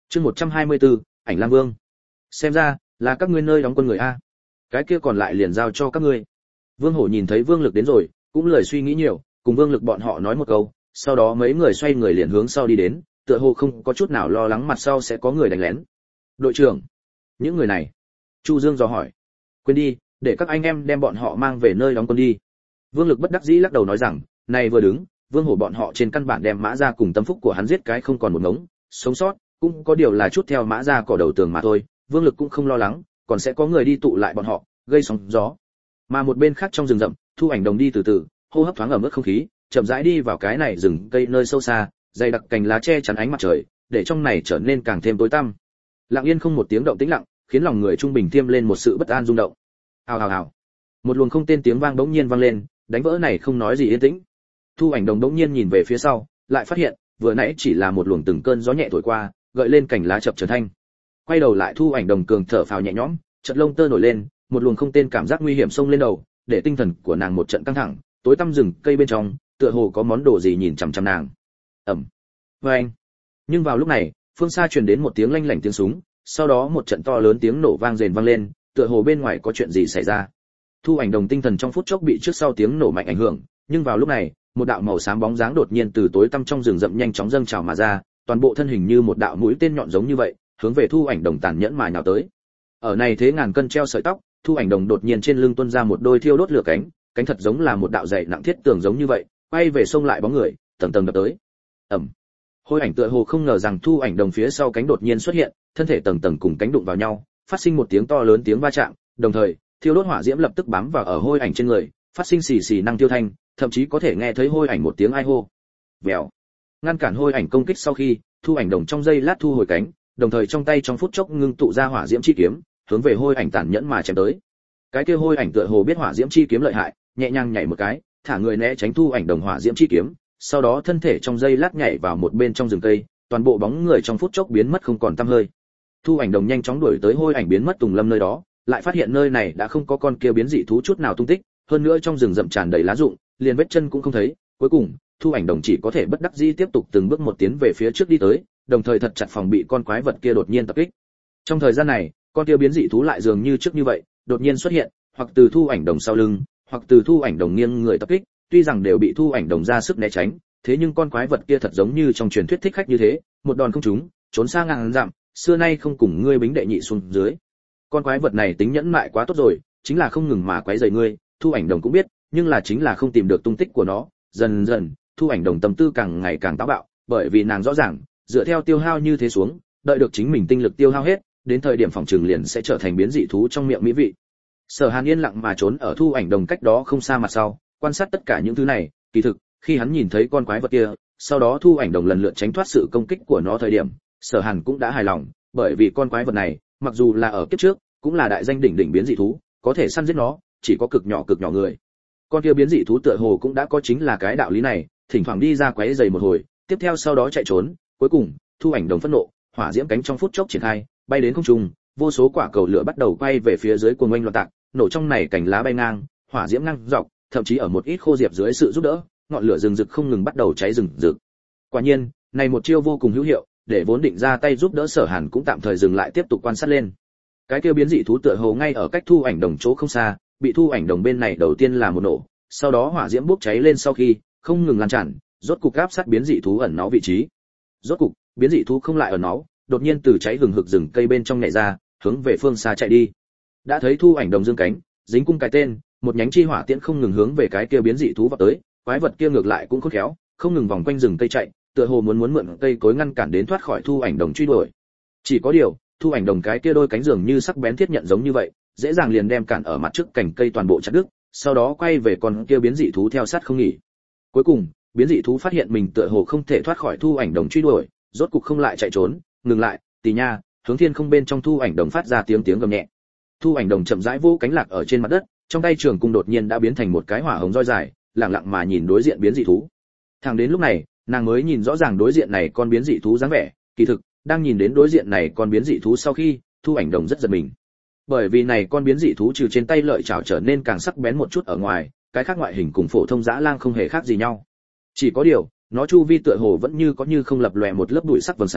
Chương 124, Ảnh Lam Vương. Xem ra là các ngươi nơi đóng quân người a. Cái kia còn lại liền giao cho các ngươi. Vương Hổ nhìn thấy Vương Lực đến rồi, cũng lười suy nghĩ nhiều, cùng Vương Lực bọn họ nói một câu, sau đó mấy người xoay người liền hướng sau đi đến, tựa hồ không có chút nào lo lắng mặt sau sẽ có người đánh lén. Đội trưởng, những người này. Chu Dương dò hỏi. Quên đi, để các anh em đem bọn họ mang về nơi đóng quân đi. Vương Lực bất đắc dĩ lắc đầu nói rằng, này vừa đứng, Vương Hổ bọn họ trên căn bản đem Mã Gia cùng Tâm Phúc của hắn giết cái không còn một ngống, sống sót, cũng có điều là chút theo Mã Gia cỏ đầu tường mà thôi, Vương Lực cũng không lo lắng, còn sẽ có người đi tụ lại bọn họ, gây sóng gió. Mà một bên khác trong rừng rậm, Thu Ảnh Đồng đi từ từ, hô hấp thoáng ẩm ướt không khí, chậm rãi đi vào cái này rừng cây nơi sâu xa, dày đặc cành lá che chắn ánh mặt trời, để trong này trở nên càng thêm tối tăm. Lặng yên không một tiếng động tĩnh lặng, khiến lòng người trung bình tiêm lên một sự bất an rung động. Hào hào hào. Một luồng không tên tiếng vang bỗng nhiên vang lên, đánh vỡ này không nói gì yên tĩnh. Thu Ảnh Đồng bỗng nhiên nhìn về phía sau, lại phát hiện, vừa nãy chỉ là một luồng từng cơn gió nhẹ thổi qua, gợi lên cành lá chập chờn thanh. Quay đầu lại Thu Ảnh Đồng cường thở phào nhẹ nhõm, chợt lông tơ nổi lên, một luồng không tên cảm giác nguy hiểm xông lên đầu, để tinh thần của nàng một trận căng thẳng, tối tăm rừng cây bên trong, tựa hồ có món đồ gì nhìn chằm chằm nàng. Ầm. Oeng. Nhưng vào lúc này, phương xa truyền đến một tiếng lanh lảnh tiếng súng, sau đó một trận to lớn tiếng nổ vang rền vang lên, tựa hồ bên ngoài có chuyện gì xảy ra. Thu Ảnh Đồng tinh thần trong phút chốc bị trước sau tiếng nổ mạnh ảnh hưởng, nhưng vào lúc này, một đạo màu xám bóng dáng đột nhiên từ tối tăm trong rừng rậm nhanh chóng dâng trào mà ra, toàn bộ thân hình như một đạo mũi tên nhọn giống như vậy, hướng về Thu Ảnh Đồng tàn nhẫn mà nhào tới. Ở này thế ngàn cân treo sợi tóc, Thu Ảnh Đồng đột nhiên trên lưng tuôn ra một đôi thiêu đốt lửa cánh, cánh thật giống là một đạo dày nặng thiết tường giống như vậy, quay về xông lại bóng người, tầng tầng đập tới. Ầm. Hôi Ảnh tựa hồ không ngờ rằng Thu Ảnh Đồng phía sau cánh đột nhiên xuất hiện, thân thể tầng tầng cùng cánh đụng vào nhau, phát sinh một tiếng to lớn tiếng va chạm, đồng thời, thiêu đốt hỏa diễm lập tức bám vào ở Hôi Ảnh trên người, phát sinh xì xì năng tiêu thanh, thậm chí có thể nghe thấy Hôi Ảnh một tiếng ai hô. Vèo. Ngăn cản Hôi Ảnh công kích sau khi, Thu Ảnh Đồng trong giây lát thu hồi cánh, đồng thời trong tay trong phút chốc ngưng tụ ra hỏa diễm chi kiếm, hướng về Hôi Ảnh tàn nhẫn mà chém tới. Cái kia Hôi Ảnh tựa hồ biết hỏa diễm chi kiếm lợi hại, nhẹ nhàng nhảy một cái, thả người né tránh Thu Ảnh Đồng hỏa diễm chi kiếm, sau đó thân thể trong giây lát nhảy vào một bên trong rừng cây, toàn bộ bóng người trong phút chốc biến mất không còn tăm hơi. Thu Ảnh Đồng nhanh chóng đuổi tới Hôi Ảnh biến mất tùng lâm nơi đó, lại phát hiện nơi này đã không có con kia biến dị thú chút nào tung tích, hơn nữa trong rừng rậm tràn đầy lá rụng, liền vết chân cũng không thấy. Cuối cùng, Thu Ảnh Đồng chỉ có thể bất đắc dĩ tiếp tục từng bước một tiến về phía trước đi tới, đồng thời thật chặt phòng bị con quái vật kia đột nhiên tập kích. Trong thời gian này, con kia biến dị thú lại dường như trước như vậy, đột nhiên xuất hiện, hoặc từ Thu Ảnh Đồng sau lưng, hoặc từ Thu Ảnh Đồng nghiêng người tập kích, tuy rằng đều bị Thu Ảnh Đồng ra sức né tránh, thế nhưng con quái vật kia thật giống như trong truyền thuyết thích khách như thế, một đòn không trúng, trốn xa ngàn dặm, xưa nay không cùng ngươi bính đệ nhị xuống dưới. Con quái vật này tính nhẫn mại quá tốt rồi, chính là không ngừng mà quấy rầy ngươi, Thu Ảnh Đồng cũng biết, nhưng là chính là không tìm được tung tích của nó, dần dần, Thu Ảnh Đồng tâm tư càng ngày càng táo bạo, bởi vì nàng rõ ràng, dựa theo tiêu hao như thế xuống, đợi được chính mình tinh lực tiêu hao hết, đến thời điểm phòng trường liền sẽ trở thành biến dị thú trong miệng mỹ vị. Sở Hàn yên lặng mà trốn ở Thu Ảnh Đồng cách đó không xa mặt sau, quan sát tất cả những thứ này, kỳ thực, khi hắn nhìn thấy con quái vật kia, sau đó Thu Ảnh Đồng lần lượt tránh thoát sự công kích của nó thời điểm, Sở Hàn cũng đã hài lòng, bởi vì con quái vật này, mặc dù là ở kiếp trước, cũng là đại danh đỉnh đỉnh biến dị thú, có thể săn giết nó, chỉ có cực nhỏ người. Con kia biến dị thú tựa hồ cũng đã có chính là cái đạo lý này, thỉnh thoảng đi ra quấy rầy một hồi, tiếp theo sau đó chạy trốn, cuối cùng, Thu Ảnh Đồng phẫn nộ, hỏa diễm cánh trong phút chốc triển khai, bay đến không trung, vô số quả cầu lửa bắt đầu quay về phía dưới cuồng oanh loạn tạc, nổ trong này cành lá bay ngang, hỏa diễm ngang dọc, thậm chí ở một ít khô diệp dưới sự giúp đỡ, ngọn lửa rừng rực không ngừng bắt đầu cháy rừng rực. Quả nhiên, này một chiêu vô cùng hữu hiệu, để vốn định ra tay giúp đỡ Sở Hàn cũng tạm thời dừng lại tiếp tục quan sát lên. Cái kia biến dị thú tựa hồ ngay ở cách Thu Ảnh Đồng chỗ không xa, bị Thu Ảnh Đồng bên này đầu tiên là một nổ, sau đó hỏa diễm bốc cháy lên sau khi không ngừng lan tràn, rốt cục áp sát biến dị thú ẩn náu vị trí. Rốt cục, biến dị thú không lại ẩn náu, đột nhiên từ cháy hừng hực rừng cây bên trong nhảy ra, hướng về phương xa chạy đi. Đã thấy Thu Ảnh Đồng dương cánh, dính cung cái tên, một nhánh chi hỏa tiễn không ngừng hướng về cái kia biến dị thú vọt tới, quái vật kia ngược lại cũng khôn khéo, không ngừng vòng quanh rừng cây chạy, tựa hồ muốn mượn cây cối ngăn cản đến thoát khỏi Thu Ảnh Đồng truy đuổi. Chỉ có điều, Thu Ảnh Đồng cái kia đôi cánh dường như sắc bén thiết nhận giống như vậy, dễ dàng liền đem cản ở mặt trước cành cây toàn bộ chặt đứt, sau đó quay về con kia biến dị thú theo sát không nghỉ. Cuối cùng, biến dị thú phát hiện mình tựa hồ không thể thoát khỏi Thu Ảnh Đồng truy đuổi, rốt cục không lại chạy trốn, ngừng lại, tì nha, hướng thiên không bên trong Thu Ảnh Đồng phát ra tiếng gầm nhẹ. Thu Ảnh Đồng chậm rãi vô cánh lạc ở trên mặt đất, trong tay trường cung đột nhiên đã biến thành một cái hỏa hồng roi dài, lặng lặng mà nhìn đối diện biến dị thú. Thẳng đến lúc này, nàng mới nhìn rõ ràng đối diện này con biến dị thú dáng vẻ, kỳ thực, đang nhìn đến đối diện này con biến dị thú sau khi, Thu Ảnh Đồng rất giật mình. Bởi vì này con biến dị thú trừ trên tay lợi chảo trở nên càng sắc bén một chút ở ngoài, cái khác ngoại hình cùng phổ thông dã lang không hề khác gì nhau. Chỉ có điều, nó chu vi tựa hồ vẫn như có như không lập lòe một lớp bụi sắc vầng sáng,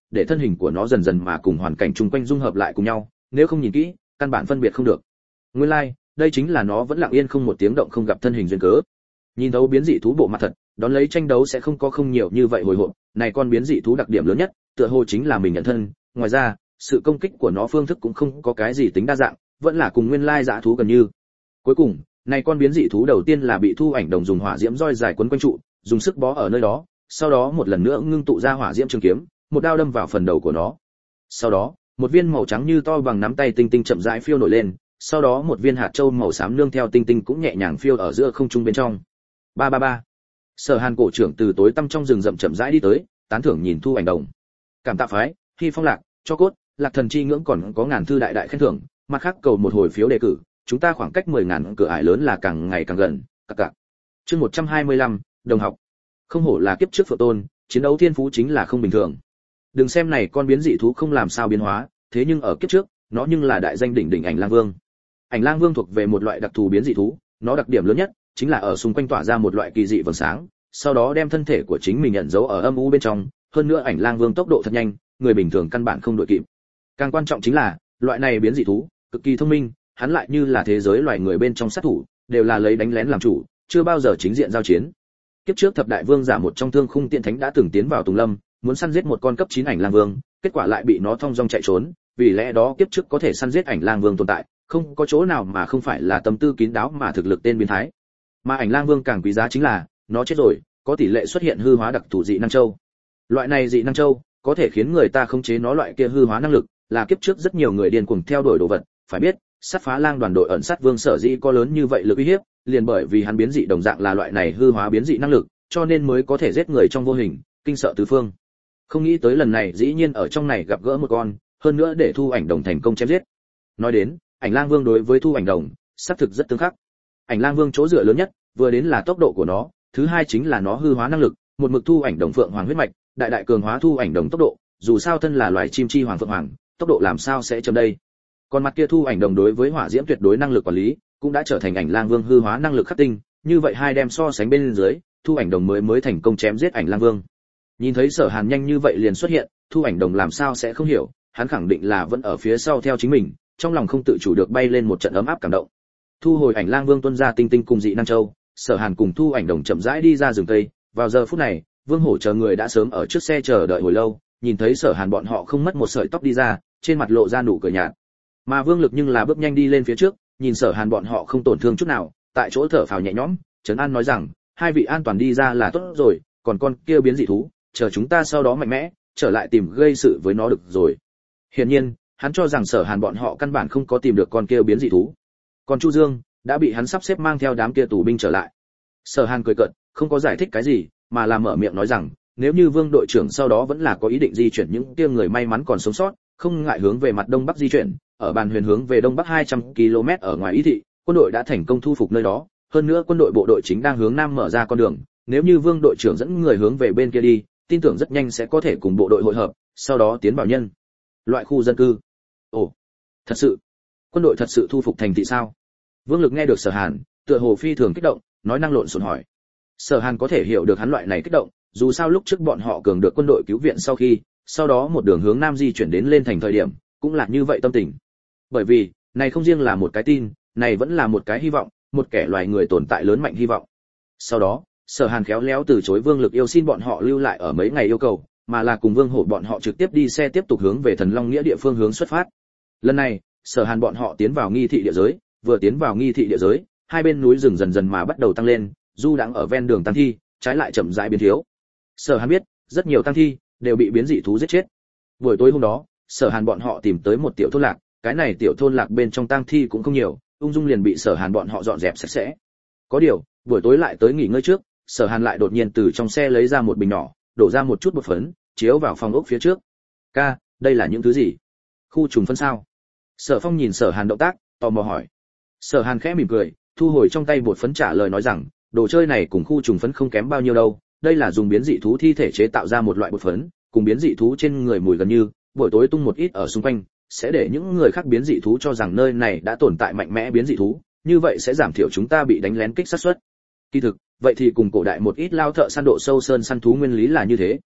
để thân hình của nó dần dần mà cùng hoàn cảnh chung quanh dung hợp lại cùng nhau, nếu không nhìn kỹ, căn bản phân biệt không được. Nguyên lai, đây chính là nó vẫn lặng yên không một tiếng động không gặp thân hình duyên cớ. Nhìn thấu biến dị thú bộ mặt thật, đón lấy tranh đấu sẽ không có không nhiều như vậy hồi hộp, này con biến dị thú đặc điểm lớn nhất, tựa hồ chính là mình nhận thân, ngoài ra, sự công kích của nó phương thức cũng không có cái gì tính đa dạng, vẫn là cùng nguyên lai dã thú gần như. Cuối cùng, này con biến dị thú đầu tiên là bị Thu Ảnh Đồng dùng hỏa diễm roi dài quấn quanh trụ, dùng sức bó ở nơi đó, sau đó một lần nữa ngưng tụ ra hỏa diễm trường kiếm, một đao đâm vào phần đầu của nó. Sau đó, một viên màu trắng như to bằng nắm tay tinh tinh chậm rãi phiêu nổi lên, sau đó một viên hạt châu màu xám nương theo tinh tinh cũng nhẹ nhàng phiêu ở giữa không trung bên trong. Ba ba ba. Sở Hàn cổ trưởng từ tối tăm trong rừng rậm chậm rãi đi tới, tán thưởng nhìn Thu Ảnh Đồng. Cảm tạ phái, Hy Phong Lạc, cho cốt, Lạc Thần chi ngưỡng còn có ngàn thư đại đại khen thưởng, mặt khác cầu một hồi phiếu đề cử, chúng ta khoảng cách 10.000 cửa ải lớn là càng ngày càng gần. Các cạc. Chương 125, đồng học. Không hổ là kiếp trước Phượng Tôn, chiến đấu thiên phú chính là không bình thường. Đừng xem này con biến dị thú không làm sao biến hóa, thế nhưng ở kiếp trước, nó nhưng là đại danh đỉnh đỉnh Ảnh Lang Vương. Ảnh Lang Vương thuộc về một loại đặc thù biến dị thú, nó đặc điểm lớn nhất chính là ở xung quanh tỏa ra một loại kỳ dị vầng sáng, sau đó đem thân thể của chính mình ẩn giấu ở âm u bên trong, hơn nữa Ảnh Lang Vương tốc độ thật nhanh, người bình thường căn bản không đuổi kịp. Càng quan trọng chính là, loại này biến dị thú cực kỳ thông minh, hắn lại như là thế giới loài người bên trong sát thủ, đều là lấy đánh lén làm chủ, chưa bao giờ chính diện giao chiến. Kiếp trước thập đại vương giả một trong Thương Khung Tiện Thánh đã từng tiến vào Tùng Lâm, muốn săn giết một con cấp 9 Ảnh Lang Vương, kết quả lại bị nó thong dong chạy trốn, vì lẽ đó kiếp trước có thể săn giết Ảnh Lang Vương tồn tại, không có chỗ nào mà không phải là tâm tư kín đáo mà thực lực tên biến thái. Mà Ảnh Lang Vương càng quý giá chính là, nó chết rồi, có tỷ lệ xuất hiện hư hóa đặc thù dị năng châu. Loại này dị năng châu có thể khiến người ta khống chế nó loại kia hư hóa năng lực, là kiếp trước rất nhiều người điên cuồng theo đuổi đồ vật, phải biết, sát phá lang đoàn đội ẩn sát vương sở dĩ có lớn như vậy lực uy hiếp, liền bởi vì hắn biến dị đồng dạng là loại này hư hóa biến dị năng lực, cho nên mới có thể giết người trong vô hình, kinh sợ tứ phương. Không nghĩ tới lần này dĩ nhiên ở trong này gặp gỡ một con, hơn nữa để Thu Ảnh Đồng thành công chém giết. Nói đến, Ảnh Lang Vương đối với Thu Ảnh Đồng, xác thực rất tương khắc. Ảnh Lang Vương chỗ dựa lớn nhất, vừa đến là tốc độ của nó, thứ hai chính là nó hư hóa năng lực, một mực Thu Ảnh Đồng phượng hoàng huyết mạch, đại đại cường hóa Thu Ảnh Đồng tốc độ, dù sao thân là loài chim chi hoàng phượng hoàng, tốc độ làm sao sẽ chậm đây. Còn mặt kia Thu Ảnh Đồng đối với hỏa diễm tuyệt đối năng lực quản lý, cũng đã trở thành Ảnh Lang Vương hư hóa năng lực khắc tinh, như vậy hai đem so sánh bên dưới, Thu Ảnh Đồng mới thành công chém giết Ảnh Lang Vương. Nhìn thấy Sở Hàn nhanh như vậy liền xuất hiện, Thu Ảnh Đồng làm sao sẽ không hiểu, hắn khẳng định là vẫn ở phía sau theo chính mình, trong lòng không tự chủ được bay lên một trận ấm áp cảm động. Thu hồi Ảnh Lang Vương tuân ra tinh tinh cùng dị năng châu, Sở Hàn cùng Thu Ảnh Đồng chậm rãi đi ra rừng cây, vào giờ phút này, Vương Hổ chờ người đã sớm ở trước xe chờ đợi hồi lâu, nhìn thấy Sở Hàn bọn họ không mất một sợi tóc đi ra, trên mặt lộ ra nụ cười nhạt. Mà Vương Lực nhưng là bước nhanh đi lên phía trước, nhìn Sở Hàn bọn họ không tổn thương chút nào, tại chỗ thở phào nhẹ nhõm, trấn an nói rằng, hai vị an toàn đi ra là tốt rồi, còn con kia biến dị thú, chờ chúng ta sau đó mạnh mẽ trở lại tìm gây sự với nó được rồi. Hiển nhiên, hắn cho rằng Sở Hàn bọn họ căn bản không có tìm được con kia biến dị thú. Còn Chu Dương đã bị hắn sắp xếp mang theo đám kia tù binh trở lại. Sở Hàn cười cợt, không có giải thích cái gì, mà là mở miệng nói rằng, nếu như Vương đội trưởng sau đó vẫn là có ý định di chuyển những kia người may mắn còn sống sót, không ngại hướng về mặt đông bắc di chuyển, ở bàn huyền hướng về đông bắc 200 km ở ngoài ý thị, quân đội đã thành công thu phục nơi đó, hơn nữa quân đội bộ đội chính đang hướng nam mở ra con đường, nếu như Vương đội trưởng dẫn người hướng về bên kia đi, tin tưởng rất nhanh sẽ có thể cùng bộ đội hội hợp, sau đó tiến vào nhân loại khu dân cư. Ồ, thật sự, quân đội thật sự thu phục thành thị sao? Vương Lực nghe được Sở Hàn, tựa hồ phi thường kích động, nói năng lộn xộn hỏi. Sở Hàn có thể hiểu được hắn loại này kích động, dù sao lúc trước bọn họ cường được quân đội cứu viện sau đó một đường hướng nam di chuyển đến lên thành thời điểm, cũng là như vậy tâm tình. Bởi vì, này không riêng là một cái tin, này vẫn là một cái hy vọng, một kẻ loài người tồn tại lớn mạnh hy vọng. Sau đó, Sở Hàn khéo léo từ chối Vương Lực yêu xin bọn họ lưu lại ở mấy ngày yêu cầu, mà là cùng Vương Hổ bọn họ trực tiếp đi xe tiếp tục hướng về Thần Long Nghĩa địa phương hướng xuất phát. Lần này, Sở Hàn bọn họ tiến vào Nghi thị địa giới, vừa tiến vào Nghi thị địa giới, hai bên núi rừng dần dần mà bắt đầu tăng lên, du đãng ở ven đường tăng thi, trái lại chậm rãi biến thiếu. Sở Hàn biết, rất nhiều tăng thi đều bị biến dị thú giết chết. Buổi tối hôm đó, Sở Hàn bọn họ tìm tới một tiểu thôn lạc, cái này tiểu thôn lạc bên trong tăng thi cũng không nhiều, ung dung liền bị Sở Hàn bọn họ dọn dẹp sạch sẽ. Có điều, buổi tối lại tới nghỉ ngơi trước, Sở Hàn lại đột nhiên từ trong xe lấy ra một bình nhỏ, đổ ra một chút bột phấn, chiếu vào phòng ốc phía trước. "Ca, đây là những thứ gì?" "Khu trùng phân sao?" Sở Phong nhìn Sở Hàn động tác, tò mò hỏi. Sở Hàn khẽ mỉm cười, thu hồi trong tay bột phấn trả lời nói rằng, đồ chơi này cùng khu trùng phấn không kém bao nhiêu đâu, đây là dùng biến dị thú thi thể chế tạo ra một loại bột phấn, cùng biến dị thú trên người mùi gần như, buổi tối tung một ít ở xung quanh, sẽ để những người khác biến dị thú cho rằng nơi này đã tồn tại mạnh mẽ biến dị thú, như vậy sẽ giảm thiểu chúng ta bị đánh lén kích sát suất. Kỳ thực, vậy thì cùng cổ đại một ít lao thợ săn độ sâu sơn săn thú nguyên lý là như thế.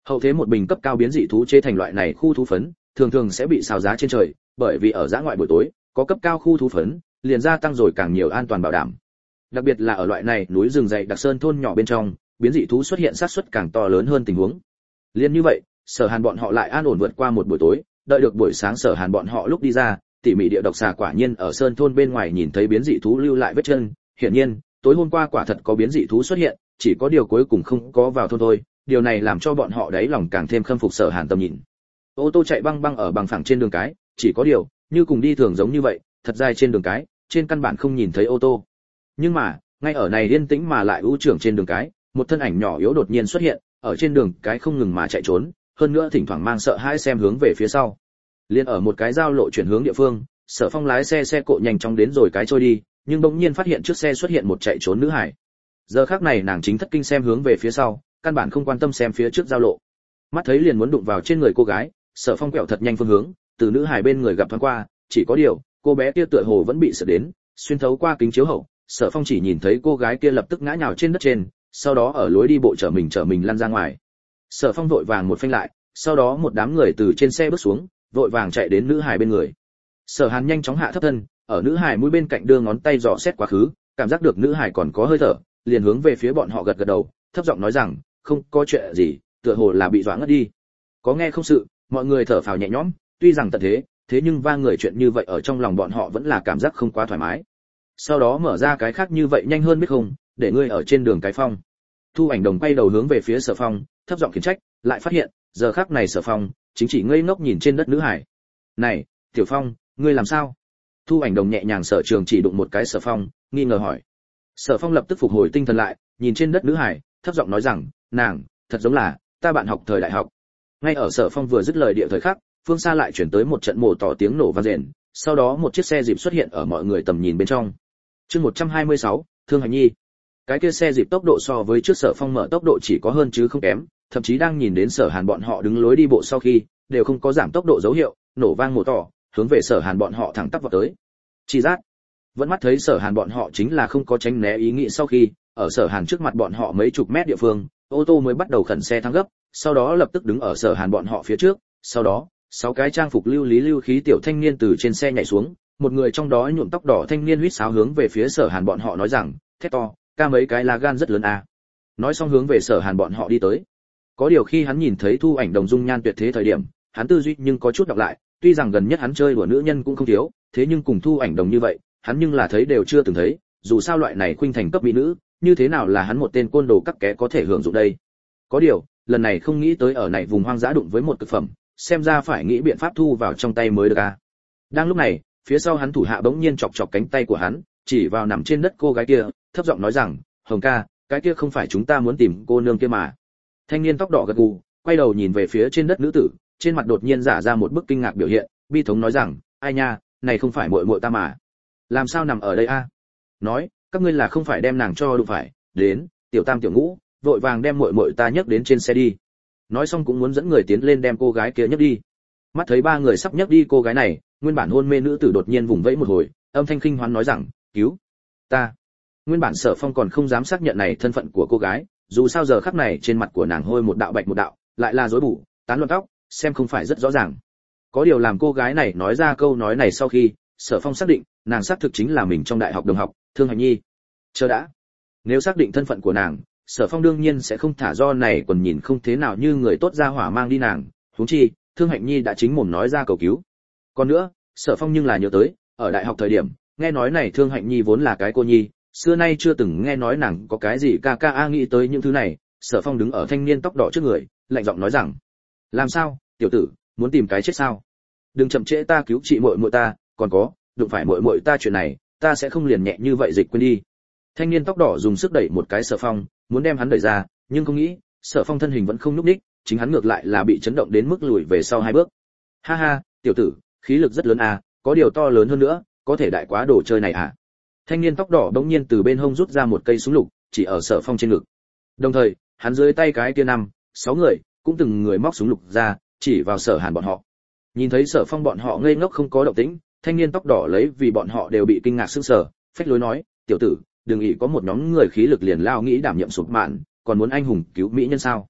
Hậu thế một bình cấp cao biến dị thú chế thành loại này khu thú phấn, thường thường sẽ bị xào giá trên trời, bởi vì ở dã ngoại buổi tối, có cấp cao khu thú phấn, liền gia tăng rồi càng nhiều an toàn bảo đảm. Đặc biệt là ở loại này núi rừng dày đặc sơn thôn nhỏ bên trong, biến dị thú xuất hiện xác suất càng to lớn hơn tình huống. Liên như vậy, Sở Hàn bọn họ lại an ổn vượt qua một buổi tối, đợi được buổi sáng Sở Hàn bọn họ lúc đi ra, tỉ mỉ địa độc xà quả nhiên ở sơn thôn bên ngoài nhìn thấy biến dị thú lưu lại vết chân, hiển nhiên, tối hôm qua quả thật có biến dị thú xuất hiện, chỉ có điều cuối cùng không có vào thôn thôi, điều này làm cho bọn họ đáy lòng càng thêm khâm phục Sở Hàn tầm nhìn. Ô tô chạy băng băng ở bằng phẳng trên đường cái, chỉ có điều, như cùng đi thường giống như vậy, thật dài trên đường cái, trên căn bản không nhìn thấy ô tô. Nhưng mà, ngay ở này yên tĩnh mà lại ưu trưởng trên đường cái, một thân ảnh nhỏ yếu đột nhiên xuất hiện, ở trên đường cái không ngừng mà chạy trốn, hơn nữa thỉnh thoảng mang sợ hãi xem hướng về phía sau. Liên ở một cái giao lộ chuyển hướng địa phương, Sở Phong lái xe cộ nhanh chóng đến rồi cái trôi đi, nhưng bỗng nhiên phát hiện trước xe xuất hiện một chạy trốn nữ hải. Giờ khắc này nàng chính thất kinh xem hướng về phía sau, căn bản không quan tâm xem phía trước giao lộ. Mắt thấy liền muốn đụng vào trên người cô gái, Sở Phong quẹo thật nhanh phương hướng, từ nữ hải bên người gặp thoáng qua, chỉ có điều, cô bé kia tựa hồ vẫn bị sợ đến, xuyên thấu qua kính chiếu hậu, Sở Phong chỉ nhìn thấy cô gái kia lập tức ngã nhào trên đất trên, sau đó ở lối đi bộ chở mình lăn ra ngoài. Sở Phong vội vàng một phanh lại, sau đó một đám người từ trên xe bước xuống, vội vàng chạy đến nữ hải bên người. Sở Hàn nhanh chóng hạ thấp thân, ở nữ hải mũi bên cạnh đưa ngón tay dò xét quá khứ, cảm giác được nữ hải còn có hơi thở, liền hướng về phía bọn họ gật gật đầu, thấp giọng nói rằng, không có chuyện gì, tựa hồ là bị dọa ngất đi. Có nghe không sự, mọi người thở phào nhẹ nhõm, tuy rằng tận thế nhưng va người chuyện như vậy ở trong lòng bọn họ vẫn là cảm giác không quá thoải mái. Sau đó mở ra cái khác như vậy nhanh hơn biết không, để ngươi ở trên đường cái phong. Thu Ảnh Đồng quay đầu hướng về phía Sở Phong, thấp giọng khiển trách, lại phát hiện, giờ khắc này Sở Phong chính chỉ ngây ngốc nhìn trên đất nữ hải. "Này, Tiểu Phong, ngươi làm sao?" Thu Ảnh Đồng nhẹ nhàng sở trường chỉ đụng một cái Sở Phong, nghi ngờ hỏi. Sở Phong lập tức phục hồi tinh thần lại, nhìn trên đất nữ hải, thấp giọng nói rằng, "Nàng, thật giống là ta bạn học thời đại học." Ngay ở Sở Phong vừa dứt lời địa thời khắc, phương xa lại chuyển tới một trận mổ tỏ tiếng nổ vang rền, sau đó một chiếc xe dịp xuất hiện ở mọi người tầm nhìn bên trong. Chương 126, Thương Hành Nhi. Cái kia xe dịp tốc độ so với trước Sở Phong mở tốc độ chỉ có hơn chứ không kém, thậm chí đang nhìn đến Sở Hàn bọn họ đứng lối đi bộ sau khi, đều không có giảm tốc độ dấu hiệu, nổ vang mổ tỏ, hướng về Sở Hàn bọn họ thẳng tắp vào tới. Chỉ giác, vẫn mắt thấy Sở Hàn bọn họ chính là không có tránh né ý nghĩ sau khi, ở Sở Hàn trước mặt bọn họ mấy chục mét địa phương, ô tô mới bắt đầu khẩn xe thăng gấp, sau đó lập tức đứng ở Sở Hàn bọn họ phía trước, sau đó, 6 cái trang phục lưu lý lưu khí tiểu thanh niên từ trên xe nhảy xuống, một người trong đó nhuộm tóc đỏ thanh niên huýt sáo hướng về phía Sở Hàn bọn họ nói rằng, thét to, ca mấy cái lá gan rất lớn à. Nói xong hướng về Sở Hàn bọn họ đi tới. Có điều khi hắn nhìn thấy Thu Ảnh Đồng dung nhan tuyệt thế thời điểm, hắn tư duy nhưng có chút đọc lại, tuy rằng gần nhất hắn chơi đùa nữ nhân cũng không thiếu, thế nhưng cùng Thu Ảnh Đồng như vậy, hắn nhưng là thấy đều chưa từng thấy, dù sao loại này khuynh thành cấp mỹ nữ, như thế nào là hắn một tên côn đồ các ké có thể hưởng dụng đây. Có điều, lần này không nghĩ tới ở này vùng hoang dã đụng với một thực phẩm, xem ra phải nghĩ biện pháp thu vào trong tay mới được à. Đang lúc này, phía sau hắn thủ hạ bỗng nhiên chọc chọc cánh tay của hắn, chỉ vào nằm trên đất cô gái kia, thấp giọng nói rằng, Hồng ca, cái kia không phải chúng ta muốn tìm cô nương kia mà. Thanh niên tóc đỏ gật gù, quay đầu nhìn về phía trên đất nữ tử, trên mặt đột nhiên giả ra một bức kinh ngạc biểu hiện, bi thống nói rằng, ai nha, này không phải muội muội ta mà. Làm sao nằm ở đây a? Nói, các ngươi là không phải đem nàng cho đụng phải, đến, tiểu tam tiểu ngũ, vội vàng đem muội muội ta nhấc đến trên xe đi. Nói xong cũng muốn dẫn người tiến lên đem cô gái kia nhấc đi. Mắt thấy ba người sắp nhấc đi cô gái này, nguyên bản hôn mê nữ tử đột nhiên vùng vẫy một hồi, âm thanh khinh hoán nói rằng, cứu ta. Nguyên bản Sở Phong còn không dám xác nhận này thân phận của cô gái, dù sao giờ khắc này trên mặt của nàng hôi một đạo bạch một đạo, lại là rối bù, tán loạn tóc, xem không phải rất rõ ràng. Có điều làm cô gái này nói ra câu nói này sau khi, Sở Phong xác định, nàng xác thực chính là mình trong đại học đồng học, Thương Hành Nhi. Chờ đã, nếu xác định thân phận của nàng, Sở Phong đương nhiên sẽ không thả do này còn nhìn không thế nào như người tốt ra hỏa mang đi nàng, huống chi, Thương Hạnh Nhi đã chính mồm nói ra cầu cứu. Còn nữa, Sở Phong nhưng là nhớ tới, ở đại học thời điểm, nghe nói này Thương Hạnh Nhi vốn là cái cô nhi, xưa nay chưa từng nghe nói nàng có cái gì ca ca a nghĩ tới những thứ này, Sở Phong đứng ở thanh niên tóc đỏ trước người, lạnh giọng nói rằng, làm sao, tiểu tử, muốn tìm cái chết sao? Đừng chậm trễ ta cứu chị muội muội ta, còn có, đụng phải muội muội ta chuyện này, ta sẽ không liền nhẹ như vậy dịch quên đi. Thanh niên tóc đỏ dùng sức đẩy một cái Sở Phong, muốn đem hắn đẩy ra, nhưng không nghĩ, Sở Phong thân hình vẫn không nhúc nhích, chính hắn ngược lại là bị chấn động đến mức lùi về sau 2 bước. Ha ha, tiểu tử, khí lực rất lớn à, có điều to lớn hơn nữa, có thể đại quá đồ chơi này à? Thanh niên tóc đỏ bỗng nhiên từ bên hông rút ra một cây súng lục, chỉ ở Sở Phong trên ngực. Đồng thời, hắn dưới tay cái kia 5-6 người, cũng từng người móc súng lục ra, chỉ vào Sở Hàn bọn họ. Nhìn thấy Sở Phong bọn họ ngây ngốc không có động tĩnh, thanh niên tóc đỏ lấy vì bọn họ đều bị kinh ngạc sững sờ, phách lối nói, tiểu tử, đừng nghĩ có một nhóm người khí lực liền lao nghĩ đảm nhiệm sụp mạn, còn muốn anh hùng cứu mỹ nhân sao?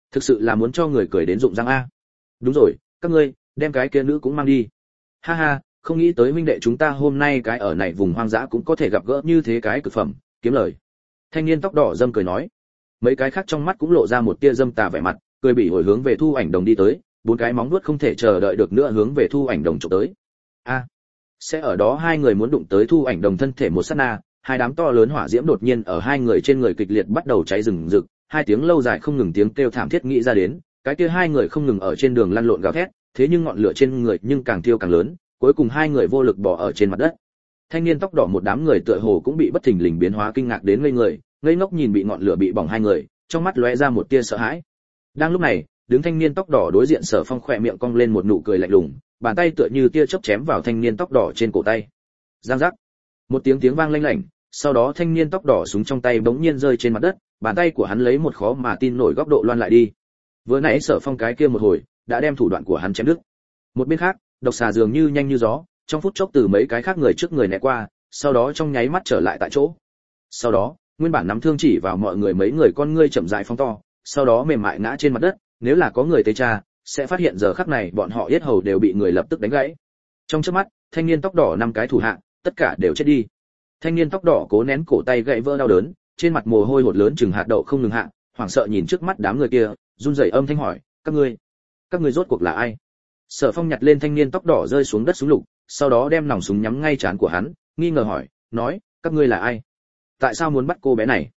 thực sự là muốn cho người cười đến rụng răng a. Đúng rồi, các ngươi đem cái kia nữ cũng mang đi. Ha ha, không nghĩ tới huynh đệ chúng ta hôm nay cái ở này vùng hoang dã cũng có thể gặp gỡ như thế cái cực phẩm, kiếm lời. Thanh niên tóc đỏ dâm cười nói. Mấy cái khác trong mắt cũng lộ ra một tia dâm tà vẻ mặt, cười bỉ hồi hướng về Thu Ảnh Đồng đi tới, bốn cái móng vuốt không thể chờ đợi được nữa hướng về Thu Ảnh Đồng chụp tới. A, sẽ ở đó hai người muốn đụng tới Thu Ảnh Đồng thân thể một sát na, hai đám to lớn hỏa diễm đột nhiên ở hai người trên người kịch liệt bắt đầu cháy rừng rực, hai tiếng lâu dài không ngừng tiếng kêu thảm thiết nghĩ ra đến, cái kia hai người không ngừng ở trên đường lăn lộn gào thét, thế nhưng ngọn lửa trên người nhưng càng thiêu càng lớn, cuối cùng hai người vô lực bò ở trên mặt đất. Thanh niên tóc đỏ một đám người tựa hồ cũng bị bất thình lình biến hóa kinh ngạc đến ngây người, ngây ngốc nhìn bị ngọn lửa bị bỏng hai người, trong mắt lóe ra một tia sợ hãi. Đang lúc này, đứng thanh niên tóc đỏ đối diện Sở Phong khỏe miệng cong lên một nụ cười lạnh lùng, bàn tay tựa như tia chớp chém vào thanh niên tóc đỏ trên cổ tay. Giang giác, một tiếng vang lanh lảnh, sau đó thanh niên tóc đỏ súng trong tay bỗng nhiên rơi trên mặt đất, bàn tay của hắn lấy một khó mà tin nổi góc độ loan lại đi. Vừa nãy Sở Phong cái kia một hồi đã đem thủ đoạn của hắn chém đứt. Một bên khác, độc xà dường như nhanh như gió, trong phút chốc từ mấy cái khác người trước người né qua, sau đó trong nháy mắt trở lại tại chỗ. Sau đó, nguyên bản nắm thương chỉ vào mọi người mấy người con ngươi chậm rãi phóng to, sau đó mềm mại ngã trên mặt đất, nếu là có người tế tra, sẽ phát hiện giờ khắc này bọn họ yết hầu đều bị người lập tức đánh gãy. Trong chớp mắt, thanh niên tóc đỏ năm cái thủ hạ, tất cả đều chết đi. Thanh niên tóc đỏ cố nén cổ tay gãy vỡ đau đớn, trên mặt mồ hôi hột lớn chừng hạt đậu không ngừng hạ, hoảng sợ nhìn trước mắt đám người kia, run rẩy âm thanh hỏi, các ngươi rốt cuộc là ai? Sở Phong nhặt lên thanh niên tóc đỏ rơi xuống đất súng lục, sau đó đem nòng súng nhắm ngay trán của hắn, nghi ngờ hỏi, nói, các ngươi là ai? Tại sao muốn bắt cô bé này?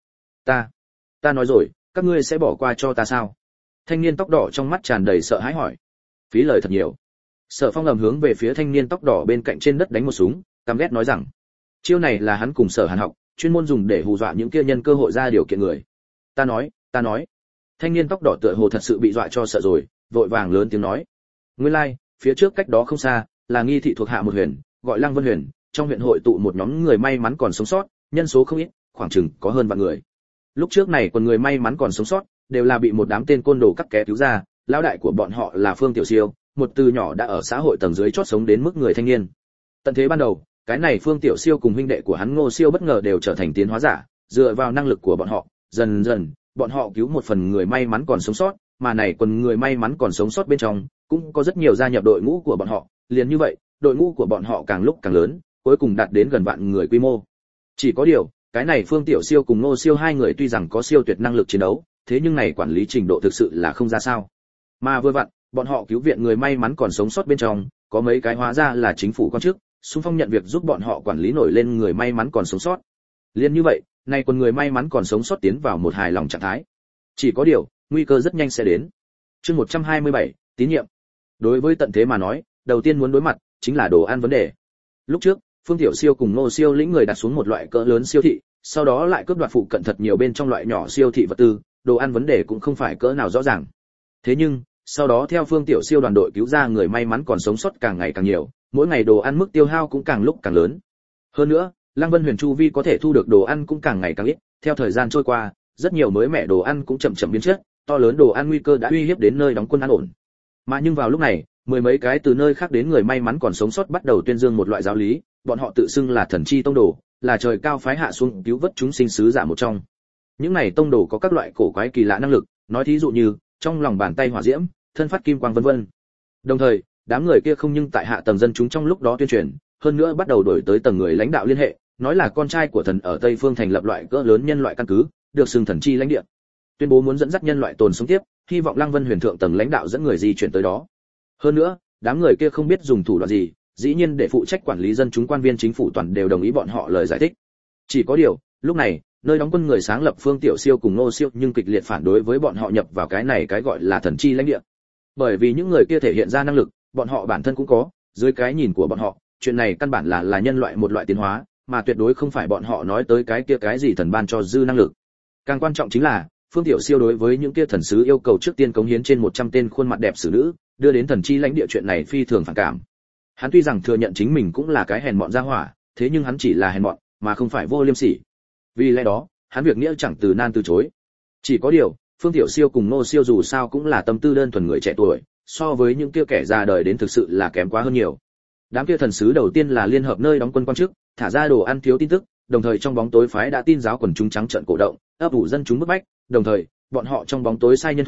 Ta nói rồi, các ngươi sẽ bỏ qua cho ta sao? Thanh niên tóc đỏ trong mắt tràn đầy sợ hãi hỏi. Phí lời thật nhiều. Sở Phong ầm hướng về phía thanh niên tóc đỏ bên cạnh trên đất đánh một súng, căm ghét nói rằng, chiêu này là hắn cùng Sở Hàn học, chuyên môn dùng để hù dọa những kia nhân cơ hội ra điều kiện người. Ta nói. Thanh niên tóc đỏ tựa hồ thật sự bị dọa cho sợ rồi, vội vàng lớn tiếng nói. Nguyên lai, phía trước cách đó không xa, là nghi thị thuộc hạ một huyện, gọi Lăng Vân Huyền, trong huyện hội tụ một nhóm người may mắn còn sống sót, nhân số không ít, khoảng chừng có hơn vạn người. Lúc trước này quần người may mắn còn sống sót, đều là bị một đám tên côn đồ cắt ké cứu ra, lão đại của bọn họ là Phương Tiểu Siêu, một từ nhỏ đã ở xã hội tầng dưới chót sống đến mức người thanh niên. Tận thế ban đầu, cái này Phương Tiểu Siêu cùng huynh đệ của hắn Ngô Siêu bất ngờ đều trở thành tiến hóa giả, dựa vào năng lực của bọn họ, dần dần, bọn họ cứu một phần người may mắn còn sống sót, mà này quần người may mắn còn sống sót bên trong, cũng có rất nhiều gia nhập đội ngũ của bọn họ, liền như vậy, đội ngũ của bọn họ càng lúc càng lớn, cuối cùng đạt đến gần vạn người quy mô. Chỉ có điều, cái này Phương Tiểu Siêu cùng Ngô Siêu hai người tuy rằng có siêu tuyệt năng lực chiến đấu, thế nhưng này quản lý trình độ thực sự là không ra sao. Mà vừa vặn, bọn họ cứu viện người may mắn còn sống sót bên trong, có mấy cái hóa ra là chính phủ quan chức, xung phong nhận việc giúp bọn họ quản lý nổi lên người may mắn còn sống sót. Liên như vậy, này quần người may mắn còn sống sót tiến vào một hài lòng trạng thái. Chỉ có điều, nguy cơ rất nhanh sẽ đến. Chương 127, tín nhiệm. Đối với tận thế mà nói, đầu tiên muốn đối mặt chính là đồ ăn vấn đề. Lúc trước, Phương Tiểu Siêu cùng Ngô Siêu lĩnh người đặt xuống một loại cỡ lớn siêu thị, sau đó lại cướp đoạt phụ cận thật nhiều bên trong loại nhỏ siêu thị vật tư, đồ ăn vấn đề cũng không phải cỡ nào rõ ràng. Thế nhưng, sau đó theo Phương Tiểu Siêu đoàn đội cứu ra người may mắn còn sống sót càng ngày càng nhiều, mỗi ngày đồ ăn mức tiêu hao cũng càng lúc càng lớn. Hơn nữa, Lăng Vân Huyền chu vi có thể thu được đồ ăn cũng càng ngày càng ít, theo thời gian trôi qua, rất nhiều mới mẻ đồ ăn cũng chậm chậm biến chất, to lớn đồ ăn nguy cơ đã uy hiếp đến nơi đóng quân an ổn. Mà nhưng vào lúc này, mười mấy cái từ nơi khác đến người may mắn còn sống sót bắt đầu tuyên dương một loại giáo lý, bọn họ tự xưng là thần chi tông đồ, là trời cao phái hạ xuống cứu vớt chúng sinh sứ giả một trong. Những này tông đồ có các loại cổ quái kỳ lạ năng lực, nói thí dụ như trong lòng bàn tay hỏa diễm, thân phát kim quang vân vân. Đồng thời, đám người kia không nhưng tại hạ tầng dân chúng trong lúc đó tuyên truyền, hơn nữa bắt đầu đổi tới tầng người lãnh đạo liên hệ, nói là con trai của thần ở Tây Phương thành lập loại cỡ lớn nhân loại căn cứ, được xưng thần chi lãnh địa. Tuyên bố muốn dẫn dắt nhân loại tồn sống tiếp, hy vọng Lăng Vân Huyền thượng tầng lãnh đạo dẫn người di chuyển tới đó. Hơn nữa, đám người kia không biết dùng thủ đoạn gì, dĩ nhiên để phụ trách quản lý dân chúng quan viên chính phủ toàn đều đồng ý bọn họ lời giải thích. Chỉ có điều, lúc này, nơi đóng quân người sáng lập Phương Tiểu Siêu cùng Ngô Siêu nhưng kịch liệt phản đối với bọn họ nhập vào cái này cái gọi là thần chi lãnh địa. Bởi vì những người kia thể hiện ra năng lực, bọn họ bản thân cũng có, dưới cái nhìn của bọn họ, chuyện này căn bản là nhân loại một loại tiến hóa, mà tuyệt đối không phải bọn họ nói tới cái kia cái gì thần ban cho dư năng lực. Càng quan trọng chính là, Phương Tiểu Siêu đối với những kia thần sứ yêu cầu trước tiên cống hiến trên 100 tên khuôn mặt đẹp xử nữ, đưa đến thần chi lãnh địa chuyện này phi thường phản cảm. Hắn tuy rằng thừa nhận chính mình cũng là cái hèn mọn gia hỏa, thế nhưng hắn chỉ là hèn mọn, mà không phải vô liêm sỉ. Vì lẽ đó, hắn việc nghĩa chẳng từ nan từ chối. Chỉ có điều, Phương Tiểu Siêu cùng Ngô Siêu dù sao cũng là tâm tư đơn thuần người trẻ tuổi, so với những kia kẻ già đời đến thực sự là kém quá hơn nhiều. Đám kia thần sứ đầu tiên là liên hợp nơi đóng quân quan chức, thả ra đồ ăn thiếu tin tức, đồng thời trong bóng tối phái đã tin giáo quần chúng trắng trợn cổ động, ấp ủ dân chúng bức bách, đồng thời, bọn họ trong bóng tối sai nhân thủ,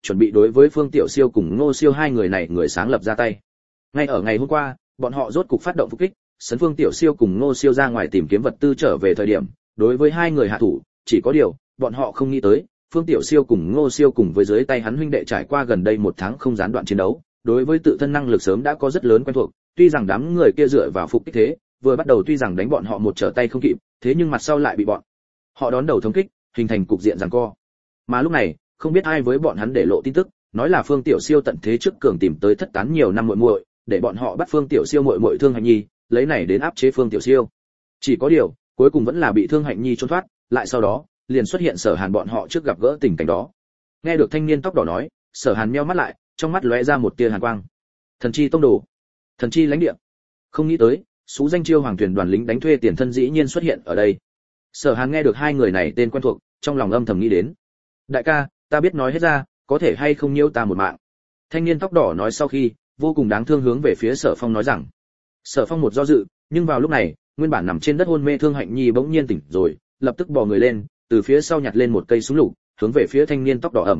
chuẩn bị đối với Phương Tiểu Siêu cùng Ngô Siêu hai người này người sáng lập ra tay. Ngay ở ngày hôm qua, bọn họ rốt cục phát động phục kích, sấn Phương Tiểu Siêu cùng Ngô Siêu ra ngoài tìm kiếm vật tư trở về thời điểm, đối với hai người hạ thủ, chỉ có điều, bọn họ không nghĩ tới, Phương Tiểu Siêu cùng Ngô Siêu cùng với dưới tay hắn huynh đệ trải qua gần đây một tháng không gián đoạn chiến đấu, đối với tự thân năng lực sớm đã có rất lớn quen thuộc, tuy rằng đám người kia dựa vào phục kích thế, vừa bắt đầu tuy rằng đánh bọn họ một trở tay không kịp, thế nhưng mặt sau lại bị bọn họ đón đầu thống kích, hình thành cục diện giằng co. Mà lúc này, không biết ai với bọn hắn để lộ tin tức, nói là Phương Tiểu Siêu tận thế trước cường tìm tới thất tán nhiều năm muội muội, để bọn họ bắt Phương Tiểu Siêu muội muội Thương Hạnh Nhi, lấy này đến áp chế Phương Tiểu Siêu. Chỉ có điều, cuối cùng vẫn là bị Thương Hạnh Nhi trốn thoát, lại sau đó, liền xuất hiện Sở Hàn bọn họ trước gặp gỡ tình cảnh đó. Nghe được thanh niên tóc đỏ nói, Sở Hàn nheo mắt lại, trong mắt lóe ra một tia hàn quang. Thần chi tông đồ, thần chi lãnh địa. Không nghĩ tới, số danh chiêu hoàng thuyền đoàn lính đánh thuê tiền thân dĩ nhiên xuất hiện ở đây. Sở Hàn nghe được hai người này tên quen thuộc, trong lòng âm thầm nghĩ đến. Đại ca, ta biết nói hết ra, có thể hay không nhiêu ta một mạng. Thanh niên tóc đỏ nói sau khi, vô cùng đáng thương hướng về phía Sở Phong nói rằng. Sở Phong một do dự, nhưng vào lúc này, nguyên bản nằm trên đất hôn mê Thương Hạnh Nhi bỗng nhiên tỉnh rồi, lập tức bò người lên, từ phía sau nhặt lên một cây súng lục, hướng về phía thanh niên tóc đỏ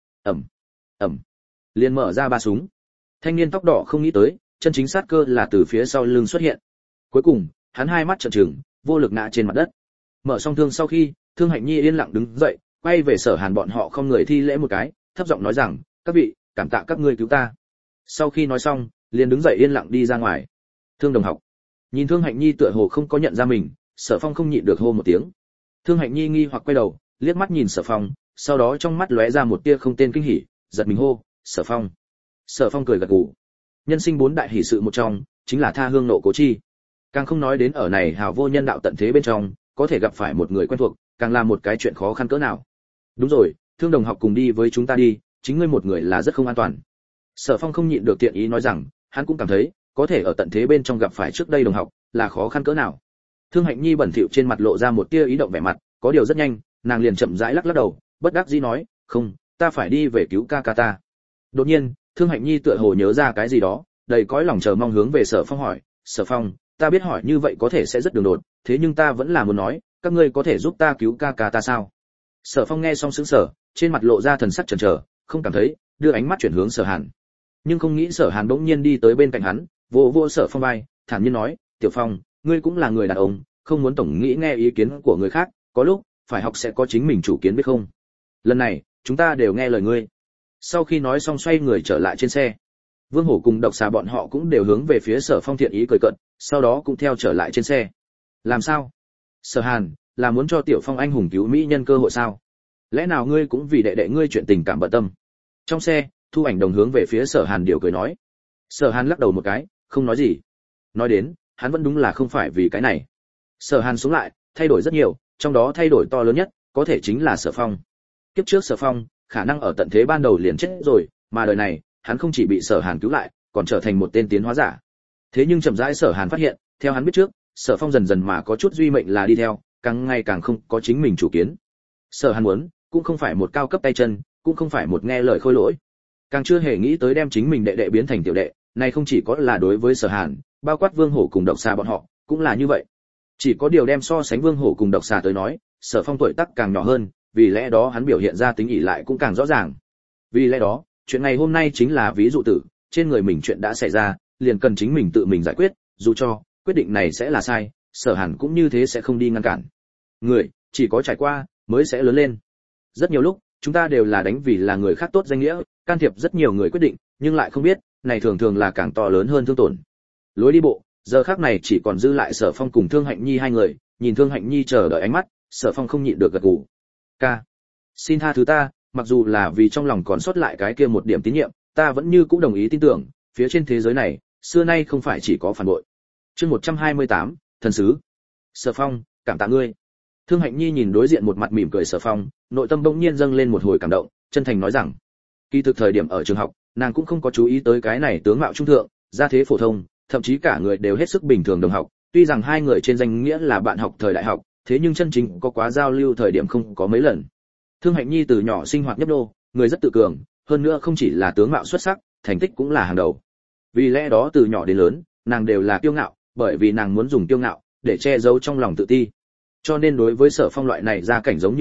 ầm, liền mở ra ba súng. Thanh niên tóc đỏ không nghĩ tới, chân chính sát cơ là từ phía sau lưng xuất hiện. Cuối cùng, hắn hai mắt trợn trừng, vô lực ngã trên mặt đất. Mở xong thương sau khi, Thương Hạnh Nhi yên lặng đứng dậy, quay về Sở Hàn bọn họ không người thi lễ một cái, thấp giọng nói rằng, các vị, cảm tạ các ngươi cứu ta. Sau khi nói xong, liền đứng dậy yên lặng đi ra ngoài. Thương đồng học. Nhìn Thương Hạnh Nhi tựa hồ không có nhận ra mình, Sở Phong không nhịn được hô một tiếng. Thương Hạnh Nhi nghi hoặc quay đầu, liếc mắt nhìn Sở Phong, sau đó trong mắt lóe ra một tia không tên kinh hỉ, giật mình hô, Sở Phong. Sở Phong cười gật gù. Nhân sinh bốn đại hỷ sự một trong, chính là tha hương nộ cố chi. Càng không nói đến ở này hào vô nhân đạo tận thế bên trong, có thể gặp phải một người quen thuộc, càng là một cái chuyện khó khăn cỡ nào. Đúng rồi, Thương đồng học cùng đi với chúng ta đi, chính ngươi một người là rất không an toàn. Sở Phong không nhịn được tiện ý nói rằng, hắn cũng cảm thấy, có thể ở tận thế bên trong gặp phải trước đây đồng học, là khó khăn cỡ nào. Thương Hạnh Nhi bẩn thỉu trên mặt lộ ra một tia ý động vẻ mặt, có điều rất nhanh, nàng liền chậm rãi lắc lắc đầu, bất đắc dĩ nói, "Không, ta phải đi về cứu ca ca ta." Đột nhiên, Thương Hạnh Nhi tựa hồ nhớ ra cái gì đó, đầy cõi lòng chờ mong hướng về Sở Phong hỏi, "Sở Phong, ta biết hỏi như vậy có thể sẽ rất đường đột, thế nhưng ta vẫn là muốn nói, các ngươi có thể giúp ta cứu ca ca ta sao?" Sở Phong nghe xong sững sờ, trên mặt lộ ra thần sắc chần chờ, không cảm thấy, đưa ánh mắt chuyển hướng Sở Hàn. Nhưng không nghĩ Sở Hàn bỗng nhiên đi tới bên cạnh hắn, vỗ vỗ Sở Phong vai, thản nhiên nói, "Tiểu Phong, ngươi cũng là người đàn ông, không muốn tổng nghĩ nghe ý kiến của người khác, có lúc phải học sẽ có chính mình chủ kiến biết không? Lần này, chúng ta đều nghe lời ngươi." Sau khi nói xong xoay người trở lại trên xe. Vương Hổ cùng Độc Xà bọn họ cũng đều hướng về phía Sở Phong thiện ý cười cợt, sau đó cũng theo trở lại trên xe. Làm sao? Sở Hàn, là muốn cho Tiểu Phong anh hùng cứu mỹ nhân cơ hội sao? Lẽ nào ngươi cũng vì đệ đệ ngươi chuyện tình cảm bận tâm? Trong xe, Thu Ảnh Đồng hướng về phía Sở Hàn điều cười nói. Sở Hàn lắc đầu một cái, không nói gì. Nói đến, hắn vẫn đúng là không phải vì cái này. Sở Hàn sống lại, thay đổi rất nhiều, trong đó thay đổi to lớn nhất, có thể chính là Sở Phong. Kiếp trước Sở Phong, khả năng ở tận thế ban đầu liền chết rồi, mà đời này, hắn không chỉ bị Sở Hàn cứu lại, còn trở thành một tên tiến hóa giả. Thế nhưng chậm rãi Sở Hàn phát hiện, theo hắn biết trước, Sở Phong dần dần mà có chút duy mệnh là đi theo, càng ngày càng không có chính mình chủ kiến. Sở Hàn muốn, cũng không phải một cao cấp tay chân, cũng không phải một nghe lời khôi lỗi, càng chưa hề nghĩ tới đem chính mình đệ đệ biến thành tiểu đệ, này không chỉ có là đối với Sở Hàn, bao quát Vương Hổ cùng Độc Xà bọn họ, cũng là như vậy. Chỉ có điều đem so sánh Vương Hổ cùng Độc Xà tới nói, Sở Phong tuổi tác càng nhỏ hơn, vì lẽ đó hắn biểu hiện ra tính ỷ lại cũng càng rõ ràng. Vì lẽ đó, chuyện ngày hôm nay chính là ví dụ tử, trên người mình chuyện đã xảy ra, liền cần chính mình tự mình giải quyết, dù cho quyết định này sẽ là sai, Sở Hàn cũng như thế sẽ không đi ngăn cản. Người chỉ có trải qua mới sẽ lớn lên. Rất nhiều lúc, chúng ta đều là đánh vì là người khác tốt danh nghĩa, can thiệp rất nhiều người quyết định, nhưng lại không biết, này thường thường là càng to lớn hơn thương tổn. Lối đi bộ, giờ khắc này chỉ còn dư lại Sở Phong cùng Thương Hạnh Nhi hai người, nhìn Thương Hạnh Nhi chờ đợi ánh mắt, Sở Phong không nhịn được gật gù. "Ca, xin tha thứ ta, mặc dù là vì trong lòng còn sót lại cái kia một điểm tín nhiệm, ta vẫn như cũ đồng ý tin tưởng, phía trên thế giới này, xưa nay không phải chỉ có phản bội." Chương 128, thần sứ. Sở Phong, cảm tạ ngươi. Thương Hạnh Nhi nhìn đối diện một mặt mỉm cười Sở Phong, nội tâm bỗng nhiên dâng lên một hồi cảm động, chân thành nói rằng, kỳ thực thời điểm ở trường học, nàng cũng không có chú ý tới cái này tướng mạo trung thượng, gia thế phổ thông, thậm chí cả người đều hết sức bình thường đồng học, tuy rằng hai người trên danh nghĩa là bạn học thời đại học, thế nhưng chân chính có quá giao lưu thời điểm không có mấy lần. Thương Hạnh Nhi từ nhỏ sinh hoạt nhấp nô, người rất tự cường, hơn nữa không chỉ là tướng mạo xuất sắc, thành tích cũng là hàng đầu. Vì lẽ đó từ nhỏ đến lớn, nàng đều là kiêu ngạo, bởi vì nàng muốn dùng kiêu ngạo để che giấu trong lòng tự ti. Cho nên đối với Sở Phong loại này gia cảnh giống như vậy,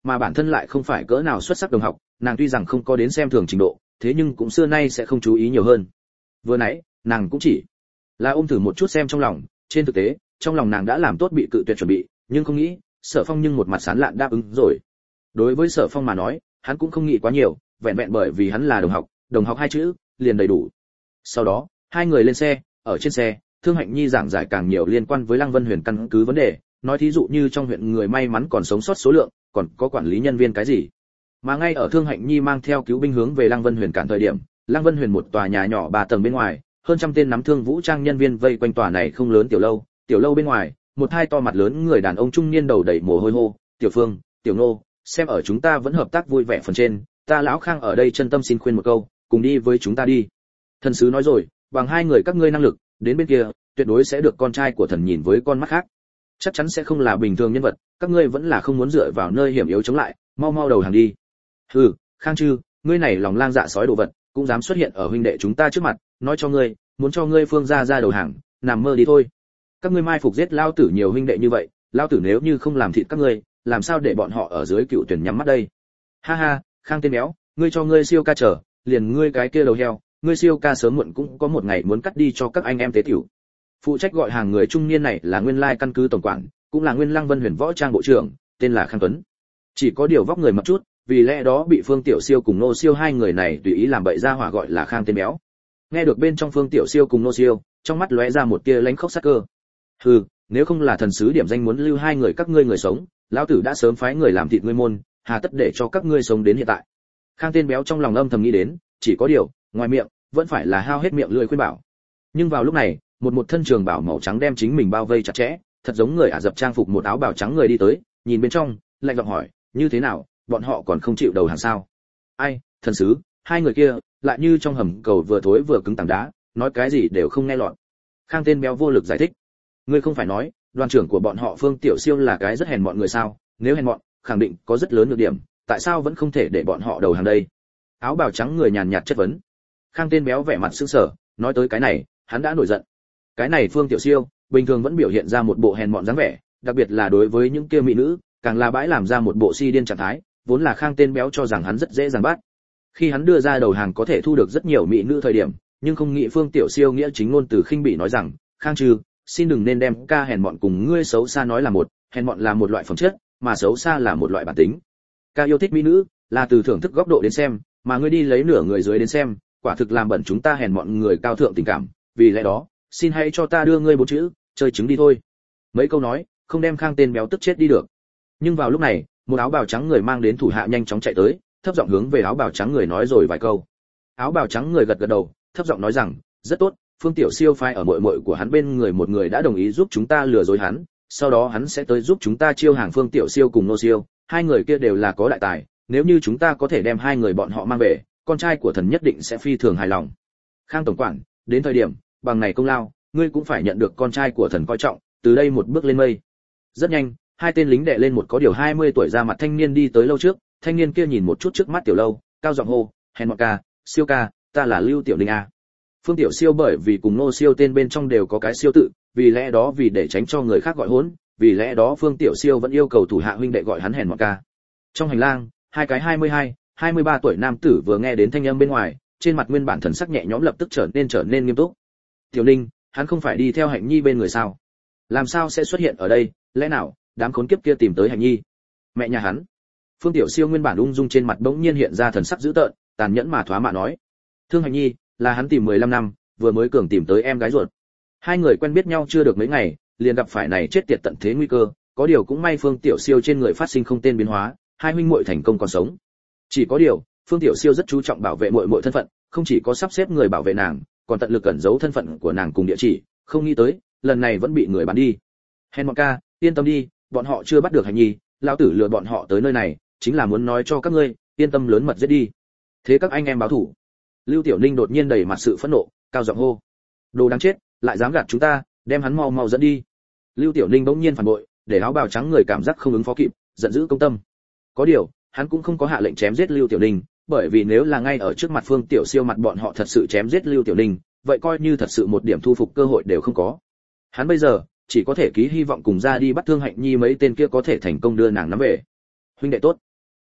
mà bản thân lại không phải cỡ nào xuất sắc đồng học, nàng tuy rằng không có đến xem thường trình độ, thế nhưng cũng xưa nay sẽ không chú ý nhiều hơn. Vừa nãy, nàng cũng chỉ là ôm thử một chút xem trong lòng, trên thực tế, trong lòng nàng đã làm tốt bị cự tuyệt chuẩn bị, nhưng không nghĩ, Sở Phong nhưng một mặt sán lạn đáp ứng rồi. Đối với Sở Phong mà nói, hắn cũng không nghĩ quá nhiều, vẹn vẹn bởi vì hắn là đồng học hai chữ, liền đầy đủ. Sau đó, hai người lên xe, ở trên xe, Thương Hạnh Nhi giảng giải càng nhiều liên quan với Lăng Vân Huyền căn cứ vấn đề, nói thí dụ như trong huyện người may mắn còn sống sót số lượng, còn có quản lý nhân viên cái gì. Mà ngay ở Thương Hạnh Nhi mang theo cứu binh hướng về Lăng Vân Huyền cản thời điểm, Lăng Vân Huyền một tòa nhà nhỏ 3 tầng bên ngoài, hơn trăm tên nắm thương vũ trang nhân viên vây quanh tòa này không lớn tiểu lâu bên ngoài, một hai to mặt lớn người đàn ông trung niên đầu đầy mồ hôi hô, "Tiểu Phương, Tiểu Nô, xem ở chúng ta vẫn hợp tác vui vẻ phần trên, ta lão Khang ở đây chân tâm xin khuyên một câu, cùng đi với chúng ta đi." Thần sứ nói rồi, bằng hai người các ngươi năng lực, đến bên kia, tuyệt đối sẽ được con trai của thần nhìn với con mắt khác. Chắc chắn sẽ không là bình thường nhân vật, các ngươi vẫn là không muốn dựa vào nơi hiểm yếu chống lại, mau mau đầu hàng đi. Hừ, Khang Trư, ngươi này lòng lang dạ sói đồ vật, cũng dám xuất hiện ở huynh đệ chúng ta trước mặt, nói cho ngươi, muốn cho ngươi Phương gia ra đầu hàng, nằm mơ đi thôi. Các ngươi mai phục giết lao tử nhiều huynh đệ như vậy, lao tử nếu như không làm thịt các ngươi, làm sao để bọn họ ở dưới cựu tuyển nhắm mắt đây? Ha ha, Khang tên béo, ngươi cho ngươi siêu ca trở, liền ngươi cái kia đầu heo, ngươi siêu ca sớm muộn cũng có một ngày muốn cắt đi cho các anh em tế tiểu. Phụ trách gọi hàng người trung niên này là nguyên lai căn cứ tổng quản, cũng là nguyên Lăng Vân Huyền võ trang bộ trưởng, tên là Khang Tuấn. Chỉ có điều vóc người mập chút, vì lẽ đó bị Phương Tiểu Siêu cùng Nô Siêu hai người này tùy ý làm bậy ra hỏa gọi là Khang tên béo. Nghe được bên trong Phương Tiểu Siêu cùng Nô Siêu, trong mắt lóe ra một tia lánh khóc sắc cơ. Hừ, nếu không là thần sứ điểm danh muốn lưu hai người các ngươi người sống, lão tử đã sớm phái người làm thịt ngươi môn, hà tất để cho các ngươi sống đến hiện tại. Khang tên béo trong lòng âm thầm nghĩ đến, chỉ có điều, ngoài miệng vẫn phải là hao hết miệng lưỡi khuyên bảo. Nhưng vào lúc này, một thân trường bào màu trắng đem chính mình bao vây chặt chẽ, thật giống người Ả Rập trang phục một áo bào trắng người đi tới, nhìn bên trong, lạnh giọng hỏi, như thế nào, bọn họ còn không chịu đầu hàng sao? Ai, thần sứ, hai người kia, lại như trong hầm cầu vừa thối vừa cứng tảng đá, nói cái gì đều không nghe lọt. Khang tên béo vô lực giải thích, ngươi không phải nói, đoàn trưởng của bọn họ Phương Tiểu Siêu là cái rất hèn mọn người sao? Nếu hèn mọn, khẳng định có rất lớn nhược điểm, tại sao vẫn không thể để bọn họ đầu hàng đây? Áo bào trắng người nhàn nhạt chất vấn. Khang tên béo vẻ mặt sững sờ, nói tới cái này, hắn đã nổi giận. Cái này Phương Tiểu Siêu, bình thường vẫn biểu hiện ra một bộ hèn mọn dáng vẻ, đặc biệt là đối với những kia mỹ nữ, càng là bãi làm ra một bộ si điên trạng thái, vốn là Khang tên béo cho rằng hắn rất dễ dàng bắt. Khi hắn đưa ra đầu hàng có thể thu được rất nhiều mỹ nữ thời điểm, nhưng không nghĩ Phương Tiểu Siêu nghĩa chính ngôn từ khinh bỉ nói rằng, Khang Trư, xin đừng nên đem ca hèn mọn cùng ngươi xấu xa nói là một, hèn mọn là một loại phẩm chất, mà xấu xa là một loại bản tính. Ca yêu thích mỹ nữ, là từ thưởng thức góc độ đến xem, mà ngươi đi lấy nửa người dưới đến xem, quả thực làm bẩn chúng ta hèn mọn người cao thượng tình cảm, vì lẽ đó, xin hãy cho ta đưa ngươi bốn chữ, chơi trứng đi thôi. Mấy câu nói, không đem Khang tên béo tức chết đi được. Nhưng vào lúc này, một áo bào trắng người mang đến thủ hạ nhanh chóng chạy tới, thấp giọng hướng về áo bào trắng người nói rồi vài câu. Áo bào trắng người gật gật đầu, thấp giọng nói rằng, rất tốt, Phương Tiểu Siêu phái ở muội muội của hắn bên người một người đã đồng ý giúp chúng ta lừa dối hắn, sau đó hắn sẽ tới giúp chúng ta chiêu hàng Phương Tiểu Siêu cùng Nô Siêu, hai người kia đều là có đại tài, nếu như chúng ta có thể đem hai người bọn họ mang về, con trai của thần nhất định sẽ phi thường hài lòng. Khang tổng quản, đến thời điểm, bằng này công lao, ngươi cũng phải nhận được con trai của thần coi trọng, từ đây một bước lên mây. Rất nhanh, hai tên lính đệ lên một có điều 20 tuổi ra mặt thanh niên đi tới lâu trước, thanh niên kia nhìn một chút trước mắt Tiểu Lâu, cao giọng hô, hèn mọn ca, Siêu ca, ta là Lưu Tiểu Ninh a. Phương Tiểu Siêu bởi vì cùng Nô Siêu tên bên trong đều có cái siêu tự, vì lẽ đó vì để tránh cho người khác gọi hỗn, vì lẽ đó Phương Tiểu Siêu vẫn yêu cầu thủ hạ huynh đệ gọi hắn hèn mọn ca. Trong hành lang, hai cái 22, 23 tuổi nam tử vừa nghe đến thanh âm bên ngoài, trên mặt nguyên bản thần sắc nhẹ nhõm lập tức trở nên nghiêm túc. Tiểu Ninh, hắn không phải đi theo Hạnh Nhi bên người sao? Làm sao sẽ xuất hiện ở đây, lẽ nào đám khốn kiếp kia tìm tới Hạnh Nhi? Mẹ nhà hắn. Phương Tiểu Siêu nguyên bản ung dung trên mặt bỗng nhiên hiện ra thần sắc dữ tợn, tàn nhẫn mà thoá mạ nói: "Thương Hạnh Nhi, là hắn tìm 15 năm, vừa mới cường tìm tới em gái ruột. Hai người quen biết nhau chưa được mấy ngày, liền gặp phải này chết tiệt tận thế nguy cơ, có điều cũng may Phương Tiểu Siêu trên người phát sinh không tên biến hóa, hai huynh muội thành công còn sống. Chỉ có điều, Phương Tiểu Siêu rất chú trọng bảo vệ muội muội thân phận, không chỉ có sắp xếp người bảo vệ nàng, còn tận lực cẩn giấu thân phận của nàng cùng địa chỉ, không nghĩ tới, lần này vẫn bị người bán đi. Hèn mọn ca, yên tâm đi, bọn họ chưa bắt được Hạnh Nhi, lão tử lừa bọn họ tới nơi này, chính là muốn nói cho các ngươi, yên tâm lớn mật giết đi. Thế các anh em báo thủ." Lưu Tiểu Ninh đột nhiên đầy mặt sự phẫn nộ, cao giọng hô: "Đồ đáng chết, lại dám gạt chúng ta, đem hắn mau mau dẫn đi." Lưu Tiểu Ninh bỗng nhiên phản bội, để áo bào trắng người cảm giác không ứng phó kịp, giận dữ công tâm. Có điều, hắn cũng không có hạ lệnh chém giết Lưu Tiểu Ninh, bởi vì nếu là ngay ở trước mặt Phương Tiểu Siêu mặt bọn họ thật sự chém giết Lưu Tiểu Ninh, vậy coi như thật sự một điểm thu phục cơ hội đều không có. Hắn bây giờ chỉ có thể ký hy vọng cùng ra đi bắt Thương Hạnh Nhi mấy tên kia có thể thành công đưa nàng nắm về. "Huynh đệ tốt,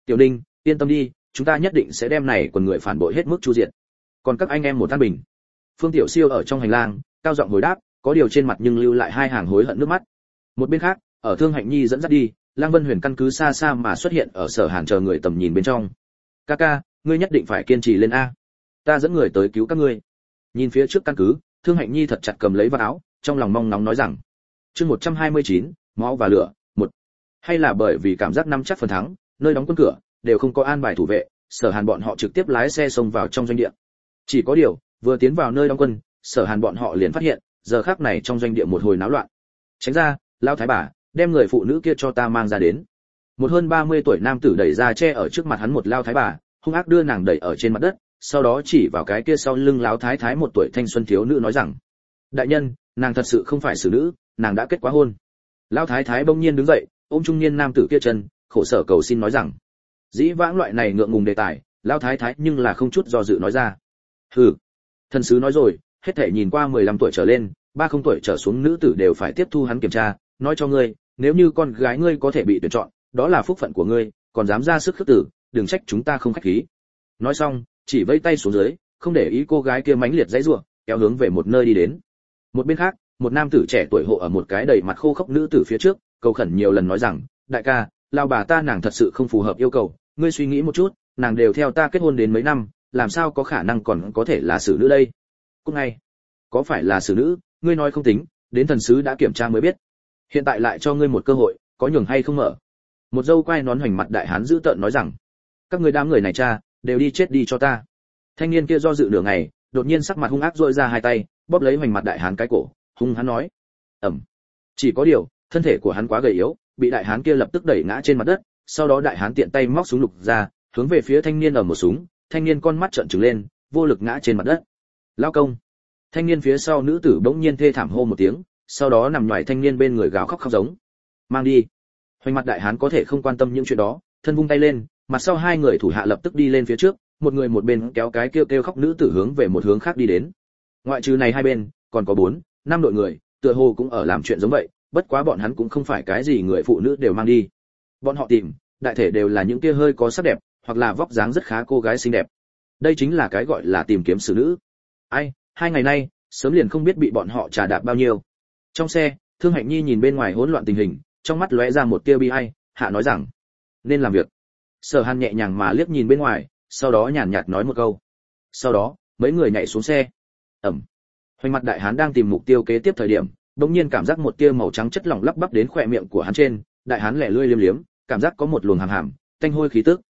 Tiểu Ninh, yên tâm đi, chúng ta nhất định sẽ đem này quần người phản bội hết mức chu diệt. Còn các anh em một an bình. Phương Tiểu Siêu ở trong hành lang, cao giọng hồi đáp, có điều trên mặt nhưng lưu lại hai hàng hối hận nước mắt. Một bên khác, ở Thương Hạnh Nhi dẫn dắt đi, Lang Vân Huyền căn cứ xa xa mà xuất hiện ở Sở Hàn chờ người tầm nhìn bên trong. Ca, ngươi nhất định phải kiên trì lên a. Ta dẫn người tới cứu các ngươi. Nhìn phía trước căn cứ, Thương Hạnh Nhi thật chặt cầm lấy vào áo, trong lòng mong nóng nói rằng. Chương 129, máu và lửa, 1. Hay là bởi vì cảm giác nắm chắc phần thắng, nơi đóng quân cửa đều không có an bài thủ vệ, Sở Hàn bọn họ trực tiếp lái xe xông vào trong doanh địa. Chỉ có điều, vừa tiến vào nơi đóng quân, Sở Hàn bọn họ liền phát hiện, giờ khắc này trong doanh địa một hồi náo loạn. Tránh ra, lão thái bà, đem người phụ nữ kia cho ta mang ra đến. Một hơn 30 tuổi nam tử đẩy ra che ở trước mặt hắn một lao thái bà, hung ác đưa nàng đẩy ở trên mặt đất, sau đó chỉ vào cái kia sau lưng lão thái thái một tuổi thanh xuân thiếu nữ nói rằng: "Đại nhân, nàng thật sự không phải xử nữ, nàng đã kết quá hôn." Lão thái thái bỗng nhiên đứng dậy, ôm trung niên nam tử kia chân, khổ sở cầu xin nói rằng: "Dĩ vãng loại này ngượng ngùng đề tài, lão thái thái nhưng là không chút do dự nói ra." "Hừ." Thần sứ nói rồi, hết thảy nhìn qua 15 tuổi trở lên, 30 tuổi trở xuống nữ tử đều phải tiếp thu hắn kiểm tra, nói cho ngươi, nếu như con gái ngươi có thể bị tuyển chọn, đó là phúc phận của ngươi, còn dám ra sức khước tử, đừng trách chúng ta không khách khí. Nói xong, chỉ vẫy tay xuống dưới, không để ý cô gái kia mãnh liệt dãy rủa, kéo hướng về một nơi đi đến. Một bên khác, một nam tử trẻ tuổi hộ ở một cái đầy mặt khô khốc nữ tử phía trước, cầu khẩn nhiều lần nói rằng: "Đại ca, lao bà ta nàng thật sự không phù hợp yêu cầu, ngươi suy nghĩ một chút, nàng đều theo ta kết hôn đến mấy năm, làm sao có khả năng còn có thể là xử nữ đây?" Cũng ngay, có phải là xử nữ, ngươi nói không tính, đến thần sứ đã kiểm tra mới biết. Hiện tại lại cho ngươi một cơ hội, có nhường hay không mở. Một dâu quai nón hoành mặt đại hán dữ tợn nói rằng: "Các ngươi đám người này cha, đều đi chết đi cho ta." Thanh niên kia do dự nửa ngày, đột nhiên sắc mặt hung ác dội ra hai tay, bóp lấy hoành mặt đại hán cái cổ, hung hãn nói: "Ẩm." Chỉ có điều, thân thể của hắn quá gầy yếu, bị đại hán kia lập tức đẩy ngã trên mặt đất, sau đó đại hán tiện tay móc súng lục ra, hướng về phía thanh niên ở một súng, thanh niên con mắt trợn trừng lên, vô lực ngã trên mặt đất. "Lao công." Thanh niên phía sau nữ tử bỗng nhiên thê thảm hô một tiếng, sau đó nằm nhòi thanh niên bên người gào khóc giống. "Mang đi." Hoành mặt đại hán có thể không quan tâm những chuyện đó, thân vung tay lên, mặt sau hai người thủ hạ lập tức đi lên phía trước, một người một bên kéo cái kêu khóc nữ tử hướng về một hướng khác đi đến. Ngoại trừ này hai bên, còn có 4, 5 đội người, tựa hồ cũng ở làm chuyện giống vậy, bất quá bọn hắn cũng không phải cái gì người phụ nữ đều mang đi. Bọn họ tìm, đại thể đều là những kia hơi có sắc đẹp, hoặc là vóc dáng rất khá cô gái xinh đẹp. Đây chính là cái gọi là tìm kiếm xử nữ. Ai, 2 ngày nay, sớm liền không biết bị bọn họ trà đạp bao nhiêu. Trong xe, Thương Hạnh Nhi nhìn bên ngoài hỗn loạn tình hình, trong mắt lóe ra một tia bi ai, hạ nói rằng: "Nên làm việc." Sở Hàn nhẹ nhàng mà liếc nhìn bên ngoài, sau đó nhàn nhạt nói một câu. Sau đó, mấy người nhảy xuống xe. Ẩm. Hoành mặt đại hán đang tìm mục tiêu kế tiếp thời điểm, đột nhiên cảm giác một tia màu trắng chất lỏng lắp bắp đến khóe miệng của hắn trên, đại hán lẻ lươi liếm liếm, cảm giác có một luồng hàm hàm, tanh hôi khí tức.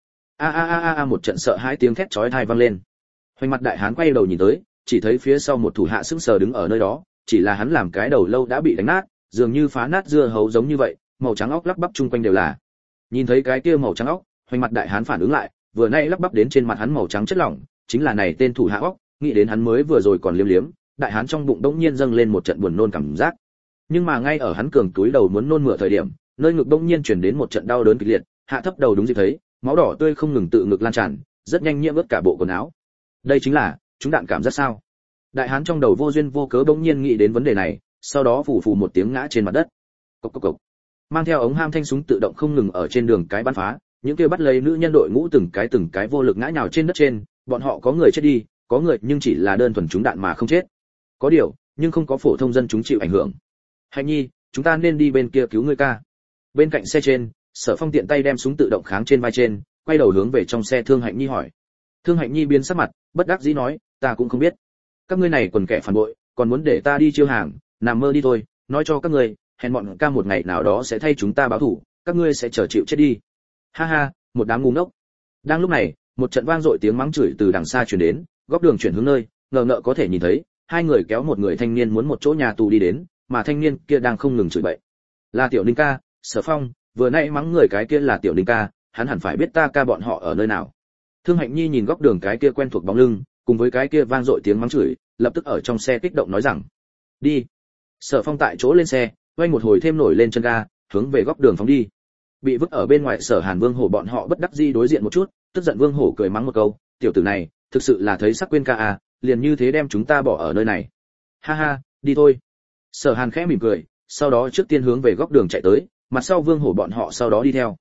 A một trận sợ hãi tiếng thét chói tai vang lên. Hoành mặt đại hán quay đầu nhìn tới, chỉ thấy phía sau một thủ hạ sững sờ đứng ở nơi đó, chỉ là hắn làm cái đầu lâu đã bị đánh nát, dường như phá nát dưa hấu giống như vậy, màu trắng óc lắp bắp chung quanh đều là. Nhìn thấy cái kia màu trắng óc, Hoành mặt đại hán phản ứng lại, vừa nay lắp bắp đến trên mặt hắn màu trắng chất lỏng, chính là này tên thủ hạ óc, nghĩ đến hắn mới vừa rồi còn liếm liếm, đại hán trong bụng đống nhiên dâng lên một trận buồn nôn cảm giác. Nhưng mà ngay ở hắn cường túi đầu muốn nôn mửa thời điểm, nơi ngực đống nhiên truyền đến một trận đau đớn kịch liệt, hạ thấp đầu đúng dịp thấy, máu đỏ tươi không ngừng tự ngực lan tràn, rất nhanh nhiễm ướt cả bộ quần áo. Đây chính là chúng đạn cảm giác sao? Đại hán trong đầu vô duyên vô cớ bỗng nhiên nghĩ đến vấn đề này, sau đó phù phù một tiếng ngã trên mặt đất. Cộc cộc cộc. Mang theo ống ham thanh súng tự động không ngừng ở trên đường cái bắn phá, những kia bắt lấy nữ nhân đội ngũ từng cái vô lực ngã nhào trên đất trên, bọn họ có người chết đi, có người nhưng chỉ là đơn thuần trúng đạn mà không chết. Có điều, nhưng không có phổ thông dân chúng chịu ảnh hưởng. Hạnh Nhi, chúng ta nên đi bên kia cứu ngươi ca. Bên cạnh xe trên, Sở Phong tiện tay đem súng tự động kháng trên vai trên, quay đầu hướng về trong xe Thương Hạnh Nhi hỏi. Thương Hạnh Nhi biến sắc mặt, bất đắc dĩ nói, ta cũng không biết. Các ngươi này quần kẻ phản bội, còn muốn để ta đi chiêu hàng, nằm mơ đi thôi, nói cho các ngươi, hẹn bọn ca một ngày nào đó sẽ thay chúng ta báo thù, các ngươi sẽ chờ chịu chết đi. Ha ha, một đám ngu ngốc. Đang lúc này, một trận vang dội tiếng mắng chửi từ đằng xa truyền đến, góc đường chuyển hướng nơi, ngờ có thể nhìn thấy, hai người kéo một người thanh niên muốn một chỗ nhà tù đi đến, mà thanh niên kia đang không ngừng chửi bậy. Là Tiểu Ninh ca, Sở Phong, vừa nãy mắng người cái kia là Tiểu Ninh ca, hắn hẳn phải biết ta ca bọn họ ở nơi nào. Thương Hạnh Nhi nhìn góc đường cái kia quen thuộc bóng lưng, cùng với cái kia vang dội tiếng mắng chửi, lập tức ở trong xe kích động nói rằng: "Đi." Sở Phong tại chỗ lên xe, quay một hồi thêm nổi lên chân ga, hướng về góc đường phóng đi. Bị vứt ở bên ngoài Sở Hàn Vương Hổ bọn họ bất đắc dĩ đối diện một chút, tức giận Vương Hổ cười mắng một câu, tiểu tử này, thực sự là thấy sắc quên ca à, liền như thế đem chúng ta bỏ ở nơi này. Ha ha, đi thôi. Sở Hàn khẽ mỉm cười, sau đó trước tiên hướng về góc đường chạy tới, mặt sau Vương Hổ bọn họ sau đó đi theo.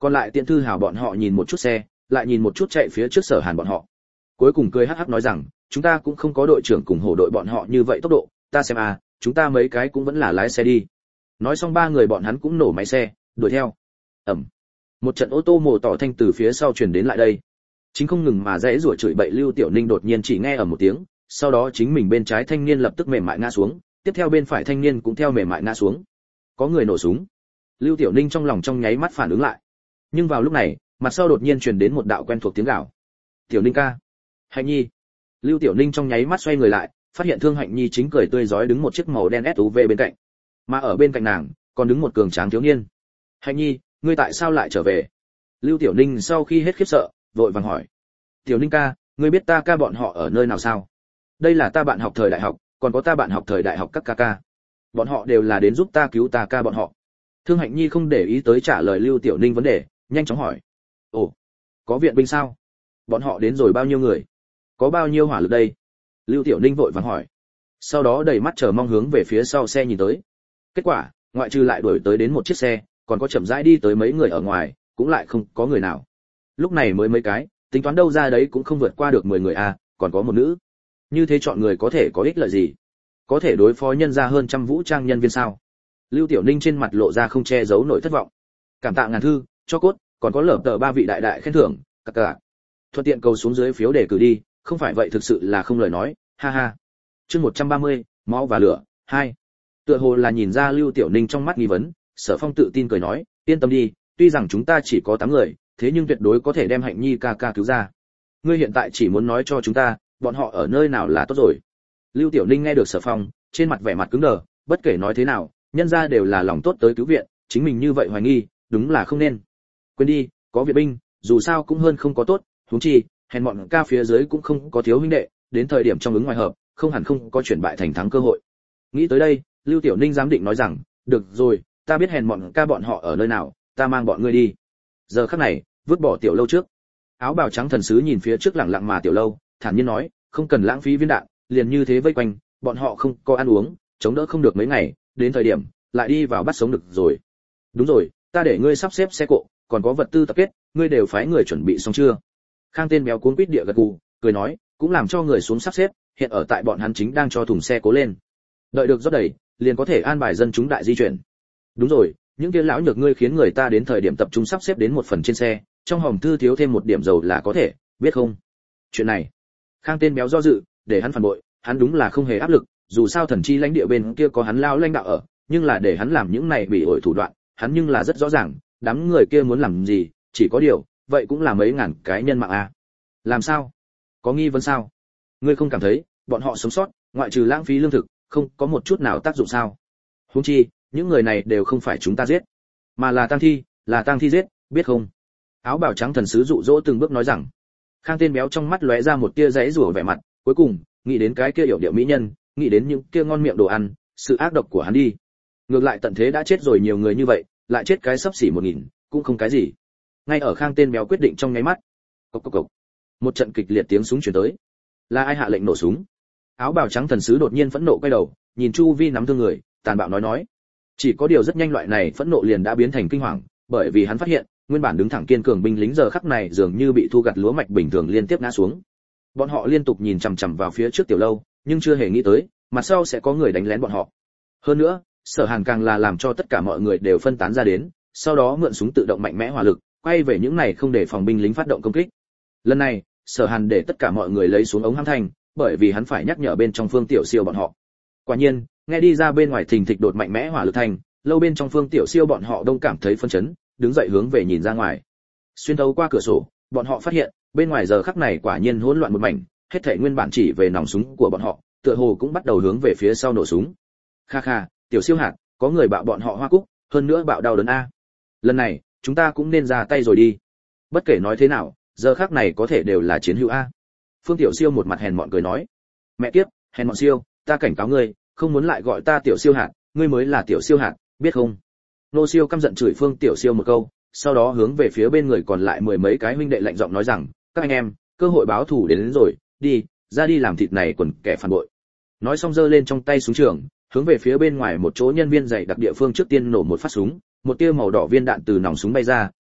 Còn lại Tiễn Thư Hào bọn họ nhìn một chút xe, lại nhìn một chút chạy phía trước Sở Hàn bọn họ. Cuối cùng cười hắc hắc nói rằng, chúng ta cũng không có đội trưởng cùng hổ đội bọn họ như vậy tốc độ, ta xem à, chúng ta mấy cái cũng vẫn là lái xe đi. Nói xong ba người bọn hắn cũng nổ máy xe, đuổi theo. Ầm. Một trận ô tô mồ tỏ thanh từ phía sau truyền đến lại đây. Chính không ngừng mà dãy rủa chửi bậy Lưu Tiểu Ninh đột nhiên chỉ nghe ở một tiếng, sau đó chính mình bên trái thanh niên lập tức mềm mại ngã xuống, tiếp theo bên phải thanh niên cũng theo mềm mại ngã xuống. Có người nổ súng. Lưu Tiểu Ninh trong lòng trong nháy mắt phản ứng lại. Nhưng vào lúc này, mặt sau đột nhiên truyền đến một đạo quen thuộc tiếng gào. "Tiểu Ninh ca." "Hạnh Nhi." Lưu Tiểu Ninh trong nháy mắt xoay người lại, phát hiện Thương Hạnh Nhi chính cười tươi rói đứng một chiếc màu đen SUV bên cạnh. Mà ở bên cạnh nàng, còn đứng một cường tráng thiếu niên. "Hạnh Nhi, ngươi tại sao lại trở về?" Lưu Tiểu Ninh sau khi hết khiếp sợ, vội vàng hỏi. "Tiểu Ninh ca, ngươi biết ta ca bọn họ ở nơi nào sao?" "Đây là ta bạn học thời đại học, còn có ta bạn học thời đại học các ca. Bọn họ đều là đến giúp ta cứu ta ca bọn họ." Thương Hạnh Nhi không để ý tới trả lời Lưu Tiểu Ninh vấn đề, nhanh chóng hỏi. "Ồ, có viện binh sao? Bọn họ đến rồi bao nhiêu người? Có bao nhiêu hỏa lực đây?" Lưu Tiểu Ninh vội vàng hỏi. Sau đó đầy mắt chờ mong hướng về phía sau xe nhìn tới. Kết quả, ngoại trừ lại đuổi tới đến một chiếc xe, còn có chậm rãi đi tới mấy người ở ngoài, cũng lại không có người nào. Lúc này mới mấy cái, tính toán đâu ra đấy cũng không vượt qua được 10 người à, còn có một nữ. Như thế chọn người có thể có ích lợi gì? Có thể đối phó nhân ra hơn trăm vũ trang nhân viên sao? Lưu Tiểu Ninh trên mặt lộ ra không che giấu nổi thất vọng. Cảm tạ ngàn thư, cho cốt, còn có lở tờ ba vị đại đại khen thưởng, cả. Thuận tiện cầu xuống dưới phiếu để cử đi, không phải vậy thực sự là không lời nói, ha ha. Chương 130, máu và lửa, 2. Tựa hồ là nhìn ra Lưu Tiểu Ninh trong mắt nghi vấn, Sở Phong tự tin cười nói, yên tâm đi, tuy rằng chúng ta chỉ có 8 người, thế nhưng tuyệt đối có thể đem Hạnh Nhi ca ca cứu ra. Ngươi hiện tại chỉ muốn nói cho chúng ta, bọn họ ở nơi nào là tốt rồi. Lưu Tiểu Ninh nghe được Sở Phong, trên mặt vẻ mặt cứng đờ, bất kể nói thế nào, nhân ra đều là lòng tốt tới cứu viện, chính mình như vậy hoài nghi, đúng là không nên. Quên đi, có viện binh, dù sao cũng hơn không có tốt, huống chi, hèn mọn ca phía dưới cũng không có thiếu huynh đệ, đến thời điểm trong ứng ngoài hợp, không hẳn không có chuyển bại thành thắng cơ hội. Nghĩ tới đây, Lưu Tiểu Ninh giám định nói rằng, được rồi, ta biết hèn mọn ca bọn họ ở nơi nào, ta mang bọn ngươi đi. Giờ khắc này, vứt bỏ Tiểu Lâu trước. Áo bào trắng thần sứ nhìn phía trước lẳng lặng mà Tiểu Lâu, thản nhiên nói, không cần lãng phí viên đạn, liền như thế vây quanh, bọn họ không có ăn uống, chống đỡ không được mấy ngày, đến thời điểm lại đi vào bắt sống được rồi. Đúng rồi, ta để ngươi sắp xếp xe cộ, còn có vật tư tập kết, ngươi đều phái người chuẩn bị xong chưa? Khang tên béo cuống quýt địa gật gù, cười nói, cũng làm cho người xuống sắp xếp, hiện ở tại bọn hắn chính đang cho thùng xe cố lên. Đợi được rót đầy, liền có thể an bài dân chúng đại di chuyển. Đúng rồi, những kia lão nhược ngươi khiến người ta đến thời điểm tập trung sắp xếp đến một phần trên xe, trong hòm thư thiếu thêm một điểm dầu là có thể, biết không? Chuyện này, Khang tên béo do dự, để hắn phản bội, hắn đúng là không hề áp lực, dù sao thần chi lãnh địa bên kia có hắn lao lãnh đạo ở, nhưng là để hắn làm những này bị ổi thủ đoạn, hắn nhưng là rất rõ ràng, đám người kia muốn làm gì, chỉ có điều, vậy cũng là mấy ngàn cái nhân mạng a. Làm sao? Có nghi vấn sao? Ngươi không cảm thấy, bọn họ sống sót, ngoại trừ lãng phí lương thực, không có một chút nào tác dụng sao? Huống chi, những người này đều không phải chúng ta giết, mà là tang thi giết, biết không? Áo bào trắng thần sứ dụ dỗ từng bước nói rằng. Khang tên béo trong mắt lóe ra một tia giãy rủa vẻ mặt, cuối cùng, nghĩ đến cái kia hiểu điệu mỹ nhân, nghĩ đến những kia ngon miệng đồ ăn, sự ác độc của hắn đi. Ngược lại tận thế đã chết rồi nhiều người như vậy, lại chết cái sấp xỉ 1000, cũng không cái gì. Ngay ở Khang tên béo quyết định trong nháy mắt, cộc cộc cộc, một trận kịch liệt tiếng súng truyền tới. Là ai hạ lệnh nổ súng? Áo bào trắng thần sứ đột nhiên phẫn nộ quay đầu, nhìn chu vi nắm thương người, tàn bạo nói. Chỉ có điều rất nhanh loại này phẫn nộ liền đã biến thành kinh hoàng, bởi vì hắn phát hiện, nguyên bản đứng thẳng kiên cường binh lính giờ khắc này dường như bị thu gặt lúa mạch bình thường liên tiếp ngã xuống. Bọn họ liên tục nhìn chằm chằm vào phía trước Tiểu Lâu, nhưng chưa hề nghĩ tới, mặt sau sẽ có người đánh lén bọn họ. Hơn nữa, Sở Hàn càng là làm cho tất cả mọi người đều phân tán ra đến, sau đó mượn súng tự động mạnh mẽ hỏa lực, quay về những này không để phòng binh lính phát động công kích. Lần này, Sở Hàn để tất cả mọi người lấy xuống ống hãm thanh, bởi vì hắn phải nhắc nhở bên trong Phương Tiểu Siêu bọn họ. Quả nhiên, nghe đi ra bên ngoài thình thịch đột mạnh mẽ hỏa lực thành, lâu bên trong Phương Tiểu Siêu bọn họ đông cảm thấy phấn chấn, đứng dậy hướng về nhìn ra ngoài. Xuyên thấu qua cửa sổ, bọn họ phát hiện, bên ngoài giờ khắc này quả nhiên hỗn loạn một mảnh, hết thảy nguyên bản chỉ về nòng súng của bọn họ, tựa hồ cũng bắt đầu hướng về phía sau nổ súng. Kha kha, Tiểu Siêu hạt, có người bạo bọn họ hoa cúc, hơn nữa bạo đau đớn a. Lần này, chúng ta cũng nên ra tay rồi đi. Bất kể nói thế nào, giờ khắc này có thể đều là chiến hữu a. Phương Tiểu Siêu một mặt hèn mọn cười nói, mẹ kiếp, hèn mọn Siêu, ta cảnh cáo ngươi, không muốn lại gọi ta Tiểu Siêu hạt, ngươi mới là Tiểu Siêu hạt, biết không? Nô Siêu căm giận chửi Phương Tiểu Siêu một câu, sau đó hướng về phía bên người còn lại mười mấy cái huynh đệ lạnh giọng nói rằng, các anh em, cơ hội báo thù đến rồi, đi, ra đi làm thịt này quần kẻ phản bội. Nói xong giơ lên trong tay súng trường, hướng về phía bên ngoài một chỗ nhân viên dạy đặc địa phương trước tiên nổ một phát súng, một tia màu đỏ viên đạn từ nòng súng bay ra,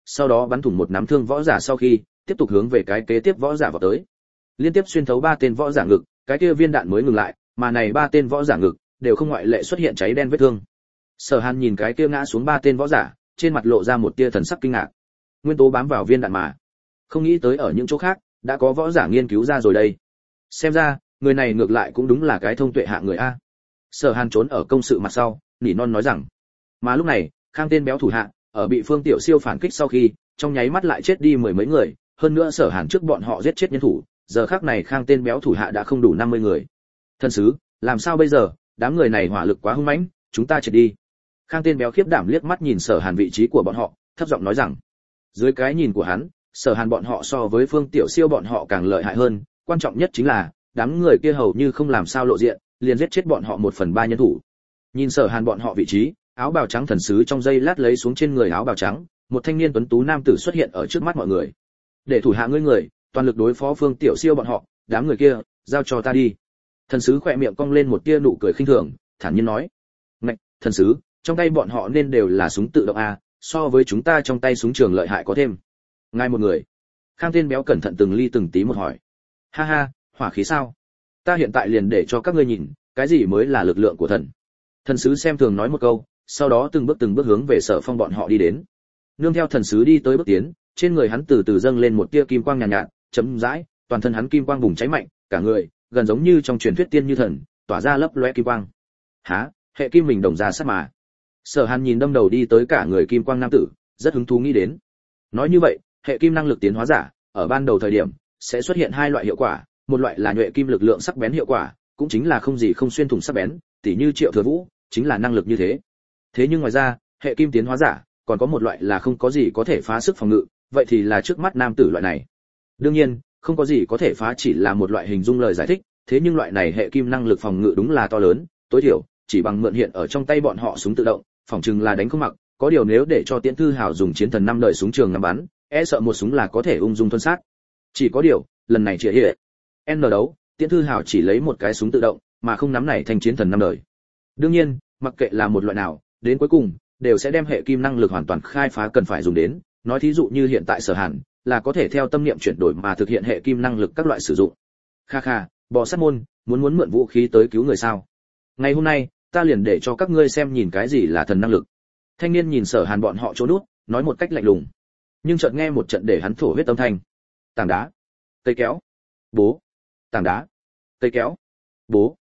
sau đó bắn thủng một nắm thương võ giả sau khi tiếp tục hướng về cái kế tiếp võ giả vào tới, liên tiếp xuyên thấu 3 tên võ giả ngực, cái kia viên đạn mới ngừng lại, mà này 3 tên võ giả ngực đều không ngoại lệ xuất hiện cháy đen vết thương. Sở Hàn nhìn cái kia ngã xuống 3 tên võ giả, trên mặt lộ ra một tia thần sắc kinh ngạc. Nguyên tố bám vào viên đạn mà, không nghĩ tới ở những chỗ khác đã có võ giả nghiên cứu ra rồi đây. Xem ra, người này ngược lại cũng đúng là cái thông tuệ hạng người a. Sở Hàn trốn ở công sự mặt sau, nỉ non nói rằng. Mà lúc này, Khang tên béo thủ hạ, ở bị Phương Tiểu Siêu phản kích sau khi, trong nháy mắt lại chết đi 10 mấy người, hơn nữa Sở Hàn trước bọn họ giết chết nhân thủ, giờ khắc này Khang tên béo thủ hạ đã không đủ 50 người. Thần sứ, làm sao bây giờ, đám người này hỏa lực quá hung mãnh, chúng ta triệt đi. Khang tên béo khiếp đảm liếc mắt nhìn Sở Hàn vị trí của bọn họ, thấp giọng nói rằng. Dưới cái nhìn của hắn, Sở Hàn bọn họ so với Phương Tiểu Siêu bọn họ càng lợi hại hơn, quan trọng nhất chính là, đám người kia hầu như không làm sao lộ diện, liền giết chết bọn họ 1/3 nhân thủ. Nhìn Sở Hàn bọn họ vị trí, áo bào trắng thần sứ trong giây lát lấy xuống trên người áo bào trắng, một thanh niên tuấn tú nam tử xuất hiện ở trước mắt mọi người. Để thủ hạ ngươi người, toàn lực đối phó Phương Tiểu Siêu bọn họ, đám người kia, giao cho ta đi. Thần sứ khỏe miệng cong lên một tia nụ cười khinh thường, thản nhiên nói: "Ngạch, thần sứ, trong tay bọn họ nên đều là súng tự động a, so với chúng ta trong tay súng trường lợi hại có thêm." Ngay một người. Khang tên béo cẩn thận từng ly từng tí một hỏi: "Ha ha, hỏa khí sao? Ta hiện tại liền để cho các ngươi nhìn, cái gì mới là lực lượng của thần." Thần sứ xem thường nói một câu, sau đó từng bước hướng về Sở Phong bọn họ đi đến. Nương theo thần sứ đi tới bước tiến, trên người hắn từ từ dâng lên một tia kim quang nhàn nhạt, chấm rãi, toàn thân hắn kim quang bùng cháy mạnh, cả người gần giống như trong truyền thuyết tiên như thần, tỏa ra lấp lóe kim quang. Hả? Hệ kim mình đồng ra sát mà. Sở Hàn nhìn đâm đầu đi tới cả người kim quang nam tử, rất hứng thú nghĩ đến. Nói như vậy, hệ kim năng lực tiến hóa giả, ở ban đầu thời điểm sẽ xuất hiện 2 loại hiệu quả, một loại là nhuệ kim lực lượng sắc bén hiệu quả, cũng chính là không gì không xuyên thủng sắc bén, tỉ như Triệu Thừa Vũ, chính là năng lực như thế. Thế nhưng ngoài ra, hệ kim tiến hóa giả còn có một loại là không có gì có thể phá sức phòng ngự, vậy thì là trước mắt nam tử loại này. Đương nhiên, không có gì có thể phá chỉ là một loại hình dung lời giải thích, thế nhưng loại này hệ kim năng lực phòng ngự đúng là to lớn, tối thiểu chỉ bằng mượn hiện ở trong tay bọn họ súng tự động, phòng chừng là đánh không mặc, có điều nếu để cho Tiễn Thư Hào dùng chiến thần 5 đời súng trường ngắm bắn, e sợ một súng là có thể ung dung thuần sát. Chỉ có điều, lần này chỉ hệ N đấu, Tiễn Thư Hào chỉ lấy một cái súng tự động, mà không nắm này thành chiến thần 5 đời. Đương nhiên, mặc kệ là một loại nào, đến cuối cùng đều sẽ đem hệ kim năng lực hoàn toàn khai phá cần phải dùng đến, nói thí dụ như hiện tại Sở Hàn là có thể theo tâm niệm chuyển đổi mà thực hiện hệ kim năng lực các loại sử dụng. Kha kha, bò sát môn, muốn mượn vũ khí tới cứu người sao? Ngày hôm nay, ta liền để cho các ngươi xem nhìn cái gì là thần năng lực. Thanh niên nhìn Sở Hàn bọn họ trốn nút, nói một cách lạnh lùng. Nhưng chợt nghe một trận để hắn thổ huyết âm thanh. Tảng đá, cây kéo, bố, tảng đá, cây kéo, bố.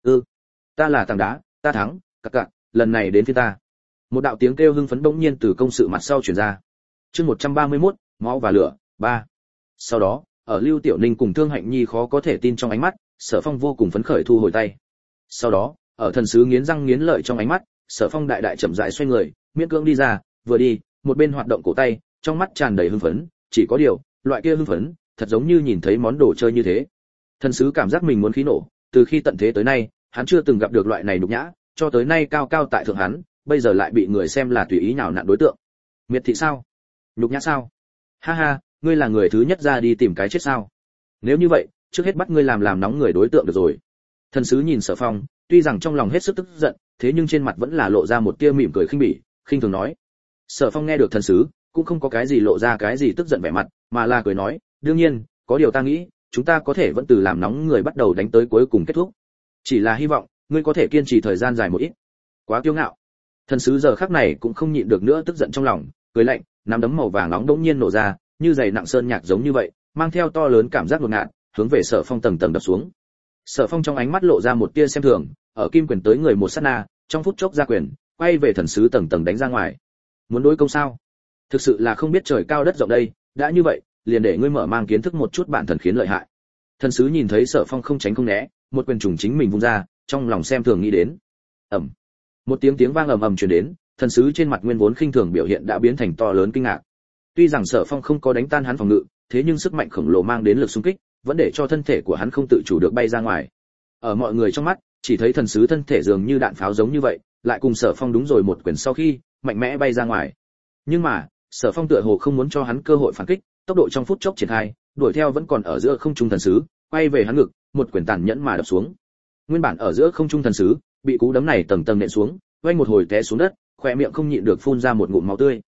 Ta là tảng đá, ta thắng, cặc cặc, lần này đến phiên ta. Một đạo tiếng kêu hưng phấn bỗng nhiên từ công sự mặt sau truyền ra. Chương 131, máu và lửa, 3. Sau đó, ở Lưu Tiểu Ninh cùng Thương Hạnh Nhi khó có thể tin trong ánh mắt, Sở Phong vô cùng phấn khởi thu hồi tay. Sau đó, ở thần sứ nghiến răng nghiến lợi trong ánh mắt, Sở Phong đại đại chậm rãi xoay người, miễn cưỡng đi ra, vừa đi, một bên hoạt động cổ tay, trong mắt tràn đầy hưng phấn, chỉ có điều, loại kia hưng phấn, thật giống như nhìn thấy món đồ chơi như thế. Thần sứ cảm giác mình muốn khí nổ, từ khi tận thế tới nay, hắn chưa từng gặp được loại này nhục nhã, cho tới nay cao cao tại thượng hắn, bây giờ lại bị người xem là tùy ý nhào nặn đối tượng. Miệt thị sao? Nhục nhã sao? Ha ha, ngươi là người thứ nhất ra đi tìm cái chết sao? Nếu như vậy, trước hết bắt ngươi làm nóng người đối tượng được rồi. Thần sứ nhìn Sở Phong, tuy rằng trong lòng hết sức tức giận, thế nhưng trên mặt vẫn là lộ ra một tia mỉm cười khinh bỉ, khinh thường nói. Sở Phong nghe được thần sứ, cũng không có cái gì lộ ra cái gì tức giận vẻ mặt, mà là cười nói, đương nhiên, có điều ta nghĩ, chúng ta có thể vẫn từ làm nóng người bắt đầu đánh tới cuối cùng kết thúc. Chỉ là hy vọng, ngươi có thể kiên trì thời gian dài một ít. Quá kiêu ngạo. Thần sứ giờ khắc này cũng không nhịn được nữa tức giận trong lòng, cười lạnh, nắm đấm màu vàng nóng đống nhiên nổ ra, như dày nặng sơn nhạc giống như vậy, mang theo to lớn cảm giác ngột ngạt, hướng về Sở Phong tầng tầng đập xuống. Sở Phong trong ánh mắt lộ ra một tia xem thường, ở kim quyền tới người một sát na, trong phút chốc ra quyền, quay về thần sứ tầng tầng đánh ra ngoài. Muốn đối công sao? Thực sự là không biết trời cao đất rộng đây, đã như vậy, liền để ngươi mở mang kiến thức một chút bản thần khiến lợi hại. Thần sứ nhìn thấy Sở Phong không tránh không né, một quyền trùng chính mình vung ra, trong lòng xem thường nghĩ đến. Ầm. Một tiếng vang ầm ầm truyền đến, thần sứ trên mặt nguyên vốn khinh thường biểu hiện đã biến thành to lớn kinh ngạc. Tuy rằng Sở Phong không có đánh tan hắn phòng ngự, thế nhưng sức mạnh khổng lồ mang đến lực xung kích, vẫn để cho thân thể của hắn không tự chủ được bay ra ngoài. Ở mọi người trong mắt, chỉ thấy thần sứ thân thể dường như đạn pháo giống như vậy, lại cùng Sở Phong đúng rồi một quyền sau khi, mạnh mẽ bay ra ngoài. Nhưng mà, Sở Phong tựa hồ không muốn cho hắn cơ hội phản kích, tốc độ trong phút chốc triển khai, đuổi theo vẫn còn ở giữa không trung thần sứ, quay về hắn ngực, một quyền tàn nhẫn mà đập xuống. Nguyên bản ở giữa không trung thần sứ, bị cú đấm này tầng tầng nện xuống, vang một hồi té xuống đất, khóe miệng không nhịn được phun ra một ngụm máu tươi.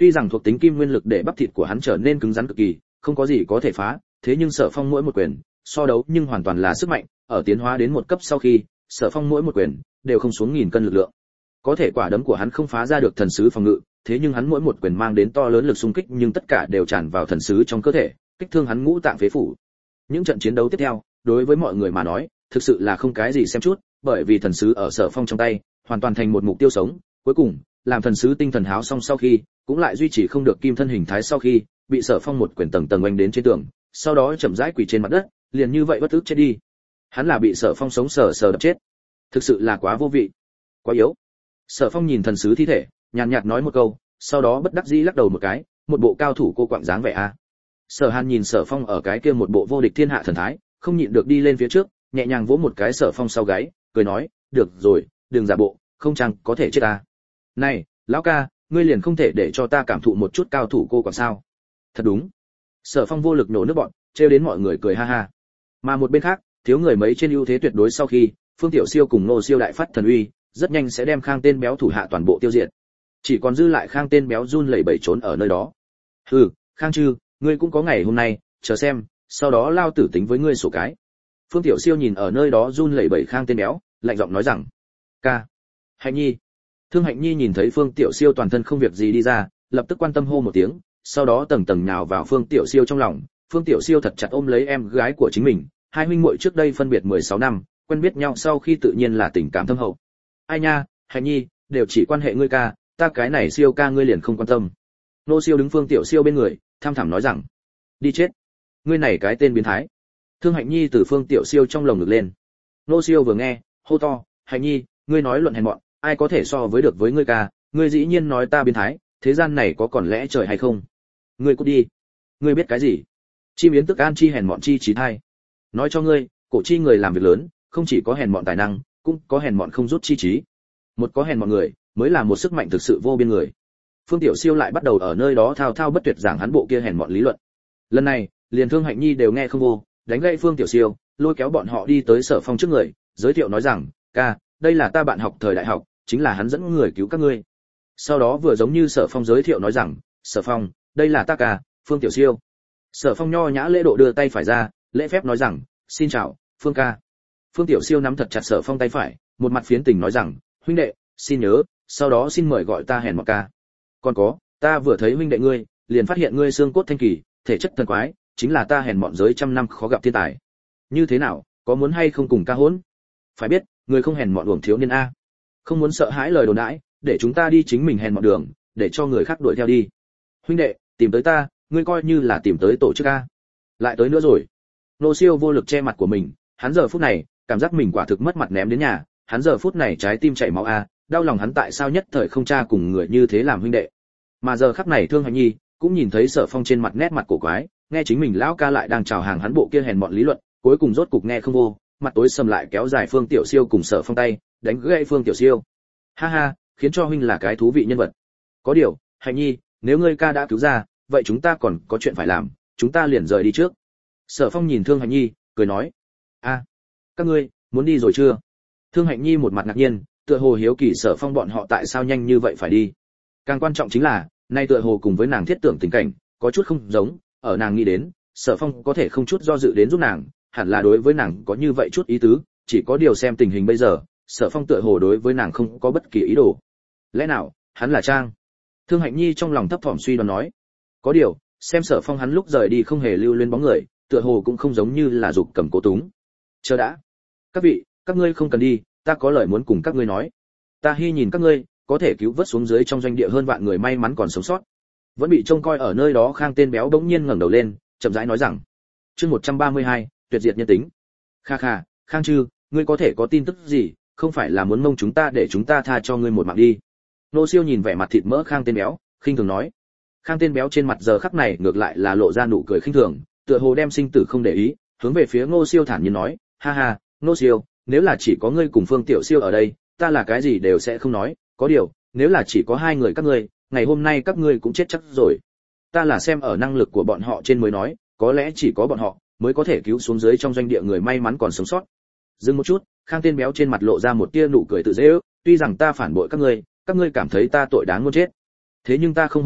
Tuy rằng thuộc tính kim nguyên lực để bắp thịt của hắn trở nên cứng rắn cực kỳ, không có gì có thể phá, thế nhưng Sở Phong mỗi một quyền, so đấu nhưng hoàn toàn là sức mạnh, ở tiến hóa đến một cấp sau khi, Sở Phong mỗi một quyền đều không xuống 1000 cân lực lượng. Có thể quả đấm của hắn không phá ra được thần sứ phòng ngự, thế nhưng hắn mỗi một quyền mang đến to lớn lực xung kích nhưng tất cả đều tràn vào thần sứ trong cơ thể, kích thương hắn ngũ tạng phế phủ. Những trận chiến đấu tiếp theo, đối với mọi người mà nói, thực sự là không cái gì xem chút, bởi vì thần sứ ở Sở Phong trong tay, hoàn toàn thành một mục tiêu sống, cuối cùng, làm thần sứ tinh thần háo xong sau khi, cũng lại duy trì không được kim thân hình thái sau khi, bị Sở Phong một quyền tầng tầng oanh đến trên tường, sau đó chậm rãi quỳ trên mặt đất, liền như vậy bất ức chết đi. Hắn là bị Sở Phong sống sờ sờ đập chết. Thực sự là quá vô vị, quá yếu. Sở Phong nhìn thần sứ thi thể, nhàn nhạt nói một câu, sau đó bất đắc dĩ lắc đầu một cái, một bộ cao thủ cô quạng dáng vẻ a. Sở Hàn nhìn Sở Phong ở cái kia một bộ vô địch thiên hạ thần thái, không nhịn được đi lên phía trước, nhẹ nhàng vỗ một cái Sở Phong sau gáy, cười nói, được rồi, đừng giả bộ, không chăng có thể chết ta. Này, lão ca, ngươi liền không thể để cho ta cảm thụ một chút cao thủ cô quạng sao? Thật đúng. Sở Phong vô lực nổ nước bọn, trêu đến mọi người cười ha ha. Mà một bên khác, thiếu người mấy trên ưu thế tuyệt đối sau khi, Phương Tiểu Siêu cùng Ngô Siêu đại phát thần uy, rất nhanh sẽ đem Khang tên béo thủ hạ toàn bộ tiêu diệt. Chỉ còn dư lại Khang tên béo run lẩy bẩy trốn ở nơi đó. Hừ, Khang Trư, ngươi cũng có ngày hôm nay, chờ xem, sau đó lao tử tính với ngươi sổ cái. Phương Tiểu Siêu nhìn ở nơi đó run lẩy bẩy Khang tên béo, lạnh giọng nói rằng: "Ca, Hạnh Nhi." Thương Hạnh Nhi nhìn thấy Phương Tiểu Siêu toàn thân không việc gì đi ra, lập tức quan tâm hô một tiếng, sau đó tầng tầng nhào vào Phương Tiểu Siêu trong lòng. Phương Tiểu Siêu thật chặt ôm lấy em gái của chính mình, hai huynh muội trước đây phân biệt 16 năm, quen biết nhau sau khi tự nhiên là tình cảm thâm hậu. Ai nha, Hạnh Nhi, đều chỉ quan hệ ngươi ca, ta cái này Siêu ca ngươi liền không quan tâm. Nô Siêu đứng Phương Tiểu Siêu bên người, tham thẳm nói rằng: "Đi chết, ngươi này cái tên biến thái." Thương Hạnh Nhi từ Phương Tiểu Siêu trong lồng ngực lên. Nô Siêu vừa nghe, hô to: "Hạnh Nhi, ngươi nói luận hèn mọn, ai có thể so với được với ngươi ca, ngươi dĩ nhiên nói ta biến thái, thế gian này có còn lẽ trời hay không? Ngươi cút đi, ngươi biết cái gì? Chi biến tức an chi hèn mọn chi trí thai. Nói cho ngươi, cổ chi người làm việc lớn, không chỉ có hèn mọn tài năng, cũng có hèn mọn không rút chi trí. Một có hèn mọn người, mới là một sức mạnh thực sự vô biên người." Phương Tiểu Siêu lại bắt đầu ở nơi đó thao thao bất tuyệt giảng hắn bộ kia hèn mọn lý luận. Lần này, liền Thương Hạnh Nhi đều nghe không vô, đánh gãy Phương Tiểu Siêu, lôi kéo bọn họ đi tới Sở Phong trước người, giới thiệu nói rằng: "Ca, đây là ta bạn học thời đại học, chính là hắn dẫn người cứu các ngươi." Sau đó vừa giống như Sở Phong giới thiệu nói rằng: "Sở Phong, đây là ta ca, Phương Tiểu Siêu." Sở Phong nho nhã lễ độ đưa tay phải ra, lễ phép nói rằng: "Xin chào, Phương ca." Phương Tiểu Siêu nắm thật chặt Sở Phong tay phải, một mặt phiến tình nói rằng: "Huynh đệ, xin nhớ, sau đó xin mời gọi ta hèn mọn ca. Còn có, ta vừa thấy huynh đệ ngươi, liền phát hiện ngươi xương cốt thanh kỳ, thể chất thần quái, chính là ta hèn mọn giới trăm năm khó gặp thiên tài. Như thế nào, có muốn hay không cùng ca hỗn? Phải biết, người không hèn mọn uổng thiếu niên a. Không muốn sợ hãi lời đồn đãi, để chúng ta đi chính mình hèn mọn đường, để cho người khác đuổi theo đi. Huynh đệ, tìm tới ta, ngươi coi như là tìm tới tổ chức a." Lại tới nữa rồi. Nô Siêu vô lực che mặt của mình, hắn giờ phút này, cảm giác mình quả thực mất mặt ném đến nhà, hắn giờ phút này trái tim chảy máu a, đau lòng hắn tại sao nhất thời không cha cùng người như thế làm huynh đệ. Mà giờ khắc này Thương Hạnh Nhi cũng nhìn thấy Sở Phong trên mặt nét mặt cổ quái, nghe chính mình lão ca lại đang chào hàng hắn bộ kia hèn mọn lý luận, cuối cùng rốt cục nghe không vô, mặt tối sầm lại kéo dài Phương Tiểu Siêu cùng Sở Phong tay, đánh gãy Phương Tiểu Siêu. Ha ha, khiến cho huynh là cái thú vị nhân vật. Có điều, Hạnh Nhi, nếu ngươi ca đã cứu ra, vậy chúng ta còn có chuyện phải làm, chúng ta liền rời đi trước. Sở Phong nhìn Thương Hạnh Nhi, cười nói: "A, các ngươi muốn đi rồi chưa?" Thương Hạnh Nhi một mặt ngạc nhiên, tựa hồ hiếu kỳ Sở Phong bọn họ tại sao nhanh như vậy phải đi. Càng quan trọng chính là, nay tựa hồ cùng với nàng thiết tưởng tình cảnh có chút không giống, ở nàng nghĩ đến, Sở Phong có thể không chút do dự đến giúp nàng, hẳn là đối với nàng có như vậy chút ý tứ, chỉ có điều xem tình hình bây giờ, Sở Phong tựa hồ đối với nàng không có bất kỳ ý đồ. Lẽ nào, hắn là trang? Thương Hạnh Nhi trong lòng thấp thỏm suy đoán nói. Có điều, xem Sở Phong hắn lúc rời đi không hề lưu luyến bóng người, tựa hồ cũng không giống như là dục cầm cố túng. Chờ đã, các vị, các ngươi không cần đi, ta có lời muốn cùng các ngươi nói. Ta hy nhìn các ngươi có thể cứu vớt xuống dưới trong doanh địa hơn vạn người may mắn còn sống sót. Vẫn bị trông coi ở nơi đó Khang tên béo bỗng nhiên ngẩng đầu lên, chậm rãi nói rằng: "Chương 132, tuyệt diệt nhân tính." Kha kha, Khang Trư, ngươi có thể có tin tức gì, không phải là muốn mông chúng ta để chúng ta tha cho ngươi một mạng đi. Nô Siêu nhìn vẻ mặt thịt mỡ Khang tên béo, khinh thường nói. Khang tên béo trên mặt giờ khắc này ngược lại là lộ ra nụ cười khinh thường, tựa hồ đem sinh tử không để ý, hướng về phía Nô Siêu thản nhiên nói: "Ha ha, Nô Siêu, nếu là chỉ có ngươi cùng Phương Tiểu Siêu ở đây, ta là cái gì đều sẽ không nói, có điều, nếu là chỉ có hai người các ngươi, ngày hôm nay các ngươi cũng chết chắc rồi. Ta là xem ở năng lực của bọn họ trên mới nói, có lẽ chỉ có bọn họ mới có thể cứu xuống dưới trong doanh địa người may mắn còn sống sót." Dừng một chút, Khang tên béo trên mặt lộ ra một tia nụ cười tự dễ ước, tuy rằng ta phản bội các ngươi cảm thấy ta tội đáng muốn chết. Thế nhưng ta không hối hận,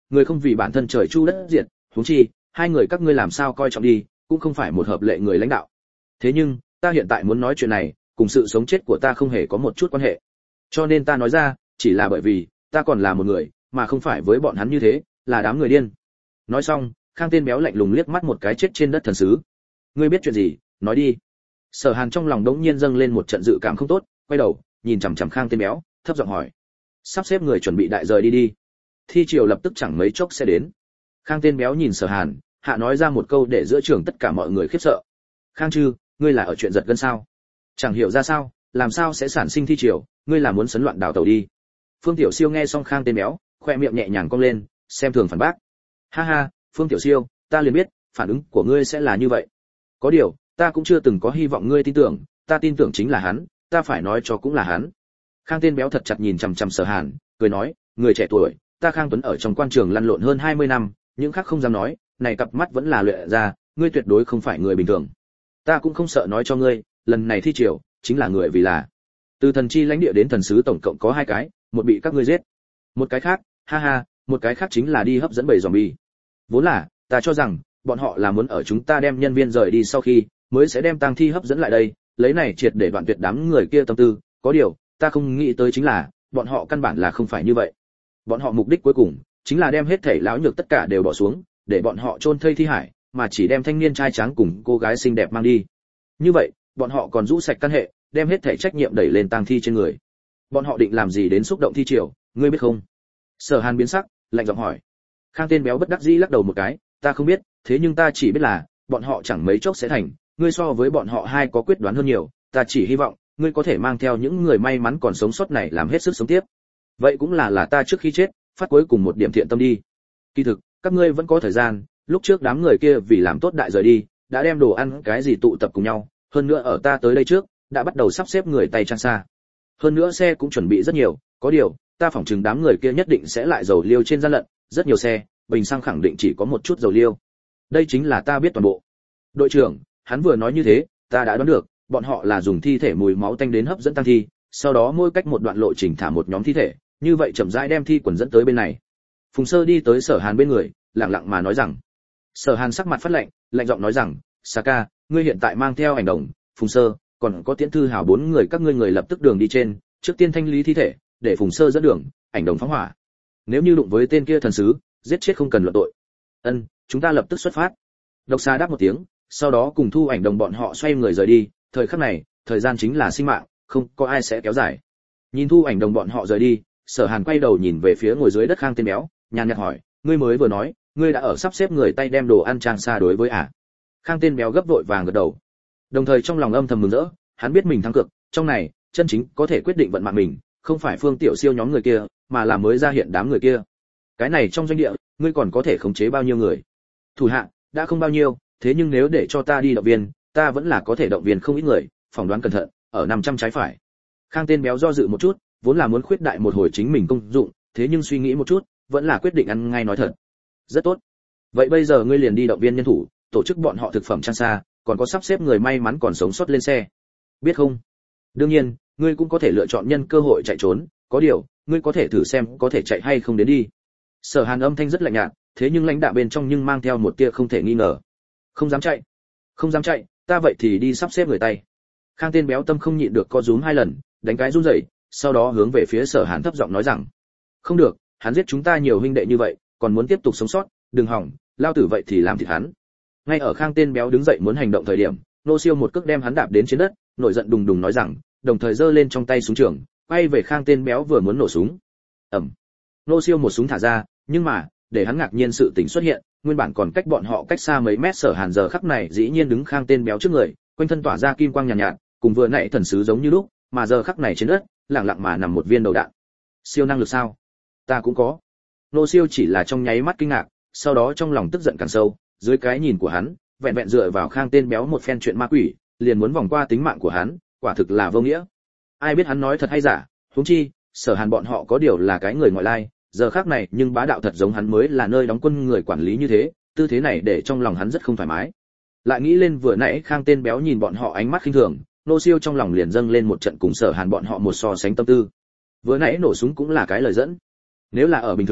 người không vì bản thân trời chu đất diệt, huống chi hai người các ngươi làm sao coi trọng đi, cũng không phải một hợp lệ người lãnh đạo. Thế nhưng ta hiện tại muốn nói chuyện này cùng sự sống chết của ta không hề có một chút quan hệ, cho nên ta nói ra chỉ là bởi vì ta còn là một người, mà không phải với bọn hắn như thế là đám người điên. Nói xong, Khang tên béo lạnh lùng liếc mắt một cái chết trên đất thần sứ. Ngươi biết chuyện gì, nói đi. Sở Hàn trong lòng đống nhiên dâng lên một trận dự cảm không tốt, quay đầu nhìn chằm chằm Khang tên béo, thấp giọng hỏi: sắp xếp người chuẩn bị đại rời đi đi, thi triều lập tức chẳng mấy chốc sẽ đến. Khang tên béo nhìn Sở Hàn, hạ nói ra một câu để giữa trường tất cả mọi người khiếp sợ: Khang Trư, ngươi là ở chuyện giật gân sao? Chẳng hiểu ra sao, làm sao sẽ sản sinh thi triều, ngươi là muốn sấn loạn đào tẩu đi. Phương Tiểu Siêu nghe xong Khang tên béo, khoe miệng nhẹ nhàng cong lên, xem thường phản bác: ha ha, Phương Tiểu Siêu, ta liền biết phản ứng của ngươi sẽ là như vậy. Có điều ta cũng chưa từng có hy vọng ngươi tin tưởng, ta tin tưởng chính là hắn, ta phải nói cho cũng là hắn. Khang tên béo thật chặt nhìn chằm chằm Sở Hàn, cười nói: người trẻ tuổi, ta Khang Tuấn ở trong quan trường lăn lộn hơn 20 năm, những khác không dám nói, này cặp mắt vẫn là luyện ra, ngươi tuyệt đối không phải người bình thường. Ta cũng không sợ nói cho ngươi, lần này thi triều chính là người vì là từ thần chi lãnh địa đến thần sứ tổng cộng có 2 cái, một bị các ngươi giết, một cái khác, ha ha, một cái khác chính là đi hấp dẫn bầy zombie. Vốn là ta cho rằng bọn họ là muốn ở chúng ta đem nhân viên rời đi sau khi mới sẽ đem tang thi hấp dẫn lại đây, lấy này triệt để đoạn tuyệt đám người kia tâm tư. Có điều ta không nghĩ tới chính là bọn họ căn bản là không phải như vậy. Bọn họ mục đích cuối cùng chính là đem hết thảy lão nhược tất cả đều bỏ xuống, để bọn họ chôn thây thi hải, mà chỉ đem thanh niên trai tráng cùng cô gái xinh đẹp mang đi. Như vậy bọn họ còn rũ sạch căn hệ, đem hết thảy trách nhiệm đẩy lên tang thi trên người. Bọn họ định làm gì đến xúc động thi triều, ngươi biết không? Sở Hàn biến sắc, lạnh giọng hỏi. Khang tên béo bất đắc dĩ lắc đầu một cái: ta không biết, thế nhưng ta chỉ biết là bọn họ chẳng mấy chốc sẽ thành, ngươi so với bọn họ hai có quyết đoán hơn nhiều, ta chỉ hy vọng ngươi có thể mang theo những người may mắn còn sống sót này làm hết sức sống tiếp. Vậy cũng là ta trước khi chết phát cuối cùng một điểm thiện tâm đi. Kỳ thực các ngươi vẫn có thời gian, lúc trước đám người kia vì làm tốt đại rời đi, đã đem đồ ăn cái gì tụ tập cùng nhau, hơn nữa ở ta tới đây trước đã bắt đầu sắp xếp người tay trang xa, hơn nữa xe cũng chuẩn bị rất nhiều. Có điều ta phỏng chừng đám người kia nhất định sẽ lại dầu liêu trên gian lận, rất nhiều xe, bình xăng khẳng định chỉ có một chút dầu liêu. Đây chính là ta biết toàn bộ. Đội trưởng, hắn vừa nói như thế, ta đã đoán được, bọn họ là dùng thi thể mùi máu tanh đến hấp dẫn tăng thi, sau đó mỗi cách một đoạn lộ trình thả một nhóm thi thể, như vậy chậm rãi đem thi quần dẫn tới bên này. Phùng Sơ đi tới Sở Hàn bên người, lặng lặng mà nói rằng. Sở Hàn sắc mặt phát lạnh, lạnh giọng nói rằng: Saka, ngươi hiện tại mang theo ảnh đồng, Phùng Sơ, còn có Tiễn Thư Hào 4 người, các ngươi người lập tức đường đi trên, trước tiên thanh lý thi thể, để Phùng Sơ dẫn đường, ảnh đồng phóng hỏa. Nếu như đụng với tên kia thần sứ, giết chết không cần luận tội. Ân, chúng ta lập tức xuất phát. Độc Xà đáp một tiếng, sau đó cùng Thu Ảnh đồng bọn họ xoay người rời đi. Thời khắc này, thời gian chính là sinh mạng, không có ai sẽ kéo dài. Nhìn Thu Ảnh đồng bọn họ rời đi, Sở Hàn quay đầu nhìn về phía ngồi dưới đất Khang tên béo, nhàn nhạt hỏi: ngươi mới vừa nói, ngươi đã ở sắp xếp người tay đem đồ ăn trang xa đối với ả? Khang tên béo gấp vội vàng gật đầu, đồng thời trong lòng âm thầm mừng rỡ. Hắn biết mình thắng cược, trong này chân chính có thể quyết định vận mạng mình, không phải Phương Tiểu Siêu nhóm người kia, mà là mới ra hiện đám người kia. Cái này trong doanh địa, ngươi còn có thể khống chế bao nhiêu người? Thủ hạ đã không bao nhiêu, thế nhưng nếu để cho ta đi động viên, ta vẫn là có thể động viên không ít người, phỏng đoán cẩn thận, ở 500 trái phải. Khang tên béo do dự một chút, vốn là muốn khuyết đại một hồi chính mình công dụng, thế nhưng suy nghĩ một chút, vẫn là quyết định ăn ngay nói thật. Rất tốt. Vậy bây giờ ngươi liền đi động viên nhân thủ, tổ chức bọn họ thực phẩm trang xa, còn có sắp xếp người may mắn còn sống sót lên xe. Biết không? Đương nhiên, ngươi cũng có thể lựa chọn nhân cơ hội chạy trốn, có điều, ngươi có thể thử xem có thể chạy hay không đến đi. Sở Hàn âm thanh rất lạnh nhạt, thế nhưng lãnh đạm bên trong nhưng mang theo một tia không thể nghi ngờ. Không dám chạy, không dám chạy, ta vậy thì đi sắp xếp người tay. Khang tên béo tâm không nhịn được co rúm 2 lần, đánh cái run rẩy, sau đó hướng về phía Sở Hàn thấp giọng nói rằng: không được, hắn giết chúng ta nhiều huynh đệ như vậy, còn muốn tiếp tục sống sót, đừng hỏng, lao tử vậy thì làm thịt hắn. Ngay ở Khang tên béo đứng dậy muốn hành động thời điểm, Nô Siêu một cước đem hắn đạp đến trên đất, nổi giận đùng đùng nói rằng, đồng thời giơ lên trong tay súng trường, quay về Khang tên béo vừa muốn nổ súng. Ầm. Nô Siêu một súng thả ra, nhưng mà, để hắn ngạc nhiên sự tình xuất hiện, nguyên bản còn cách bọn họ cách xa mấy mét Sở Hàn giờ khắc này dĩ nhiên đứng Khang tên béo trước người, quanh thân tỏa ra kim quang nhàn nhạt, cùng vừa nãy thần sứ giống như lúc, mà giờ khắc này trên đất, lặng lặng mà nằm một viên đầu đạn. Siêu năng lực sao? Ta cũng có. Nô Siêu chỉ là trong nháy mắt kinh ngạc, sau đó trong lòng tức giận càng sâu, dưới cái nhìn của hắn, vẹn vẹn dựa vào Khang tên béo một phen chuyện ma quỷ, liền muốn vòng qua tính mạng của hắn, quả thực là vô nghĩa. Ai biết hắn nói thật hay giả, huống chi, Sở Hàn bọn họ có điều là cái người ngoại lai, giờ khắc này nhưng bá đạo thật giống hắn mới là nơi đóng quân người quản lý như thế, tư thế này để trong lòng hắn rất không thoải mái. Lại nghĩ lên vừa nãy Khang tên béo nhìn bọn họ ánh mắt khinh thường, Nô Siêu trong lòng liền dâng lên một trận cùng Sở Hàn bọn họ một so sánh tâm tư. Vừa nãy nổ súng cũng là cái lời dẫn. Nếu là ở bình thường,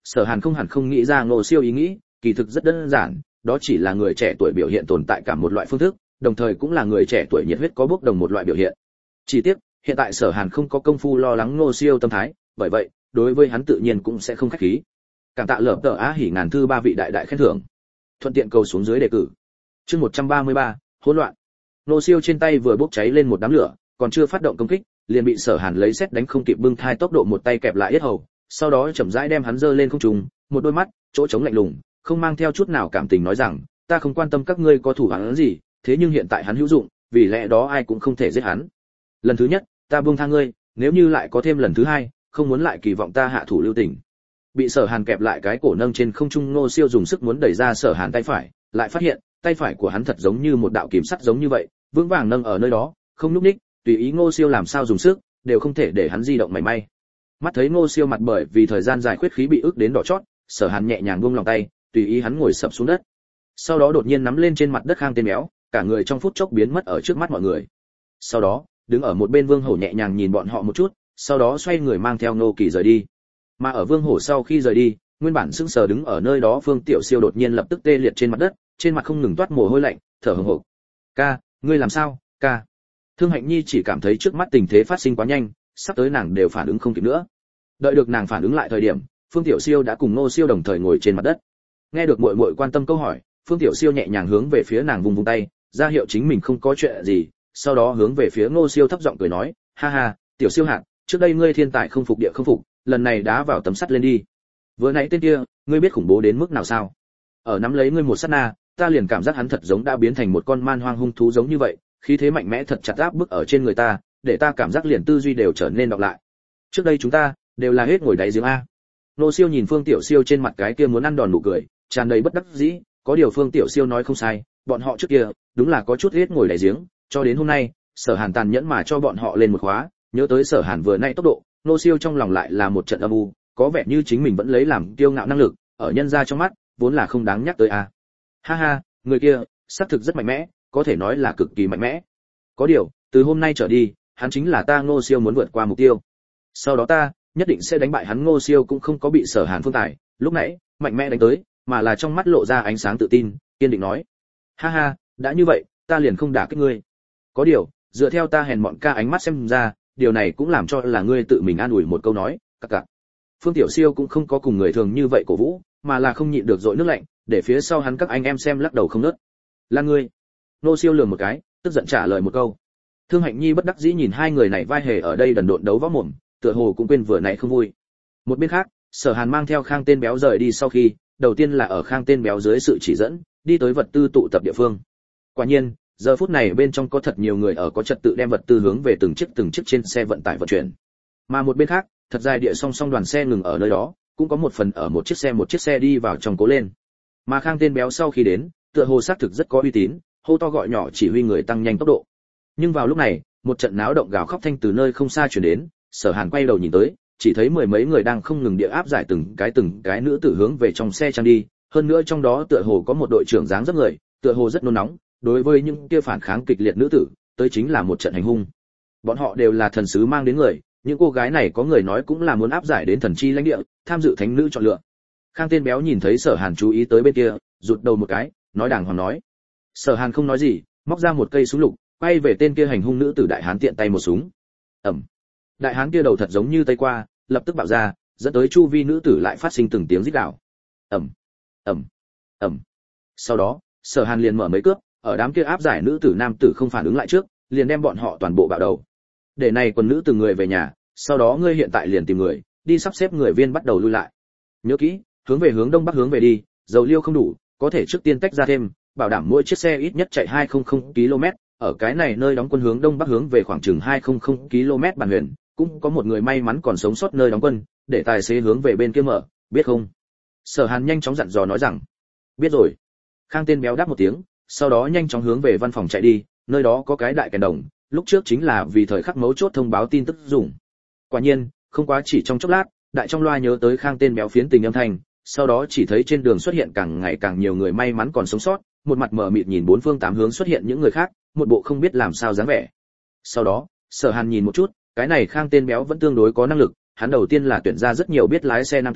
Sở Hàn không hẳn không nghĩ ra Ngô Siêu ý nghĩ, kỳ thực rất đơn giản, đó chỉ là người trẻ tuổi biểu hiện tồn tại cảm một loại phương thức, đồng thời cũng là người trẻ tuổi nhiệt huyết có bốc đồng một loại biểu hiện. Chỉ tiếc, hiện tại Sở Hàn không có công phu lo lắng Ngô Siêu tâm thái, bởi vậy, đối với hắn tự nhiên cũng sẽ không khách khí. Cảm tạ lợp tờ á hỉ ngàn thư ba vị đại đại khen thưởng. Thuận tiện cầu xuống dưới đề cử. Chương 133, hỗn loạn. Ngô Siêu trên tay vừa bốc cháy lên một đám lửa, còn chưa phát động công kích, liền bị Sở Hàn lấy sét đánh không kịp bưng thai tốc độ một tay kẹp lại yết hầu, sau đó chậm rãi đem hắn giơ lên không trung, một đôi mắt, chỗ trống lạnh lùng, không mang theo chút nào cảm tình nói rằng, ta không quan tâm các ngươi có thủ án gì, thế nhưng hiện tại hắn hữu dụng, vì lẽ đó ai cũng không thể giết hắn. Lần thứ nhất, ta buông tha ngươi, nếu như lại có thêm lần thứ hai, không muốn lại kỳ vọng ta hạ thủ lưu tình. Bị Sở Hàn kẹp lại cái cổ nâng trên không trung, Ngô Siêu dùng sức muốn đẩy ra Sở Hàn tay phải, lại phát hiện, tay phải của hắn thật giống như một đạo kìm sắt giống như vậy, vững vàng nâng ở nơi đó, không nhúc nhích, tùy ý Ngô Siêu làm sao dùng sức, đều không thể để hắn di động mảy may. Mắt thấy Ngô Siêu mặt bởi vì thời gian dài khuyết khí bị ức đến đỏ chót, Sở Hàn nhẹ nhàng buông lòng tay, tùy ý hắn ngồi sập xuống đất. Sau đó đột nhiên nắm lên trên mặt đất Khang Tên Béo, cả người trong phút chốc biến mất ở trước mắt mọi người. Sau đó, đứng ở một bên Vương Hổ nhẹ nhàng nhìn bọn họ một chút, sau đó xoay người mang theo Ngô Kỳ rời đi. Mà ở Vương Hổ sau khi rời đi, nguyên bản sững sờ đứng ở nơi đó Phương Tiểu Siêu đột nhiên lập tức tê liệt trên mặt đất, trên mặt không ngừng toát mồ hôi lạnh, thở hổn hộc. "Ca, ngươi làm sao, ca?" Thương Hạnh Nhi chỉ cảm thấy trước mắt tình thế phát sinh quá nhanh, sắp tới nàng đều phản ứng không kịp nữa. Đợi được nàng phản ứng lại thời điểm, Phương Tiểu Siêu đã cùng Ngô Siêu đồng thời ngồi trên mặt đất. Nghe được muội muội quan tâm câu hỏi, Phương Tiểu Siêu nhẹ nhàng hướng về phía nàng vùng vùng tay, ra hiệu chính mình không có chuyện gì, sau đó hướng về phía Ngô Siêu thấp giọng cười nói, "Ha ha, Tiểu Siêu hạt, trước đây ngươi thiên tài không phục địa không phục, lần này đá vào tấm sắt lên đi. Vừa nãy tên kia, ngươi biết khủng bố đến mức nào sao? Ở nắm lấy ngươi một sát na, ta liền cảm giác hắn thật giống đã biến thành một con man hoang hung thú giống như vậy, khí thế mạnh mẽ thật chặt áp bức ở trên người ta, để ta cảm giác liền tư duy đều trở nên đọc lại. Trước đây chúng ta đều là hết ngồi đáy giếng a." Ngô Siêu nhìn Phương Tiểu Siêu trên mặt cái kia muốn ăn đòn nụ cười, tràn đầy bất đắc dĩ, có điều Phương Tiểu Siêu nói không sai, bọn họ trước kia đúng là có chút hết ngồi đáy giếng, cho đến hôm nay, Sở Hàn tàn nhẫn mà cho bọn họ lên một khóa, nhớ tới Sở Hàn vừa nãy tốc độ, Ngô Siêu trong lòng lại là một trận âm u, có vẻ như chính mình vẫn lấy làm kiêu ngạo năng lực, ở nhân gia trong mắt, vốn là không đáng nhắc tới a. Ha ha, người kia, xác thực rất mạnh mẽ, có thể nói là cực kỳ mạnh mẽ. Có điều, từ hôm nay trở đi, hắn chính là ta Ngô Siêu muốn vượt qua mục tiêu. Sau đó ta nhất định sẽ đánh bại hắn. Ngô Siêu cũng không có bị Sở Hàn phương tài, lúc nãy mạnh mẽ đánh tới, mà là trong mắt lộ ra ánh sáng tự tin, kiên định nói: "Ha ha, đã như vậy, ta liền không đả kích ngươi. Có điều, dựa theo ta hèn mọn ca ánh mắt xem ra, điều này cũng làm cho là ngươi tự mình an ủi một câu nói, cặc cặc." Phương Tiểu Siêu cũng không có cùng người thường như vậy cổ vũ, mà là không nhịn được dội nước lạnh, để phía sau hắn các anh em xem lắc đầu không ngớt. "Là ngươi?" Ngô Siêu lườm một cái, tức giận trả lời một câu. Thương Hạnh Nhi bất đắc dĩ nhìn hai người này vai hề ở đây đần độn đấu võ mồm, tựa hồ cũng quên vừa nãy không vui. Một bên khác, Sở Hàn mang theo Khang Tên Béo rời đi sau khi, đầu tiên là ở Khang Tên Béo dưới sự chỉ dẫn, đi tới vật tư tụ tập địa phương. Quả nhiên, giờ phút này bên trong có thật nhiều người ở có trật tự đem vật tư hướng về từng chiếc trên xe vận tải vận chuyển. Mà một bên khác, thật dài địa song song đoàn xe ngừng ở nơi đó, cũng có một phần ở một chiếc xe đi vào trong cố lên. Mà Khang Tên Béo sau khi đến, tựa hồ xác thực rất có uy tín, hô to gọi nhỏ chỉ huy người tăng nhanh tốc độ. Nhưng vào lúc này, một trận náo động gào khóc thanh từ nơi không xa truyền đến, Sở Hàn quay đầu nhìn tới, chỉ thấy mười mấy người đang không ngừng địa áp giải từng cái nữ tử hướng về trong xe trang đi, hơn nữa trong đó tựa hồ có một đội trưởng dáng dấp người, tựa hồ rất nôn nóng, đối với những kia phản kháng kịch liệt nữ tử, tới chính là một trận hành hung. Bọn họ đều là thần sứ mang đến người, những cô gái này có người nói cũng là muốn áp giải đến thần chi lãnh địa, tham dự thánh nữ chọn lựa. Khang Tên Béo nhìn thấy Sở Hàn chú ý tới bên kia, rụt đầu một cái, nói đàng hoàng nói. Sở Hàn không nói gì, móc ra một cây súng lục, quay về tên kia hành hung nữ tử đại hán tiện tay một súng. Ầm. Đại hán kia đầu thật giống như tây qua, lập tức bạo ra, dẫn tới chu vi nữ tử lại phát sinh từng tiếng rít gào. Ầm, ầm, ầm. Sau đó, Sở Hàn liền mở mấy cướp, ở đám kia áp giải nữ tử nam tử không phản ứng lại trước, liền đem bọn họ toàn bộ bạo đầu. Để này quần nữ từng người về nhà, sau đó ngươi hiện tại liền tìm người, đi sắp xếp người viên bắt đầu lui lại. Nhớ kỹ, hướng đông bắc hướng về đi, dầu liêu không đủ, có thể trước tiên tách ra thêm, bảo đảm mỗi chiếc xe ít nhất chạy 200 km, ở cái này nơi đóng quân hướng đông bắc hướng về khoảng chừng 200 km bản huyền, cũng có một người may mắn còn sống sót nơi đóng quân, để tài xế hướng về bên kia mở, biết không? Sở Hàn nhanh chóng dặn dò nói rằng, biết rồi. Khang Tên Béo đáp một tiếng, sau đó nhanh chóng hướng về văn phòng chạy đi, nơi đó có cái đại kèn đồng, lúc trước chính là vì thời khắc mấu chốt thông báo tin tức dùng. Quả nhiên, không quá chỉ trong chốc lát, đại trong loa nhớ tới Khang Tên Béo phiến tình âm thanh, sau đó chỉ thấy trên đường xuất hiện càng ngày càng nhiều người may mắn còn sống sót, một mặt mờ mịt nhìn bốn phương tám hướng xuất hiện những người khác, một bộ không biết làm sao dáng vẻ. Sau đó, Sở Hàn nhìn một chút, cái này Khang Tên Béo vẫn tương đối có năng lực, hắn đầu tiên là tuyển ra rất nhiều biết lái xe nam tử,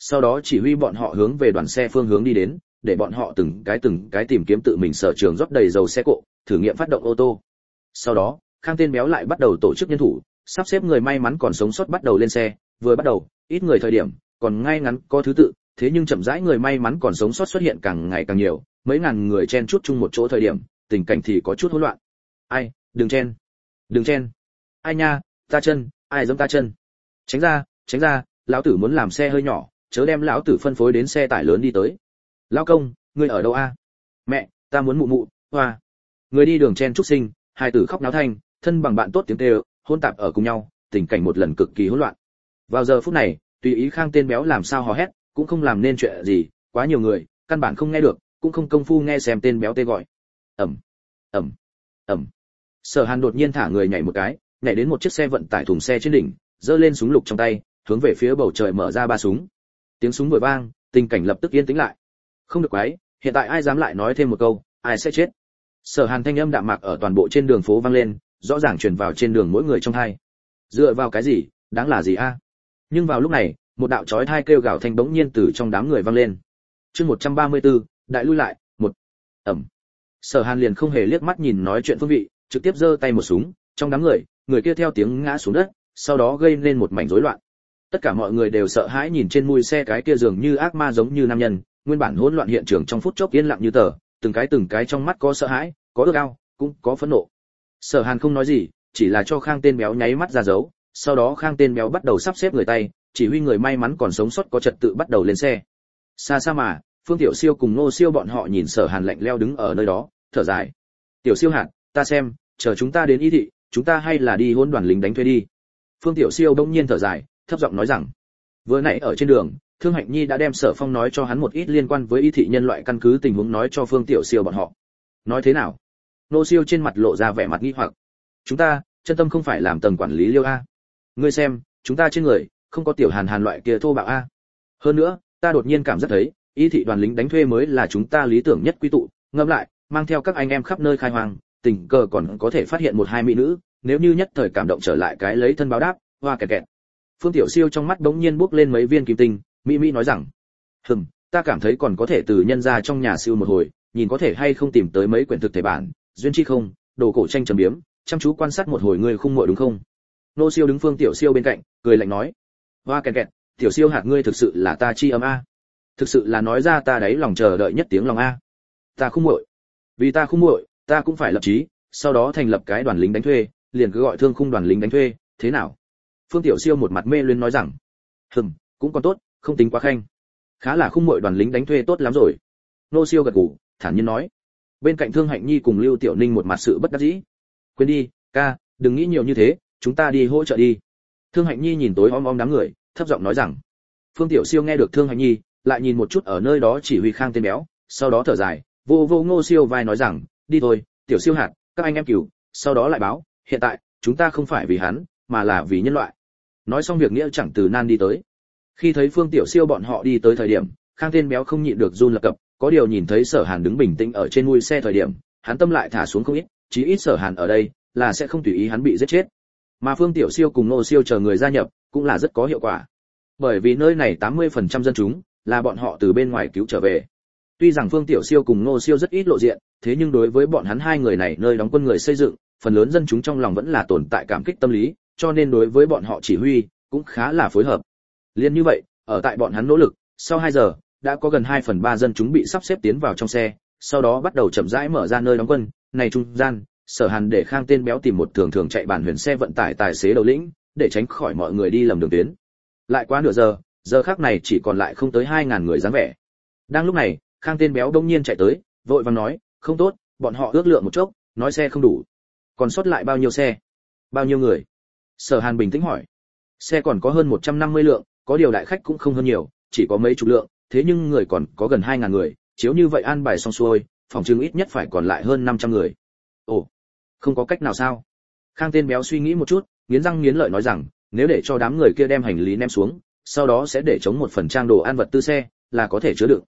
sau đó chỉ huy bọn họ hướng về đoàn xe phương hướng đi đến, để bọn họ từng cái tìm kiếm tự mình sở trường rót đầy dầu xe cộ, thử nghiệm phát động ô tô. Sau đó, Khang tên béo lại bắt đầu tổ chức nhân thủ, sắp xếp người may mắn còn sống sót bắt đầu lên xe, vừa bắt đầu, ít người thời điểm, còn ngay ngắn có thứ tự, thế nhưng chậm rãi người may mắn còn sống sót xuất hiện càng ngày càng nhiều, mấy ngàn người chen chúc chung một chỗ thời điểm, tình cảnh thì có chút hỗn loạn. Ai, đừng chen. Ai nha, ta chân, ai giẫm ta chân. Tránh ra, lão tử muốn làm xe hơi nhỏ, chớ đem lão tử phân phối đến xe tải lớn đi tới. Lão công, ngươi ở đâu a? Mẹ, ta muốn mụ, hoa. Người đi đường chen chúc sinh, hai tử khóc náo thanh, thân bằng bạn tốt tiếng kêu, hỗn tạp ở cùng nhau, tình cảnh một lần cực kỳ hỗn loạn. Vào giờ phút này, tùy ý Khang tên béo làm sao hò hét, cũng không làm nên chuyện gì, quá nhiều người, căn bản không nghe được, cũng không công phu nghe xem tên béo tê gọi. Ầm. Sở Hàn đột nhiên thả người nhảy một cái, nhảy đến một chiếc xe vận tải thùng xe trên đỉnh, giơ lên súng lục trong tay, hướng về phía bầu trời mở ra ba súng. Tiếng súng vừa vang, tình cảnh lập tức yên tĩnh lại. Không được quái, hiện tại ai dám lại nói thêm một câu, ai sẽ chết. Sở Hàn thanh âm đạm mạc ở toàn bộ trên đường phố vang lên, rõ ràng truyền vào trên đường mỗi người trong tai. Dựa vào cái gì, đáng là gì a? Nhưng vào lúc này, một đạo chói tai kêu gào thanh bỗng nhiên từ trong đám người vang lên. Chương 134, đại lui lại, một. Ầm. Sở Hàn liền không hề liếc mắt nhìn nói chuyện phương vị, trực tiếp giơ tay một súng, trong đám người kia theo tiếng ngã xuống đất, sau đó gây nên một mảnh rối loạn. Tất cả mọi người đều sợ hãi nhìn trên mui xe cái kia dường như ác ma giống như nam nhân, nguyên bản hỗn loạn hiện trường trong phút chốc yên lặng như tờ, từng cái trong mắt có sợ hãi, có ước ao, cũng có phẫn nộ. Sở Hàn không nói gì, chỉ là cho Khang tên béo nháy mắt ra dấu, sau đó Khang tên béo bắt đầu sắp xếp người tay, chỉ huy người may mắn còn sống sót có trật tự bắt đầu lên xe. Xa mà, Phương Tiểu Siêu cùng Ngô Siêu bọn họ nhìn Sở Hàn lạnh lẽo đứng ở nơi đó, thở dài. Tiểu Siêu Hàn, ta xem, chờ chúng ta đến Y thị, chúng ta hay là đi hỗn đoàn lính đánh thuê đi. Phương Tiểu Siêu bỗng nhiên thở dài, thấp giọng nói rằng, vừa nãy ở trên đường, Thương Hạnh Nhi đã đem Sở Phong nói cho hắn một ít liên quan với Y thị nhân loại căn cứ tình huống nói cho Phương Tiểu Siêu bọn họ. Nói thế nào? Ngô Siêu trên mặt lộ ra vẻ mặt nghi hoặc. Chúng ta, chân tâm không phải làm tầng quản lý Liêu a. Ngươi xem, chúng ta trên người không có Tiểu Hàn loại kia thô bạo a. Hơn nữa, ta đột nhiên cảm giác thấy, Y thị đoàn lính đánh thuê mới là chúng ta lý tưởng nhất quy tụ, ngẫm lại, mang theo các anh em khắp nơi khai hoang, tình cờ còn có thể phát hiện một hai mỹ nữ, nếu như nhất thời cảm động trở lại cái lấy thân báo đáp, hoa kẹt kẹt. Phương Tiểu Siêu trong mắt bỗng nhiên bốc lên mấy viên kim tinh, mỹ nói rằng, ta cảm thấy còn có thể từ nhân ra trong nhà siêu một hồi, nhìn có thể hay không tìm tới mấy quyển thực thể bản, duyên chi không, đồ cổ tranh trầm biếm, chăm chú quan sát một hồi ngươi không muội đúng không? Nô Siêu đứng Phương Tiểu Siêu bên cạnh, cười lạnh nói, hoa kẹt kẹt, Tiểu Siêu hạt ngươi thực sự là ta chi âm a, thực sự là nói ra ta đấy lòng chờ đợi nhất tiếng lòng a. Ta không muội, vì ta không muội, ta cũng phải lập chí, sau đó thành lập cái đoàn lính đánh thuê, liền cứ gọi Thương Khung đoàn lính đánh thuê, thế nào? Phương Tiểu Siêu một mặt mê luyến nói rằng, cũng còn tốt, không tính quá khanh. Khá là khung muội đoàn lính đánh thuê tốt lắm rồi. Nô Siêu gật gù, thản nhiên nói. Bên cạnh Thương Hạnh Nhi cùng Lưu Tiểu Ninh một mặt sự bất đắc dĩ. Quên đi, ca, đừng nghĩ nhiều như thế, chúng ta đi hỗ trợ đi. Thương Hạnh Nhi nhìn tối om đám người, thấp giọng nói rằng. Phương Tiểu Siêu nghe được Thương Hạnh Nhi, lại nhìn một chút ở nơi đó chỉ huy Khang tên béo, sau đó thở dài, vô Ngô Siêu vai nói rằng, đi thôi, Tiểu Siêu hạt, các anh em cửu, sau đó lại báo, hiện tại, chúng ta không phải vì hắn, mà là vì nhân loại. Nói xong việc nghĩa chẳng từ nan đi tới. Khi thấy Phương Tiểu Siêu bọn họ đi tới thời điểm, Khang tên béo không nhịn được run lập cập, có điều nhìn thấy Sở Hàn đứng bình tĩnh ở trên mui xe thời điểm, hắn tâm lại thả xuống không ít, chí ít Sở Hàn ở đây là sẽ không tùy ý hắn bị giết chết. Mà Phương Tiểu Siêu cùng Ngô Siêu chờ người gia nhập, cũng là rất có hiệu quả. Bởi vì nơi này 80% dân chúng là bọn họ từ bên ngoài cứu trở về. Tuy rằng Phương Tiểu Siêu cùng Ngô Siêu rất ít lộ diện, thế nhưng đối với bọn hắn hai người này nơi đóng quân người xây dựng, phần lớn dân chúng trong lòng vẫn là tồn tại cảm kích tâm lý, cho nên đối với bọn họ chỉ huy cũng khá là phối hợp. Liên như vậy, ở tại bọn hắn nỗ lực, sau 2 giờ, đã có gần 2/3 dân chúng bị sắp xếp tiến vào trong xe, sau đó bắt đầu chậm rãi mở ra nơi đóng quân. Này trung gian, Sở Hàn để Khang tên béo tìm một thường chạy bản huyền xe vận tải tài xế đầu lĩnh, để tránh khỏi mọi người đi lầm đường tuyến. Lại quá nửa giờ, giờ khắc này chỉ còn lại không tới 2000 người dáng vẻ. Đang lúc này, Khang tên béo đông nhiên chạy tới, vội vàng nói, không tốt, bọn họ ước lượng một chốc, nói xe không đủ. Còn sót lại bao nhiêu xe? Bao nhiêu người? Sở Hàn bình tĩnh hỏi. Xe còn có hơn 150 lượng, có điều đại khách cũng không hơn nhiều, chỉ có mấy chục lượng, thế nhưng người còn có gần 2000 người, chiếu như vậy an bài xong xuôi, phòng trưng ít nhất phải còn lại hơn 500 người. Ồ, không có cách nào sao? Khang tên béo suy nghĩ một chút, nghiến răng nghiến lợi nói rằng, nếu để cho đám người kia đem hành lý ném xuống, sau đó sẽ để chống một phần trang đồ ăn vật tư xe, là có thể chứa đựng.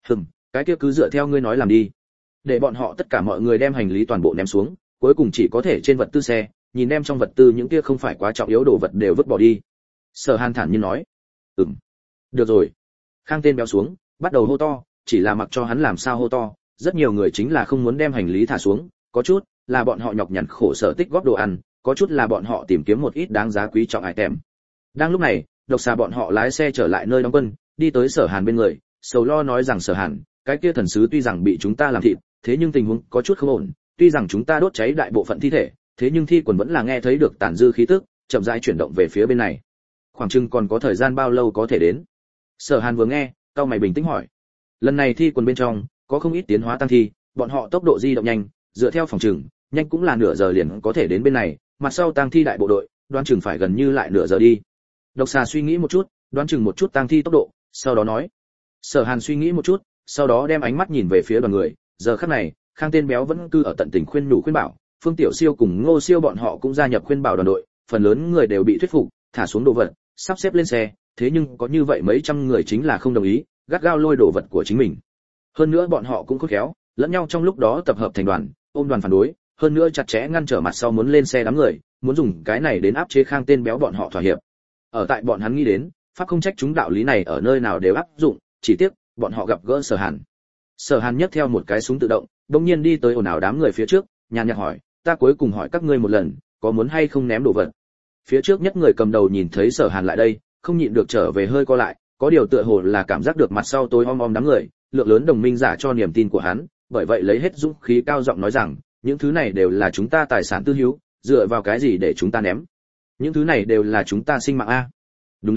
Cái kia cứ dựa theo ngươi nói làm đi. Để bọn họ tất cả mọi người đem hành lý toàn bộ ném xuống, cuối cùng chỉ có thể trên vật tư xe, nhìn đem trong vật tư những kia không phải quá trọng yếu đồ vật đều vứt bỏ đi. Sở Hàn thản nhiên nói. Được rồi. Khang tên béo xuống, bắt đầu hô to, chỉ là mặc cho hắn làm sao hô to, rất nhiều người chính là không muốn đem hành lý thả xuống, có chút là bọn họ nhọc nhằn khổ sở tích góp đồ ăn, có chút là bọn họ tìm kiếm một ít đáng giá quý trọng item. Đang lúc này, Độc Xà bọn họ lái xe trở lại nơi đóng quân, đi tới Sở Hàn bên người, sầu lo nói rằng Sở Hàn, cái kia thần sứ tuy rằng bị chúng ta làm thịt, thế nhưng tình huống có chút không ổn, tuy rằng chúng ta đốt cháy đại bộ phận thi thể, thế nhưng thi quần vẫn là nghe thấy được tản dư khí tức, chậm rãi chuyển động về phía bên này. Khoảng chừng còn có thời gian bao lâu có thể đến? Sở Hàn vừa nghe, cau mày bình tĩnh hỏi. Lần này thi quần bên trong có không ít tiến hóa tăng thi, bọn họ tốc độ di động nhanh, dựa theo phòng chừng, nhanh cũng là nửa giờ liền có thể đến bên này, mặt sau tăng thi đại bộ đội, đoán chừng phải gần như lại nửa giờ đi. Độc Xà suy nghĩ một chút, đoán chừng một chút tăng thi tốc độ, sau đó nói. Sở Hàn suy nghĩ một chút, sau đó đem ánh mắt nhìn về phía đoàn người, giờ khắc này, Khang tên béo vẫn cứ ở tận tình khuyên nhủ khuyên bảo, Phương Tiểu Siêu cùng Ngô Siêu bọn họ cũng gia nhập khuyên bảo đoàn đội, phần lớn người đều bị thuyết phục, thả xuống đồ vật, sắp xếp lên xe, thế nhưng có như vậy mấy trăm người chính là không đồng ý, gắt gao lôi đồ vật của chính mình. Hơn nữa bọn họ cũng khôn khéo, lẫn nhau trong lúc đó tập hợp thành đoàn, ôm đoàn phản đối, hơn nữa chặt chẽ ngăn trở mặt sau muốn lên xe đám người, muốn dùng cái này đến áp chế Khang tên béo bọn họ thỏa hiệp. Ở tại bọn hắn nghĩ đến, pháp không trách chúng đạo lý này ở nơi nào đều áp dụng, chỉ tiếc bọn họ gặp gỡ Sở Hàn. Sở Hàn nhấc theo một cái súng tự động, đột nhiên đi tới ồn ào đám người phía trước, nhàn nhạt hỏi, ta cuối cùng hỏi các ngươi một lần, có muốn hay không ném đồ vật? Phía trước nhất người cầm đầu nhìn thấy Sở Hàn lại đây, không nhịn được trở về hơi co lại, có điều tựa hồ là cảm giác được mặt sau tối om om đám người, lượng lớn đồng minh giả cho niềm tin của hắn, bởi vậy lấy hết dũng khí cao giọng nói rằng, những thứ này đều là chúng ta tài sản tư hữu, dựa vào cái gì để chúng ta ném? Những thứ này đều là chúng ta sinh mạng a. Đúng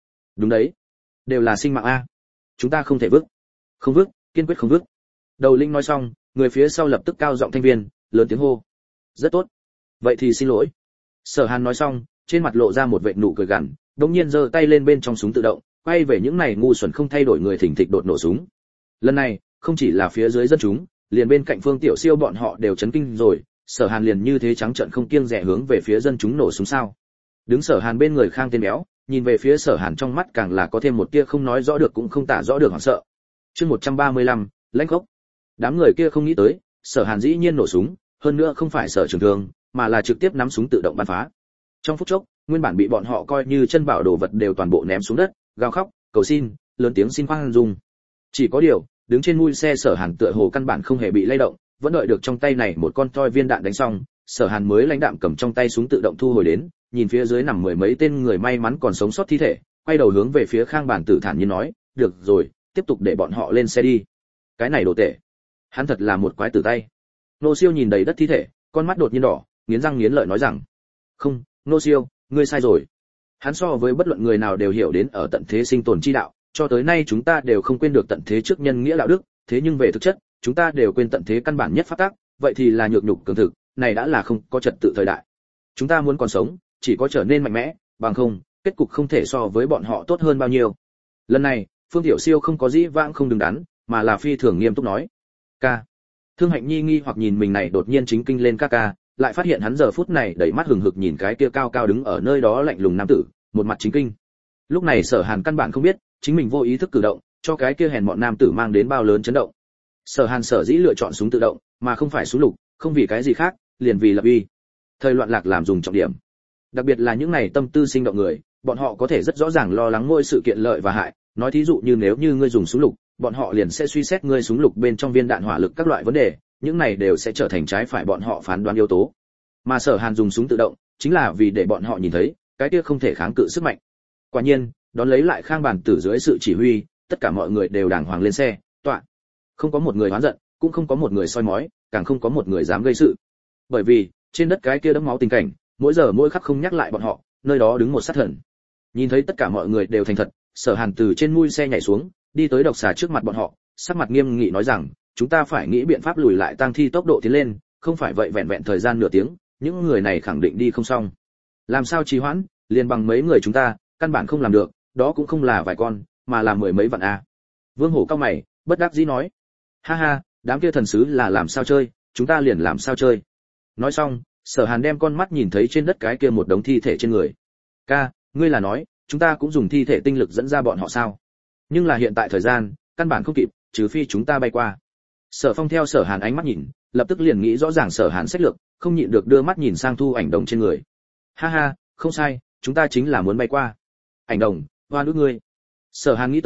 đấy, đều là sinh mạng a. Chúng ta không thể vứt. Không vứt, kiên quyết không vứt. Đầu linh nói xong, người phía sau lập tức cao giọng thanh viên, lớn tiếng hô. Rất tốt. Vậy thì xin lỗi. Sở Hàn nói xong, trên mặt lộ ra một vệt nụ cười gằn, đống nhiên giơ tay lên bên trong súng tự động, quay về những này ngu xuẩn không thay đổi người thỉnh thịch đột nổ súng. Lần này, không chỉ là phía dưới dân chúng, liền bên cạnh Phương Tiểu Siêu bọn họ đều chấn kinh rồi, Sở Hàn liền như thế trắng trợn không kiêng dè hướng về phía dân chúng nổ súng sao? Đứng Sở Hàn bên người Khang tên béo, nhìn về phía Sở Hàn trong mắt càng là có thêm một tia không nói rõ được cũng không tả rõ được hoảng sợ. Chương 135, lãnh gốc. Đám người kia không nghĩ tới, Sở Hàn dĩ nhiên nổ súng, hơn nữa không phải Sở Trường Thương, mà là trực tiếp nắm súng tự động bắn phá. Trong phút chốc, nguyên bản bị bọn họ coi như chân bảo đồ vật đều toàn bộ ném xuống đất, gào khóc, cầu xin, lớn tiếng xin khoan dung. Chỉ có điều, đứng trên mui xe Sở Hàn tựa hồ căn bản không hề bị lay động, vẫn đợi được trong tay này một con toi viên đạn đánh xong, Sở Hàn mới lãnh đạm cầm trong tay súng tự động thu hồi đến, nhìn phía dưới nằm mười mấy tên người may mắn còn sống sót thi thể, quay đầu hướng về phía Khang Bản Tử thản nhiên nói, "Được rồi, tiếp tục để bọn họ lên xe đi." Cái này đồ tệ. Hắn thật là một quái tử tay. Nô Siêu nhìn đầy đất thi thể, con mắt đột nhiên đỏ, nghiến răng nghiến lợi nói rằng, "Không, Nô Siêu, ngươi sai rồi." Hắn so với bất luận người nào đều hiểu đến ở tận thế sinh tồn chi đạo, cho tới nay chúng ta đều không quên được tận thế trước nhân nghĩa đạo đức, thế nhưng về thực chất, chúng ta đều quên tận thế căn bản nhất pháp tắc, vậy thì là nhược nhục cường thực, này đã là không có trật tự thời đại. Chúng ta muốn còn sống, chỉ có trở nên mạnh mẽ, bằng không, kết cục không thể so với bọn họ tốt hơn bao nhiêu. Lần này, Phương Tiểu Siêu không có dĩ vãng không đứng đắn, mà là phi thường nghiêm túc nói. Ca. Thương Hạnh Nhi nghi hoặc nhìn mình này đột nhiên chính kinh lên ca, lại phát hiện hắn giờ phút này đẩy mắt hừng hực nhìn cái kia cao cao đứng ở nơi đó lạnh lùng nam tử, một mặt chính kinh. Lúc này Sở Hàn căn bản không biết, chính mình vô ý thức cử động, cho cái kia hèn mọn nam tử mang đến bao lớn chấn động. Sở Hàn sở dĩ lựa chọn súng tự động, mà không phải súng lục, không vì cái gì khác, liền vì lập uy. Thời loạn lạc làm dùng trọng điểm. Đặc biệt là những này tâm tư sinh động người, bọn họ có thể rất rõ ràng lo lắng mỗi sự kiện lợi và hại, nói thí dụ như nếu như ngươi dùng súng lục, bọn họ liền sẽ suy xét ngươi súng lục bên trong viên đạn hỏa lực các loại vấn đề, những này đều sẽ trở thành trái phải bọn họ phán đoán yếu tố. Mà Sở Hàn dùng súng tự động, chính là vì để bọn họ nhìn thấy, cái kia không thể kháng cự sức mạnh. Quả nhiên, đón lấy lại Khang Bản Tử dưới sự chỉ huy, tất cả mọi người đều đàng hoàng lên xe, tọa. Không có một người oán giận, cũng không có một người soi mói, càng không có một người dám gây sự. Bởi vì, trên đất cái kia đẫm máu tình cảnh, mỗi giờ mỗi khắc không nhắc lại bọn họ, nơi đó đứng một sát thần. Nhìn thấy tất cả mọi người đều thành thật, Sở Hàn từ trên mui xe nhảy xuống, đi tới Độc Xà trước mặt bọn họ, sắc mặt nghiêm nghị nói rằng, chúng ta phải nghĩ biện pháp lùi lại tang thi tốc độ tiến lên, không phải vậy vẹn vẹn thời gian nửa tiếng, những người này khẳng định đi không xong. Làm sao trì hoãn, liền bằng mấy người chúng ta, căn bản không làm được, đó cũng không là vài con, mà là mười mấy vạn a. Vương Hổ cao mày, bất đắc dĩ nói, ha ha, đám kia thần sứ là làm sao chơi, chúng ta liền làm sao chơi. Nói xong, Sở Hàn đem con mắt nhìn thấy trên đất cái kia một đống thi thể trên người. Ca, ngươi là nói, chúng ta cũng dùng thi thể tinh lực dẫn ra bọn họ sao? Nhưng là hiện tại thời gian, căn bản không kịp, trừ phi chúng ta bay qua. Sở Phong theo Sở Hàn ánh mắt nhìn, lập tức liền nghĩ rõ ràng Sở Hàn sách lược, không nhịn được đưa mắt nhìn sang thu ảnh đồng trên người. Ha ha, không sai, chúng ta chính là muốn bay qua. Ảnh đồng, oan ức ngươi. Sở Hàn nghĩ tới,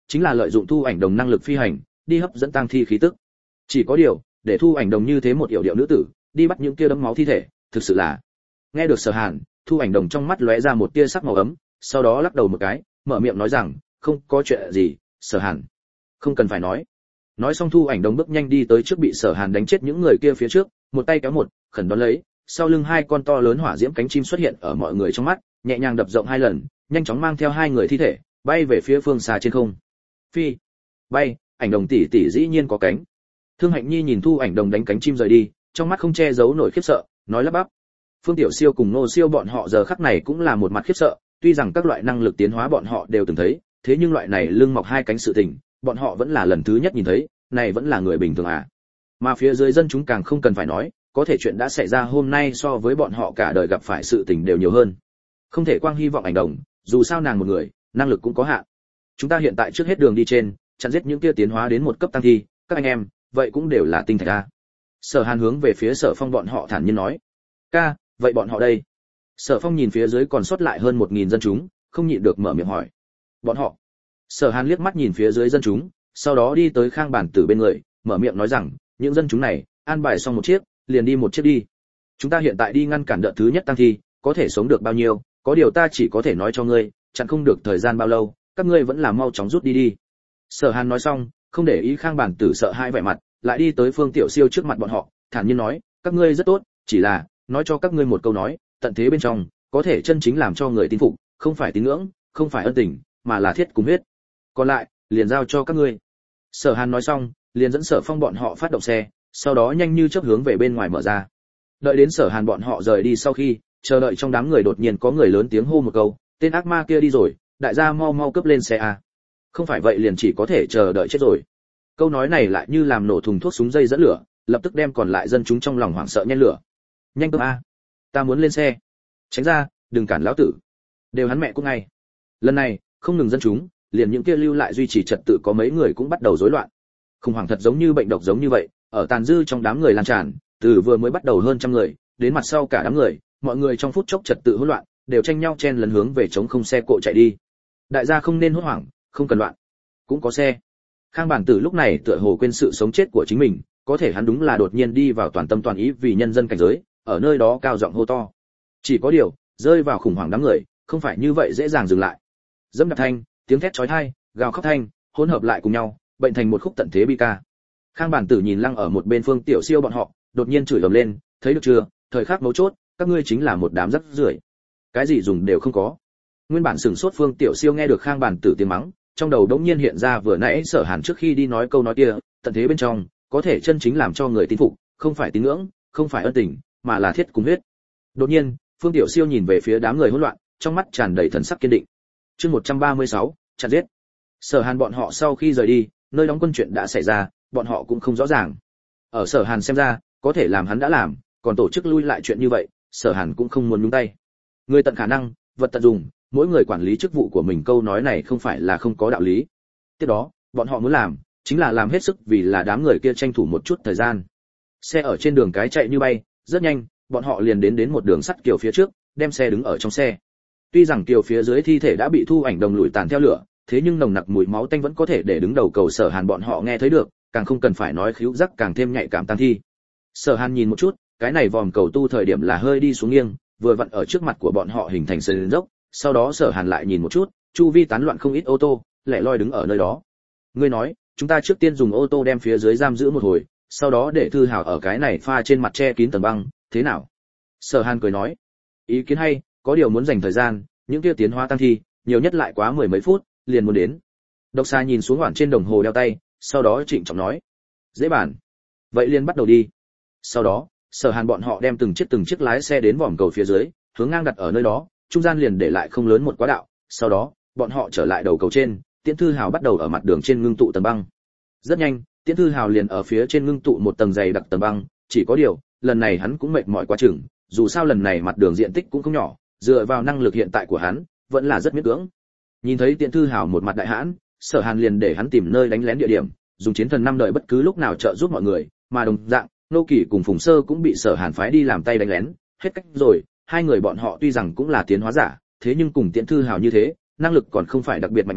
chính là lợi dụng thu ảnh đồng năng lực phi hành, đi hấp dẫn tang thi khí tức. Chỉ có điều, để thu ảnh đồng như thế một yểu điệu nữ tử, đi bắt những kia đẫm máu thi thể, thực sự là. Nghe được Sở Hàn, thu ảnh đồng trong mắt lóe ra một tia sắc màu ấm, sau đó lắc đầu một cái, mở miệng nói rằng, không có chuyện gì, Sở Hàn, không cần phải nói. Nói xong thu ảnh đồng bước nhanh đi tới trước bị Sở Hàn đánh chết những người kia phía trước, một tay kéo một, khẩn đón lấy, sau lưng hai con to lớn hỏa diễm cánh chim xuất hiện ở mọi người trong mắt, nhẹ nhàng đập rộng hai lần, nhanh chóng mang theo hai người thi thể, bay về phía phương xa trên không. Phi, bay, ảnh đồng tỷ tỷ dĩ nhiên có cánh. Thương Hạnh Nhi nhìn thu ảnh đồng đánh cánh chim rời đi, trong mắt không che giấu nổi khiếp sợ, nói lắp bắp. Phương Tiểu Siêu cùng Ngô Siêu bọn họ giờ khắc này cũng là một mặt khiếp sợ, tuy rằng các loại năng lực tiến hóa bọn họ đều từng thấy, thế nhưng loại này lưng mọc hai cánh sự tình, bọn họ vẫn là lần thứ nhất nhìn thấy, này vẫn là người bình thường à? Mà phía dưới dân chúng càng không cần phải nói, có thể chuyện đã xảy ra hôm nay so với bọn họ cả đời gặp phải sự tình đều nhiều hơn. Không thể quang hy vọng ảnh đồng, dù sao nàng một người, năng lực cũng có hạn. Chúng ta hiện tại trước hết đường đi trên, chặn giết những kia tiến hóa đến một cấp tăng thi, các anh em, vậy cũng đều là tinh thạch a. Sở Hàn hướng về phía Sở Phong bọn họ thản nhiên nói, ca, vậy bọn họ đây? Sở Phong nhìn phía dưới còn sót lại hơn 1000 dân chúng, không nhịn được mở miệng hỏi. Bọn họ? Sở Hàn liếc mắt nhìn phía dưới dân chúng, sau đó đi tới Khang Bản Tử bên người, mở miệng nói rằng, những dân chúng này, an bài xong một chiếc, liền đi một chiếc đi. Chúng ta hiện tại đi ngăn cản đợt thứ nhất tăng thi, có thể sống được bao nhiêu, có điều ta chỉ có thể nói cho ngươi, chẳng không được thời gian bao lâu, các ngươi vẫn là mau chóng rút đi đi. Sở Hàn nói xong, không để ý Khang Bản Tử sợ hai vẻ mặt, lại đi tới Phương Tiểu Siêu trước mặt bọn họ, thản nhiên nói, các ngươi rất tốt, chỉ là nói cho các ngươi một câu nói, tận thế bên trong, có thể chân chính làm cho người tin phục, không phải tín ngưỡng, không phải ân tình, mà là thiết cùng huyết. Còn lại, liền giao cho các ngươi. Sở Hàn nói xong, liền dẫn Sở Phong bọn họ phát động xe, sau đó nhanh như chớp hướng về bên ngoài mở ra. Đợi đến Sở Hàn bọn họ rời đi sau khi, chờ đợi trong đám người đột nhiên có người lớn tiếng hô một câu, tên ác ma kia đi rồi, đại gia mau mau cướp lên xe a. Không phải vậy liền chỉ có thể chờ đợi chết rồi. Câu nói này lại như làm nổ thùng thuốc súng dây dẫn lửa, lập tức đem còn lại dân chúng trong lòng hoảng sợ nhen lửa. Nhanh cướp a, ta muốn lên xe. Tránh ra, đừng cản lão tử. Đều hắn mẹ cũng ngay. Lần này, không ngừng dân chúng, liền những kia lưu lại duy trì trật tự có mấy người cũng bắt đầu rối loạn. Khủng hoảng thật giống như bệnh độc giống như vậy, ở tàn dư trong đám người lan tràn, từ vừa mới bắt đầu hơn trăm người, đến mặt sau cả đám người, mọi người trong phút chốc trật tự hỗn loạn, đều tranh nhau chen lấn hướng về chống không xe cộ chạy đi. Đại gia không nên hốt hoảng, không cần loạn, cũng có xe. Khang Bản Tử lúc này tựa hồ quên sự sống chết của chính mình, có thể hắn đúng là đột nhiên đi vào toàn tâm toàn ý vì nhân dân cảnh giới, ở nơi đó cao giọng hô to. Chỉ có điều, rơi vào khủng hoảng đám người, không phải như vậy dễ dàng dừng lại. Dẫm đạp thanh, tiếng thét chói tai, gào khóc thanh, hỗn hợp lại cùng nhau, bệnh thành một khúc tận thế bi ca. Khang Bản Tử nhìn lăng ở một bên Phương Tiểu Siêu bọn họ, đột nhiên chửi ầm lên, thấy được chưa, thời khắc mấu chốt, các ngươi chính là một đám rắc rưởi, cái gì dùng đều không có. Nguyên bản sửng sốt Phương Tiểu Siêu nghe được Khang Bản Tử tiếng mắng, trong đầu đống nhiên hiện ra vừa nãy Sở Hàn trước khi đi nói câu nói kia, tận thế bên trong, có thể chân chính làm cho người tin phục, không phải tín ngưỡng, không phải ân tình, mà là thiết cùng huyết. Đột nhiên, Phương Tiểu Siêu nhìn về phía đám người hỗn loạn, trong mắt tràn đầy thần sắc kiên định. Chương 136, chặn giết. Sở Hàn bọn họ sau khi rời đi, nơi đóng quân chuyện đã xảy ra, bọn họ cũng không rõ ràng. Ở Sở Hàn xem ra, có thể làm hắn đã làm, còn tổ chức lui lại chuyện như vậy, Sở Hàn cũng không muốn nhúng tay. Người tận khả năng, vật tận dùng, mỗi người quản lý chức vụ của mình, câu nói này không phải là không có đạo lý. Tiếp đó, bọn họ muốn làm, chính là làm hết sức vì là đám người kia tranh thủ một chút thời gian. Xe ở trên đường cái chạy như bay, rất nhanh, bọn họ liền đến một đường sắt kiều phía trước, đem xe đứng ở trong xe. Tuy rằng kiều phía dưới thi thể đã bị thu ảnh đồng lùi tàn theo lửa, thế nhưng nồng nặc mùi máu tanh vẫn có thể để đứng đầu cầu Sở Hàn bọn họ nghe thấy được, càng không cần phải nói khứu giác càng thêm nhạy cảm tang thi. Sở Hàn nhìn một chút, cái này vòm cầu tu thời điểm là hơi đi xuống nghiêng, vừa vặn ở trước mặt của bọn họ hình thành sườn dốc, sau đó Sở Hàn lại nhìn một chút, chu vi tán loạn không ít ô tô, lẻ loi đứng ở nơi đó. Ngươi nói, chúng ta trước tiên dùng ô tô đem phía dưới giam giữ một hồi, sau đó để Thư Hào ở cái này pha trên mặt che kín tầng băng, thế nào? Sở Hàn cười nói, ý kiến hay, có điều muốn dành thời gian, những kia tiến hóa tăng thi, nhiều nhất lại quá 10 mấy phút, liền muốn đến. Độc Xà nhìn xuống hoảng trên đồng hồ đeo tay, sau đó trịnh trọng nói, dễ bàn. Vậy liền bắt đầu đi. Sau đó, Sở Hàn bọn họ đem từng chiếc lái xe đến vòm cầu phía dưới, hướng ngang đặt ở nơi đó, trung gian liền để lại không lớn một quá đạo. Sau đó, bọn họ trở lại đầu cầu trên, Tiễn Thư Hào bắt đầu ở mặt đường trên ngưng tụ tầng băng. Rất nhanh, Tiễn Thư Hào liền ở phía trên ngưng tụ một tầng dày đặc tầng băng, chỉ có điều, lần này hắn cũng mệt mỏi quá chừng, dù sao lần này mặt đường diện tích cũng không nhỏ, dựa vào năng lực hiện tại của hắn, vẫn là rất miễn cưỡng. Nhìn thấy Tiễn Thư Hào một mặt đại hãn, Sở Hàn liền để hắn tìm nơi đánh lén địa điểm, dùng chiến thần 5 đời bất cứ lúc nào trợ giúp mọi người, mà đồng dạng, Nô Kỳ cùng Phùng Sơ cũng bị Sở Hàn phái đi làm tay đánh lén, hết cách rồi, hai người bọn họ tuy rằng cũng là tiến hóa giả, thế nhưng cùng Tiễn Thư Hào như thế, năng lực còn không phải đặc biệt mạnh mẽ,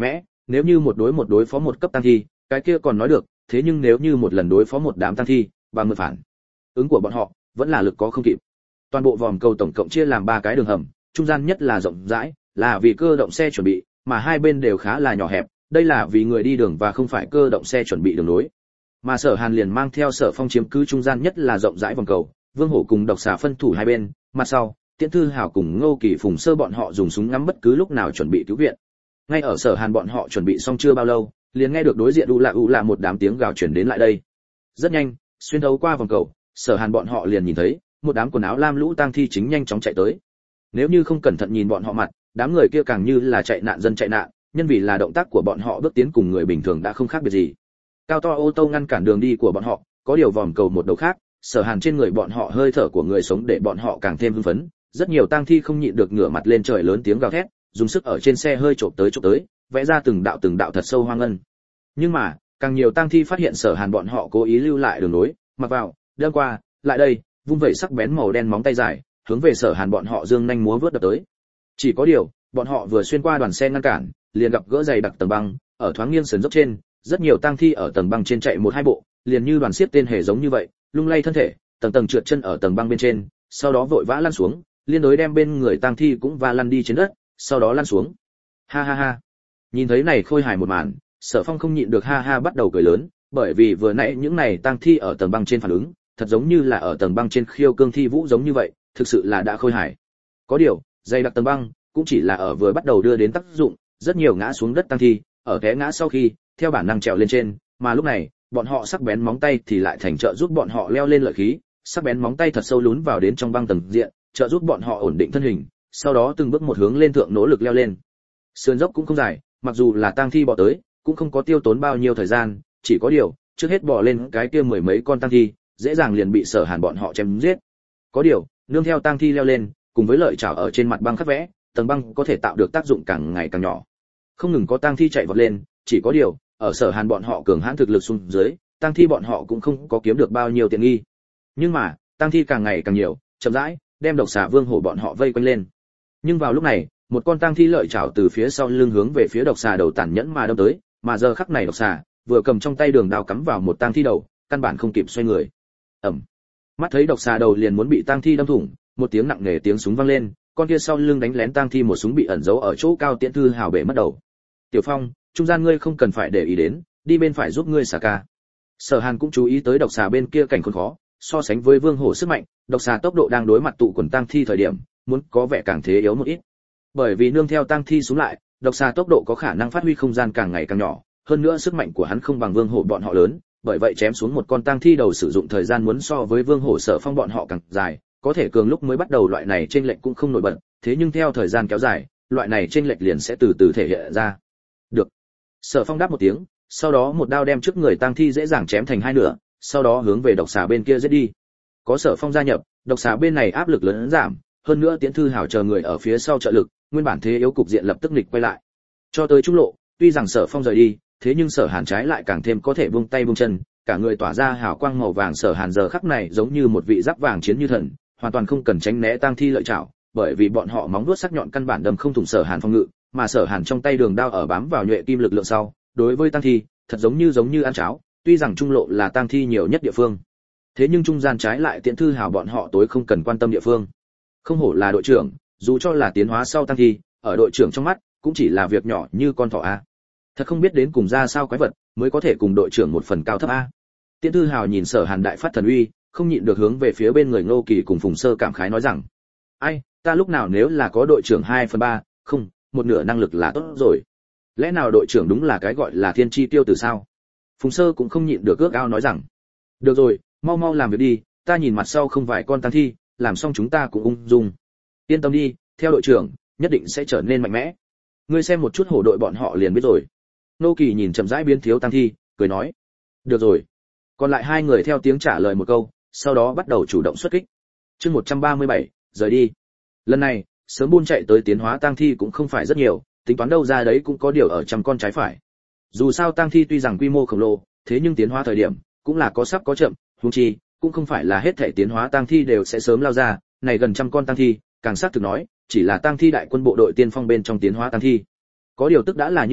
nếu như một đối phó một cấp tăng thi, cái kia còn nói được, thế nhưng nếu như một lần đối phó một đám tăng thi, và mượn phản ứng của bọn họ vẫn là lực có không kịp. Toàn bộ vòm cầu tổng cộng chia làm 3 cái đường hầm, trung gian nhất là rộng rãi, là vì cơ động xe chuẩn bị, mà hai bên đều khá là nhỏ hẹp, đây là vì người đi đường và không phải cơ động xe chuẩn bị đường nối. Mà Sở Hàn liền mang theo Sở Phong chiếm cứ trung gian nhất là rộng rãi vòng cầu, Vương Hổ cùng Độc Xà phân thủ hai bên, mặt sau, Tiễn Thư Hào cùng Ngô Kỳ Phùng Sơ bọn họ dùng súng ngắm bất cứ lúc nào chuẩn bị cứu viện. Ngay ở Sở Hàn bọn họ chuẩn bị xong chưa bao lâu, liền nghe được đối diện u lạ một đám tiếng gào truyền đến lại đây. Rất nhanh, xuyên thấu qua vòng cầu, Sở Hàn bọn họ liền nhìn thấy một đám quần áo lam lũ tang thi chính nhanh chóng chạy tới. Nếu như không cẩn thận nhìn bọn họ mặt, đám người kia càng như là chạy nạn dân chạy nạn, nhân vì là động tác của bọn họ bước tiến cùng người bình thường đã không khác biệt gì. Cao to ô tô ngăn cản đường đi của bọn họ, có điều vòm cầu một đầu khác, Sở Hàn trên người bọn họ hơi thở của người sống để bọn họ càng thêm hưng phấn, rất nhiều tang thi không nhịn được ngửa mặt lên trời lớn tiếng gào thét, dùng sức ở trên xe hơi chộp tới, vẽ ra từng đạo thật sâu hoang ngân. Nhưng mà, càng nhiều tang thi phát hiện Sở Hàn bọn họ cố ý lưu lại đường nối, mặc vào, đâm qua, lại đây, vung vẩy sắc bén màu đen móng tay dài, hướng về Sở Hàn bọn họ dương nhanh múa vớt đập tới. Chỉ có điều, bọn họ vừa xuyên qua đoàn xe ngăn cản, liền gặp gỡ dày đặc tầng băng, ở thoáng nghiêng sườn dốc trên, rất nhiều tang thi ở tầng băng trên chạy một hai bộ, liền như đoàn xiết tên hề giống như vậy, lung lay thân thể, tầng trượt chân ở tầng băng bên trên, sau đó vội vã lăn xuống, liên đối đem bên người tang thi cũng va lăn đi trên đất, sau đó lăn xuống. Ha ha ha. Nhìn thấy này khôi hài một màn, Sở Phong không nhịn được ha ha bắt đầu cười lớn, bởi vì vừa nãy những này tang thi ở tầng băng trên phản ứng, thật giống như là ở tầng băng trên khiêu cương thi vũ giống như vậy, thực sự là đã khôi hài. Có điều, dày đặc tầng băng cũng chỉ là ở vừa bắt đầu đưa đến tác dụng, rất nhiều ngã xuống đất tang thi, ở té ngã sau khi, theo bản năng trèo lên trên, mà lúc này, bọn họ sắc bén móng tay thì lại thành trợ giúp bọn họ leo lên lợi khí, sắc bén móng tay thật sâu lún vào đến trong băng tầng diện, trợ giúp bọn họ ổn định thân hình, sau đó từng bước một hướng lên thượng nỗ lực leo lên. Sườn dốc cũng không dài, mặc dù là tang thi bò tới, cũng không có tiêu tốn bao nhiêu thời gian, chỉ có điều, trước hết bò lên cái kia mười mấy con tang thi, dễ dàng liền bị Sở Hàn bọn họ chém giết. Có điều, nương theo tang thi leo lên, cùng với lợi chảo ở trên mặt băng khắc vẽ, tầng băng có thể tạo được tác dụng càng ngày càng nhỏ. Không ngừng có tang thi chạy vọt lên, chỉ có điều, ở Sở Hàn bọn họ cường hãn thực lực xuống dưới, tang thi bọn họ cũng không có kiếm được bao nhiêu tiện nghi. Nhưng mà, tang thi càng ngày càng nhiều, chậm rãi đem Độc Xà Vương Hổ bọn họ vây quanh lên. Nhưng vào lúc này, một con tang thi lợi chảo từ phía sau lưng hướng về phía Độc Xà đầu tàn nhẫn mà đâm tới, mà giờ khắc này Độc Xà vừa cầm trong tay đường đao cắm vào một tang thi đầu, căn bản không kịp xoay người. Ầm. Mắt thấy Độc Xà đầu liền muốn bị tang thi đâm thủng, một tiếng nặng nề tiếng súng vang lên, con kia sau lưng đánh lén tang thi một súng bị ẩn giấu ở chỗ cao Tiễn Thư Hào bể mất đầu. Tiểu Phong, trung gian ngươi không cần phải để ý đến, đi bên phải giúp ngươi xả ca. Sở Hàn cũng chú ý tới Độc Xà bên kia cảnh khốn khó, so sánh với Vương Hổ sức mạnh, Độc Xà tốc độ đang đối mặt tụ quần tang thi thời điểm, muốn có vẻ càng thế yếu một ít. Bởi vì nương theo tang thi xuống lại, Độc Xà tốc độ có khả năng phát huy không gian càng ngày càng nhỏ, hơn nữa sức mạnh của hắn không bằng Vương Hổ bọn họ lớn, bởi vậy chém xuống một con tang thi đầu sử dụng thời gian muốn so với Vương Hổ Sở Phong bọn họ càng dài, có thể cường lúc mới bắt đầu loại này chênh lệch cũng không nổi bật, thế nhưng theo thời gian kéo dài, loại này chênh lệch liền sẽ từ từ thể hiện ra. Được. Sở Phong đáp một tiếng, sau đó một đao đem trước người tang thi dễ dàng chém thành hai nửa, sau đó hướng về Độc Xà bên kia giết đi. Có Sở Phong gia nhập, Độc Xà bên này áp lực lớn giảm, hơn nữa Tiễn Thư Hào chờ người ở phía sau trợ lực, nguyên bản thế yếu cục diện lập tức nghịch quay lại. Cho tới trung lộ, tuy rằng Sở Phong rời đi, thế nhưng Sở Hàn trái lại càng thêm có thể buông tay buông chân, cả người tỏa ra hào quang màu vàng. Sở Hàn giờ khắc này giống như một vị giáp vàng chiến như thần, hoàn toàn không cần tránh né tang thi lợi chảo, bởi vì bọn họ móng vuốt sắc nhọn căn bản đâm không thủng Sở Hàn phòng ngự, mà Sở Hàn trong tay đường đao ở bám vào nhuệ kim lực lượng sau, đối với tang thi, thật giống như ăn cháo, tuy rằng trung lộ là tang thi nhiều nhất địa phương, thế nhưng trung gian trái lại Tiễn Thư Hào bọn họ tối không cần quan tâm địa phương. Không hổ là đội trưởng, dù cho là tiến hóa sau tang thi, ở đội trưởng trong mắt cũng chỉ là việc nhỏ như con thỏ a. Thật không biết đến cùng ra sao quái vật mới có thể cùng đội trưởng một phần cao thấp a. Tiễn Thư Hào nhìn Sở Hàn đại phát thần uy, không nhịn được hướng về phía bên người Ngô Kỳ cùng Phùng Sơ cảm khái nói rằng: ai, ta lúc nào nếu là có đội trưởng 2/3, không, một nửa năng lực là tốt rồi. Lẽ nào đội trưởng đúng là cái gọi là thiên chi tiêu từ sao? Phùng Sơ cũng không nhịn được ước ao nói rằng: được rồi, mau mau làm việc đi, ta nhìn mặt sau không vài con tang thi, làm xong chúng ta cũng ung dung. Yên tâm đi, theo đội trưởng, nhất định sẽ trở nên mạnh mẽ. Ngươi xem một chút hổ đội bọn họ liền biết rồi. Nô Kỳ nhìn chậm rãi biến thiếu tang thi, cười nói: được rồi. Còn lại hai người theo tiếng trả lời một câu, sau đó bắt đầu chủ động xuất kích. Chương 137, rời đi. Lần này, sớm buôn chạy tới tiến hóa tang thi cũng không phải rất nhiều, tính toán đâu ra đấy cũng có điều ở trăm con trái phải. Dù sao tang thi tuy rằng quy mô khổng lồ, thế nhưng tiến hóa thời điểm cũng là có sắp có chậm, huống chi cũng không phải là hết thảy tiến hóa tang thi đều sẽ sớm lao ra, này gần trăm con tang thi, càng xác thực nói, chỉ là tang thi đại quân bộ đội tiên phong bên trong tiến hóa tang thi. Có điều tức đã là như thế,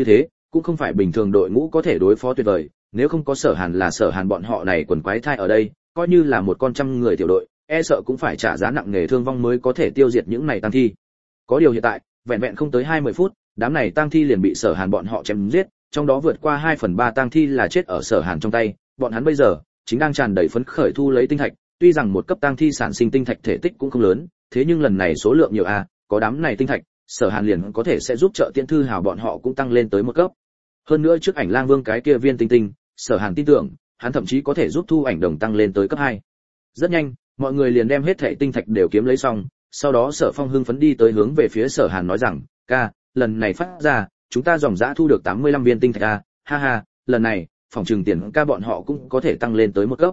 cũng không phải bình thường đội ngũ có thể đối phó tuyệt vời, nếu không có Sở Hàn bọn họ này quần quái thai ở đây, coi như là một con trăm người tiểu đội, e sợ cũng phải trả giá nặng nề thương vong mới có thể tiêu diệt những này tang thi. Có điều hiện tại, vẹn vẹn không tới 20 phút, đám này tang thi liền bị Sở Hàn bọn họ chém giết, trong đó vượt qua 2/3 tang thi là chết ở Sở Hàn trong tay, bọn hắn bây giờ chính đang tràn đầy phấn khởi thu lấy tinh thạch, tuy rằng một cấp tang thi sản sinh tinh thạch thể tích cũng không lớn, thế nhưng lần này số lượng nhiều có đám này tinh thạch, Sở Hàn liền có thể sẽ giúp trợ Tiễn Thư Hào bọn họ cũng tăng lên tới một cấp. Hơn nữa trước Ảnh Lang Vương cái kia viên tinh tinh, Sở Hàn tin tưởng, hắn thậm chí có thể giúp Thu Ảnh Đồng tăng lên tới cấp 2. Rất nhanh, mọi người liền đem hết thảy tinh thạch đều kiếm lấy xong, sau đó Sở Phong hưng phấn đi tới hướng về phía Sở Hàn nói rằng, "Ca, lần này phát ra, chúng ta dòng dã thu được 85 viên tinh thạch ha ha, lần này, phòng trừng tiền ca bọn họ cũng có thể tăng lên tới một cấp."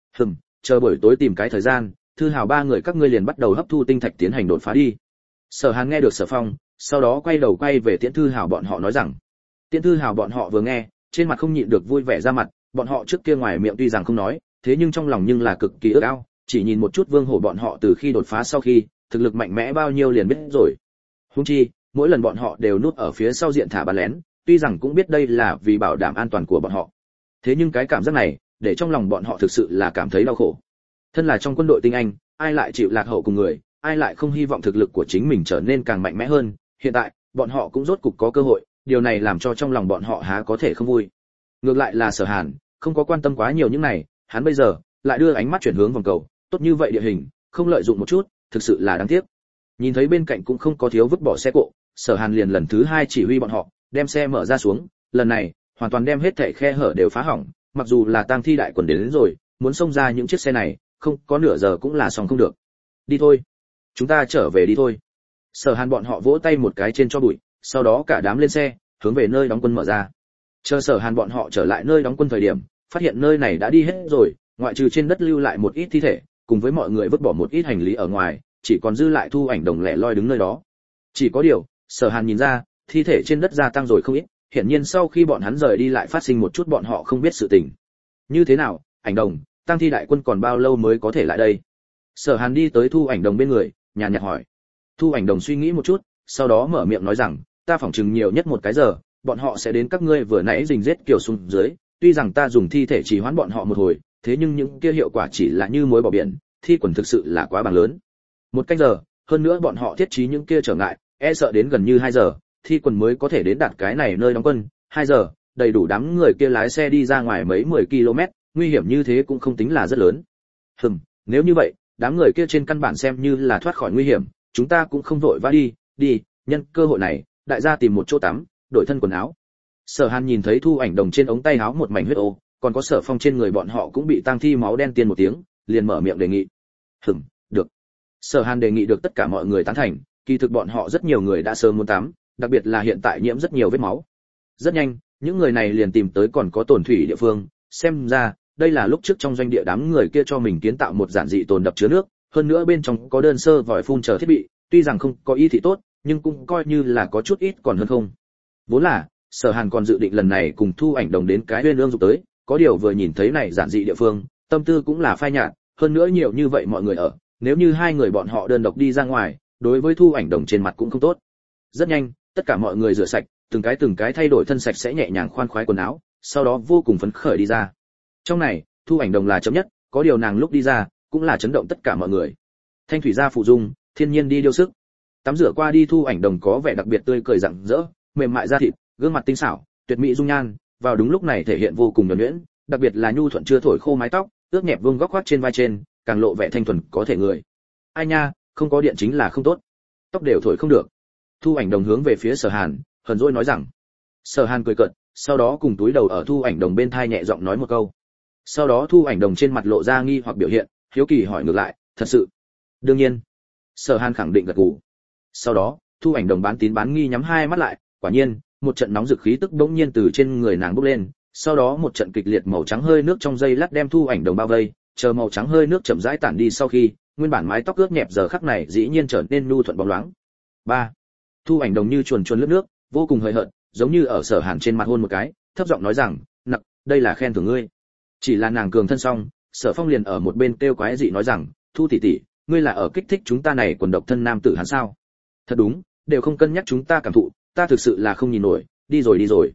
Chờ buổi tối tìm cái thời gian, Thư Hào ba người các ngươi liền bắt đầu hấp thu tinh thạch tiến hành đột phá đi. Sở Hàn nghe được Sở Phong, sau đó quay về Tiễn Thư Hào bọn họ nói rằng. Tiễn Thư Hào bọn họ vừa nghe, trên mặt không nhịn được vui vẻ ra mặt, bọn họ trước kia ngoài miệng tuy rằng không nói, thế nhưng trong lòng nhưng là cực kỳ ước ao, chỉ nhìn một chút Vương Hổ bọn họ từ khi đột phá sau khi, thực lực mạnh mẽ bao nhiêu liền biết rồi. Huống chi, mỗi lần bọn họ đều núp ở phía sau diện thả bắn lén, tuy rằng cũng biết đây là vì bảo đảm an toàn của bọn họ. Thế nhưng cái cảm giác này, để trong lòng bọn họ thực sự là cảm thấy đau khổ. Thân là trong quân đội tinh anh, ai lại chịu lạc hậu cùng người, ai lại không hy vọng thực lực của chính mình trở nên càng mạnh mẽ hơn, hiện tại, bọn họ cũng rốt cục có cơ hội, điều này làm cho trong lòng bọn họ há có thể không vui. Ngược lại là Sở Hàn, không có quan tâm quá nhiều những này, hắn bây giờ lại đưa ánh mắt chuyển hướng vòng cầu, tốt như vậy địa hình, không lợi dụng một chút, thực sự là đáng tiếc. Nhìn thấy bên cạnh cũng không có thiếu vứt bỏ xe cộ, Sở Hàn liền lần thứ 2 chỉ huy bọn họ, đem xe mở ra xuống, lần này, hoàn toàn đem hết thảy khe hở đều phá hỏng, mặc dù là tang thi đại quần đến rồi, muốn xông ra những chiếc xe này, không có nửa giờ cũng là xong không được. Đi thôi, chúng ta trở về đi thôi. Sở Hàn bọn họ vỗ tay một cái trên cho bụi, sau đó cả đám lên xe, hướng về nơi đóng quân mở ra. Chờ Sở Hàn bọn họ trở lại nơi đóng quân thời điểm, phát hiện nơi này đã đi hết rồi, ngoại trừ trên đất lưu lại một ít thi thể, cùng với mọi người vứt bỏ một ít hành lý ở ngoài, chỉ còn dư lại Thu Ảnh Đồng lẻ loi đứng nơi đó. Chỉ có điều, Sở Hàn nhìn ra, thi thể trên đất gia tăng rồi không ít, hiển nhiên sau khi bọn hắn rời đi lại phát sinh một chút bọn họ không biết sự tình. Như thế nào, Ảnh Đồng, tăng thi đại quân còn bao lâu mới có thể lại đây? Sở Hàn đi tới Thu Ảnh Đồng bên người, nhàn nhạt hỏi. Thu Ảnh Đồng suy nghĩ một chút, sau đó mở miệng nói rằng, ta phỏng chừng nhiều nhất một cái giờ, bọn họ sẽ đến các ngươi vừa nãy rình rết kiểu xuống dưới, tuy rằng ta dùng thi thể trì hoãn bọn họ một hồi, thế nhưng những kia hiệu quả chỉ là như muối bỏ biển, thi quần thực sự là quá bằng lớn. Một canh giờ, hơn nữa bọn họ thiết trí những kia trở ngại, e sợ đến gần như 2 giờ, thi quần mới có thể đến đạt cái này nơi đóng quân, 2 giờ, đầy đủ đám người kia lái xe đi ra ngoài mấy 10 km, nguy hiểm như thế cũng không tính là rất lớn. Nếu như vậy, đám người kia trên căn bản xem như là thoát khỏi nguy hiểm, chúng ta cũng không vội vã đi, nhân cơ hội này, đại gia tìm một chỗ tắm, đổi thân quần áo. Sở Hàn nhìn thấy Thu Ảnh Đồng trên ống tay áo một mảnh huyết ô, còn có Sở Phong trên người bọn họ cũng bị tang thi máu đen tiên một tiếng, liền mở miệng đề nghị. Được. Sở Hàn đề nghị được tất cả mọi người tán thành, kỳ thực bọn họ rất nhiều người đã sớm muốn tắm, đặc biệt là hiện tại nhiễm rất nhiều vết máu. Rất nhanh, những người này liền tìm tới còn có tổn thủy địa phương, xem ra, đây là lúc trước trong doanh địa đám người kia cho mình kiến tạo một giản dị tồn đập chứa nước, hơn nữa bên trong có đơn sơ vòi phun chờ thiết bị, tuy rằng không có ý thị tốt, nhưng cũng coi như là có chút ít còn hơn không. Vốn là, Sở Hàn còn dự định lần này cùng Thu Ảnh Đồng đến cái Uyên Ương dục tới, có điều vừa nhìn thấy này giản dị địa phương, tâm tư cũng là phai nhạt, hơn nữa nhiều như vậy mọi người ở, nếu như hai người bọn họ đơn độc đi ra ngoài, đối với Thu Ảnh Đồng trên mặt cũng không tốt. Rất nhanh, tất cả mọi người rửa sạch, từng cái thay đổi thân sạch sẽ nhẹ nhàng khoan khoái quần áo, sau đó vô cùng phấn khởi đi ra. Trong này, Thu Ảnh Đồng là chấm nhất, có điều nàng lúc đi ra, cũng là chấn động tất cả mọi người. Thanh thủy gia phụ dung, thiên nhiên đi điêu sức. Tắm rửa qua đi Thu Ảnh Đồng có vẻ đặc biệt tươi cười rạng rỡ, mềm mại da thịt, gương mặt tinh xảo, tuyệt mỹ dung nhan, vào đúng lúc này thể hiện vô cùng nhuần nhuyễn, đặc biệt là nhu thuận chưa thổi khô mái tóc, ướt nhẹp vương góc khoát trên vai trên, càng lộ vẻ thanh thuần có thể người. Ai nha, không có điện chính là không tốt, tóc đều thổi không được. Thu Ảnh Đồng hướng về phía Sở Hàn, hờn dỗi nói rằng. Sở Hàn cười cợt, sau đó cùng túi đầu ở Thu Ảnh Đồng bên tai nhẹ giọng nói một câu. Sau đó Thu Ảnh Đồng trên mặt lộ ra nghi hoặc biểu hiện, hiếu kỳ hỏi ngược lại, thật sự? Đương nhiên. Sở Hàn khẳng định gật gù. Sau đó, Thu Ảnh Đồng bán tín bán nghi nhắm hai mắt lại, quả nhiên, một trận nóng rực khí tức bỗng nhiên từ trên người nàng bốc lên, sau đó một trận kịch liệt màu trắng hơi nước trong dây lát đem Thu Ảnh Đồng bao vây, chờ màu trắng hơi nước chậm rãi tản đi sau khi, nguyên bản mái tóc ướt nhẹp giờ khắc này dĩ nhiên trở nên nhu thuận bóng loáng. 3. Thu Ảnh Đồng như chuồn chuồn lướt nước, vô cùng hời hợt, giống như ở Sở Hàn trên mặt hôn một cái, thấp giọng nói rằng, "Nặc, đây là khen thưởng ngươi." Chỉ là nàng cường thân xong, Sở Phong liền ở một bên kêu quái dị nói rằng, "Thu tỷ tỷ, ngươi là ở kích thích chúng ta này quần độc thân nam tử hắn sao?" Thật đúng, đều không cân nhắc chúng ta cảm thụ, ta thực sự là không nhìn nổi, đi rồi.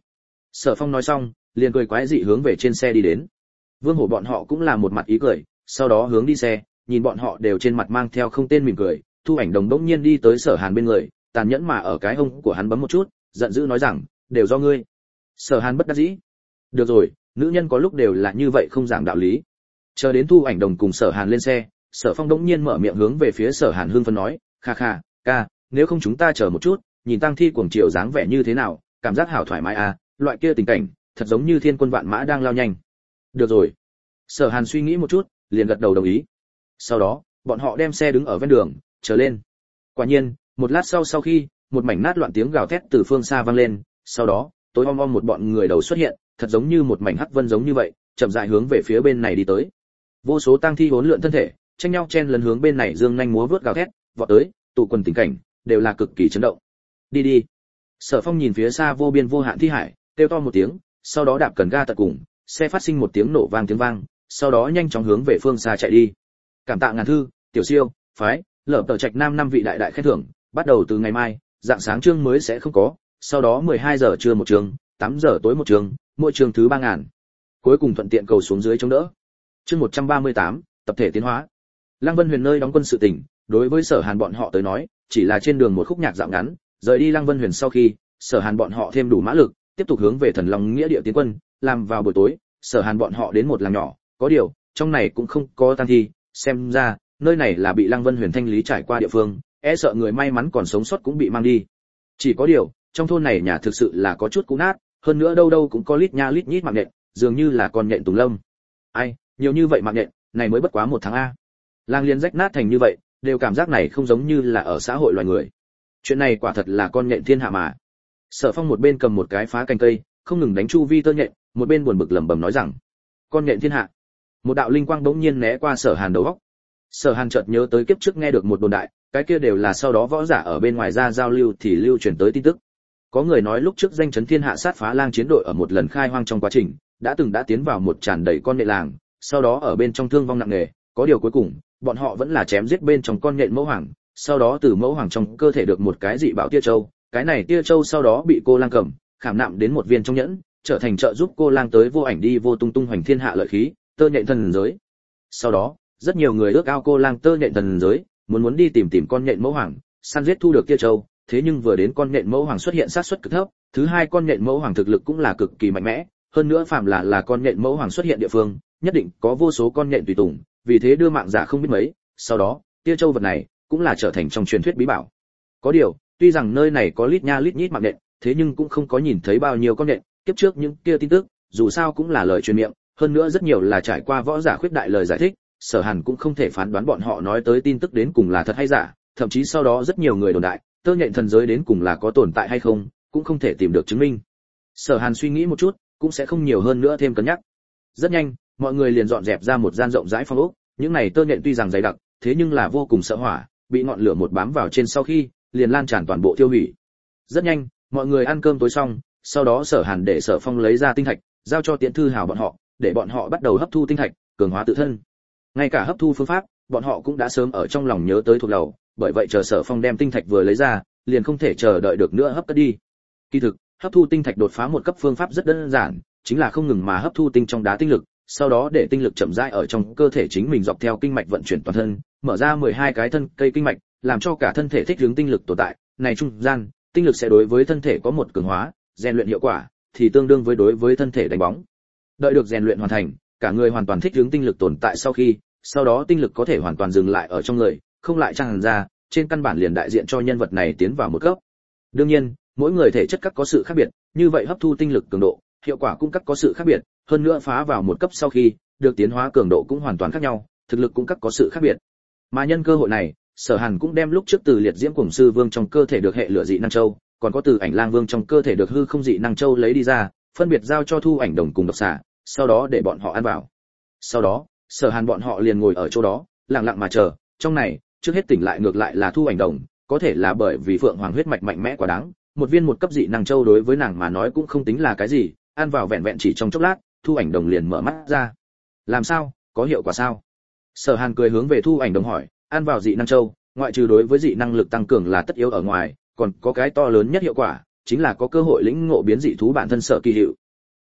Sở Phong nói xong, liền cười quái dị hướng về trên xe đi đến. Vương Hổ bọn họ cũng là một mặt ý cười, sau đó hướng đi xe, nhìn bọn họ đều trên mặt mang theo không tên mỉm cười, Thu Ảnh Đồng bỗng nhiên đi tới Sở Hàn bên người, tàn nhẫn mà ở cái hông của hắn bấm một chút, giận dữ nói rằng, đều do ngươi. Sở Hàn bất đắc dĩ. Được rồi, nữ nhân có lúc đều là như vậy không giảng đạo lý. Chờ đến Thu Ảnh Đồng cùng Sở Hàn lên xe, Sở Phong đống nhiên mở miệng hướng về phía Sở Hàn hưng phấn nói, kha kha, ca, nếu không chúng ta chờ một chút, nhìn tang thi cuồng triều dáng vẻ như thế nào, cảm giác hảo thoải mái à, loại kia tình cảnh, thật giống như thiên quân vạn mã đang lao nhanh. Được rồi. Sở Hàn suy nghĩ một chút, liền gật đầu đồng ý. Sau đó, bọn họ đem xe đứng ở ven đường, chờ lên. Quả nhiên, một lát sau khi, một mảnh nát loạn tiếng gào thét từ phương xa vang lên, sau đó, tối om om một bọn người đầu xuất hiện, thật giống như một mảnh hắc vân giống như vậy, chậm rãi hướng về phía bên này đi tới. Vô số tang thi hỗn lượn thân thể, tranh nhau chen lấn hướng bên này dương nhanh múa vớt gào thét, vọt tới, tụ quần tình cảnh, đều là cực kỳ chấn động. Đi đi. Sở Phong nhìn phía xa vô biên vô hạn thi hải, kêu to một tiếng, sau đó đạp cần ga tận cùng, xe phát sinh một tiếng nổ vang tiếng vang, sau đó nhanh chóng hướng về phương xa chạy đi. Cảm tạ ngàn thư, tiểu siêu, phái, lở tờ trạch nam 5 vị đại đại khen thưởng, bắt đầu từ ngày mai, dạng sáng chương mới sẽ không có, sau đó 12 giờ trưa một chương, 8 giờ tối một chương, mỗi chương thứ 3000. Cuối cùng thuận tiện cầu xuống dưới chống đỡ. Chương 138, tập thể tiến hóa. Lăng Vân Huyền nơi đóng quân sự tỉnh, đối với Sở Hàn bọn họ tới nói, chỉ là trên đường một khúc nhạc dạo ngắn, rời đi Lăng Vân Huyền sau khi, Sở Hàn bọn họ thêm đủ mã lực, tiếp tục hướng về Thần Long nghĩa địa tiến quân, làm vào buổi tối, Sở Hàn bọn họ đến một làng nhỏ, có điều, trong này cũng không có tang thi, xem ra, nơi này là bị Lăng Vân Huyền thanh lý trải qua địa phương, e sợ người may mắn còn sống sót cũng bị mang đi. Chỉ có điều, trong thôn này nhà thực sự là có chút cũ nát, hơn nữa đâu đâu cũng có lít nha lít nhít mạng nhện, dường như là con nhện tùng lâm. Ai, nhiều như vậy mạng nhện, này mới bất quá 1 tháng a. Làng liền rách nát thành như vậy, đều cảm giác này không giống như là ở xã hội loài người. Chuyện này quả thật là con nhện thiên hạ mà. Sở Phong một bên cầm một cái phá cành cây, không ngừng đánh chu vi tơ nhện, một bên buồn bực lẩm bẩm nói rằng, con nhện thiên hạ. Một đạo linh quang bỗng nhiên né qua Sở Hàn đầu óc. Sở Hàn chợt nhớ tới kiếp trước nghe được một đồn đại, cái kia đều là sau đó võ giả ở bên ngoài ra giao lưu thì lưu truyền tới tin tức. Có người nói lúc trước danh chấn thiên hạ sát phá lang chiến đội ở một lần khai hoang trong quá trình, đã tiến vào một tràn đầy con nhện làng, sau đó ở bên trong thương vong nặng nề, có điều cuối cùng, bọn họ vẫn là chém giết bên trong con nhện mẫu hoàng, sau đó từ mẫu hoàng trong cơ thể được một cái dị bảo tia châu, cái này tia châu sau đó bị cô lang cầm, khảm nạm đến một viên trong nhẫn, trở thành trợ giúp cô lang tới vô ảnh đi vô tung tung hoành thiên hạ lợi khí, tơ nhện thần giới. Sau đó, rất nhiều người ước ao cô lang tơ nhện thần giới, muốn đi tìm con nhện mẫu hoàng, săn giết thu được tia châu, thế nhưng vừa đến con nhện mẫu hoàng xuất hiện sát suất cực thấp, thứ hai con nhện mẫu hoàng thực lực cũng là cực kỳ mạnh mẽ, hơn nữa phạm là con nhện mẫu hoàng xuất hiện địa phương, nhất định có vô số con nhện tùy tùng, vì thế đưa mạng giả không biết mấy, sau đó, tia châu vật này cũng là trở thành trong truyền thuyết bí bảo. Có điều, tuy rằng nơi này có lít nha lít nhít mạng nhện, thế nhưng cũng không có nhìn thấy bao nhiêu con nhện, kiếp trước những kia tin tức, dù sao cũng là lời truyền miệng, hơn nữa rất nhiều là trải qua võ giả khuyết đại lời giải thích, Sở Hàn cũng không thể phán đoán bọn họ nói tới tin tức đến cùng là thật hay giả, thậm chí sau đó rất nhiều người đồn đại, tơ nhện thần giới đến cùng là có tồn tại hay không, cũng không thể tìm được chứng minh. Sở Hàn suy nghĩ một chút, cũng sẽ không nhiều hơn nữa thêm cân nhắc. Rất nhanh, mọi người liền dọn dẹp ra một gian rộng rãi phòng ốc, những này tơ nhện tuy rằng dày đặc, thế nhưng là vô cùng sợ hỏa, bị ngọn lửa một bám vào trên sau khi, liền lan tràn toàn bộ tiêu hủy. Rất nhanh, mọi người ăn cơm tối xong, sau đó Sở Hàn để Sở Phong lấy ra tinh thạch, giao cho Tiễn Thư Hào bọn họ, để bọn họ bắt đầu hấp thu tinh thạch, cường hóa tự thân. Ngay cả hấp thu phương pháp, bọn họ cũng đã sớm ở trong lòng nhớ tới thuộc đầu, bởi vậy chờ Sở Phong đem tinh thạch vừa lấy ra, liền không thể chờ đợi được nữa hấp cất đi. Kỳ thực, hấp thu tinh thạch đột phá một cấp phương pháp rất đơn giản, chính là không ngừng mà hấp thu tinh trong đá tinh lực, sau đó để tinh lực chậm rãi ở trong cơ thể chính mình dọc theo kinh mạch vận chuyển toàn thân, mở ra 12 cái thân cây kinh mạch, làm cho cả thân thể thích ứng tinh lực tồn tại, này trung gian, tinh lực sẽ đối với thân thể có một cường hóa, rèn luyện hiệu quả, thì tương đương với đối với thân thể đánh bóng. Đợi được rèn luyện hoàn thành, cả người hoàn toàn thích ứng tinh lực tồn tại sau đó tinh lực có thể hoàn toàn dừng lại ở trong người, không lại tràn ra, trên căn bản liền đại diện cho nhân vật này tiến vào một cấp. Đương nhiên, mỗi người thể chất các có sự khác biệt, như vậy hấp thu tinh lực cường độ, hiệu quả cũng các có sự khác biệt, hơn nữa phá vào một cấp sau khi, được tiến hóa cường độ cũng hoàn toàn khác nhau, thực lực cũng các có sự khác biệt. Mà nhân cơ hội này, Sở Hàn cũng đem lúc trước từ Liệt Diễm Cuồng Sư Vương trong cơ thể được hệ lửa dị năng châu, còn có từ Ảnh Lang Vương trong cơ thể được hư không dị năng châu lấy đi ra, phân biệt giao cho Thu Ảnh Đồng cùng Độc Xà, sau đó để bọn họ ăn vào. Sau đó, Sở Hàn bọn họ liền ngồi ở chỗ đó, lặng lặng mà chờ, trong này, trước hết tỉnh lại ngược lại là Thu Ảnh Đồng, có thể là bởi vì Phượng Hoàng huyết mạch mạnh mẽ quá đáng, một viên một cấp dị năng châu đối với nàng mà nói cũng không tính là cái gì, ăn vào vẹn vẹn chỉ trong chốc lát, Thu Ảnh Đồng liền mở mắt ra. Làm sao, có hiệu quả sao? Sở Hàn cười hướng về Thu Ảnh Đồng hỏi, ăn vào dị năng châu, ngoại trừ đối với dị năng lực tăng cường là tất yếu ở ngoài, còn có cái to lớn nhất hiệu quả, chính là có cơ hội lĩnh ngộ biến dị thú bản thân sở kỳ hiệu,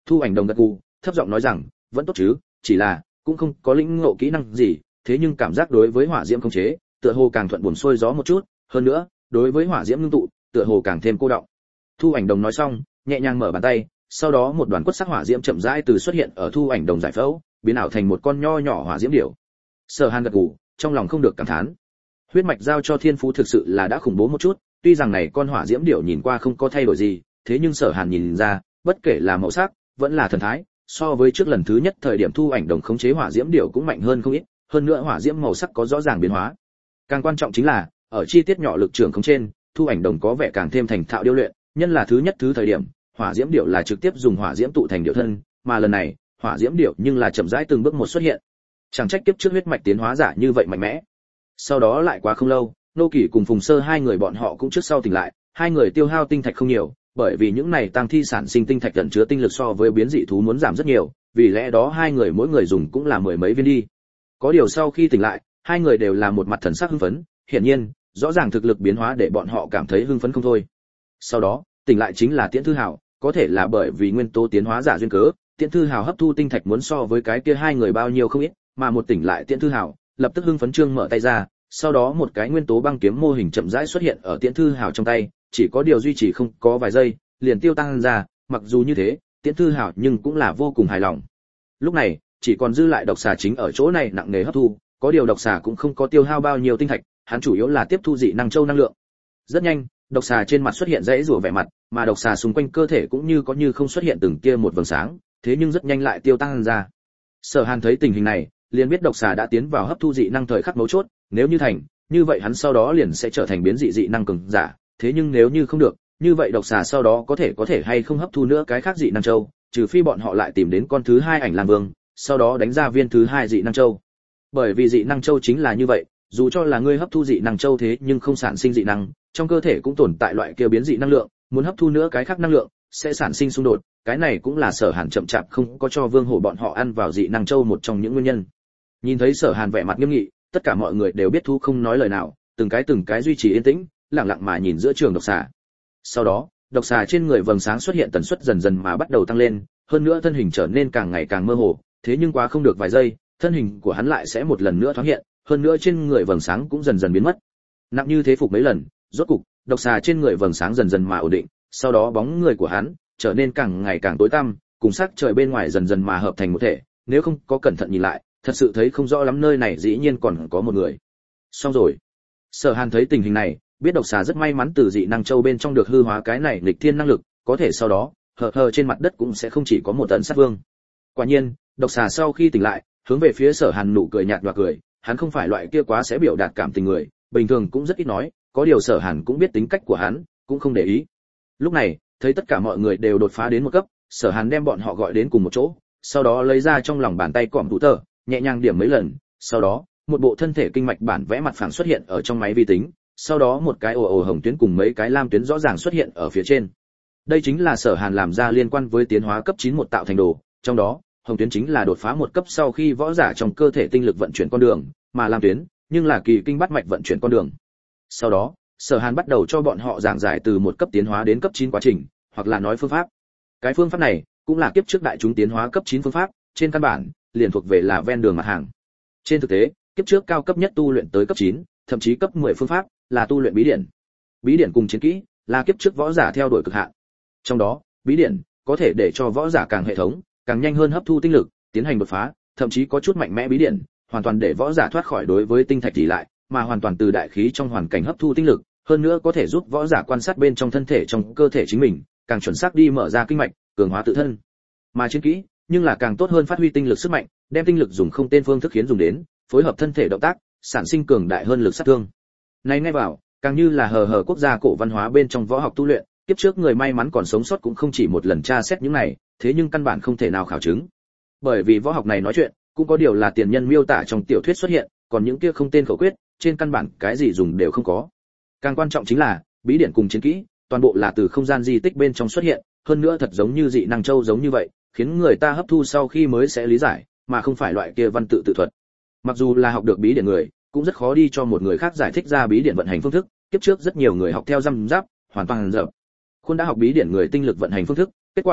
Thu Ảnh Đồng gật gù, thấp giọng nói rằng, vẫn tốt chứ, chỉ là cũng không có lĩnh ngộ kỹ năng gì, thế nhưng cảm giác đối với hỏa diễm khống chế, tựa hồ càng thuận buồm xuôi gió một chút, hơn nữa, đối với hỏa diễm ngưng tụ, tựa hồ càng thêm cô đọng. Thu Ảnh Đồng nói xong, nhẹ nhàng mở bàn tay, sau đó một đoàn quất sắc hỏa diễm chậm rãi từ xuất hiện ở Thu Ảnh Đồng giải phẫu, biến ảo thành một con nho nhỏ hỏa diễm điểu. Sở Hàn gật gù, trong lòng không được cảm thán. Huyết mạch giao cho thiên phú thực sự là đã khủng bố một chút, tuy rằng này con hỏa diễm điểu nhìn qua không có thay đổi gì, thế nhưng Sở Hàn nhìn ra, bất kể là màu sắc, vẫn là thần thái, so với trước lần thứ nhất thời điểm Thu Ảnh Đồng khống chế hỏa diễm điểu cũng mạnh hơn không ít, hơn nữa hỏa diễm màu sắc có rõ ràng biến hóa. Càng quan trọng chính là, ở chi tiết nhỏ lực trường khống trên, Thu Ảnh Đồng có vẻ càng thêm thành thạo điêu luyện, nhân là thứ nhất thứ thời điểm, hỏa diễm điểu là trực tiếp dùng hỏa diễm tụ thành điểu thân, mà lần này, hỏa diễm điểu nhưng là chậm rãi từng bước một xuất hiện. Chẳng trách kiếp trước huyết mạch tiến hóa giả như vậy mạnh mẽ. Sau đó lại quá không lâu, Nô Kỳ cùng Phùng Sơ hai người bọn họ cũng trước sau tỉnh lại, hai người tiêu hao tinh thạch không nhiều, bởi vì những này tăng thi sản sinh tinh thạch ẩn chứa tinh lực so với biến dị thú muốn giảm rất nhiều, vì lẽ đó hai người mỗi người dùng cũng là mười mấy viên đi. Có điều sau khi tỉnh lại, hai người đều là một mặt thần sắc hưng phấn, hiển nhiên, rõ ràng thực lực biến hóa để bọn họ cảm thấy hưng phấn không thôi. Sau đó, tỉnh lại chính là Tiễn Thư Hào, có thể là bởi vì nguyên tố tiến hóa giả duyên cớ, Tiễn Thư Hào hấp thu tinh thạch muốn so với cái kia hai người bao nhiêu không ít, mà một tỉnh lại Tiễn Thư Hào, lập tức hưng phấn trương mở tay ra, sau đó một cái nguyên tố băng kiếm mô hình chậm rãi xuất hiện ở Tiễn Thư Hào trong tay, chỉ có điều duy trì không có vài giây, liền tiêu tăng ra, mặc dù như thế, Tiễn Thư Hào nhưng cũng là vô cùng hài lòng. Lúc này, chỉ còn dư lại độc xà chính ở chỗ này nặng nề hấp thu, có điều độc xà cũng không có tiêu hao bao nhiêu tinh thạch, hắn chủ yếu là tiếp thu dị năng châu năng lượng. Rất nhanh, độc xà trên mặt xuất hiện dãy rủa vẻ mặt, mà độc xà xung quanh cơ thể cũng như có như không xuất hiện từng kia một vầng sáng, thế nhưng rất nhanh lại tiêu tăng ra. Sở Hàn thấy tình hình này, liền biết độc xà đã tiến vào hấp thu dị năng thời khắc mấu chốt, nếu như thành, như vậy hắn sau đó liền sẽ trở thành biến dị năng cường giả, thế nhưng nếu như không được, như vậy độc xà sau đó có thể hay không hấp thu nữa cái khác dị năng châu, trừ phi bọn họ lại tìm đến con thứ hai Ảnh Lang Vương, sau đó đánh ra viên thứ hai dị năng châu. Bởi vì dị năng châu chính là như vậy, dù cho là ngươi hấp thu dị năng châu thế nhưng không sản sinh dị năng, trong cơ thể cũng tồn tại loại kia biến dị năng lượng, muốn hấp thu nữa cái khác năng lượng sẽ sản sinh xung đột, cái này cũng là Sở Hàn chậm chạp không có cho Vương Hổ bọn họ ăn vào dị năng châu một trong những nguyên nhân. Nhìn thấy Sở Hàn vẻ mặt nghiêm nghị, tất cả mọi người đều biết thú không nói lời nào, từng cái duy trì yên tĩnh, lặng lặng mà nhìn giữa trường độc xà. Sau đó, độc xà trên người vầng sáng xuất hiện tần suất dần dần mà bắt đầu tăng lên, hơn nữa thân hình trở nên càng ngày càng mơ hồ, thế nhưng quá không được vài giây, thân hình của hắn lại sẽ một lần nữa thoáng hiện, hơn nữa trên người vầng sáng cũng dần dần biến mất. Nặng như thế phục mấy lần, rốt cục, độc xà trên người vầng sáng dần dần mà ổn định, sau đó bóng người của hắn trở nên càng ngày càng tối tăm, cùng sắc trời bên ngoài dần dần mà hợp thành một thể, nếu không có cẩn thận nhìn lại, thật sự thấy không rõ lắm nơi này dĩ nhiên còn có một người. Xong rồi. Sở Hàn thấy tình hình này, biết độc xà rất may mắn từ dị năng châu bên trong được hư hóa cái này nghịch thiên năng lực, có thể sau đó, hờ trên mặt đất cũng sẽ không chỉ có một tấn sát vương. Quả nhiên, độc xà sau khi tỉnh lại, hướng về phía Sở Hàn nụ cười nhạt nhòa cười, hắn không phải loại kia quá sẽ biểu đạt cảm tình người, bình thường cũng rất ít nói, có điều Sở Hàn cũng biết tính cách của hắn, cũng không để ý. Lúc này, thấy tất cả mọi người đều đột phá đến một cấp, Sở Hàn đem bọn họ gọi đến cùng một chỗ, sau đó lấy ra trong lòng bàn tay cọm thủ tờ, nhẹ nhàng điểm mấy lần, sau đó, một bộ thân thể kinh mạch bản vẽ mặt phẳng xuất hiện ở trong máy vi tính, sau đó một cái ồ hồng tuyến cùng mấy cái lam tuyến rõ ràng xuất hiện ở phía trên. Đây chính là Sở Hàn làm ra liên quan với tiến hóa cấp 9 một tạo thành đồ, trong đó, hồng tuyến chính là đột phá một cấp sau khi võ giả trong cơ thể tinh lực vận chuyển con đường, mà lam tuyến nhưng là kỳ kinh bát mạch vận chuyển con đường. Sau đó, Sở Hàn bắt đầu cho bọn họ giảng giải từ một cấp tiến hóa đến cấp 9 quá trình, hoặc là nói phương pháp. Cái phương pháp này cũng là kiếp trước đại chúng tiến hóa cấp 9 phương pháp, trên căn bản liền thuộc về là ven đường mặt hàng. Trên thực tế, kiếp trước cao cấp nhất tu luyện tới cấp 9, thậm chí cấp 10 phương pháp là tu luyện bí điển. Bí điển cùng chiến kỹ là kiếp trước võ giả theo đuổi cực hạn. Trong đó, bí điển có thể để cho võ giả càng hệ thống, càng nhanh hơn hấp thu tinh lực, tiến hành đột phá, thậm chí có chút mạnh mẽ bí điển, hoàn toàn để võ giả thoát khỏi đối với tinh thạch tỷ lại, mà hoàn toàn từ đại khí trong hoàn cảnh hấp thu tinh lực, hơn nữa có thể giúp võ giả quan sát bên trong thân thể trong cơ thể chính mình, càng chuẩn xác đi mở ra kinh mạch, cường hóa tự thân. Mà chiến kỹ, nhưng là càng tốt hơn phát huy tinh lực sức mạnh, đem tinh lực dùng không tên phương thức khiến dùng đến, phối hợp thân thể động tác, sản sinh cường đại hơn lực sát thương. Này ngay vào, càng như là hờ quốc gia cổ văn hóa bên trong võ học tu luyện, kiếp trước người may mắn còn sống sót cũng không chỉ một lần tra xét những này, thế nhưng căn bản không thể nào khảo chứng. Bởi vì võ học này nói chuyện, cũng có điều là tiền nhân miêu tả trong tiểu thuyết xuất hiện, còn những kia không tên khẩu quyết, trên căn bản cái gì dùng đều không có. Càng quan trọng chính là, bí điển cùng chiến kỹ, toàn bộ là từ không gian di tích bên trong xuất hiện, hơn nữa thật giống như dị năng châu giống như vậy, khiến người ta hấp thu sau khi mới sẽ lý giải, mà không phải loại kia văn tự tự thuật. Mặc dù là học được bí điển người, cũng rất khó đi cho một người khác giải thích ra bí điển vận hành phương thức, kiếp trước rất nhiều người học theo răm rắp, hoàn toàn dở. Khuôn đã học bí điển người tinh lực vận hành phương thức, kết quả,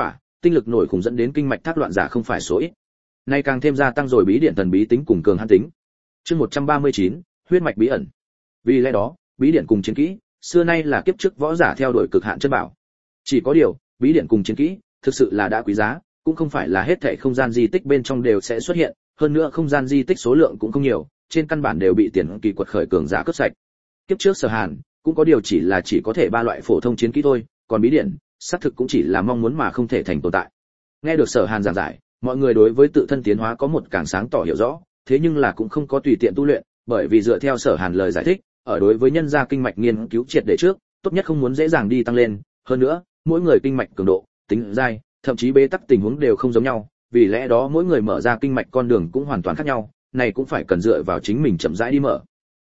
tinh lực nổi khủng dẫn đến kinh mạch thác loạn giả không phải số ít. Nay càng thêm gia tăng rồi bí điện thần bí tính cùng cường hãn tính. Chương 139, huyết mạch bí ẩn. Vì lẽ đó, bí điện cùng chiến kỹ, xưa nay là kiếp trước võ giả theo đuổi cực hạn chân bảo. Chỉ có điều, bí điện cùng chiến kỹ, thực sự là đã quý giá, cũng không phải là hết thảy không gian di tích bên trong đều sẽ xuất hiện, hơn nữa không gian di tích số lượng cũng không nhiều, trên căn bản đều bị tiền kỳ quật khởi cường giả cướp sạch. Kiếp trước Sở Hàn, cũng có điều chỉ có thể ba loại phổ thông chiến kỹ thôi, còn bí điện, xác thực cũng chỉ là mong muốn mà không thể thành tồn tại. Nghe được Sở Hàn giảng giải, mọi người đối với tự thân tiến hóa có một càng sáng tỏ hiểu rõ, thế nhưng là cũng không có tùy tiện tu luyện, bởi vì dựa theo Sở Hàn lời giải thích, ở đối với nhân gia kinh mạch nghiên cứu triệt để trước, tốt nhất không muốn dễ dàng đi tăng lên, hơn nữa, mỗi người kinh mạch cường độ, tính dai, thậm chí bế tắc tình huống đều không giống nhau, vì lẽ đó mỗi người mở ra kinh mạch con đường cũng hoàn toàn khác nhau, này cũng phải cần dựa vào chính mình chậm rãi đi mở.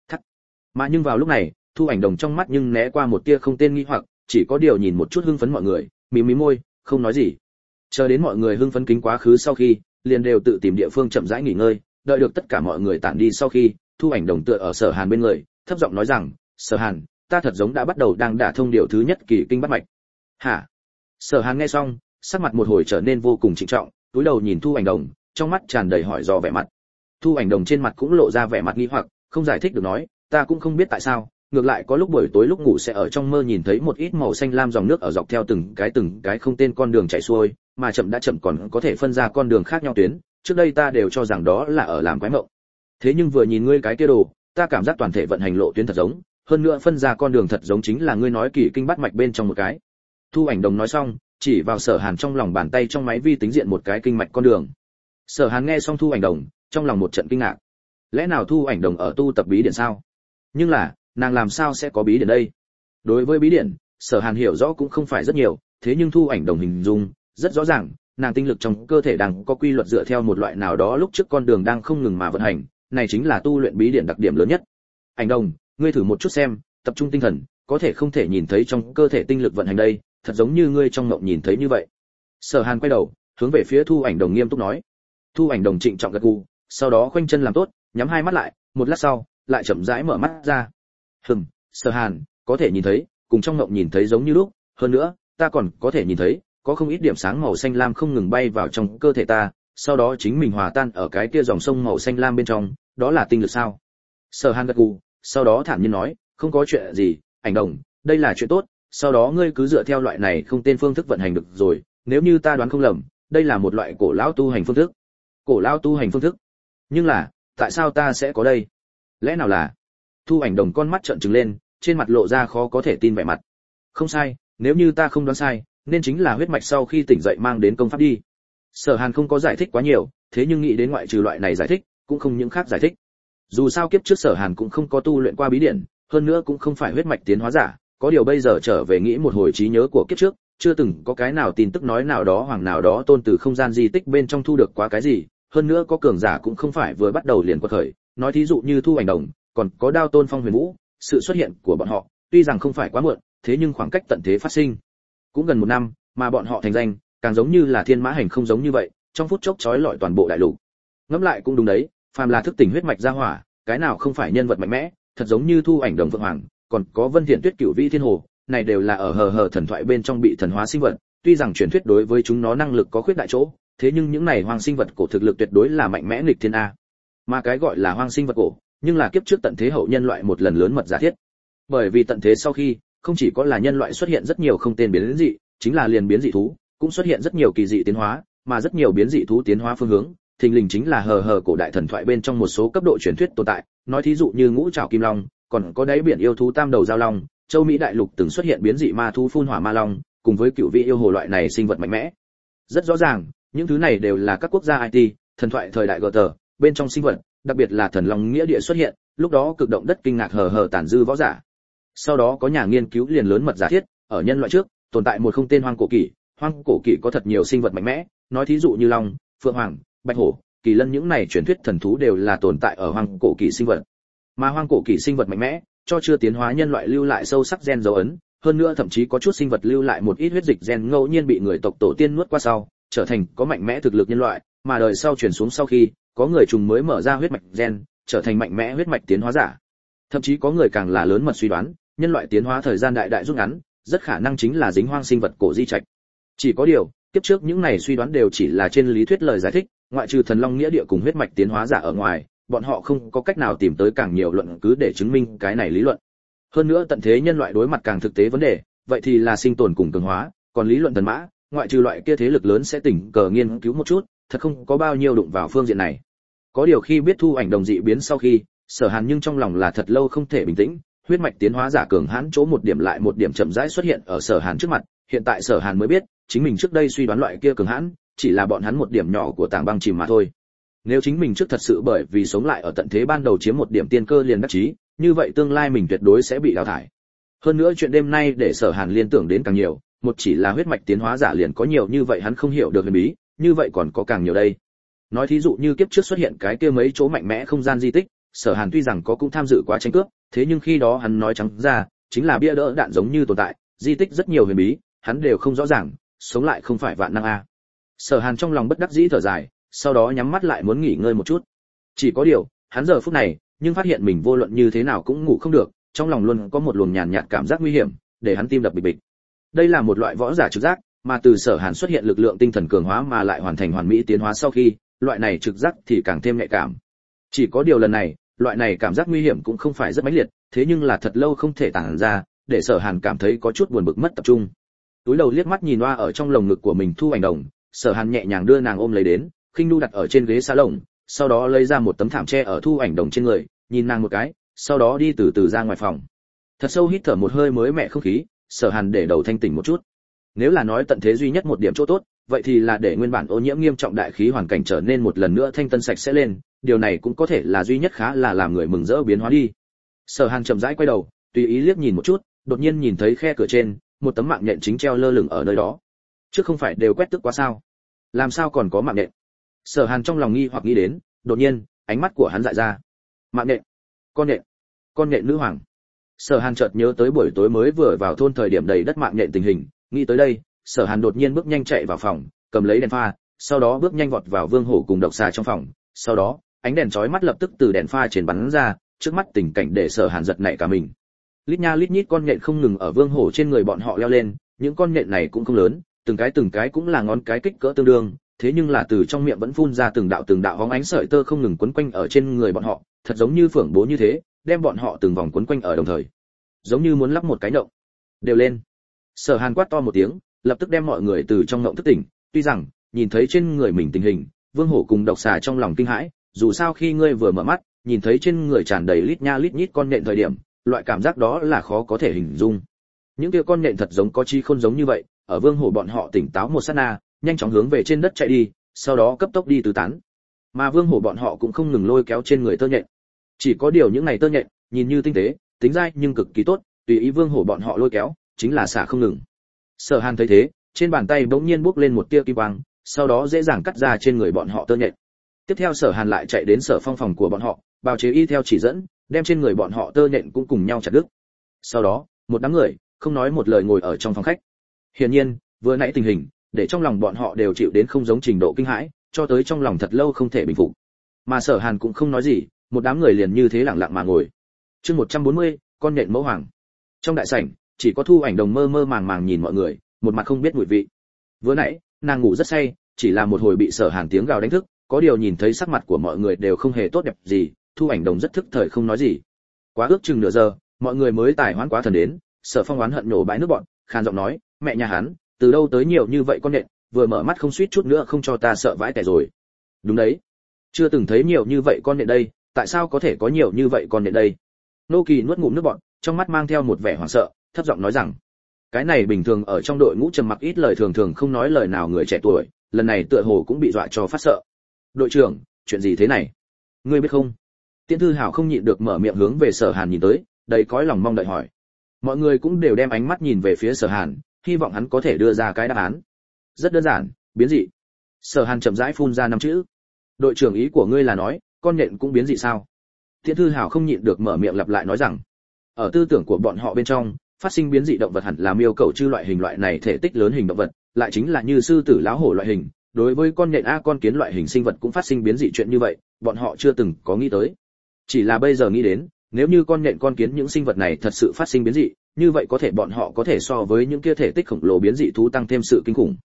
Mà nhưng vào lúc này, Thu Ảnh Đồng trong mắt nhưng né qua một tia không tên nghi hoặc, chỉ có điều nhìn một chút hưng phấn mọi người, mím mím môi, không nói gì. Chờ đến mọi người hưng phấn kính quá khứ sau khi, liền đều tự tìm địa phương chậm rãi nghỉ ngơi, đợi được tất cả mọi người tản đi sau khi, Thu Ảnh Đồng tựa ở Sở Hàn bên người, thấp giọng nói rằng, "Sở Hàn, ta thật giống đã bắt đầu đang đả thông điều thứ nhất kỳ kinh bắt mạch." "Hả?" Sở Hàn nghe xong, sắc mặt một hồi trở nên vô cùng trịnh trọng, cúi đầu nhìn Thu Ảnh Đồng, trong mắt tràn đầy hỏi dò vẻ mặt. Thu Ảnh Đồng trên mặt cũng lộ ra vẻ mặt nghi hoặc, không giải thích được nói, "Ta cũng không biết tại sao, ngược lại có lúc buổi tối lúc ngủ sẽ ở trong mơ nhìn thấy một ít màu xanh lam dòng nước ở dọc theo từng cái không tên con đường chảy xuôi, mà chậm đã chậm còn có thể phân ra con đường khác nhau tuyến, trước đây ta đều cho rằng đó là ở làm quái mộng. Thế nhưng vừa nhìn ngươi cái kia đồ, ta cảm giác toàn thể vận hành lộ tuyến thật giống, hơn nữa phân ra con đường thật giống chính là ngươi nói kỳ kinh bắt mạch bên trong một cái." Thu Ảnh Đồng nói xong, chỉ vào Sở Hàn trong lòng bàn tay trong máy vi tính diện một cái kinh mạch con đường. Sở Hàn nghe xong Thu Ảnh Đồng, trong lòng một trận kinh ngạc. Lẽ nào Thu Ảnh Đồng ở tu tập bí điện sao? Nhưng là, nàng làm sao sẽ có bí điện đây? Đối với bí điện, Sở Hàn hiểu rõ cũng không phải rất nhiều, thế nhưng Thu Ảnh Đồng hình dung rất rõ ràng, nàng tinh lực trong cơ thể đang có quy luật dựa theo một loại nào đó lúc trước con đường đang không ngừng mà vận hành, này chính là tu luyện bí điện đặc điểm lớn nhất. Ảnh Đồng, ngươi thử một chút xem, tập trung tinh thần, có thể không thể nhìn thấy trong cơ thể tinh lực vận hành đây, thật giống như ngươi trong mộng nhìn thấy như vậy. Sở Hàn quay đầu, hướng về phía Thu Ảnh Đồng nghiêm túc nói. Thu Ảnh Đồng trịnh trọng gật gù, sau đó khoanh chân làm tốt, nhắm hai mắt lại, một lát sau, lại chậm rãi mở mắt ra. Sở Hàn, có thể nhìn thấy, cùng trong mộng nhìn thấy giống như lúc, hơn nữa, ta còn có thể nhìn thấy, có không ít điểm sáng màu xanh lam không ngừng bay vào trong cơ thể ta, sau đó chính mình hòa tan ở cái kia dòng sông màu xanh lam bên trong, đó là tinh lực sao? Sở Hàn gật gù, sau đó thản nhiên nói, không có chuyện gì, Ảnh Đồng, đây là chuyện tốt, sau đó ngươi cứ dựa theo loại này không tên phương thức vận hành được rồi, nếu như ta đoán không lầm, đây là một loại cổ lão tu hành phương thức. Cổ lão tu hành phương thức? Nhưng là, tại sao ta sẽ có đây? Lẽ nào là? Thu Ảnh Đồng con mắt trợn trừng lên, trên mặt lộ ra khó có thể tin vẻ mặt. Không sai, nếu như ta không đoán sai, nên chính là huyết mạch sau khi tỉnh dậy mang đến công pháp đi. Sở Hàn không có giải thích quá nhiều, thế nhưng nghĩ đến ngoại trừ loại này giải thích, cũng không những khác giải thích. Dù sao kiếp trước Sở Hàn cũng không có tu luyện qua bí điển, hơn nữa cũng không phải huyết mạch tiến hóa giả, có điều bây giờ trở về nghĩ một hồi trí nhớ của kiếp trước, chưa từng có cái nào tin tức nói nào đó hoàng nào đó tôn từ không gian di tích bên trong thu được quá cái gì, hơn nữa có cường giả cũng không phải vừa bắt đầu liền quật khởi, nói thí dụ như Thu Ảnh Đồng, còn có Đao Tôn Phong Huyền Vũ, sự xuất hiện của bọn họ, tuy rằng không phải quá muộn, thế nhưng khoảng cách tận thế phát sinh cũng gần một năm, mà bọn họ thành danh, càng giống như là thiên mã hành không giống như vậy, trong phút chốc chói lọi toàn bộ đại lục. Ngẫm lại cũng đúng đấy, phàm là thức tỉnh huyết mạch gia hỏa, cái nào không phải nhân vật mạnh mẽ, thật giống như Thu Ảnh Đồng Phượng Hoàng, còn có Vân Thiện Tuyết Cửu Vĩ Thiên Hồ, này đều là ở hờ thần thoại bên trong bị thần hóa sinh vật, tuy rằng truyền thuyết đối với chúng nó năng lực có khuyết đại chỗ, thế nhưng những này hoang sinh vật cổ thực lực tuyệt đối là mạnh mẽ nghịch thiên a. Mà cái gọi là hoang sinh vật cổ, nhưng là kiếp trước tận thế hậu nhân loại một lần lớn mật giả thiết. Bởi vì tận thế sau khi, không chỉ có là nhân loại xuất hiện rất nhiều không tên biến dị, chính là liền biến dị thú, cũng xuất hiện rất nhiều kỳ dị tiến hóa, mà rất nhiều biến dị thú tiến hóa phương hướng, thình lình chính là hờ cổ đại thần thoại bên trong một số cấp độ truyền thuyết tồn tại, nói thí dụ như ngũ trảo kim long, còn có đáy biển yêu thú tam đầu giao long, châu Mỹ đại lục từng xuất hiện biến dị ma thú phun hỏa ma long, cùng với cựu vị yêu hồ loại này sinh vật mạnh mẽ. Rất rõ ràng, những thứ này đều là các quốc gia IT, thần thoại thời đại GT, bên trong sinh vật, đặc biệt là thần long nghĩa địa xuất hiện, lúc đó cực động đất kinh ngạc hờ tàn dư võ giả. Sau đó có nhà nghiên cứu liền lớn mật giả thiết, ở nhân loại trước, tồn tại một không tên hoang cổ kỷ có thật nhiều sinh vật mạnh mẽ, nói thí dụ như long, phượng hoàng, bạch hổ, kỳ lân, những này truyền thuyết thần thú đều là tồn tại ở hoang cổ kỷ sinh vật. Mà hoang cổ kỷ sinh vật mạnh mẽ, cho chưa tiến hóa nhân loại lưu lại sâu sắc gen dấu ấn, hơn nữa thậm chí có chút sinh vật lưu lại một ít huyết dịch gen ngẫu nhiên bị người tộc tổ tiên nuốt qua sau, trở thành có mạnh mẽ thực lực nhân loại, mà đời sau truyền xuống sau khi, có người trùng mới mở ra huyết mạch gen, trở thành mạnh mẽ huyết mạch tiến hóa giả. Thậm chí có người càng là lớn mật suy đoán, nhân loại tiến hóa thời gian đại rút ngắn, rất khả năng chính là dính hoang sinh vật cổ di trạch. Chỉ có điều, Kiếp trước những này suy đoán đều chỉ là trên lý thuyết lời giải thích, ngoại trừ thần long nghĩa địa cùng huyết mạch tiến hóa giả ở ngoài, bọn họ không có cách nào tìm tới càng nhiều luận cứ để chứng minh cái này lý luận. Hơn nữa tận thế nhân loại đối mặt càng thực tế vấn đề, vậy thì là sinh tồn cùng cường hóa, còn lý luận thần mã, ngoại trừ loại kia thế lực lớn sẽ tỉnh cờ nghiên cứu một chút, thật không có bao nhiêu đụng vào phương diện này. Có điều khi biết thu ảnh đồng dị biến sau khi, Sở Hàn nhưng trong lòng là thật lâu không thể bình tĩnh, huyết mạch tiến hóa giả cường hãn chỗ một điểm lại một điểm chậm rãi xuất hiện ở Sở Hàn trước mặt, hiện tại Sở Hàn mới biết, chính mình trước đây suy đoán loại kia cường hãn, chỉ là bọn hắn một điểm nhỏ của tảng băng chìm mà thôi. Nếu chính mình trước thật sự bởi vì sống lại ở tận thế ban đầu chiếm một điểm tiên cơ liền đắc chí, như vậy tương lai mình tuyệt đối sẽ bị đào thải. Hơn nữa chuyện đêm nay để Sở Hàn liên tưởng đến càng nhiều, một chỉ là huyết mạch tiến hóa giả liền có nhiều như vậy hắn không hiểu được huyền bí, như vậy còn có càng nhiều đây. Nói thí dụ như kiếp trước xuất hiện cái kia mấy chỗ mạnh mẽ không gian di tích, Sở Hàn tuy rằng có cũng tham dự quá tranh cướp, thế nhưng khi đó hắn nói trắng ra, chính là bia đỡ đạn giống như tồn tại, di tích rất nhiều huyền bí, hắn đều không rõ ràng, sống lại không phải vạn năng a. Sở Hàn trong lòng bất đắc dĩ thở dài, sau đó nhắm mắt lại muốn nghỉ ngơi một chút. Chỉ có điều, hắn giờ phút này, nhưng phát hiện mình vô luận như thế nào cũng ngủ không được, trong lòng luôn có một luồng nhàn nhạt cảm giác nguy hiểm, để hắn tim đập bịch bịch. Đây là một loại võ giả trực giác, mà từ Sở Hàn xuất hiện lực lượng tinh thần cường hóa mà lại hoàn thành hoàn mỹ tiến hóa sau khi, loại này trực giác thì càng thêm nhạy cảm. Chỉ có điều lần này, loại này cảm giác nguy hiểm cũng không phải rất mãnh liệt, thế nhưng là thật lâu không thể tản ra, để Sở Hàn cảm thấy có chút buồn bực mất tập trung. Túi đầu liếc mắt nhìn loa ở trong lồng ngực của mình Thu Ảnh Đồng, Sở Hàn nhẹ nhàng đưa nàng ôm lấy đến, khinh nu đặt ở trên ghế salon, sau đó lấy ra một tấm thảm tre ở Thu Ảnh Đồng trên người, nhìn nàng một cái, sau đó đi từ từ ra ngoài phòng. Thật sâu hít thở một hơi mới mẻ không khí, Sở Hàn để đầu thanh tỉnh một chút. Nếu là nói tận thế duy nhất một điểm chỗ tốt, vậy thì là để nguyên bản ô nhiễm nghiêm trọng đại khí hoàn cảnh trở nên một lần nữa thanh tân sạch sẽ lên, điều này cũng có thể là duy nhất khá là làm người mừng rỡ biến hóa đi. Sở Hàn chậm rãi quay đầu, tùy ý liếc nhìn một chút, đột nhiên nhìn thấy khe cửa trên, một tấm mạng nhện chính treo lơ lửng ở nơi đó. Trước không phải đều quét tước quá sao? Làm sao còn có mạng nhện? Sở Hàn trong lòng nghi hoặc nghĩ đến, đột nhiên, ánh mắt của hắn dại ra. Mạng nhện, con nhện nữ hoàng. Sở Hàn chợt nhớ tới buổi tối mới vừa vào thôn thời điểm đầy đất mạng nhện tình hình, nghĩ tới đây, Sở Hàn đột nhiên bước nhanh chạy vào phòng, cầm lấy đèn pha, sau đó bước nhanh vọt vào Vương Hổ cùng Độc Xà trong phòng, sau đó, ánh đèn chói mắt lập tức từ đèn pha trên bắn ra, trước mắt tình cảnh để Sở Hàn giật nảy cả mình. Lít nha lít nhít con nhện không ngừng ở Vương Hổ trên người bọn họ leo lên, những con nhện này cũng không lớn, từng cái cũng là ngón cái kích cỡ tương đương, thế nhưng là từ trong miệng vẫn phun ra từng đạo hóng ánh sợi tơ không ngừng quấn quanh ở trên người bọn họ, thật giống như phượng bố như thế, đem bọn họ từng vòng quấn quanh ở đồng thời, giống như muốn lắp một cái động. Đều lên. Sở Hàn quát to một tiếng, lập tức đem mọi người từ trong ngộng thức tỉnh, tuy rằng nhìn thấy trên người mình tình hình, Vương Hổ cùng Độc Xà trong lòng kinh hãi, dù sao khi ngươi vừa mở mắt, nhìn thấy trên người tràn đầy lít nha lít nhít con nhện thời điểm, loại cảm giác đó là khó có thể hình dung. Những kia con nhện thật giống có chi khôn giống như vậy, ở Vương Hổ bọn họ tỉnh táo một sát na, nhanh chóng hướng về trên đất chạy đi, sau đó cấp tốc đi tứ tán. Mà Vương Hổ bọn họ cũng không ngừng lôi kéo trên người tơ nhện. Chỉ có điều những này tơ nhện, nhìn như tinh tế, tính dai nhưng cực kỳ tốt, tùy ý Vương Hổ bọn họ lôi kéo, chính là xả không ngừng. Sở Hàn thấy thế, trên bàn tay bỗng nhiên bốc lên một tia kim quang, sau đó dễ dàng cắt ra trên người bọn họ tơ nhện. Tiếp theo Sở Hàn lại chạy đến Sở Phong phòng của bọn họ, bào chế y theo chỉ dẫn, đem trên người bọn họ tơ nhện cũng cùng nhau chặt đứt. Sau đó, một đám người không nói một lời ngồi ở trong phòng khách. Hiển nhiên, vừa nãy tình hình, để trong lòng bọn họ đều chịu đến không giống trình độ kinh hãi, cho tới trong lòng thật lâu không thể bình phục. Mà Sở Hàn cũng không nói gì, một đám người liền như thế lặng lặng mà ngồi. Chương 140, con nhện mẫu hoàng. Trong đại sảnh, chỉ có Thu Ảnh Đồng mơ mơ màng màng nhìn mọi người, một mặt không biết mùi vị. Vừa nãy, nàng ngủ rất say, chỉ là một hồi bị Sở Hàn tiếng gào đánh thức, có điều nhìn thấy sắc mặt của mọi người đều không hề tốt đẹp gì, Thu Ảnh Đồng rất thức thời không nói gì. Quá ước chừng nửa giờ, mọi người mới tài hoãn quá thần đến, Sở Phong oán hận nhổ bãi nước bọn, khan giọng nói, mẹ nhà hắn, từ đâu tới nhiều như vậy con nhện, vừa mở mắt không suýt chút nữa không cho ta sợ vãi tẻ rồi. Đúng đấy, chưa từng thấy nhiều như vậy con nhện đây, tại sao có thể có nhiều như vậy con nhện đây? Nô Kỳ nuốt ngụm nước bọt, trong mắt mang theo một vẻ hoảng sợ, thấp giọng nói rằng, cái này bình thường ở trong đội ngũ trầm mặc ít lời thường thường không nói lời nào người trẻ tuổi, lần này tựa hồ cũng bị dọa cho phát sợ. Đội trưởng, chuyện gì thế này? Ngươi biết không? Tiễn Thư Hào không nhịn được mở miệng hướng về Sở Hàn nhìn tới, đầy cõi lòng mong đợi hỏi. Mọi người cũng đều đem ánh mắt nhìn về phía Sở Hàn, hy vọng hắn có thể đưa ra cái đáp án. Rất đơn giản, biến dị. Sở Hàn chậm rãi phun ra năm chữ. Đội trưởng, ý của ngươi là nói, con nhện cũng biến dị sao? Tiễn Thư Hào không nhịn được mở miệng lặp lại nói rằng, ở tư tưởng của bọn họ bên trong, phát sinh biến dị động vật hẳn là miêu cầu chư loại hình loại này thể tích lớn hình động vật, lại chính là như sư tử lão hổ loại hình. Đối với con nhện con kiến loại hình sinh vật cũng phát sinh biến dị chuyện như vậy, bọn họ chưa từng có nghĩ tới. Chỉ là bây giờ nghĩ đến, nếu như con nhện con kiến những sinh vật này thật sự phát sinh biến dị, như vậy có thể bọn họ có thể so với những kia thể tích khổng lồ biến dị thú tăng thêm sự kinh khủng.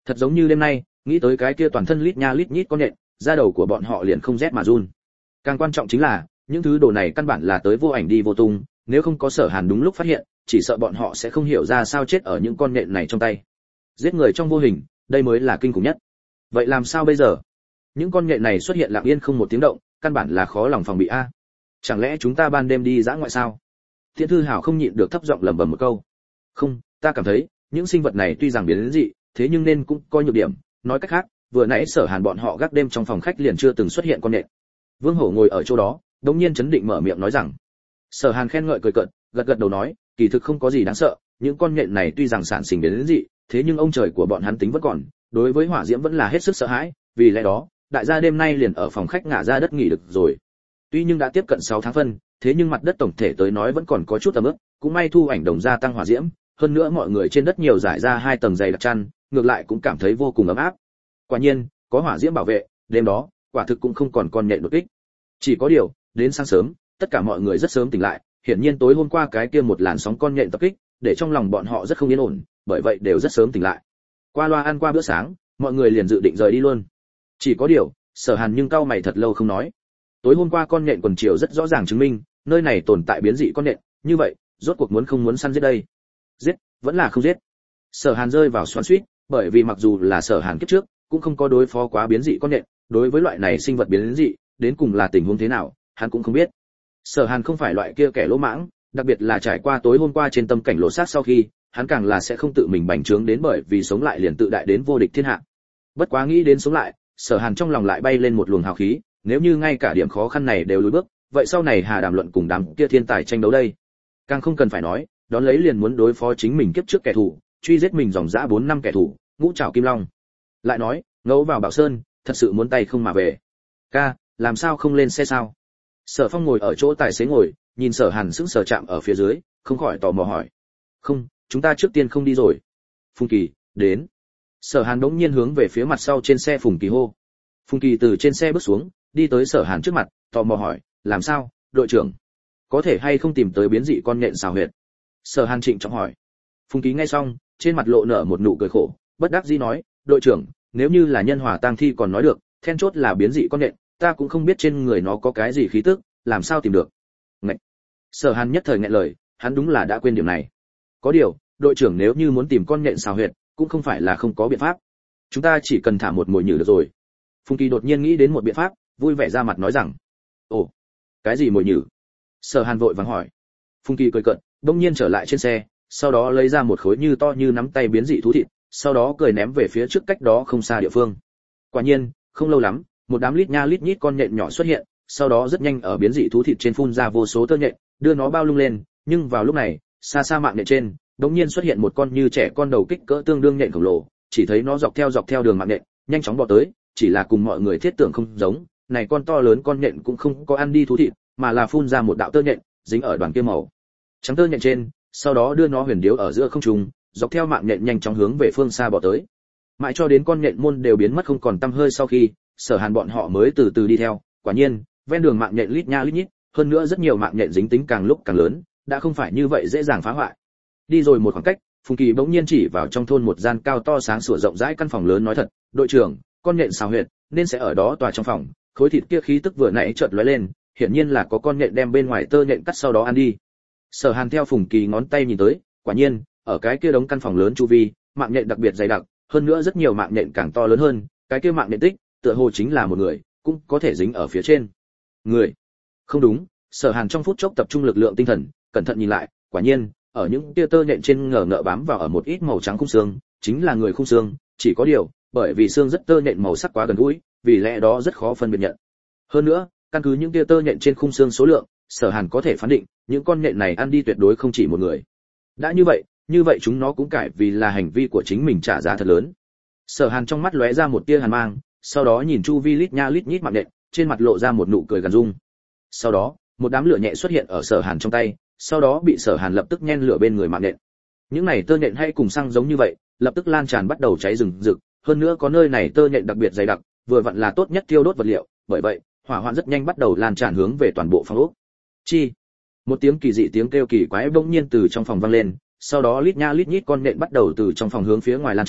Thật giống như đêm nay, nghĩ tới cái kia toàn thân lít nha lít nhít con nhện, da đầu của bọn họ liền không rét mà run. Càng quan trọng chính là, những thứ đồ này căn bản là tới vô ảnh đi vô tung, nếu không có Sở Hàn đúng lúc phát hiện, chỉ sợ bọn họ sẽ không hiểu ra sao chết ở những con nhện này trong tay. Giết người trong vô hình, đây mới là kinh khủng nhất. Vậy làm sao bây giờ? Những con nhện này xuất hiện lặng yên không một tiếng động, căn bản là khó lòng phòng bị a. Chẳng lẽ chúng ta ban đêm đi dã ngoại sao? Tiễn Thư Hảo không nhịn được thấp giọng lẩm bẩm một câu. Không, ta cảm thấy, những sinh vật này tuy rằng biến đến dị, thế nhưng nên cũng có nhược điểm, nói cách khác, vừa nãy Sở Hàn bọn họ gác đêm trong phòng khách liền chưa từng xuất hiện con nhện. Vương Hổ ngồi ở chỗ đó, đống nhiên chấn định mở miệng nói rằng. Sở Hàn khen ngợi cười cợt, gật gật đầu nói, kỳ thực không có gì đáng sợ, những con nhện này tuy rằng sản sinh biến đến dị, thế nhưng ông trời của bọn hắn tính vẫn còn, đối với hỏa diễm vẫn là hết sức sợ hãi, vì lẽ đó, đại gia đêm nay liền ở phòng khách ngả ra đất nghỉ được rồi. Tuy nhưng đã tiếp cận 6 tháng phân, thế nhưng mặt đất tổng thể tới nói vẫn còn có chút ẩm ướt, cũng may thu ảnh đồng gia tăng hỏa diễm, hơn nữa mọi người trên đất nhiều rải ra 2 tầng dày đặc chăn, ngược lại cũng cảm thấy vô cùng ấm áp. Quả nhiên, có hỏa diễm bảo vệ, đêm đó, quả thực cũng không còn con nhện đột kích. Chỉ có điều, đến sáng sớm, tất cả mọi người rất sớm tỉnh lại, hiển nhiên tối hôm qua cái kia một làn sóng con nhện tập kích, để trong lòng bọn họ rất không yên ổn, bởi vậy đều rất sớm tỉnh lại. Qua loa ăn qua bữa sáng, mọi người liền dự định rời đi luôn. Chỉ có điều, Sở Hàn nhưng cau mày thật lâu không nói. Tối hôm qua con nhện quần chiều rất rõ ràng chứng minh, nơi này tồn tại biến dị con nhện, như vậy, rốt cuộc muốn không muốn săn giết đây? Giết, vẫn là không giết. Sở Hàn rơi vào xoắn xuýt, bởi vì mặc dù là Sở Hàn kiếp trước, cũng không có đối phó quá biến dị con nhện, đối với loại này sinh vật biến dị, đến cùng là tình huống thế nào, hắn cũng không biết. Sở Hàn không phải loại kia kẻ lỗ mãng, đặc biệt là trải qua tối hôm qua trên tâm cảnh lộ sát sau khi, hắn càng là sẽ không tự mình bành trướng đến bởi vì sống lại liền tự đại đến vô địch thiên hạ. Bất quá nghĩ đến sống lại, Sở Hàn trong lòng lại bay lên một luồng hào khí, nếu như ngay cả điểm khó khăn này đều lùi bước, vậy sau này Hà Đàm luận cùng đám kia thiên tài tranh đấu đây. Càng không cần phải nói, đón lấy liền muốn đối phó chính mình kiếp trước kẻ thù, truy giết mình dòng dã 4 năm kẻ thù, ngũ trảo kim long. Lại nói, ngẫu vào Bảo Sơn, thật sự muốn tay không mà về. Ca, làm sao không lên xe sao? Sở Phong ngồi ở chỗ tài xế ngồi, nhìn Sở Hàn sững sờ chạm ở phía dưới, không khỏi tò mò hỏi. Không, chúng ta trước tiên không đi rồi. Phùng Kỳ, đến. Sở Hàn đống nhiên hướng về phía mặt sau trên xe Phùng Kỳ hô. Phùng Kỳ từ trên xe bước xuống, đi tới Sở Hàn trước mặt, tò mò hỏi, làm sao, đội trưởng? Có thể hay không tìm tới biến dị con nhện xào huyệt? Sở Hàn trịnh trọng hỏi. Phùng Kỳ nghe xong, trên mặt lộ nở một nụ cười khổ, bất đắc dĩ nói, đội trưởng, nếu như là nhân hỏa tang thi còn nói được, then chốt là biến dị con nhện, ta cũng không biết trên người nó có cái gì khí tức, làm sao tìm được? Ngậy. Sở Hàn nhất thời nghẹn lời, hắn đúng là đã quên điểm này. Có điều, đội trưởng nếu như muốn tìm con nhện xào huyệt, cũng không phải là không có biện pháp. Chúng ta chỉ cần thả một mồi nhử được rồi. Phùng Kỳ đột nhiên nghĩ đến một biện pháp, vui vẻ ra mặt nói rằng, ồ, cái gì mồi nhử? Sở Hàn vội vàng hỏi. Phùng Kỳ cười cợt, đột nhiên trở lại trên xe, sau đó lấy ra một khối như to như nắm tay biến dị thú thịt, sau đó cười ném về phía trước cách đó không xa địa phương. Quả nhiên, không lâu lắm, một đám lít nha lít nhít con nhện nhỏ xuất hiện, sau đó rất nhanh ở biến dị thú thịt trên phun ra vô số tơ nhện, đưa nó bao lung lên, nhưng vào lúc này, xa xa mạng nhện trên, đột nhiên xuất hiện một con như trẻ con đầu kích cỡ tương đương nhện khổng lồ, chỉ thấy nó dọc theo đường mạng nhện, nhanh chóng bò tới, chỉ là cùng mọi người thiết tưởng không giống, này con to lớn con nhện cũng không có ăn đi thú thịt, mà là phun ra một đạo tơ nhện, dính ở đoàn kia màu trắng tơ nhện trên, sau đó đưa nó huyền điếu ở giữa không trung, dọc theo mạng nhện nhanh chóng hướng về phương xa bò tới. Mãi cho đến con nhện môn đều biến mất không còn tăm hơi sau khi, Sở Hàn bọn họ mới từ từ đi theo, quả nhiên, ven đường mạng nhện lít nha lít nhít, hơn nữa rất nhiều mạng nhện dính tính càng lúc càng lớn, đã không phải như vậy dễ dàng phá hoại. Đi rồi một khoảng cách, Phùng Kỳ bỗng nhiên chỉ vào trong thôn một gian cao to sáng sủa rộng rãi căn phòng lớn nói thật, đội trưởng, con nhện xào huyệt, nên sẽ ở đó tòa trong phòng, khối thịt kia khí tức vừa nãy chợt lóe lên, hiển nhiên là có con nhện đem bên ngoài tơ nhện cắt sau đó ăn đi. Sở Hàn theo Phùng Kỳ ngón tay nhìn tới, quả nhiên, ở cái kia đống căn phòng lớn chu vi, mạng nhện đặc biệt dày đặc, hơn nữa rất nhiều mạng nhện càng to lớn hơn, cái kia mạng nhện tích, tựa hồ chính là một người, cũng có thể dính ở phía trên. Người? Không đúng, Sở Hàn trong phút chốc tập trung lực lượng tinh thần, cẩn thận nhìn lại, quả nhiên, ở những tia tơ nhện trên ngờ ngợ bám vào ở một ít màu trắng khung xương, chính là người khung xương, chỉ có điều, bởi vì xương rất tơ nhện màu sắc quá gần gũi, vì lẽ đó rất khó phân biệt nhận. Hơn nữa, căn cứ những tia tơ nhện trên khung xương số lượng, Sở Hàn có thể phán định, những con nhện này ăn đi tuyệt đối không chỉ một người. Đã như vậy chúng nó cũng cải vì là hành vi của chính mình trả giá thật lớn. Sở Hàn trong mắt lóe ra một tia hàn mang, sau đó nhìn chu vi lít nha lít nhít mạng nhện, trên mặt lộ ra một nụ cười gần dung. Sau đó, một đám lửa nhẹ xuất hiện ở Sở Hàn trong tay, sau đó bị Sở Hàn lập tức nhen lửa bên người mạng nhện. Những này tơ nhện hay cùng xăng giống như vậy, lập tức lan tràn bắt đầu cháy rừng rực, hơn nữa có nơi này tơ nhện đặc biệt dày đặc, vừa vặn là tốt nhất tiêu đốt vật liệu, bởi vậy, hỏa hoạn rất nhanh bắt đầu lan tràn hướng về toàn bộ phòng ốc. Chi, một tiếng kỳ dị tiếng kêu kỳ quái bỗng nhiên từ trong phòng vang lên, sau đó lít nha lít nhít con nhện bắt đầu từ trong phòng hướng phía ngoài lan tràn,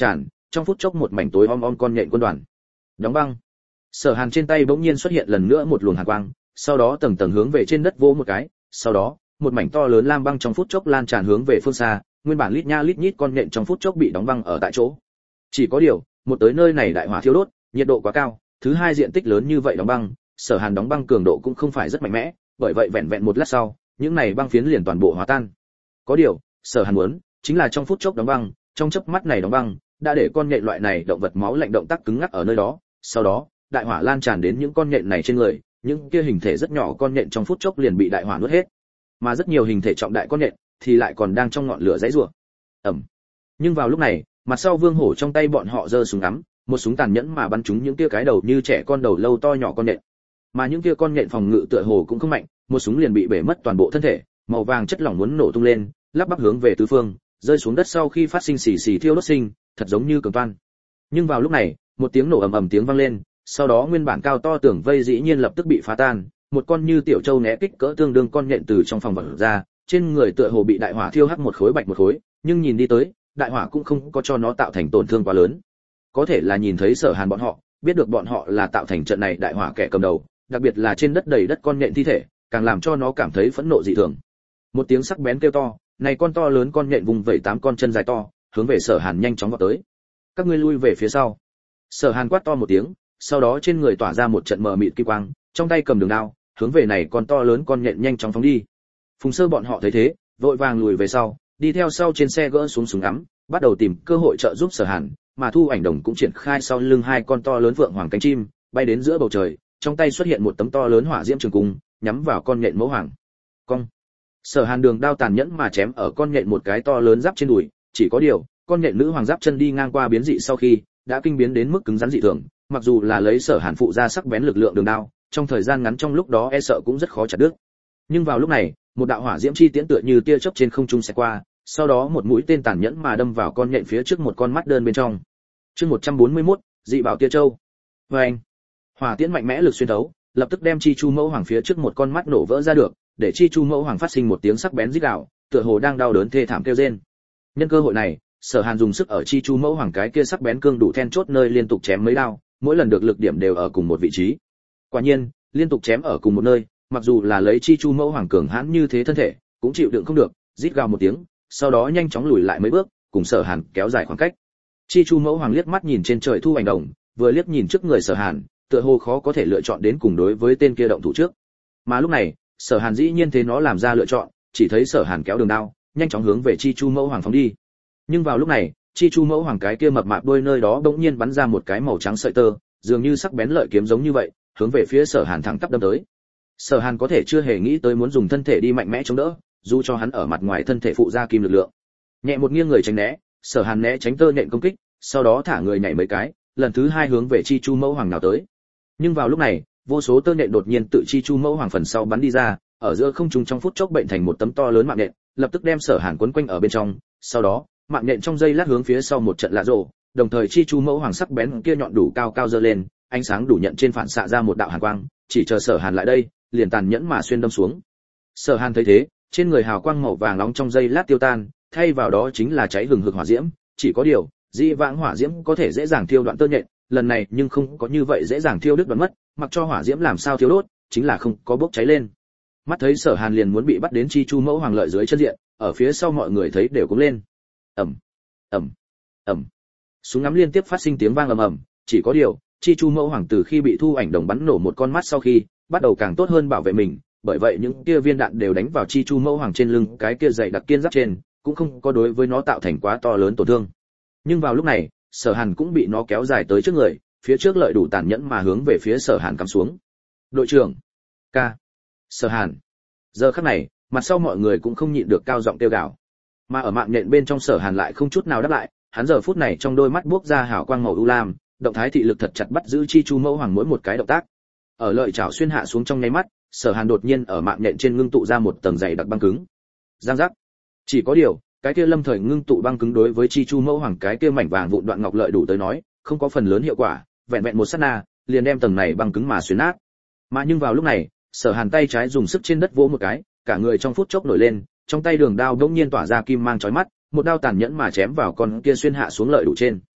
trong phút chốc một mảnh tối om om con nhện quân đoàn đóng băng. Sở Hàn trên tay bỗng nhiên xuất hiện lần nữa một luồng hàn quang, sau đó tầng tầng hướng về trên đất vỗ một cái, sau đó một mảnh to lớn lam băng trong phút chốc lan tràn hướng về phương xa, nguyên bản lít nha lít nhít con nhện trong phút chốc bị đóng băng ở tại chỗ. Chỉ có điều, một tới nơi này đại hỏa thiêu đốt, nhiệt độ quá cao, thứ hai diện tích lớn như vậy đóng băng, Sở Hàn đóng băng cường độ cũng không phải rất mạnh mẽ, bởi vậy vẹn vẹn một lát sau, những này băng phiến liền toàn bộ hòa tan. Có điều, Sở Hàn muốn, chính là trong phút chốc đóng băng, trong chớp mắt này đóng băng, đã để con nhện loại này động vật máu lạnh động tác cứng ngắc ở nơi đó, sau đó, đại hỏa lan tràn đến những con nhện này trên người, những kia hình thể rất nhỏ con nhện trong phút chốc liền bị đại hỏa nuốt hết. Mà rất nhiều hình thể trọng đại con nhện thì lại còn đang trong ngọn lửa giãy giụa. Ầm. Nhưng vào lúc này, mặt sau Vương Hổ trong tay bọn họ giơ súng ngắm, một súng tàn nhẫn mà bắn trúng những kia cái đầu như trẻ con đầu lâu to nhỏ con nhện. Mà những kia con nhện phòng ngự tựa hồ cũng không mạnh, một súng liền bị bể mất toàn bộ thân thể, màu vàng chất lỏng muốn nổ tung lên, lắp bắp hướng về tứ phương, rơi xuống đất sau khi phát sinh xì xì thiêu đốt sinh, thật giống như cường toan. Nhưng vào lúc này, một tiếng nổ ầm ầm tiếng vang lên, sau đó nguyên bản cao to tường vây dĩ nhiên lập tức bị phá tan, một con như tiểu châu né kích cỡ tương đương con nhện từ trong phòng vật ra, trên người tựa hồ bị đại hỏa thiêu hắt một khối bạch một khối, nhưng nhìn đi tới, đại hỏa cũng không có cho nó tạo thành tổn thương quá lớn. Có thể là nhìn thấy Sở Hàn bọn họ, biết được bọn họ là tạo thành trận này đại hỏa kẻ cầm đầu, đặc biệt là trên đất đầy đất con nhện thi thể, càng làm cho nó cảm thấy phẫn nộ dị thường. Một tiếng sắc bén kêu to, này con to lớn con nhện vùng vẫy 8 con chân dài to, hướng về Sở Hàn nhanh chóng vọt tới. Các ngươi lui về phía sau. Sở Hàn quát to một tiếng, sau đó trên người tỏa ra một trận mờ mịt kim quang, trong tay cầm đường đao, hướng về này con to lớn con nhện nhanh chóng phóng đi. Phùng Sơ bọn họ thấy thế, vội vàng lùi về sau, đi theo sau trên xe gỡ xuống súng ngắm, bắt đầu tìm cơ hội trợ giúp Sở Hàn, mà Thu Ảnh Đồng cũng triển khai sau lưng hai con to lớn vượng hoàng cánh chim, bay đến giữa bầu trời, trong tay xuất hiện một tấm to lớn hỏa diễm trường cung, nhắm vào con nhện mẫu hoàng. Cong. Sở Hàn đường đao tàn nhẫn mà chém ở con nhện một cái to lớn giáp trên đùi, chỉ có điều, con nhện nữ hoàng giáp chân đi ngang qua biến dị sau khi, đã kinh biến đến mức cứng rắn dị thường, mặc dù là lấy Sở Hàn phụ ra sắc bén lực lượng đường đao, trong thời gian ngắn trong lúc đó e sợ cũng rất khó chặt đứt. Nhưng vào lúc này, một đạo hỏa diễm chi tiễn tựa như tia chớp trên không trung sẽ qua, sau đó một mũi tên tàn nhẫn mà đâm vào con nhện phía trước một con mắt đơn bên trong. Chương 141, dị bảo tia châu. Oeng. Hỏa tiễn mạnh mẽ lực xuyên thấu, lập tức đem Chi Chu Mẫu Hoàng phía trước một con mắt nổ vỡ ra được, để Chi Chu Mẫu Hoàng phát sinh một tiếng sắc bén rít gào, tựa hồ đang đau đớn thê thảm kêu rên. Nhân cơ hội này, Sở Hàn dùng sức ở Chi Chu Mẫu Hoàng cái kia sắc bén cương đủ then chốt nơi liên tục chém mấy đao, mỗi lần được lực điểm đều ở cùng một vị trí. Quả nhiên, liên tục chém ở cùng một nơi, mặc dù là lấy Chi Chu Mẫu Hoàng cường hãn như thế thân thể, cũng chịu đựng không được, rít gào một tiếng, sau đó nhanh chóng lùi lại mấy bước, cùng Sở Hàn kéo dài khoảng cách. Chi Chu Mẫu Hoàng liếc mắt nhìn trên trời Thu Ảnh Đồng, vừa liếc nhìn trước người Sở Hàn, tựa hồ khó có thể lựa chọn đến cùng đối với tên kia động thủ trước. Mà lúc này, Sở Hàn dĩ nhiên thế nó làm ra lựa chọn, chỉ thấy Sở Hàn kéo đường đao, nhanh chóng hướng về Chi Chu Mẫu Hoàng phóng đi. Nhưng vào lúc này, Chi Chu Mẫu Hoàng cái kia mập mạp đuôi nơi đó bỗng nhiên bắn ra một cái màu trắng sợi tơ, dường như sắc bén lợi kiếm giống như vậy, hướng về phía Sở Hàn thẳng tắp đâm tới. Sở Hàn có thể chưa hề nghĩ tới muốn dùng thân thể đi mạnh mẽ chống đỡ, dù cho hắn ở mặt ngoài thân thể phụ ra kim lực lượng. Nhẹ một nghiêng người tránh né, Sở Hàn né tránh tơ nhện công kích, sau đó thả người nhảy mấy cái, lần thứ hai hướng về Chi Chu Mẫu Hoàng nào tới. Nhưng vào lúc này, vô số tơ nhện đột nhiên tự Chi Chu Mẫu Hoàng phần sau bắn đi ra, ở giữa không trung trong phút chốc bệnh thành một tấm to lớn mạng nhện, lập tức đem Sở Hàn quấn quanh ở bên trong, sau đó, mạng nhện trong giây lát hướng phía sau một trận lạ rộ, đồng thời Chi Chu Mẫu Hoàng sắc bén kia nhọn đủ cao cao giơ lên, ánh sáng đủ nhận trên phản xạ ra một đạo hàn quang, chỉ chờ Sở Hàn lại đây, liền tàn nhẫn mà xuyên đâm xuống. Sở Hàn thấy thế, trên người hào quang màu vàng nóng trong giây lát tiêu tan, thay vào đó chính là cháy hừng hực hỏa diễm, chỉ có điều, dị vãng hỏa diễm có thể dễ dàng thiêu đoạn tơ nhện, lần này nhưng không có như vậy dễ dàng thiêu đứt đoạn mất, mặc cho hỏa diễm làm sao thiêu đốt, chính là không có bốc cháy lên. Mắt thấy Sở Hàn liền muốn bị bắt đến Chi Chu Mẫu Hoàng lợi dưới chân diện, ở phía sau mọi người thấy đều cũng lên. Ầm, ầm, ầm. Súng ngắm liên tiếp phát sinh tiếng vang ầm ầm, chỉ có điều, Chi Chu Mẫu Hoàng từ khi bị Thu Ảnh Đồng bắn nổ một con mắt sau khi, bắt đầu càng tốt hơn bảo vệ mình, bởi vậy những kia viên đạn đều đánh vào Chi Chu Mẫu Hoàng trên lưng, cái kia dày đặc kiên giáp trên, cũng không có đối với nó tạo thành quá to lớn tổn thương. Nhưng vào lúc này, Sở Hàn cũng bị nó kéo dài tới trước người, phía trước lợi đủ tàn nhẫn mà hướng về phía Sở Hàn cắm xuống. Đội trưởng, ca, Sở Hàn. Giờ khắc này, mặt sau mọi người cũng không nhịn được cao giọng kêu gào. Mà ở mạng nhện bên trong Sở Hàn lại không chút nào đáp lại, hắn giờ phút này trong đôi mắt bốc ra hào quang màu u lam, động thái thị lực thật chặt bắt giữ Chi Chu Mẫu Hoàng mỗi một cái động tác. Ở lợi chảo xuyên hạ xuống trong nháy mắt, Sở Hàn đột nhiên ở mạng nhện trên ngưng tụ ra một tầng dày đặc băng cứng. Giang giác. Chỉ có điều, cái kia lâm thời ngưng tụ băng cứng đối với Chi Chu Mẫu Hoàng cái kia mảnh vàng vụn đoạn ngọc lợi đủ tới nói, không có phần lớn hiệu quả, vẹn vẹn một sát na, liền đem tầng này băng cứng mà xuyên nát. Mà nhưng vào lúc này, Sở Hàn tay trái dùng sức trên đất vỗ một cái, cả người trong phút chốc nổi lên, trong tay đường đao đột nhiên tỏa ra kim mang chói mắt, một đao tàn nhẫn mà chém vào con kia xuyên hạ xuống lợi đủ trên.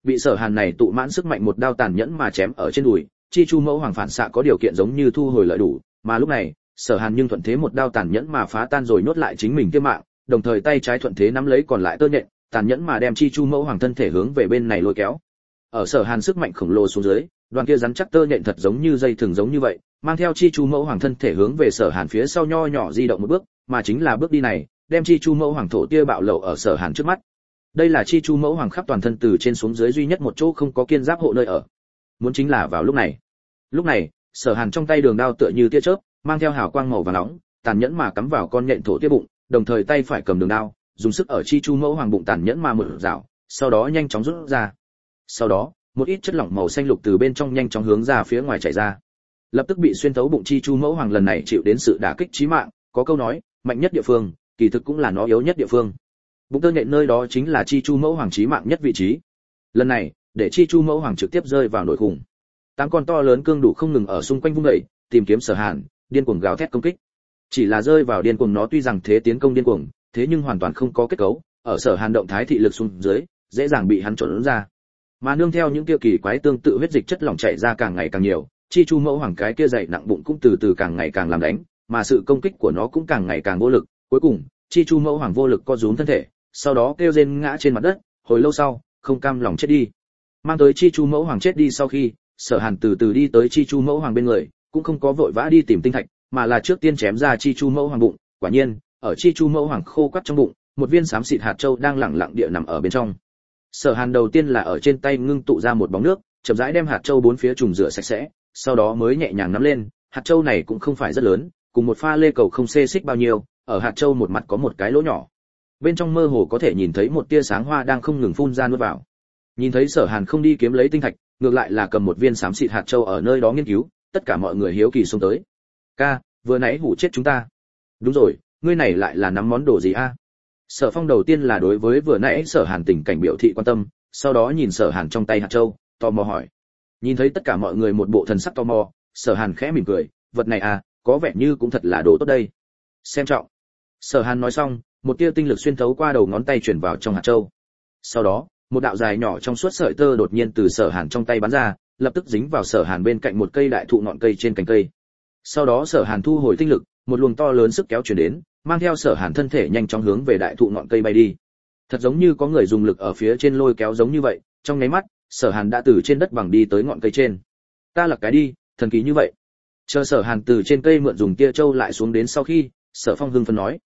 bị Sở Hàn này tụ mãn sức mạnh một đao tàn nhẫn mà chém ở trên đùi, Chi Chu Mẫu Hoàng phản xạ có điều kiện giống như thu hồi lợi đủ, mà lúc này, Sở Hàn nhưng thuận thế một đao tàn nhẫn mà phá tan rồi nhốt lại chính mình kia mạng, đồng thời tay trái thuận thế nắm lấy còn lại tơ nhện, tàn nhẫn mà đem Chi Chu Mẫu Hoàng thân thể hướng về bên này lôi kéo. Ở Sở Hàn sức mạnh khổng lồ xuống dưới, đoàn kia rắn chắc tơ nhện thật giống như dây thừng giống như vậy, mang theo Chi Chu Mẫu Hoàng thân thể hướng về Sở Hàn phía sau nho nhỏ di động một bước, mà chính là bước đi này, đem Chi Chu Mẫu Hoàng thổ tia bạo lộ ở Sở Hàn trước mắt. Đây là Chi Chu Mẫu Hoàng khắp toàn thân từ trên xuống dưới duy nhất một chỗ không có kiên giáp hộ nơi ở. Muốn chính là vào lúc này. Lúc này, Sở Hàn trong tay đường đao tựa như tia chớp, mang theo hào quang màu vàng nóng, tàn nhẫn mà cắm vào con nhện thổ tia bụng, đồng thời tay phải cầm đường đao, dùng sức ở Chi Chu Mẫu Hoàng bụng tàn nhẫn mà mở rào, sau đó nhanh chóng rút ra. Sau đó, một ít chất lỏng màu xanh lục từ bên trong nhanh chóng hướng ra phía ngoài chảy ra. Lập tức bị xuyên thấu bụng Chi Chu Mẫu Hoàng lần này chịu đến sự đả kích chí mạng, có câu nói, mạnh nhất địa phương, kỳ thực cũng là nó yếu nhất địa phương. Bụng tơ nhện nơi đó chính là Chi Chu Mẫu Hoàng chí mạng nhất vị trí. Lần này, để Chi Chu Mẫu Hoàng trực tiếp rơi vào nổi khủng. Tám con to lớn cương đủ không ngừng ở xung quanh vung dậy, tìm kiếm Sở Hàn, điên cuồng gào thét công kích. Chỉ là rơi vào điên cuồng nó tuy rằng thế tiến công điên cuồng, thế nhưng hoàn toàn không có kết cấu, ở Sở Hàn động thái thị lực xuống dưới, dễ dàng bị hắn trộn ra. Mà nương theo những kia kỳ quái tương tự huyết dịch chất lỏng chảy ra càng ngày càng nhiều, Chi Chu Mẫu Hoàng cái kia dày nặng bụng cũng từ từ càng ngày càng làm đánh, mà sự công kích của nó cũng càng ngày càng vô lực, cuối cùng, Chi Chu Mẫu Hoàng vô lực co rúm thân thể, sau đó kêu rên ngã trên mặt đất, hồi lâu sau, không cam lòng chết đi. Mang tới Chi Chu Mẫu Hoàng chết đi sau khi, Sở Hàn từ từ đi tới Chi Chu Mẫu Hoàng bên người, cũng không có vội vã đi tìm tinh thạch, mà là trước tiên chém ra Chi Chu Mẫu Hoàng bụng, quả nhiên, ở Chi Chu Mẫu Hoàng khô quắt trong bụng, một viên xám xịt hạt châu đang lẳng lặng địa nằm ở bên trong. Sở Hàn đầu tiên là ở trên tay ngưng tụ ra một bóng nước, chậm rãi đem hạt châu bốn phía trùng rửa sạch sẽ, sau đó mới nhẹ nhàng nắm lên, hạt châu này cũng không phải rất lớn, cùng một pha lê cầu không xê xích bao nhiêu, ở hạt châu một mặt có một cái lỗ nhỏ. Bên trong mơ hồ có thể nhìn thấy một tia sáng hoa đang không ngừng phun ra nuốt vào. Nhìn thấy Sở Hàn không đi kiếm lấy tinh thạch, ngược lại là cầm một viên xám xịt hạt châu ở nơi đó nghiên cứu, tất cả mọi người hiếu kỳ xông tới. "Ca, vừa nãy hủ chết chúng ta." "Đúng rồi, ngươi này lại là nắm món đồ gì a?" Sở Phong đầu tiên là đối với vừa nãy Sở Hàn tình cảnh biểu thị quan tâm, sau đó nhìn Sở Hàn trong tay hạt châu, tò mò hỏi. Nhìn thấy tất cả mọi người một bộ thần sắc tò mò, Sở Hàn khẽ mỉm cười, "Vật này à, có vẻ như cũng thật là đồ tốt đây. Xem trọng." Sở Hàn nói xong, một tia tinh lực xuyên thấu qua đầu ngón tay chuyển vào trong hạt châu. Sau đó, một đạo dài nhỏ trong suốt sợi tơ đột nhiên từ Sở Hàn trong tay bắn ra, lập tức dính vào Sở Hàn bên cạnh một cây đại thụ ngọn cây trên cành cây. Sau đó Sở Hàn thu hồi tinh lực, một luồng to lớn sức kéo truyền đến, mang theo Sở Hàn thân thể nhanh chóng hướng về đại thụ ngọn cây bay đi. Thật giống như có người dùng lực ở phía trên lôi kéo giống như vậy, trong nháy mắt, Sở Hàn đã từ trên đất bằng đi tới ngọn cây trên. "Ta là cái đi, thần kỳ như vậy." Chờ Sở Hàn từ trên cây mượn dùng tia châu lại xuống đến sau khi, Sở Phong hưng phấn nói: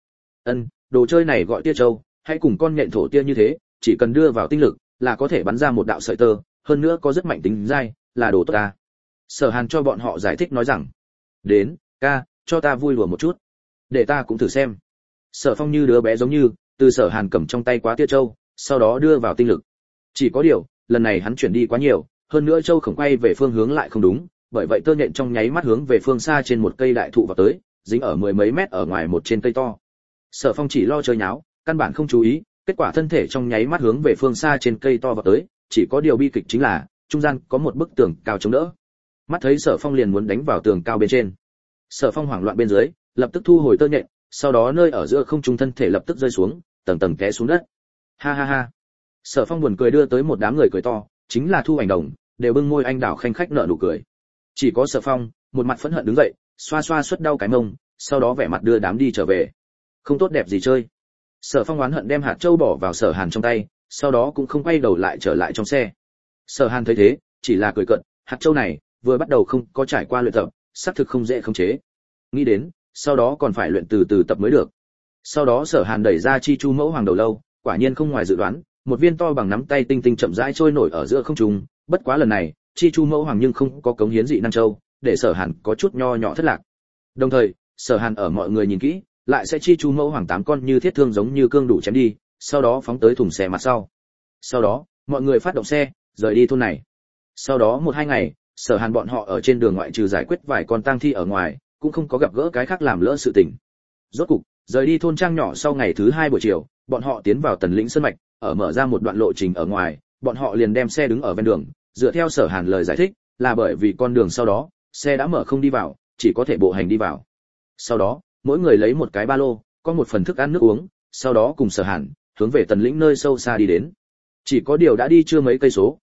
Đồ chơi này gọi tia châu, hãy cùng con nhện thổ tia như thế, chỉ cần đưa vào tinh lực, là có thể bắn ra một đạo sợi tơ, hơn nữa có rất mạnh tính dai, là đồ tốt ta." Sở Hàn cho bọn họ giải thích nói rằng: "Đến, ca, cho ta vui đùa một chút, để ta cũng thử xem." Sở Phong như đứa bé giống như, từ Sở Hàn cầm trong tay quá tia châu, sau đó đưa vào tinh lực. Chỉ có điều, lần này hắn chuyển đi quá nhiều, hơn nữa châu khổng quay về phương hướng lại không đúng, bởi vậy tơ nhện trong nháy mắt hướng về phương xa trên một cây đại thụ vào tới, dính ở mười mấy mét ở ngoài một trên cây to. Sở Phong chỉ lo chơi nháo, căn bản không chú ý, kết quả thân thể trong nháy mắt hướng về phương xa trên cây to vào tới, chỉ có điều bi kịch chính là, trung gian có một bức tường cao chống đỡ. Mắt thấy Sở Phong liền muốn đánh vào tường cao bên trên. Sở Phong hoảng loạn bên dưới, lập tức thu hồi tơ nhện, sau đó nơi ở giữa không trung thân thể lập tức rơi xuống, tầng tầng té xuống đất. Ha ha ha. Sở Phong buồn cười đưa tới một đám người cười to, chính là Thu Ảnh Đồng, đều bưng môi anh đào khanh khách nở nụ cười. Chỉ có Sở Phong, một mặt phẫn hận đứng dậy, xoa xoa suốt đau cái mông, sau đó vẻ mặt đưa đám đi trở về. Không tốt đẹp gì chơi. Sở Phong oán hận đem hạt châu bỏ vào Sở Hàn trong tay, sau đó cũng không quay đầu lại trở lại trong xe. Sở Hàn thấy thế, chỉ là cười cợt, hạt châu này vừa bắt đầu không có trải qua luyện tập, xác thực không dễ khống chế. Nghĩ đến, sau đó còn phải luyện từ từ tập mới được. Sau đó Sở Hàn đẩy ra Chi Chu Mẫu Hoàng đầu lâu, quả nhiên không ngoài dự đoán, một viên to bằng nắm tay tinh tinh chậm rãi trôi nổi ở giữa không trung, bất quá lần này, Chi Chu Mẫu Hoàng nhưng không có cống hiến dị năng châu, để Sở Hàn có chút nho nhỏ thất lạc. Đồng thời, Sở Hàn ở mọi người nhìn kỹ, lại sẽ Chi Chu Mẫu Hoàng 8 con như thiết thương giống như cương đủ chém đi, sau đó phóng tới thùng xe mặt sau. Sau đó, mọi người phát động xe, rời đi thôn này. Sau đó 1-2 ngày, Sở Hàn bọn họ ở trên đường ngoại trừ giải quyết vài con tang thi ở ngoài, cũng không có gặp gỡ cái khác làm lỡ sự tình. Rốt cục, rời đi thôn trang nhỏ sau ngày thứ 2 buổi chiều, bọn họ tiến vào Tần Lĩnh Sơn mạch, ở mở ra một đoạn lộ trình ở ngoài, bọn họ liền đem xe đứng ở ven đường, dựa theo Sở Hàn lời giải thích, là bởi vì con đường sau đó, xe đã mở không đi vào, chỉ có thể bộ hành đi vào. Sau đó, mỗi người lấy một cái ba lô, có một phần thức ăn nước uống, sau đó cùng Sở Hàn hướng về Tần Lĩnh nơi sâu xa đi đến. Chỉ có điều đã đi chưa mấy cây số,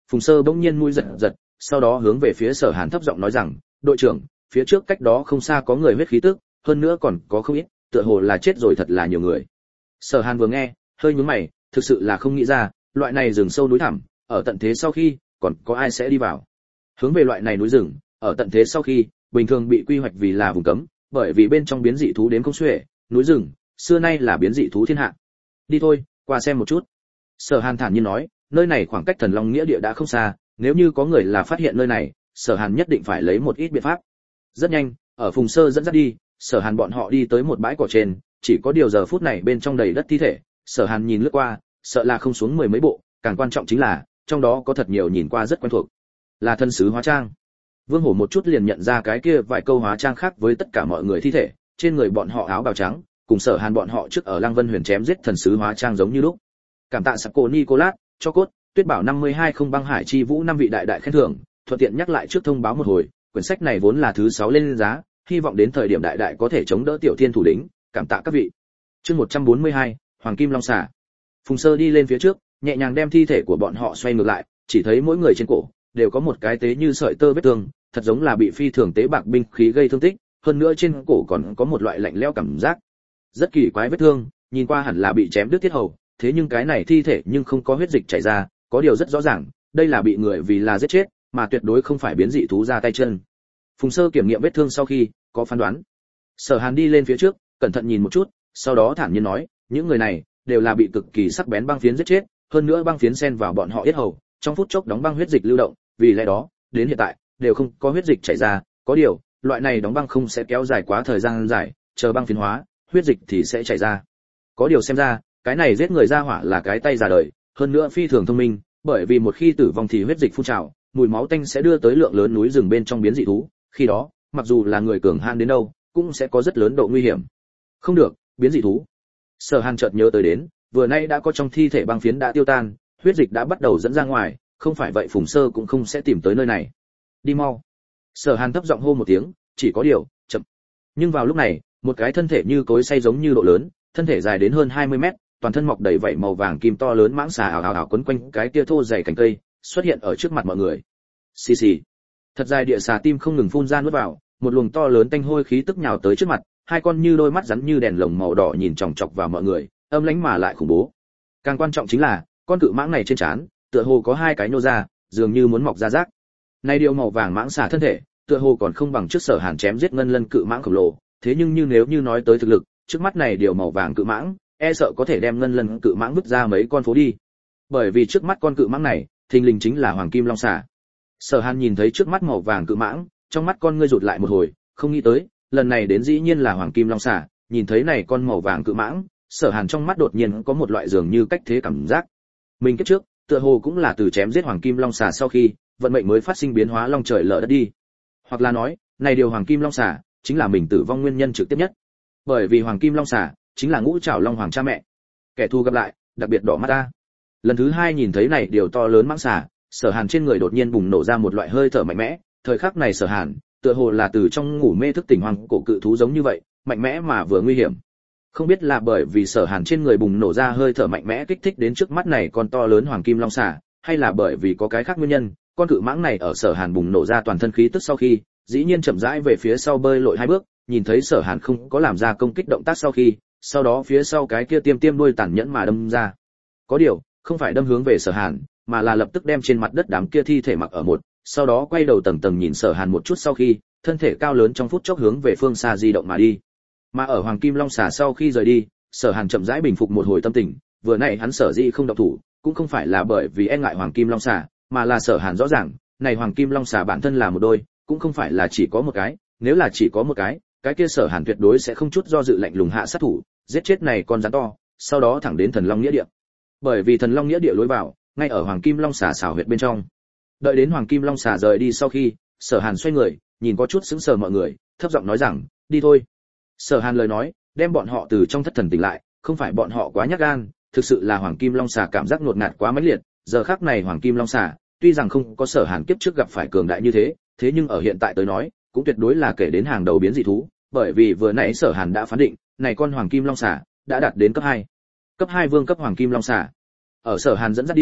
Phùng Sơ bỗng nhiên mũi giật giật, sau đó hướng về phía Sở Hàn thấp giọng nói rằng, đội trưởng, phía trước cách đó không xa có người huyết khí tức, hơn nữa còn có không ít, tựa hồ là chết rồi thật là nhiều người. Sở Hàn vừa nghe, hơi nhướng mày, thực sự là không nghĩ ra, loại này rừng sâu núi thẳm, ở tận thế sau khi, còn có ai sẽ đi vào. Hướng về loại này núi rừng, ở tận thế sau khi, bình thường bị quy hoạch vì là vùng cấm, bởi vì bên trong biến dị thú đến không xuể, núi rừng, xưa nay là biến dị thú thiên hạ. Đi thôi, qua xem một chút. Sở Hàn thản nhiên nói, nơi này khoảng cách Thần Long Nghĩa địa đã không xa, nếu như có người là phát hiện nơi này, Sở Hàn nhất định phải lấy một ít biện pháp. Rất nhanh, ở Phùng Sơ dẫn dắt đi, Sở Hàn bọn họ đi tới một bãi cỏ trên, chỉ có điều giờ phút này bên trong đầy đất thi thể, Sở Hàn nhìn lướt qua, sợ là không xuống mười mấy bộ, càng quan trọng chính là, trong đó có thật nhiều nhìn qua rất quen thuộc. Là thân sứ hóa trang. Vương Hổ một chút liền nhận ra cái kia vài câu hóa trang khác với tất cả mọi người thi thể, trên người bọn họ áo bào trắng, cùng Sở Hàn bọn họ trước ở Lăng Vân Huyền chém giết thần sứ hóa trang giống như lúc. Cảm tạ Sako Nicolas, cho cốt, Tuyết Bảo 52 không băng hải chi vũ 5 vị đại đại khen thưởng, thuận tiện nhắc lại trước thông báo một hồi, quyển sách này vốn là thứ 6 lên giá, hy vọng đến thời điểm đại đại có thể chống đỡ tiểu thiên thủ lĩnh, cảm tạ các vị. Chương 142, Hoàng Kim Long xà. Phùng Sơ đi lên phía trước, nhẹ nhàng đem thi thể của bọn họ xoay ngược lại, chỉ thấy mỗi người trên cổ đều có một cái tế như sợi tơ vết thương, thật giống là bị phi thường tế bạc binh khí gây thương tích, hơn nữa trên cổ còn có một loại lạnh lẽo cảm giác. Rất kỳ quái vết thương, nhìn qua hẳn là bị chém đứt tiết hầu, thế nhưng cái này thi thể nhưng không có huyết dịch chảy ra, có điều rất rõ ràng, đây là bị người vì là giết chết, mà tuyệt đối không phải biến dị thú ra tay chân. Phùng Sơ kiểm nghiệm vết thương sau khi có phán đoán. Sở Hàn đi lên phía trước, cẩn thận nhìn một chút, sau đó thản nhiên nói, những người này đều là bị cực kỳ sắc bén băng phiến giết chết, hơn nữa băng phiến xen vào bọn họ yết hầu, trong phút chốc đóng băng huyết dịch lưu động, vì lẽ đó, đến hiện tại đều không có huyết dịch chảy ra, có điều, loại này đóng băng không sẽ kéo dài quá thời gian dài, chờ băng phiến hóa, huyết dịch thì sẽ chảy ra. Có điều xem ra, cái này giết người ra hỏa là cái tay già đời, hơn nữa phi thường thông minh, bởi vì một khi tử vong thì huyết dịch phun trào, mùi máu tanh sẽ đưa tới lượng lớn núi rừng bên trong biến dị thú, khi đó, mặc dù là người cường hãn đến đâu, cũng sẽ có rất lớn độ nguy hiểm. Không được, biến dị thú. Sở Hàn chợt nhớ tới đến, vừa nay đã có trong thi thể băng phiến đã tiêu tan, huyết dịch đã bắt đầu dẫn ra ngoài, không phải vậy Phùng Sơ cũng không sẽ tìm tới nơi này. Đi mau. Sở Hàn thấp giọng hô một tiếng, chỉ có điều, chậm. Nhưng vào lúc này, một cái thân thể như cối xay giống như độ lớn, thân thể dài đến hơn 20 mét, toàn thân mọc đầy vảy màu vàng kim to lớn mãng xà ảo ảo quấn quanh cái kia thô dày cành cây, xuất hiện ở trước mặt mọi người. Xì xì. Thật dài địa xà tim không ngừng phun ra nuốt vào, một luồng to lớn tanh hôi khí tức nhào tới trước mặt, hai con như đôi mắt rắn như đèn lồng màu đỏ nhìn chòng chọc vào mọi người, âm lãnh mà lại khủng bố. Càng quan trọng chính là, con cự mãng này trên trán, tựa hồ có hai cái nhô ra, dường như muốn mọc ra rác. Này điều màu vàng mãng xà thân thể, tựa hồ còn không bằng trước Sở Hàn chém giết ngân lân cự mãng khổng lồ, thế nhưng nếu như nói tới thực lực, trước mắt này điều màu vàng cự mãng, e sợ có thể đem ngân lân cự mãng vứt ra mấy con phố đi. Bởi vì trước mắt con cự mãng này, thình lình chính là Hoàng Kim Long xà. Sở Hàn nhìn thấy trước mắt màu vàng cự mãng, trong mắt con ngươi rụt lại một hồi, không nghĩ tới, lần này đến dĩ nhiên là Hoàng Kim Long xà, nhìn thấy này con màu vàng cự mãng, Sở Hàn trong mắt đột nhiên có một loại dường như cách thế cảm giác. Mình kiếp trước, tựa hồ cũng là từ chém giết Hoàng Kim Long xà sau khi, vận mệnh mới phát sinh biến hóa long trời lở đất đi. Hoặc là nói, này điều Hoàng Kim Long xà chính là mình tử vong nguyên nhân trực tiếp nhất. Bởi vì Hoàng Kim Long xà chính là Ngũ Trảo Long Hoàng cha mẹ. Kẻ thù gặp lại, đặc biệt đỏ mắt ta. Lần thứ hai nhìn thấy này điều to lớn mãng xà, Sở Hàn trên người đột nhiên bùng nổ ra một loại hơi thở mạnh mẽ, thời khắc này Sở Hàn, tựa hồ là từ trong ngủ mê thức tỉnh hoàng cổ cự thú giống như vậy, mạnh mẽ mà vừa nguy hiểm. Không biết là bởi vì Sở Hàn trên người bùng nổ ra hơi thở mạnh mẽ kích thích đến trước mắt này con to lớn Hoàng Kim Long xà, hay là bởi vì có cái khác nguyên nhân, con cự mãng này ở Sở Hàn bùng nổ ra toàn thân khí tức sau khi, dĩ nhiên chậm rãi về phía sau bơi lội hai bước, nhìn thấy Sở Hàn không có làm ra công kích động tác sau khi, sau đó phía sau cái kia tiêm tiêm đuôi tàn nhẫn mà đâm ra. Có điều, không phải đâm hướng về Sở Hàn, mà là lập tức đem trên mặt đất đám kia thi thể mặc ở một, sau đó quay đầu tầng tầng nhìn Sở Hàn một chút sau khi, thân thể cao lớn trong phút chốc hướng về phương xa di động mà đi. Mà ở Hoàng Kim Long xà sau khi rời đi, Sở Hàn chậm rãi bình phục một hồi tâm tình, vừa nãy hắn sở dĩ không động thủ, cũng không phải là bởi vì e ngại Hoàng Kim Long xà, mà là Sở Hàn rõ ràng, này Hoàng Kim Long xà bản thân là một đôi, cũng không phải là chỉ có một cái, nếu là chỉ có một cái kia Sở Hàn tuyệt đối sẽ không chút do dự lạnh lùng hạ sát thủ, giết chết này con rắn to, sau đó thẳng đến Thần Long Nghĩa địa. Bởi vì Thần Long Nghĩa địa lối vào, ngay ở Hoàng Kim Long xà xào huyệt bên trong. Đợi đến Hoàng Kim Long xà rời đi sau khi, Sở Hàn xoay người, nhìn có chút sững sờ mọi người, thấp giọng nói rằng, đi thôi. Sở Hàn lời nói, đem bọn họ từ trong thất thần tỉnh lại, không phải bọn họ quá nhát gan, thực sự là Hoàng Kim Long xà cảm giác nuột nạt quá mãnh liệt, giờ khắc này Hoàng Kim Long xà, tuy rằng không có Sở Hàn kiếp trước gặp phải cường đại như thế, thế nhưng ở hiện tại tới nói, cũng tuyệt đối là kể đến hàng đầu biến dị thú, bởi vì vừa nãy Sở Hàn đã phán định, này con Hoàng Kim Long xà đã đạt đến cấp 2. Cấp 2 vương cấp Hoàng Kim Long xà. Ở Sở Hàn dẫn dắt đi,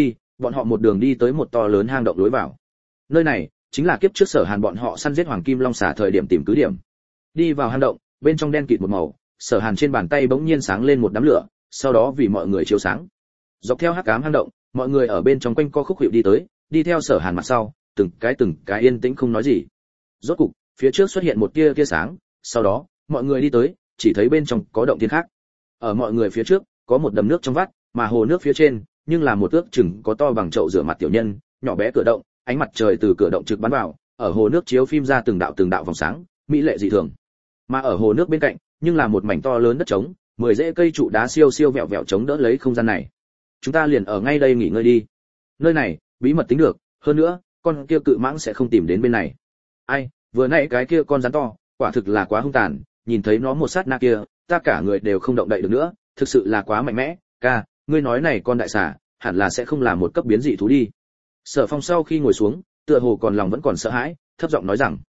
bọn họ một đường đi tới một to lớn hang động lối vào. Nơi này chính là kiếp trước Sở Hàn bọn họ săn giết hoàng kim long xà thời điểm tìm cứ điểm. Đi vào hang động, bên trong đen kịt một màu, Sở Hàn trên bàn tay bỗng nhiên sáng lên một đám lửa, sau đó vì mọi người chiếu sáng. Dọc theo hắc ám hang động, mọi người ở bên trong quanh co khúc hiệu đi tới, đi theo Sở Hàn mặt sau, từng cái yên tĩnh không nói gì. Rốt cục, phía trước xuất hiện một tia sáng, sau đó, mọi người đi tới, chỉ thấy bên trong có động thiên khác. Ở mọi người phía trước, có một đầm nước trong vắt, mà hồ nước phía trên, nhưng là một ước chừng có to bằng chậu rửa mặt tiểu nhân, nhỏ bé cửa động, ánh mặt trời từ cửa động trực bắn vào, ở hồ nước chiếu phim ra từng đạo vòng sáng, mỹ lệ dị thường. Mà ở hồ nước bên cạnh, nhưng là một mảnh to lớn đất trống, 10 rễ cây trụ đá siêu vẹo vẹo chống đỡ lấy không gian này. Chúng ta liền ở ngay đây nghỉ ngơi đi. Nơi này, bí mật tính được, hơn nữa, con kia cự mãng sẽ không tìm đến bên này. Ai, vừa nãy cái kia con rắn to, quả thực là quá hung tàn, nhìn thấy nó một sát na kia, ta cả người đều không động đậy được nữa, thực sự là quá mạnh mẽ. Ca, ngươi nói này con đại xà, hẳn là sẽ không là một cấp biến dị thú đi. Sở Phong sau khi ngồi xuống, tựa hồ còn lòng vẫn còn sợ hãi, thấp giọng nói rằng: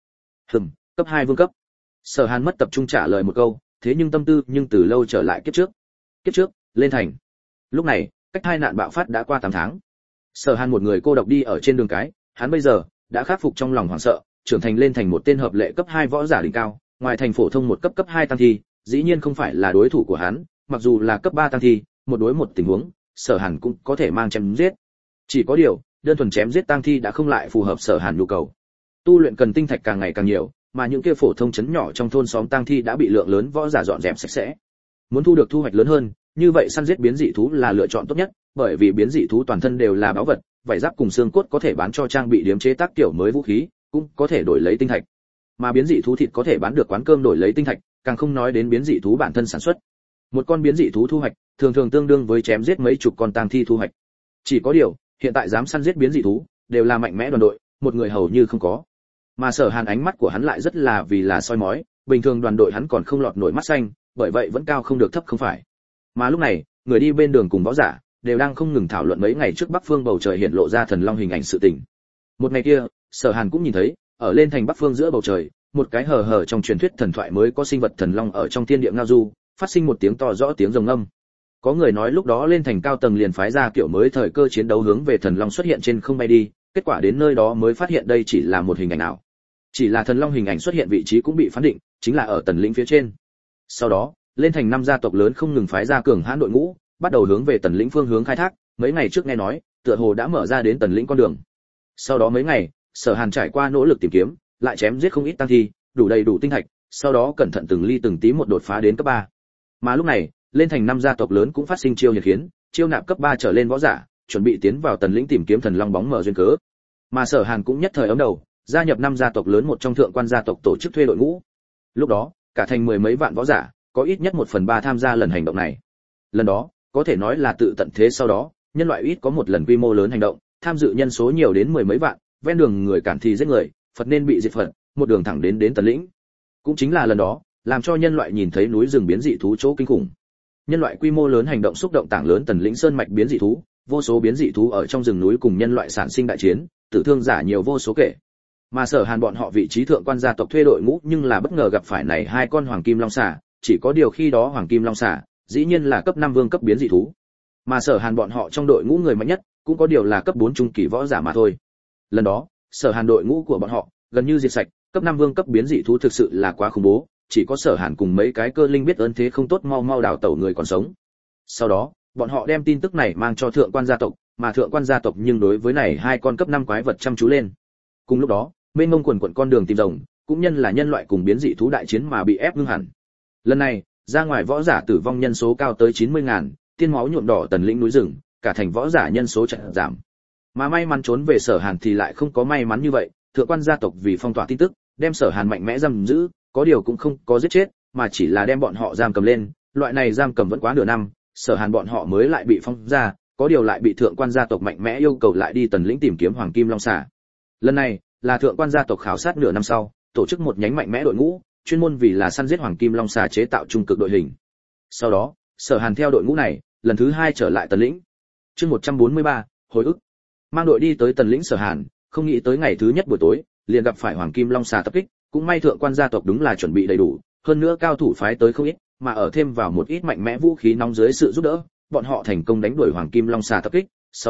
cấp 2 vương cấp. Sở Hàn mất tập trung trả lời một câu, thế nhưng tâm tư nhưng từ lâu trở lại kiếp trước. Kiếp trước, lên thành. Lúc này, cách hai nạn bạo phát đã qua 8 tháng. Sở Hàn một người cô độc đi ở trên đường cái, hắn bây giờ đã khắc phục trong lòng hoảng sợ, trưởng thành lên thành một tên hợp lệ cấp 2 võ giả đỉnh cao, ngoài thành phổ thông một cấp 2 tăng thi, dĩ nhiên không phải là đối thủ của hắn, mặc dù là cấp 3 tăng thi, một đối một tình huống, Sở Hàn cũng có thể mang chém giết. Chỉ có điều, đơn thuần chém giết tăng thi đã không lại phù hợp Sở Hàn nhu cầu. Tu luyện cần tinh thạch càng ngày càng nhiều, mà những kia phổ thông trấn nhỏ trong thôn xóm tăng thi đã bị lượng lớn võ giả dọn dẹp sạch sẽ. Muốn thu được thu hoạch lớn hơn, như vậy săn giết biến dị thú là lựa chọn tốt nhất, bởi vì biến dị thú toàn thân đều là báu vật, vảy giáp cùng xương cốt có thể bán cho trang bị điểm chế tác kiểu mới vũ khí, cũng có thể đổi lấy tinh thạch. Mà biến dị thú thịt có thể bán được quán cơm đổi lấy tinh thạch, càng không nói đến biến dị thú bản thân sản xuất. Một con biến dị thú thu hoạch, thường thường tương đương với chém giết mấy chục con tang thi thu hoạch. Chỉ có điều, hiện tại dám săn giết biến dị thú, đều là mạnh mẽ đoàn đội, một người hầu như không có. Mà Sở Hàn ánh mắt của hắn lại rất là vì là soi mói, bình thường đoàn đội hắn còn không lọt nổi mắt xanh, bởi vậy vẫn cao không được thấp không phải. Mà lúc này, người đi bên đường cùng võ giả đều đang không ngừng thảo luận mấy ngày trước Bắc Phương bầu trời hiện lộ ra thần long hình ảnh sự tình. Một ngày kia, Sở Hàn cũng nhìn thấy, ở lên thành Bắc Phương giữa bầu trời, một cái hờ trong truyền thuyết thần thoại mới có sinh vật thần long ở trong thiên địa ngao du, phát sinh một tiếng to rõ tiếng rồng âm. Có người nói lúc đó lên thành cao tầng liền phái ra kiểu mới thời cơ chiến đấu hướng về thần long xuất hiện trên không bay đi, kết quả đến nơi đó mới phát hiện đây chỉ là một hình ảnh ảo. Chỉ là thần long hình ảnh xuất hiện vị trí cũng bị phán định, chính là ở tần lĩnh phía trên. Sau đó, lên thành 5 gia tộc lớn không ngừng phái ra cường hãn đội ngũ, bắt đầu hướng về tần lĩnh phương hướng khai thác, mấy ngày trước nghe nói, tựa hồ đã mở ra đến tần lĩnh con đường. Sau đó mấy ngày, Sở Hàn trải qua nỗ lực tìm kiếm, lại chém giết không ít tăng thi, đủ đầy đủ tinh thạch, sau đó cẩn thận từng ly từng tí một đột phá đến cấp 3. Mà lúc này, lên thành 5 gia tộc lớn cũng phát sinh chiêu hiển khiến, chiêu nạp cấp 3 trở lên võ giả, chuẩn bị tiến vào tần lĩnh tìm kiếm thần long bóng mờ duyên cớ. Mà Sở Hàn cũng nhất thời ấm đầu, gia nhập 5 gia tộc lớn một trong thượng quan gia tộc tổ chức thuê đội ngũ. Lúc đó, cả thành 10 mấy vạn võ giả, có ít nhất 1/3 tham gia lần hành động này. Lần đó, có thể nói là tự tận thế sau đó, nhân loại ít có một lần quy mô lớn hành động, tham dự nhân số nhiều đến 10 mấy vạn, ven đường người cản thì giết người, Phật nên bị diệt Phật, một đường thẳng đến tần lĩnh. Cũng chính là lần đó, làm cho nhân loại nhìn thấy núi rừng biến dị thú chỗ kinh khủng. Nhân loại quy mô lớn hành động xúc động tảng lớn tần lĩnh sơn mạch biến dị thú, vô số biến dị thú ở trong rừng núi cùng nhân loại sản sinh đại chiến, tử thương giả nhiều vô số kể. Mà Sở Hàn bọn họ vị trí thượng quan gia tộc thuê đội ngũ nhưng là bất ngờ gặp phải này hai con hoàng kim long xà, chỉ có điều khi đó hoàng kim long xà dĩ nhiên là cấp 5 vương cấp biến dị thú. Mà Sở Hàn bọn họ trong đội ngũ người mạnh nhất cũng có điều là cấp 4 trung kỳ võ giả mà thôi. Lần đó, Sở Hàn đội ngũ của bọn họ gần như diệt sạch, cấp 5 vương cấp biến dị thú thực sự là quá khủng bố, chỉ có Sở Hàn cùng mấy cái cơ linh biết ơn thế không tốt mau đào tẩu người còn sống. Sau đó, bọn họ đem tin tức này mang cho thượng quan gia tộc, mà thượng quan gia tộc nhưng đối với này hai con cấp 5 quái vật chăm chú lên. Cùng lúc đó, mênh mông quần quần con đường tìm rồng, cũng nhân là nhân loại cùng biến dị thú đại chiến mà bị ép ngưng hẳn. Lần này, ra ngoài võ giả tử vong nhân số cao tới 90.000, tiên máu nhuộm đỏ tần lĩnh núi rừng, cả thành võ giả nhân số chợt giảm. Mà may mắn trốn về Sở Hàn thì lại không có may mắn như vậy, thượng quan gia tộc vì phong tỏa tin tức, đem Sở Hàn mạnh mẽ giam giữ, có điều cũng không có giết chết, mà chỉ là đem bọn họ giam cầm lên, loại này giam cầm vẫn quá nửa năm, Sở Hàn bọn họ mới lại bị phong ra, có điều lại bị thượng quan gia tộc mạnh mẽ yêu cầu lại đi tần lĩnh tìm kiếm hoàng kim long xà. Lần này, là thượng quan gia tộc khảo sát nửa năm sau, tổ chức một nhánh mạnh mẽ đội ngũ, chuyên môn vì là săn giết hoàng kim long xà chế tạo trung cực đội hình. Sau đó, Sở Hàn theo đội ngũ này, lần thứ 2 trở lại tần lĩnh. Chương 143, hồi ức. Mang đội đi tới tần lĩnh Sở Hàn, không nghĩ tới ngày thứ nhất buổi tối, liền gặp phải hoàng kim long xà tập kích, cũng may thượng quan gia tộc đúng là chuẩn bị đầy đủ, hơn nữa cao thủ phái tới không ít, mà ở thêm vào một ít mạnh mẽ vũ khí nóng dưới sự giúp đỡ, bọn họ thành công đánh đuổi hoàng kim long xà tập kích, sau đó,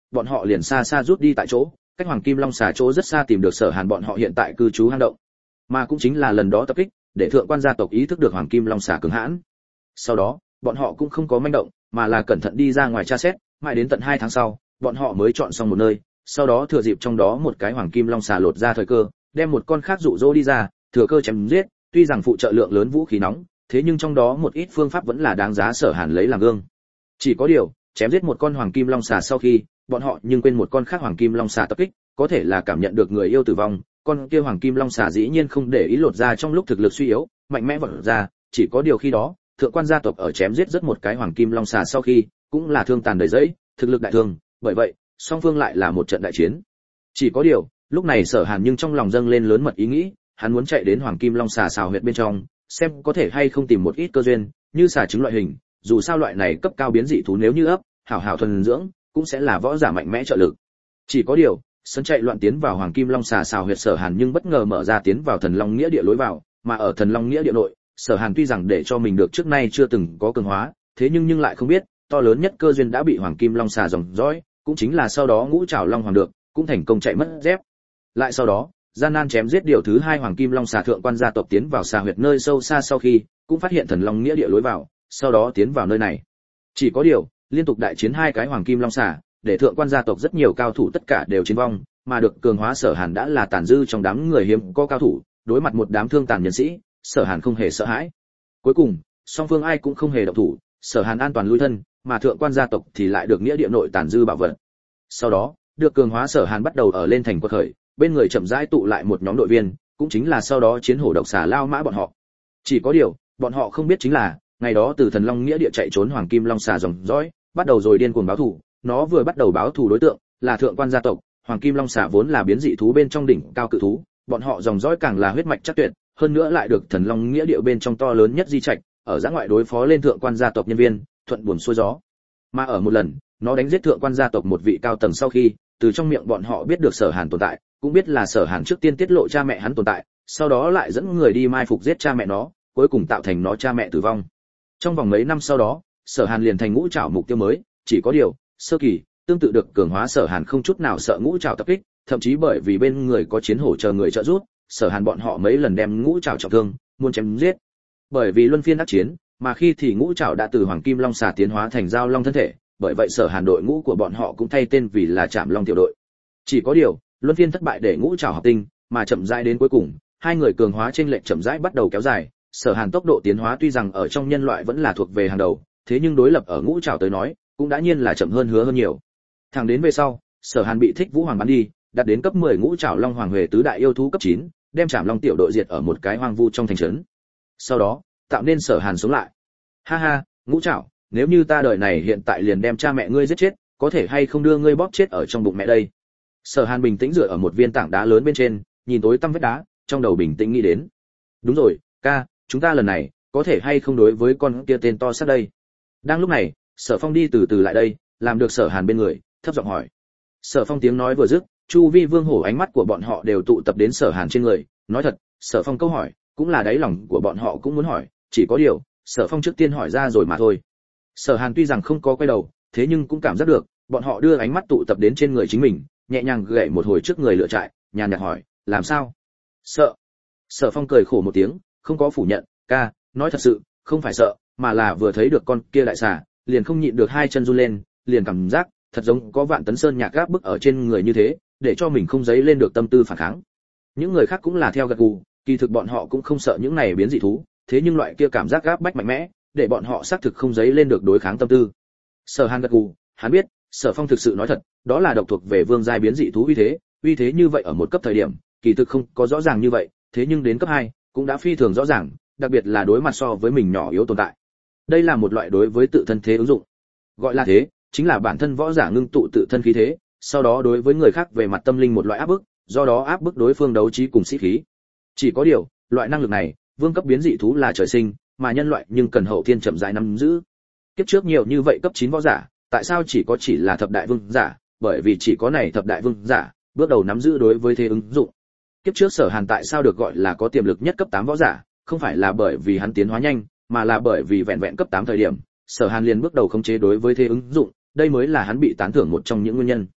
bọn họ liền xa xa rút đi tại chỗ, cách Hoàng Kim Long xà chỗ rất xa tìm được Sở Hàn bọn họ hiện tại cư trú hang động. Mà cũng chính là lần đó tập kích, để thượng quan gia tộc ý thức được Hoàng Kim Long xà cứng hãn. Sau đó, bọn họ cũng không có manh động, mà là cẩn thận đi ra ngoài tra xét, mãi đến tận 2 tháng sau, bọn họ mới chọn xong một nơi, sau đó thừa dịp trong đó một cái Hoàng Kim Long xà lột ra thời cơ, đem một con khác dụ dỗ đi ra, thừa cơ chém giết, tuy rằng phụ trợ lượng lớn vũ khí nóng, thế nhưng trong đó một ít phương pháp vẫn là đáng giá Sở Hàn lấy làm gương. Chỉ có điều, chém giết một con Hoàng Kim Long xà sau khi, bọn họ nhưng quên một con khác Hoàng Kim Long xà tập kích, có thể là cảm nhận được người yêu tử vong, con kia Hoàng Kim Long xà dĩ nhiên không để ý lột ra trong lúc thực lực suy yếu, mạnh mẽ vọt ra, chỉ có điều khi đó, thượng quan gia tộc ở chém giết rất một cái Hoàng Kim Long xà sau khi, cũng là thương tàn đầy dẫy, thực lực đại thương, bởi vậy, song phương lại là một trận đại chiến. Chỉ có điều, lúc này Sở Hàn nhưng trong lòng dâng lên lớn mật ý nghĩ, hắn muốn chạy đến Hoàng Kim Long xà xào huyệt bên trong, xem có thể hay không tìm một ít cơ duyên, như xà trứng loại hình, dù sao loại này cấp cao biến dị thú nếu như ấp, hảo hảo thuần dưỡng, cũng sẽ là võ giả mạnh mẽ trợ lực. Chỉ có điều, sân chạy loạn tiến vào Hoàng Kim Long xà xào huyệt Sở Hàn nhưng bất ngờ mở ra tiến vào Thần Long Nghĩa địa lối vào, mà ở Thần Long Nghĩa địa nội, Sở Hàn tuy rằng để cho mình được trước nay chưa từng có cường hóa, thế nhưng lại không biết, to lớn nhất cơ duyên đã bị Hoàng Kim Long xà dòng dõi, cũng chính là sau đó Ngũ Trảo Long Hoàng được, cũng thành công chạy mất dép. Lại sau đó, gian nan chém giết điều thứ 2 Hoàng Kim Long xà thượng quan gia tộc tiến vào xà huyệt nơi sâu xa sau khi, cũng phát hiện Thần Long Nghĩa địa lối vào, sau đó tiến vào nơi này. Chỉ có điều, liên tục đại chiến 2 cái Hoàng Kim Long xà, để thượng quan gia tộc rất nhiều cao thủ tất cả đều chiến vong, mà được cường hóa Sở Hàn đã là tàn dư trong đám người hiếm có cao thủ, đối mặt một đám thương tàn nhân sĩ, Sở Hàn không hề sợ hãi. Cuối cùng, song phương ai cũng không hề động thủ, Sở Hàn an toàn lui thân, mà thượng quan gia tộc thì lại được nghĩa địa nội tàn dư bảo vật. Sau đó, được cường hóa Sở Hàn bắt đầu ở lên thành quật khởi, bên người chậm rãi tụ lại một nhóm đội viên, cũng chính là sau đó chiến hổ độc xà lao mã bọn họ. Chỉ có điều, bọn họ không biết chính là, ngày đó từ Thần Long Nghĩa địa chạy trốn Hoàng Kim Long xà dòng dõi, bắt đầu rồi điên cuồng báo thù, nó vừa bắt đầu báo thù đối tượng là thượng quan gia tộc, Hoàng Kim Long xà vốn là biến dị thú bên trong đỉnh cao cự thú, bọn họ dòng dõi càng là huyết mạch chắc tuyệt, hơn nữa lại được Thần Long Nghĩa địa bên trong to lớn nhất di trạch, ở giã ngoại đối phó lên thượng quan gia tộc nhân viên, thuận buồm xuôi gió. Mà ở một lần, nó đánh giết thượng quan gia tộc một vị cao tầng sau khi, từ trong miệng bọn họ biết được Sở Hàn tồn tại, cũng biết là Sở Hàn trước tiên tiết lộ cha mẹ hắn tồn tại, sau đó lại dẫn người đi mai phục giết cha mẹ nó, cuối cùng tạo thành nó cha mẹ tử vong. Trong vòng mấy năm sau đó, Sở Hàn liền thành Ngũ Trảo mục tiêu mới, chỉ có điều, sơ kỳ, tương tự được cường hóa Sở Hàn không chút nào sợ Ngũ Trảo tập kích, thậm chí bởi vì bên người có chiến hổ chờ người trợ giúp, Sở Hàn bọn họ mấy lần đem Ngũ Trảo trọng thương, muốn chém giết. Bởi vì luân phiên đắc chiến, mà khi thì Ngũ Trảo đã từ Hoàng Kim Long xà tiến hóa thành Giao Long thân thể, bởi vậy Sở Hàn đội ngũ của bọn họ cũng thay tên vì là Trảm Long tiểu đội. Chỉ có điều, luân phiên thất bại để Ngũ Trảo học tinh, mà chậm rãi đến cuối cùng, hai người cường hóa chênh lệch chậm rãi bắt đầu kéo dài, Sở Hàn tốc độ tiến hóa tuy rằng ở trong nhân loại vẫn là thuộc về hàng đầu, thế nhưng đối lập ở Ngũ Trảo tới nói, cũng đã nhiên là chậm hơn hứa hơn nhiều. Thẳng đến về sau, Sở Hàn bị Thích Vũ Hoàng bắn đi, đạt đến cấp 10 Ngũ Trảo Long Hoàng Huệ tứ đại yêu thú cấp 9, đem Trảm Long tiểu đội diệt ở một cái hoang vu trong thành trấn. Sau đó, tạo nên Sở Hàn sống lại. Ha ha, Ngũ Trảo, nếu như ta đời này hiện tại liền đem cha mẹ ngươi giết chết, có thể hay không đưa ngươi bóp chết ở trong bụng mẹ đây? Sở Hàn bình tĩnh dựa ở một viên tảng đá lớn bên trên, nhìn tối tăm vết đá, trong đầu bình tĩnh nghĩ đến. Đúng rồi, ca, chúng ta lần này có thể hay không đối với con kia tên to xác đây? Đang lúc này, Sở Phong đi từ từ lại đây, làm được Sở Hàn bên người, thấp giọng hỏi. Sở Phong tiếng nói vừa dứt, chu vi vương hổ ánh mắt của bọn họ đều tụ tập đến Sở Hàn trên người, nói thật, Sở Phong câu hỏi, cũng là đáy lòng của bọn họ cũng muốn hỏi, chỉ có điều, Sở Phong trước tiên hỏi ra rồi mà thôi. Sở Hàn tuy rằng không có quay đầu, thế nhưng cũng cảm giác được, bọn họ đưa ánh mắt tụ tập đến trên người chính mình, nhẹ nhàng gậy một hồi trước người lựa trại, nhàn nhạt hỏi, làm sao? Sợ. Sở Phong cười khổ một tiếng, không có phủ nhận, ca, nói thật sự, không phải sợ, mà là vừa thấy được con kia đại xà, liền không nhịn được hai chân run lên, liền cảm giác thật giống có vạn tấn sơn nhạc gáp bức ở trên người như thế, để cho mình không dấy lên được tâm tư phản kháng. Những người khác cũng là theo gật gù, kỳ thực bọn họ cũng không sợ những này biến dị thú, thế nhưng loại kia cảm giác gáp bách mạnh mẽ, để bọn họ xác thực không dấy lên được đối kháng tâm tư. Sở Hàn gật gù, hắn biết, Sở Phong thực sự nói thật, đó là độc thuộc về vương giai biến dị thú uy thế như vậy ở một cấp thời điểm, kỳ thực không có rõ ràng như vậy, thế nhưng đến cấp 2, cũng đã phi thường rõ ràng, đặc biệt là đối mặt so với mình nhỏ yếu tồn tại. Đây là một loại đối với tự thân thế ứng dụng. Gọi là thế, chính là bản thân võ giả ngưng tụ tự thân khí thế, sau đó đối với người khác về mặt tâm linh một loại áp bức, do đó áp bức đối phương đấu trí cùng sĩ khí. Chỉ có điều, loại năng lực này, vương cấp biến dị thú là trời sinh, mà nhân loại nhưng cần hậu thiên chậm rãi nắm giữ. Kiếp trước nhiều như vậy cấp 9 võ giả, tại sao chỉ là thập đại vương giả? Bởi vì chỉ có này thập đại vương giả, bước đầu nắm giữ đối với thế ứng dụng. Kiếp trước Sở Hàn tại sao được gọi là có tiềm lực nhất cấp 8 võ giả, không phải là bởi vì hắn tiến hóa nhanh, mà là bởi vì vẹn vẹn cấp 8 thời điểm, Sở Hàn liền bước đầu khống chế đối với thế ứng dụng, đây mới là hắn bị tán thưởng một trong những nguyên nhân.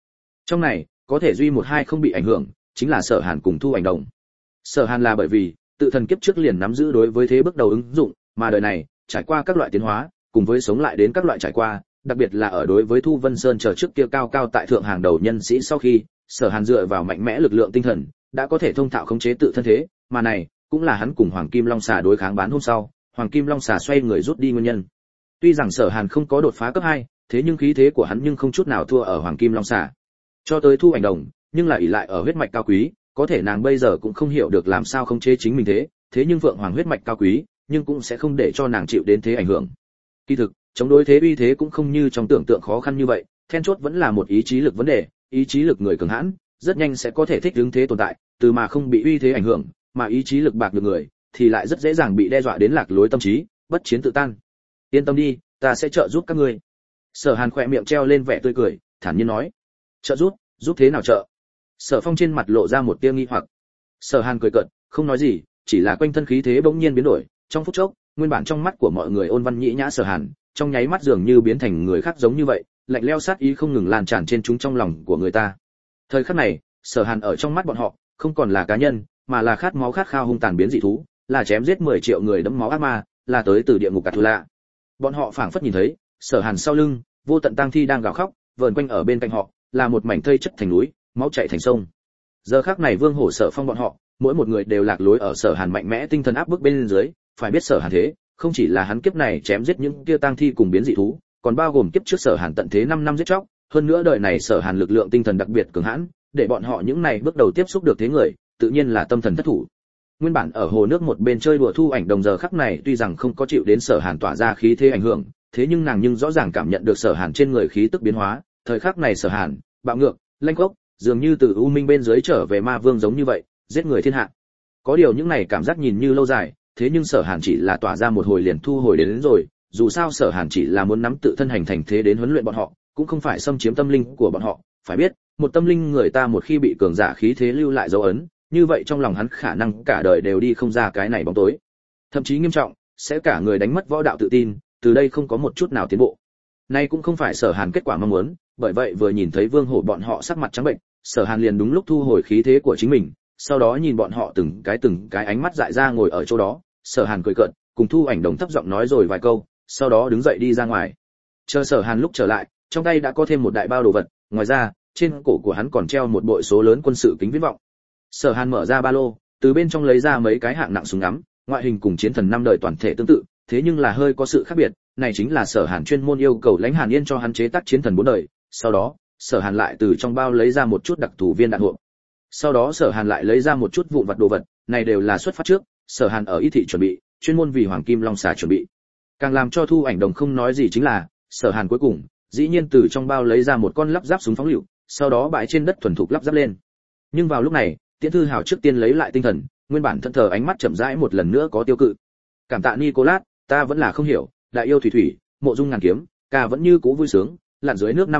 Trong này, có thể duy một hai không bị ảnh hưởng, chính là Sở Hàn cùng Thu Ảnh Đồng. Sở Hàn là bởi vì tự thần kiếp trước liền nắm giữ đối với thế bước đầu ứng dụng, mà đời này trải qua các loại tiến hóa, cùng với sống lại đến các loại trải qua, đặc biệt là ở đối với Thu Vân Sơn chờ trước kia cao cao tại thượng hàng đầu nhân sĩ sau khi, Sở Hàn dựa vào mạnh mẽ lực lượng tinh thần, đã có thể thông thạo khống chế tự thân thế, mà này cũng là hắn cùng Hoàng Kim Long Xà đối kháng bán hôm sau, Hoàng Kim Long Xà xoay người rút đi nguyên nhân. Tuy rằng Sở Hàn không có đột phá cấp 2, thế nhưng khí thế của hắn nhưng không chút nào thua ở Hoàng Kim Long Xà. Cho tới Thu Ảnh Đồng, nhưng là ỷ lại ở huyết mạch cao quý, có thể nàng bây giờ cũng không hiểu được làm sao khống chế chính mình thế nhưng Vượng Hoàng huyết mạch cao quý, nhưng cũng sẽ không để cho nàng chịu đến thế ảnh hưởng. Kỳ thực, chống đối thế uy thế cũng không như trong tưởng tượng khó khăn như vậy, then chốt vẫn là một ý chí lực vấn đề, ý chí lực người cường hãn, rất nhanh sẽ có thể thích ứng thế tồn tại, từ mà không bị uy thế ảnh hưởng, mà ý chí lực bạc được người, thì lại rất dễ dàng bị đe dọa đến lạc lối tâm trí, bất chiến tự tan. Yên tâm đi, ta sẽ trợ giúp các ngươi. Sở Hàn khỏe miệng treo lên vẻ tươi cười, thản nhiên nói. Trợ giúp, giúp thế nào trợ? Sở Phong trên mặt lộ ra một tia nghi hoặc. Sở Hàn cười cợt, không nói gì, chỉ là quanh thân khí thế bỗng nhiên biến đổi, trong phút chốc, nguyên bản trong mắt của mọi người ôn văn nhĩ nhã Sở Hàn, trong nháy mắt dường như biến thành người khác giống như vậy, lạnh lẽo sát ý không ngừng lan tràn trên chúng trong lòng của người ta. Thời khắc này, Sở Hàn ở trong mắt bọn họ, không còn là cá nhân, mà là khát máu khát khao hung tàn biến dị thú, là chém giết 10 triệu người đẫm máu ác ma, là tới từ địa ngục cát lạ. Bọn họ phảng phất nhìn thấy, Sở Hàn sau lưng, vô tận tang thi đang gào khóc, vờn quanh ở bên cạnh họ, là một mảnh thây chất thành núi, máu chảy thành sông. Giờ khắc này Vương Hổ Sở Phong bọn họ, mỗi một người đều lạc lối ở Sở Hàn mạnh mẽ tinh thần áp bức bên dưới, phải biết Sở Hàn thế, không chỉ là hắn kiếp này chém giết những kia tang thi cùng biến dị thú, còn bao gồm kiếp trước Sở Hàn tận thế 5 năm giết chóc, hơn nữa đời này Sở Hàn lực lượng tinh thần đặc biệt cường hãn, để bọn họ những này bước đầu tiếp xúc được thế người, tự nhiên là tâm thần thất thủ. Nguyên bản ở hồ nước một bên chơi đùa Thu Ảnh Đồng giờ khắc này tuy rằng không có chịu đến Sở Hàn tỏa ra khí thế ảnh hưởng, thế nhưng nàng nhưng rõ ràng cảm nhận được Sở Hàn trên người khí tức biến hóa, thời khắc này Sở Hàn, bạo ngược, lanh khốc, dường như từ u minh bên dưới trở về ma vương giống như vậy, giết người thiên hạ. Có điều những này cảm giác nhìn như lâu dài, thế nhưng Sở Hàn chỉ là tỏa ra một hồi liền thu hồi đến rồi, dù sao Sở Hàn chỉ là muốn nắm tự thân hành thành thế đến huấn luyện bọn họ, cũng không phải xâm chiếm tâm linh của bọn họ, phải biết, một tâm linh người ta một khi bị cường giả khí thế lưu lại dấu ấn, như vậy trong lòng hắn khả năng cả đời đều đi không ra cái này bóng tối. Thậm chí nghiêm trọng, sẽ cả người đánh mất võ đạo tự tin, từ đây không có một chút nào tiến bộ. Nay cũng không phải Sở Hàn kết quả mong muốn, bởi vậy vừa nhìn thấy Vương Hổ bọn họ sắc mặt trắng bệnh, Sở Hàn liền đúng lúc thu hồi khí thế của chính mình, sau đó nhìn bọn họ từng cái ánh mắt dại ra ngồi ở chỗ đó, Sở Hàn cười cợt, cùng Thu Ảnh Đồng thấp giọng nói rồi vài câu, sau đó đứng dậy đi ra ngoài. Chờ Sở Hàn lúc trở lại, trong tay đã có thêm một đại bao đồ vật, ngoài ra, trên cổ của hắn còn treo một bội số lớn quân sự kính viễn vọng. Sở Hàn mở ra ba lô, từ bên trong lấy ra mấy cái hạng nặng súng ngắm, ngoại hình cùng chiến thần năm đời toàn thể tương tự, thế nhưng là hơi có sự khác biệt, này chính là Sở Hàn chuyên môn yêu cầu Lãnh Hàn Yên cho hắn chế tác chiến thần 4 đời, sau đó, Sở Hàn lại từ trong bao lấy ra một chút đặc thù viên đạn hộp. Sau đó Sở Hàn lại lấy ra một chút vụn vặt đồ vật, này đều là xuất phát trước, Sở Hàn ở y thị chuẩn bị, chuyên môn vì Hoàng Kim Long Xà chuẩn bị. Càng làm cho Thu Ảnh Đồng không nói gì chính là, Sở Hàn cuối cùng, dĩ nhiên từ trong bao lấy ra một con lắp ráp súng phóng lựu, sau đó bãi trên đất thuần thục lắp ráp lên. Nhưng vào lúc này, Tiễn Thư Hào trước tiên lấy lại tinh thần, nguyên bản thẫn thờ ánh mắt chậm rãi một lần nữa có tiêu cự. Cảm tạ Nicolas, ta vẫn là không hiểu, đại yêu thủy thủy, mộ dung ngàn kiếm, ca vẫn như cũ vui sướng, lặn dưới nước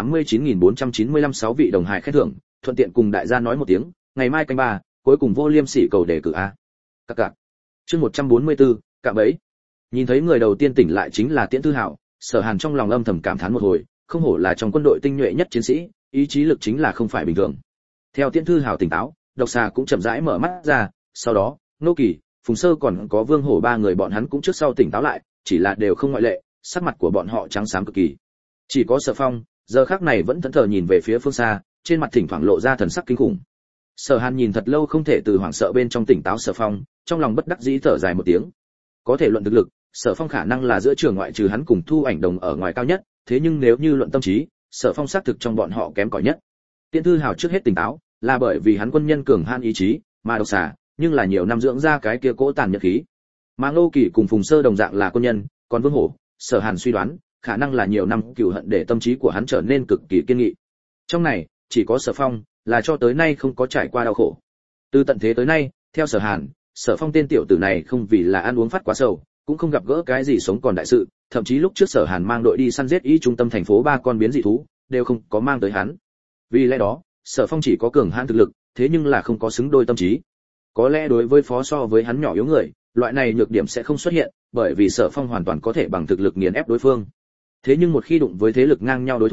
589.495 6 vị đồng hài khen thưởng, thuận tiện cùng đại gia nói một tiếng, ngày mai canh 3, cuối cùng Vô Liêm Sỉ cầu đề cử a. Các cạc. Chương 144, cạm bẫy. Nhìn thấy người đầu tiên tỉnh lại chính là Tiễn Thư Hào, Sở Hàn trong lòng âm thầm cảm thán một hồi, không hổ là trong quân đội tinh nhuệ nhất chiến sĩ, ý chí lực chính là không phải bình thường. Theo Tiễn Thư Hào tỉnh táo, Độc Xà cũng chậm rãi mở mắt ra, sau đó, Nô Kỳ, Phùng Sơ còn có Vương Hổ ba người bọn hắn cũng trước sau tỉnh táo lại, chỉ là đều không ngoại lệ, sắc mặt của bọn họ trắng xám cực kỳ. Chỉ có Sở Phong, giờ khắc này vẫn thẫn thờ nhìn về phía phương xa, trên mặt thỉnh thoảng lộ ra thần sắc kinh khủng. Sở Hàn nhìn thật lâu không thể từ hoảng sợ bên trong tỉnh táo Sở Phong, trong lòng bất đắc dĩ thở dài một tiếng. Có thể luận thực lực, Sở Phong khả năng là giữa trường ngoại trừ hắn cùng Thu Ảnh Đồng ở ngoài cao nhất, thế nhưng nếu như luận tâm trí, Sở Phong xác thực trong bọn họ kém cỏi nhất. Tiễn Thư Hào trước hết tỉnh táo, là bởi vì hắn quân nhân cường han ý chí, mà Độc Xà, nhưng là nhiều năm dưỡng ra cái kia cỗ tàn nhẫn khí. Mà Ngô Kỳ cùng Phùng Sơ đồng dạng là quân nhân, còn Vương Hổ, Sở Hàn suy đoán, khả năng là nhiều năm cừu hận để tâm trí của hắn trở nên cực kỳ kiên nghị. Trong này, chỉ có Sở Phong là cho tới nay không có trải qua đau khổ. Từ tận thế tới nay, theo Sở Hàn, Sở Phong tên tiểu tử này không vì là ăn uống phát quá sầu, cũng không gặp gỡ cái gì sống còn đại sự, thậm chí lúc trước Sở Hàn mang đội đi săn giết ý trung tâm thành phố 3 con biến dị thú, đều không có mang tới hắn. Vì lẽ đó, Sở Phong chỉ có cường hãn thực lực, thế nhưng là không có xứng đôi tâm trí. Có lẽ đối với phó so với hắn nhỏ yếu người, loại này nhược điểm sẽ không xuất hiện, bởi vì Sở Phong hoàn toàn có thể bằng thực lực nghiền ép đối phương. Thế nhưng một khi đụng với thế lực ngang nhau đối thủ,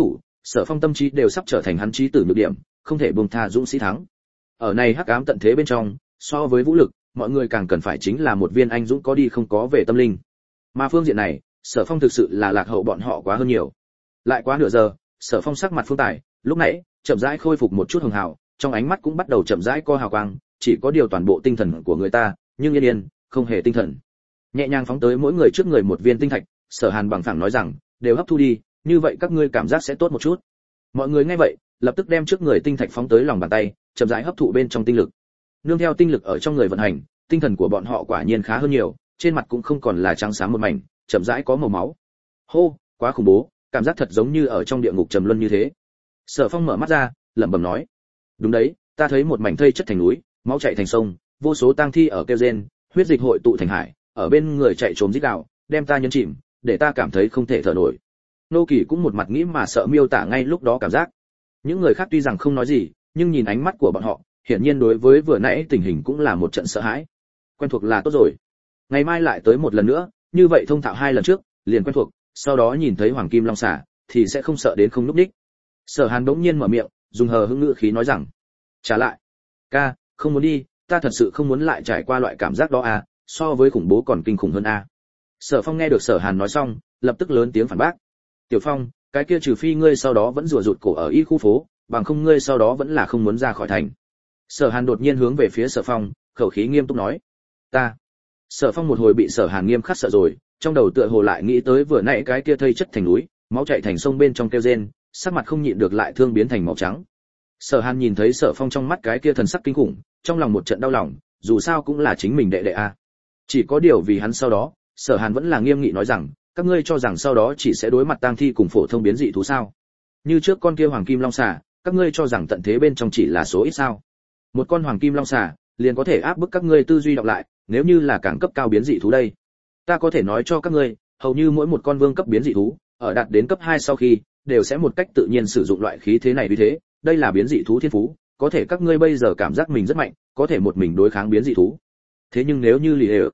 Sở Phong tâm trí đều sắp trở thành hắn chí tử nhược điểm, không thể buông tha dũng sĩ thắng. Ở này hắc ám tận thế bên trong, so với vũ lực, mọi người càng cần phải chính là một viên anh dũng có đi không có về tâm linh. Mà phương diện này, Sở Phong thực sự là lạc hậu bọn họ quá hơn nhiều. Lại quá nửa giờ, Sở Phong sắc mặt Phương Tài, lúc nãy chậm rãi khôi phục một chút hường hào, trong ánh mắt cũng bắt đầu chậm rãi co hào quang, chỉ có điều toàn bộ tinh thần của người ta, nhưng yên yên, không hề tinh thần. Nhẹ nhàng phóng tới mỗi người trước người một viên tinh thạch, Sở Hàn bằng phẳng nói rằng, đều hấp thu đi, như vậy các ngươi cảm giác sẽ tốt một chút. Mọi người nghe vậy, lập tức đem trước người tinh thạch phóng tới lòng bàn tay, chậm rãi hấp thụ bên trong tinh lực. Nương theo tinh lực ở trong người vận hành, tinh thần của bọn họ quả nhiên khá hơn nhiều, trên mặt cũng không còn là trắng xám một mảnh, chậm rãi có màu máu. Hô, quá khủng bố, cảm giác thật giống như ở trong địa ngục trầm luân như thế. Sở Phong mở mắt ra, lẩm bẩm nói, đúng đấy, ta thấy một mảnh thây chất thành núi, máu chảy thành sông, vô số tang thi ở kêu rên, huyết dịch hội tụ thành hải, ở bên người chạy trốn rít gào, đem ta nhấn chìm, để ta cảm thấy không thể thở nổi. Nô Kỳ cũng một mặt nghĩ mà sợ miêu tả ngay lúc đó cảm giác. Những người khác tuy rằng không nói gì, nhưng nhìn ánh mắt của bọn họ, hiển nhiên đối với vừa nãy tình hình cũng là một trận sợ hãi. Quen thuộc là tốt rồi. Ngày mai lại tới một lần nữa, như vậy thông thạo 2 lần trước, liền quen thuộc, sau đó nhìn thấy Hoàng Kim Long xà, thì sẽ không sợ đến không núp đích. Sở Hàn bỗng nhiên mở miệng, dùng hờ hững ngữ khí nói rằng, trả lại, ca, không muốn đi, ta thật sự không muốn lại trải qua loại cảm giác đó à, so với khủng bố còn kinh khủng hơn à. Sở Phong nghe được Sở Hàn nói xong, lập tức lớn tiếng phản bác, Tiểu Phong, cái kia trừ phi ngươi sau đó vẫn rùa rụt cổ ở y khu phố, bằng không ngươi sau đó vẫn là không muốn ra khỏi thành. Sở Hàn đột nhiên hướng về phía Sở Phong, khẩu khí nghiêm túc nói, ta. Sở Phong một hồi bị Sở Hàn nghiêm khắc sợ rồi, trong đầu tựa hồ lại nghĩ tới vừa nãy cái kia thây chất thành núi, máu chảy thành sông bên trong kêu rên, sắc mặt không nhịn được lại thương biến thành màu trắng. Sở Hàn nhìn thấy Sở Phong trong mắt cái kia thần sắc kinh khủng, trong lòng một trận đau lòng, dù sao cũng là chính mình đệ đệ a. Chỉ có điều vì hắn sau đó, Sở Hàn vẫn là nghiêm nghị nói rằng, các ngươi cho rằng sau đó chỉ sẽ đối mặt tang thi cùng phổ thông biến dị thú sao? Như trước con kia Hoàng Kim Long xà, các ngươi cho rằng tận thế bên trong chỉ là số ít sao? Một con Hoàng Kim Long xà liền có thể áp bức các ngươi tư duy đọc lại, nếu như là càng cấp cao biến dị thú đây, ta có thể nói cho các ngươi, hầu như mỗi một con vương cấp biến dị thú, ở đạt đến cấp 2 sau khi, đều sẽ một cách tự nhiên sử dụng loại khí thế này vì thế, đây là biến dị thú thiên phú, có thể các ngươi bây giờ cảm giác mình rất mạnh, có thể một mình đối kháng biến dị thú. Thế nhưng nếu như lì đều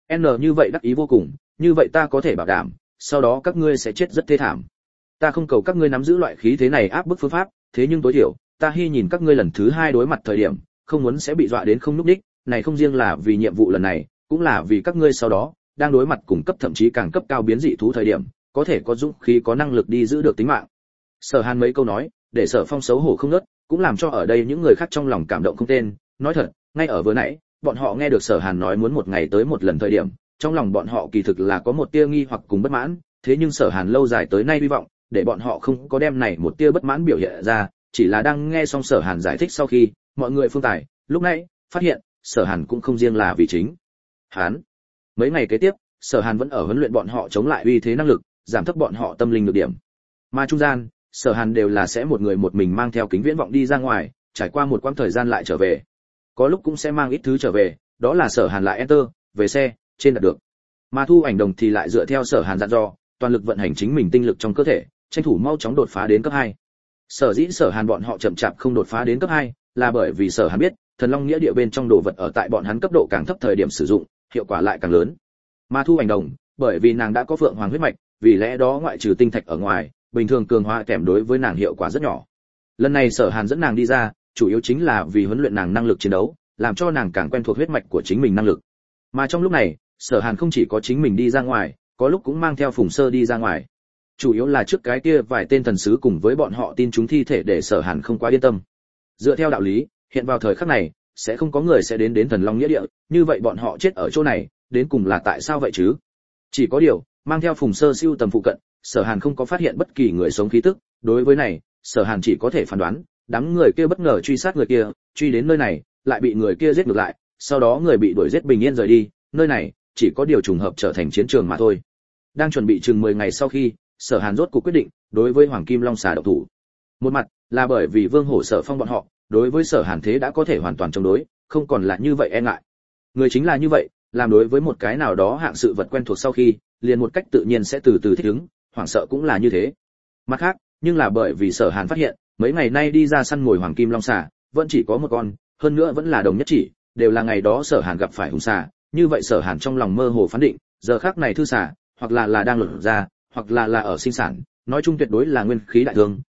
N như vậy đắc ý vô cùng, như vậy ta có thể bảo đảm, sau đó các ngươi sẽ chết rất thê thảm. Ta không cầu các ngươi nắm giữ loại khí thế này áp bức phương pháp, thế nhưng tối thiểu, ta hy nhìn các ngươi lần thứ 2 đối mặt thời điểm, không muốn sẽ bị dọa đến không núp đích, này không riêng là vì nhiệm vụ lần này, cũng là vì các ngươi sau đó, đang đối mặt cùng cấp thậm chí càng cấp cao biến dị thú thời điểm, có thể có dũng khí có năng lực đi giữ được tính mạng. Sở Hàn mấy câu nói, để Sở Phong xấu hổ không ngớt, cũng làm cho ở đây những người khác trong lòng cảm động không tên. Nói thật, ngay ở vừa nãy, bọn họ nghe được Sở Hàn nói muốn một ngày tới một lần thời điểm, trong lòng bọn họ kỳ thực là có một tia nghi hoặc cùng bất mãn, thế nhưng Sở Hàn lâu dài tới nay hy vọng, để bọn họ không có đem này một tia bất mãn biểu hiện ra, chỉ là đang nghe xong Sở Hàn giải thích sau khi, mọi người phương tài, lúc nãy phát hiện, Sở Hàn cũng không riêng là vì chính hắn. Mấy ngày kế tiếp, Sở Hàn vẫn ở huấn luyện bọn họ chống lại uy thế năng lực, giảm thấp bọn họ tâm linh được điểm. Mà trung gian, Sở Hàn đều là sẽ một người một mình mang theo kính viễn vọng đi ra ngoài, trải qua một quãng thời gian lại trở về. Có lúc cũng sẽ mang ít thứ trở về, đó là Sở Hàn lại enter, về xe, trên đạt được. Mà Thu Ảnh Đồng thì lại dựa theo Sở Hàn dặn dò, toàn lực vận hành chính mình tinh lực trong cơ thể, tranh thủ mau chóng đột phá đến cấp 2. Sở dĩ Sở Hàn bọn họ chậm chạp không đột phá đến cấp 2, là bởi vì Sở Hàn biết, Thần Long Nghĩa Địa bên trong đồ vật ở tại bọn hắn cấp độ càng thấp thời điểm sử dụng, hiệu quả lại càng lớn. Mà Thu Ảnh Đồng, bởi vì nàng đã có Phượng Hoàng huyết mạch, vì lẽ đó ngoại trừ tinh thạch ở ngoài, bình thường cường hóa kèm đối với nàng hiệu quả rất nhỏ. Lần này Sở Hàn dẫn nàng đi ra, chủ yếu chính là vì huấn luyện nàng năng lực chiến đấu, làm cho nàng càng quen thuộc huyết mạch của chính mình năng lực. Mà trong lúc này, Sở Hàn không chỉ có chính mình đi ra ngoài, có lúc cũng mang theo Phùng Sơ đi ra ngoài. Chủ yếu là trước cái kia vài tên thần sứ cùng với bọn họ tin chúng thi thể để Sở Hàn không quá yên tâm. Dựa theo đạo lý, hiện vào thời khắc này, sẽ không có người sẽ đến Thần Long Nghĩa Địa, như vậy bọn họ chết ở chỗ này, đến cùng là tại sao vậy chứ? Chỉ có điều, mang theo Phùng Sơ siêu tầm phụ cận, Sở Hàn không có phát hiện bất kỳ người sống khí tức, đối với này, Sở Hàn chỉ có thể phán đoán, đám người kia bất ngờ truy sát người kia, truy đến nơi này, lại bị người kia giết ngược lại, sau đó người bị đuổi giết bình yên rời đi, nơi này chỉ có điều trùng hợp trở thành chiến trường mà thôi. Đang chuẩn bị chừng 10 ngày sau khi, Sở Hàn rốt cuộc quyết định đối với Hoàng Kim Long xà động thủ. Một mặt là bởi vì Vương Hổ Sở Phong bọn họ, đối với Sở Hàn thế đã có thể hoàn toàn chống đối, không còn là như vậy e ngại. Người chính là như vậy, làm đối với một cái nào đó hạng sự vật quen thuộc sau khi, liền một cách tự nhiên sẽ từ từ thích ứng, hoảng sợ cũng là như thế. Mặt khác, nhưng là bởi vì Sở Hàn phát hiện, mấy ngày nay đi ra săn mồi Hoàng Kim Long xà, vẫn chỉ có một con, hơn nữa vẫn là đồng nhất chỉ, đều là ngày đó Sở Hàn gặp phải hùng xà, như vậy Sở Hàn trong lòng mơ hồ phán định, giờ khắc này thư xà, hoặc là đang lột ra, hoặc là ở sinh sản, nói chung tuyệt đối là nguyên khí đại thương,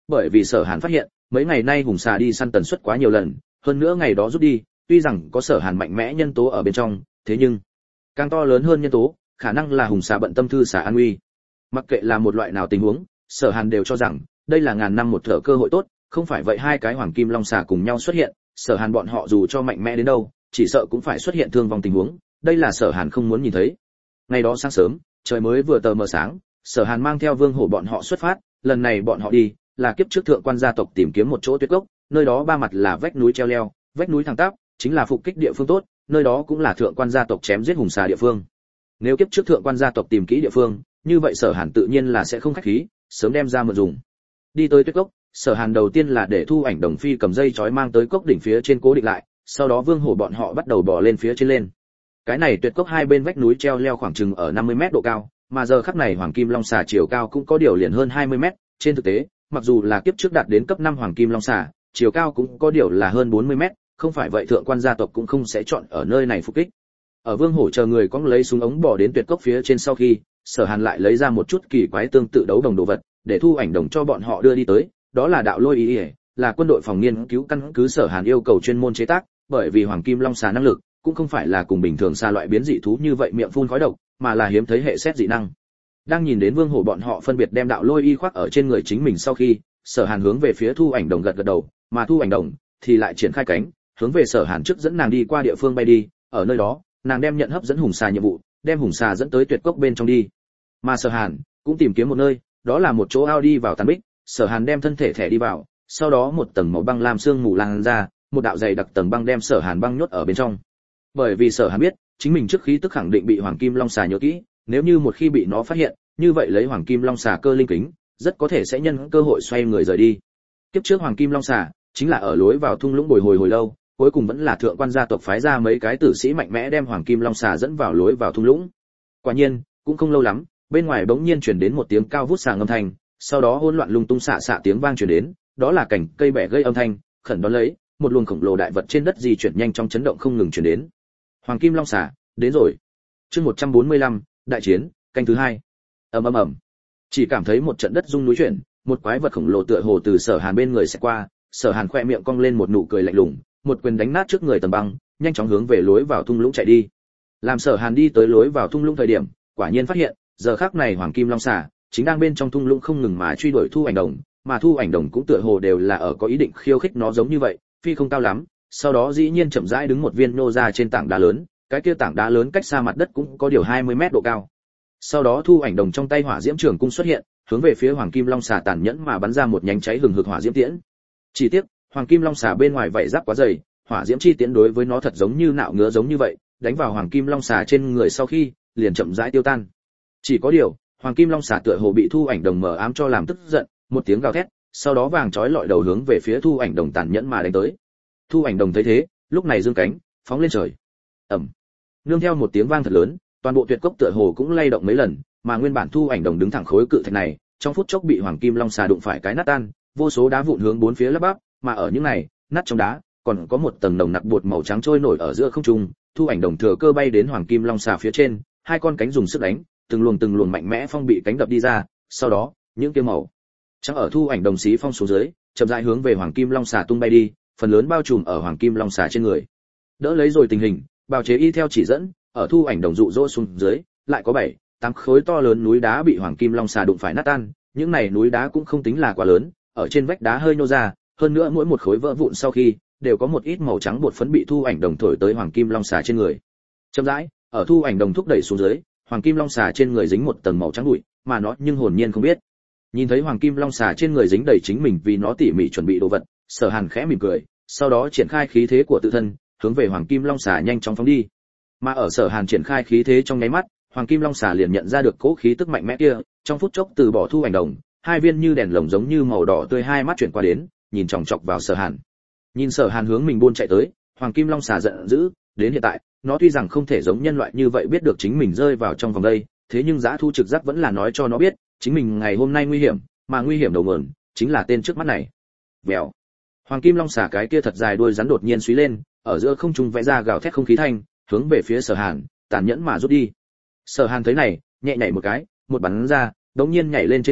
bởi vì Sở Hàn phát hiện, mấy ngày nay hùng xà đi săn tần suất quá nhiều lần, hơn nữa ngày đó rút đi, tuy rằng có Sở Hàn mạnh mẽ nhân tố ở bên trong, thế nhưng càng to lớn hơn nhân tố, khả năng là hùng xà bận tâm thư xà an nguy. Mặc kệ là một loại nào tình huống, Sở Hàn đều cho rằng đây là ngàn năm một thở cơ hội tốt, không phải vậy hai cái hoàng kim long xà cùng nhau xuất hiện, Sở Hàn bọn họ dù cho mạnh mẽ đến đâu, chỉ sợ cũng phải xuất hiện thương vong tình huống, đây là Sở Hàn không muốn nhìn thấy. Ngày đó sáng sớm, trời mới vừa tờ mờ sáng, Sở Hàn mang theo Vương Hổ bọn họ xuất phát, lần này bọn họ đi là kiếp trước thượng quan gia tộc tìm kiếm một chỗ tuyết gốc, nơi đó ba mặt là vách núi treo leo, vách núi thẳng tắp, chính là phục kích địa phương tốt, nơi đó cũng là thượng quan gia tộc chém giết hùng xà địa phương. Nếu kiếp trước thượng quan gia tộc tìm kỹ địa phương, như vậy Sở Hàn tự nhiên là sẽ không khách khí, sớm đem ra mượn dùng. Đi tới tuyết gốc, Sở Hàn đầu tiên là để Thu Ảnh Đồng phi cầm dây chói mang tới cốc đỉnh phía trên cố định lại, sau đó Vương Hổ bọn họ bắt đầu bò lên phía trên lên. Cái này tuyệt cốc hai bên vách núi treo leo khoảng chừng ở 50 mét độ cao, mà giờ khắc này hoàng kim long xà chiều cao cũng có điều liền hơn 20 mét, trên thực tế, mặc dù là kiếp trước đạt đến cấp 5 hoàng kim long xà, chiều cao cũng có điều là hơn 40 mét, không phải vậy thượng quan gia tộc cũng không sẽ chọn ở nơi này phục kích. Ở Vương Hổ chờ người cõng lấy súng ống bò đến tuyệt cốc phía trên sau khi, Sở Hàn lại lấy ra một chút kỳ quái tương tự đấu đồng đồ vật, để Thu Ảnh Đồng cho bọn họ đưa đi tới, đó là đạo lôi ý, là quân đội phòng nghiên cứu căn cứ Sở Hàn yêu cầu chuyên môn chế tác, bởi vì hoàng kim long xà năng lực cũng không phải là cùng bình thường xà loại biến dị thú như vậy miệng phun khói độc, mà là hiếm thấy hệ xét dị năng. Đang nhìn đến Vương Hổ bọn họ phân biệt đem đạo lôi y khoác ở trên người chính mình sau khi, Sở Hàn hướng về phía Thu Ảnh Đồng gật gật đầu, mà Thu Ảnh Đồng thì lại triển khai cánh, hướng về Sở Hàn trước dẫn nàng đi qua địa phương bay đi, ở nơi đó, nàng đem nhận hấp dẫn hùng xà nhiệm vụ, đem hùng xà dẫn tới tuyệt cốc bên trong đi. Mà Sở Hàn cũng tìm kiếm một nơi, đó là một chỗ ao đi vào tàn bích, Sở Hàn đem thân thể thẻ đi vào, sau đó một tầng màu băng lam sương mù lan ra, một đạo dày đặc tầng băng đem Sở Hàn băng nhốt ở bên trong. Bởi vì Sở Hàn biết, chính mình trước khí tức khẳng định bị hoàng kim long xà nhớ kỹ, nếu như một khi bị nó phát hiện, như vậy lấy hoàng kim long xà cơ linh kính, rất có thể sẽ nhân cơ hội xoay người rời đi. Kiếp trước hoàng kim long xà chính là ở lối vào thung lũng bồi hồi hồi lâu, cuối cùng vẫn là thượng quan gia tộc phái ra mấy cái tử sĩ mạnh mẽ đem hoàng kim long xà dẫn vào lối vào thung lũng. Quả nhiên, cũng không lâu lắm, bên ngoài bỗng nhiên truyền đến một tiếng cao vút sàng âm thanh, sau đó hỗn loạn lung tung xạ xạ tiếng vang truyền đến, đó là cảnh cây bẻ gây âm thanh, khẩn đón lấy, một luồng khổng lồ đại vật trên đất di chuyển nhanh trong chấn động không ngừng truyền đến. Hoàng kim long xà, đến rồi. Chương 145, đại chiến, canh thứ 2. Ầm ầm ầm. Chỉ cảm thấy một trận đất rung núi chuyển, một quái vật khổng lồ tựa hồ từ Sở Hàn bên người sẽ qua, Sở Hàn khẽ miệng cong lên một nụ cười lạnh lùng, một quyền đánh nát trước người tầng băng, nhanh chóng hướng về lối vào thung lũng chạy đi. Làm Sở Hàn đi tới lối vào thung lũng thời điểm, quả nhiên phát hiện, giờ khắc này hoàng kim long xà chính đang bên trong thung lũng không ngừng mà truy đuổi Thu Ảnh Đồng, mà Thu Ảnh Đồng cũng tựa hồ đều là ở có ý định khiêu khích nó giống như vậy, phi không cao lắm, sau đó dĩ nhiên chậm rãi đứng một viên nô ra trên tảng đá lớn, cái kia tảng đá lớn cách xa mặt đất cũng có điều 20 mét độ cao. Sau đó Thu Ảnh Đồng trong tay hỏa diễm trường cung xuất hiện, hướng về phía hoàng kim long xà tàn nhẫn mà bắn ra một nhánh cháy hừng hực hỏa diễm tiễn. Chỉ tiếc, hoàng kim long xà bên ngoài vảy giáp quá dày, hỏa diễm chi tiễn đối với nó thật giống như nạo ngứa giống như vậy, đánh vào hoàng kim long xà trên người sau khi, liền chậm rãi tiêu tan. Chỉ có điều, hoàng kim long xà tựa hồ bị Thu Ảnh Đồng mờ ám cho làm tức giận, một tiếng gào thét, sau đó vàng chói lọi đầu hướng về phía Thu Ảnh Đồng tàn nhẫn mà đánh tới. Thu Ảnh Đồng thấy thế, lúc này giương cánh, phóng lên trời. Ầm. Nương theo một tiếng vang thật lớn, toàn bộ tuyệt cốc tựa hồ cũng lay động mấy lần, mà nguyên bản Thu Ảnh Đồng đứng thẳng khối cự thạch này, trong phút chốc bị hoàng kim long xà đụng phải cái nát tan, vô số đá vụn hướng bốn phía lấp bắp, mà ở những này, nát trong đá, còn có một tầng nồng nặc bột màu trắng trôi nổi ở giữa không trung. Thu Ảnh Đồng thừa cơ bay đến hoàng kim long xà phía trên, hai con cánh dùng sức đánh, từng luồng mạnh mẽ phong bị cánh đập đi ra, sau đó, những kia màu trắng ở Thu Ảnh Đồng xí phong xuống dưới, chậm rãi hướng về hoàng kim long xà tung bay đi, phần lớn bao trùm ở hoàng kim long xà trên người. Đỡ lấy rồi tình hình, bào chế y theo chỉ dẫn, ở Thu Ảnh Đồng dụ dỗ xuống dưới, lại có 7-8 khối to lớn núi đá bị hoàng kim long xà đụng phải nát tan, những này núi đá cũng không tính là quá lớn, ở trên vách đá hơi nhô ra, hơn nữa mỗi một khối vỡ vụn sau khi, đều có một ít màu trắng bột phấn bị Thu Ảnh Đồng thổi tới hoàng kim long xà trên người. Chậm rãi, ở Thu Ảnh Đồng thúc đẩy xuống dưới, hoàng kim long xà trên người dính một tầng màu trắng bụi, mà nó nhưng hồn nhiên không biết. Nhìn thấy hoàng kim long xà trên người dính đầy chính mình vì nó tỉ mỉ chuẩn bị đồ vật, Sở Hàn khẽ mỉm cười, sau đó triển khai khí thế của tự thân, hướng về hoàng kim long xà nhanh chóng phóng đi. Mà ở Sở Hàn triển khai khí thế trong nháy mắt, hoàng kim long xà liền nhận ra được cỗ khí tức mạnh mẽ kia, trong phút chốc từ bỏ Thu Ảnh Đồng, hai viên như đèn lồng giống như màu đỏ tươi hai mắt chuyển qua đến, nhìn chòng chọc vào Sở Hàn. Nhìn Sở Hàn hướng mình buôn chạy tới, hoàng kim long xà giận dữ, đến hiện tại, nó tuy rằng không thể giống nhân loại như vậy biết được chính mình rơi vào trong vòng đây, thế nhưng dã thu trực giác vẫn là nói cho nó biết, chính mình ngày hôm nay nguy hiểm, mà nguy hiểm đầu nguồn chính là tên trước mắt này. Vèo. Hoàng kim long xà cái kia thật dài đuôi rắn đột nhiên xúy lên, ở giữa không trung vẽ ra gào thét không khí thanh, hướng về phía Sở Hàn, tàn nhẫn mà rút đi. Sở Hàn thấy này, nhẹ nhảy một cái, một bắn ra, đống nhiên nhảy lên trên không,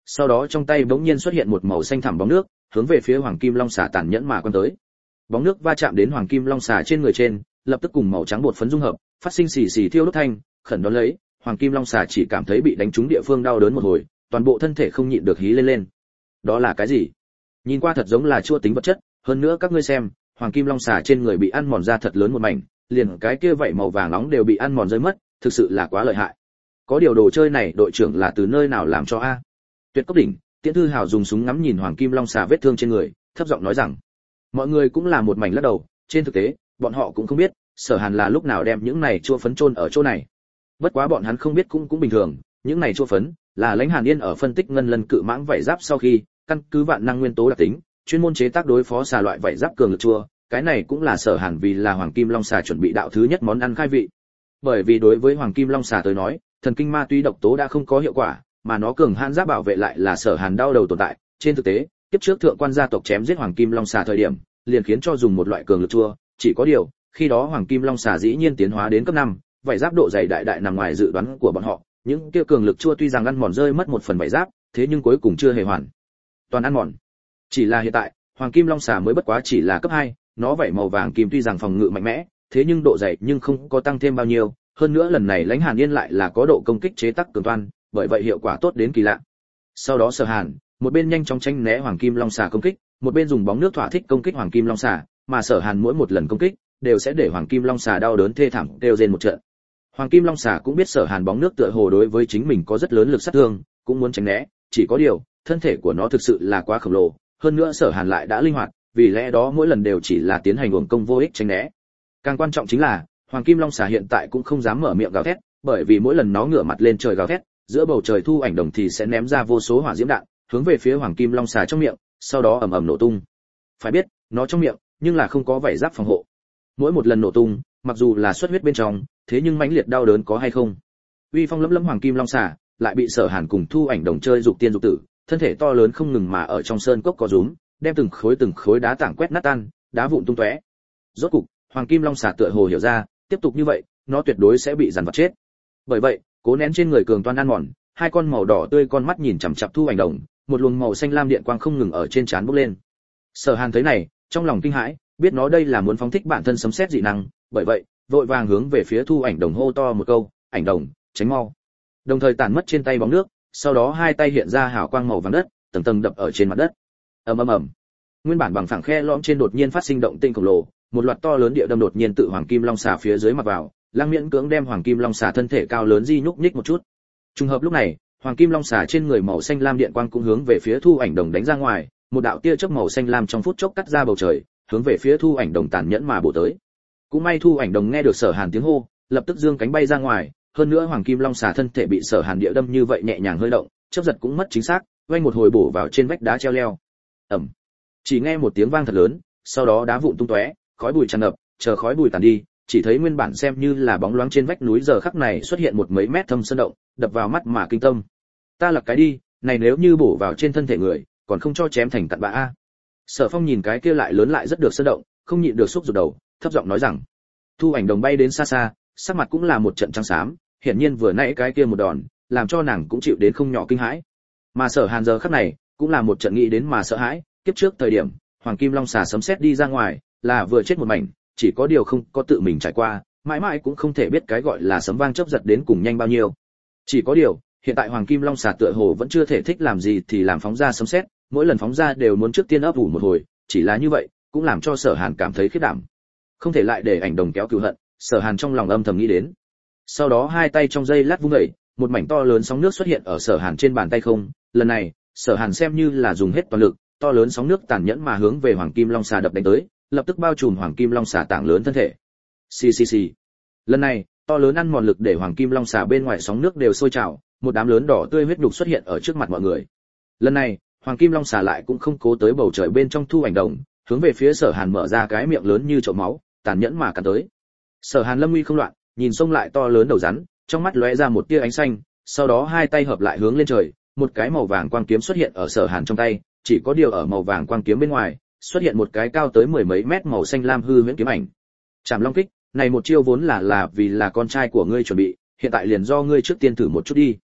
sau đó trong tay bỗng nhiên xuất hiện một màu xanh thẳm bóng nước, hướng về phía Hoàng Kim Long xà tàn nhẫn mà quăng tới. Bóng nước va chạm đến Hoàng Kim Long xà trên người trên, lập tức cùng màu trắng bột phấn dung hợp, phát sinh xì xì thiêu đốt thanh, khẩn đón lấy, Hoàng Kim Long xà chỉ cảm thấy bị đánh trúng địa phương đau đớn một hồi, toàn bộ thân thể không nhịn được hí lên lên. Đó là cái gì? Nhìn qua thật giống là chua tính vật chất, hơn nữa các ngươi xem, Hoàng Kim Long xà trên người bị ăn mòn ra thật lớn một mảnh, liền cái kia vảy màu vàng nóng đều bị ăn mòn rơi mất, thực sự là quá lợi hại. Có điều đồ chơi này đội trưởng là từ nơi nào làm cho a? Tuyệt Cốc đỉnh, Tiễn Thư Hào dùng súng ngắm nhìn Hoàng Kim Long xà vết thương trên người, thấp giọng nói rằng. Mọi người cũng là một mảnh lắc đầu, trên thực tế, bọn họ cũng không biết, Sở Hàn là lúc nào đem những này chua phấn chôn ở chỗ này. Bất quá bọn hắn không biết cũng bình thường, những này chua phấn là Lãnh Hàn Yên ở phân tích ngân lân cự mãng vảy giáp sau khi, căn cứ vạn năng nguyên tố đặc tính, chuyên môn chế tác đối phó xà loại vảy giáp cường lực chua, cái này cũng là Sở Hàn vì là Hoàng Kim Long xà chuẩn bị đạo thứ nhất món ăn khai vị. Bởi vì đối với Hoàng Kim Long xà tới nói, thần kinh ma túy độc tố đã không có hiệu quả, mà nó cường hãn giáp bảo vệ lại là Sở Hàn đau đầu tồn tại. Trên thực tế, kiếp trước thượng quan gia tộc chém giết Hoàng Kim Long xà thời điểm, liền khiến cho dùng một loại cường lực chua, chỉ có điều, khi đó Hoàng Kim Long xà dĩ nhiên tiến hóa đến cấp 5, vảy giáp độ dày đại nằm ngoài dự đoán của bọn họ, những kia cường lực chua tuy rằng ăn mòn rơi mất một phần vảy giáp, thế nhưng cuối cùng chưa hề hoàn toàn ăn mòn. Chỉ là hiện tại, Hoàng Kim Long xà mới bất quá chỉ là cấp 2, nó vảy màu vàng kim tuy rằng phòng ngự mạnh mẽ, thế nhưng độ dày nhưng không có tăng thêm bao nhiêu, hơn nữa lần này Lãnh Hàn Yên lại là có độ công kích chế tác cường toan, bởi vậy hiệu quả tốt đến kỳ lạ. Sau đó Sở Hàn, một bên nhanh chóng tránh né Hoàng Kim Long xà công kích, một bên dùng bóng nước thỏa thích công kích Hoàng Kim Long xà, mà Sở Hàn mỗi một lần công kích đều sẽ để Hoàng Kim Long xà đau đớn thê thảm kêu rên một trận. Hoàng Kim Long xà cũng biết Sở Hàn bóng nước tựa hồ đối với chính mình có rất lớn lực sát thương, cũng muốn tránh né, chỉ có điều, thân thể của nó thực sự là quá khổng lồ, hơn nữa Sở Hàn lại đã linh hoạt, vì lẽ đó mỗi lần đều chỉ là tiến hành uổng công vô ích tránh né. Càng quan trọng chính là, Hoàng Kim Long xà hiện tại cũng không dám mở miệng gào thét, bởi vì mỗi lần nó ngửa mặt lên trời gào thét, giữa bầu trời thu ảnh đồng thì sẽ ném ra vô số hỏa diễm đạn, hướng về phía Hoàng Kim Long xà trong miệng, sau đó ầm ầm nổ tung. Phải biết, nó trong miệng, nhưng là không có vảy giáp phòng hộ. Mỗi một lần nổ tung, mặc dù là xuất huyết bên trong, thế nhưng mãnh liệt đau đớn có hay không? Uy phong lẫm lẫm Hoàng Kim Long xà, lại bị Sở Hàn cùng thu ảnh đồng chơi dục tiên dục tử, thân thể to lớn không ngừng mà ở trong sơn cốc có rúm, đem từng khối đá tảng quét nát tan, đá vụn tung tóe. Rốt cục, Hoàng Kim Long xà tựa hồ hiểu ra, tiếp tục như vậy, nó tuyệt đối sẽ bị dằn vặt chết. Bởi vậy, cố nén trên người cường toan ăn mòn, hai con màu đỏ tươi con mắt nhìn chằm chằm thu ảnh đồng, một luồng màu xanh lam điện quang không ngừng ở trên trán bốc lên. Sở Hàn thấy này, trong lòng kinh hãi, biết nó đây là muốn phóng thích bản thân sấm sét dị năng, bởi vậy, vội vàng hướng về phía thu ảnh đồng hô to một câu, "Ảnh đồng, tránh mau." Đồng thời tản mất trên tay bóng nước, sau đó hai tay hiện ra hào quang màu vàng đất, tầng tầng đập ở trên mặt đất. Ầm ầm ầm. Nguyên bản bằng phẳng khe lõm trên đột nhiên phát sinh động tĩnh khổng lồ, một loạt to lớn địa đâm đột nhiên tự Hoàng Kim Long xà phía dưới mặc vào, Lăng Miễn cưỡng đem Hoàng Kim Long xà thân thể cao lớn di nhúc nhích một chút. Trùng hợp lúc này, Hoàng Kim Long xà trên người màu xanh lam điện quang cũng hướng về phía thu ảnh đồng đánh ra ngoài, một đạo tia chớp màu xanh lam trong phút chốc cắt ra bầu trời, hướng về phía thu ảnh đồng tàn nhẫn mà bổ tới. Cũng may thu ảnh đồng nghe được Sở Hàn tiếng hô, lập tức dương cánh bay ra ngoài, hơn nữa Hoàng Kim Long xà thân thể bị Sở Hàn địa đâm như vậy nhẹ nhàng hơi động, chớp giật cũng mất chính xác, vang một hồi bổ vào trên vách đá treo leo. Ầm. Chỉ nghe một tiếng vang thật lớn, sau đó đá vụn tung tóe, khói bụi tràn ngập, chờ khói bụi tàn đi, chỉ thấy nguyên bản xem như là bóng loáng trên vách núi giờ khắc này xuất hiện một mấy mét thâm sơn động, đập vào mắt mà kinh tâm. Ta lật cái đi, này nếu như bổ vào trên thân thể người, còn không cho chém thành cặn bã a. Sở Phong nhìn cái kia lại lớn lại rất được sơn động, không nhịn được xúc ruột đầu, thấp giọng nói rằng. Thu ảnh đồng bay đến xa xa, sắc mặt cũng là một trận trắng xám, hiển nhiên vừa nãy cái kia một đòn, làm cho nàng cũng chịu đến không nhỏ kinh hãi. Mà Sở Hàn giờ khắc này, cũng là một trận nghĩ đến mà sợ hãi, kiếp trước thời điểm, Hoàng Kim Long xà sấm sét đi ra ngoài, là vừa chết một mảnh, chỉ có điều không có tự mình trải qua, mãi mãi cũng không thể biết cái gọi là sấm vang chớp giật đến cùng nhanh bao nhiêu. Chỉ có điều, hiện tại Hoàng Kim Long xà tựa hồ vẫn chưa thể thích làm gì thì làm phóng ra sấm sét, mỗi lần phóng ra đều muốn trước tiên ấp ủ một hồi, chỉ là như vậy, cũng làm cho Sở Hàn cảm thấy khiếp đảm. Không thể lại để ảnh đồng kéo cừu hận, Sở Hàn trong lòng âm thầm nghĩ đến. Sau đó hai tay trong giây lát vung dậy, một mảnh to lớn sóng nước xuất hiện ở Sở Hàn trên bàn tay không, lần này, Sở Hàn xem như là dùng hết toàn lực, to lớn sóng nước tàn nhẫn mà hướng về Hoàng Kim Long xà đập đánh tới, lập tức bao trùm Hoàng Kim Long xà tảng lớn thân thể. Xì xì xì. Lần này, to lớn ăn mòn lực để Hoàng Kim Long xà bên ngoài sóng nước đều sôi trào, một đám lớn đỏ tươi huyết nhục xuất hiện ở trước mặt mọi người. Lần này, Hoàng Kim Long xà lại cũng không cố tới bầu trời bên trong thu ảnh đồng, hướng về phía Sở Hàn mở ra cái miệng lớn như chậu máu, tàn nhẫn mà cắn tới. Sở Hàn lâm nguy không loạn, nhìn xông lại to lớn đầu rắn, trong mắt lóe ra một tia ánh xanh, sau đó hai tay hợp lại hướng lên trời, một cái màu vàng quang kiếm xuất hiện ở Sở Hàn trong tay, chỉ có điều ở màu vàng quang kiếm bên ngoài, xuất hiện một cái cao tới mười mấy mét màu xanh lam hư huyễn kiếm ảnh. Trảm Long kích, này một chiêu vốn là vì là con trai của ngươi chuẩn bị, hiện tại liền do ngươi trước tiên thử một chút đi.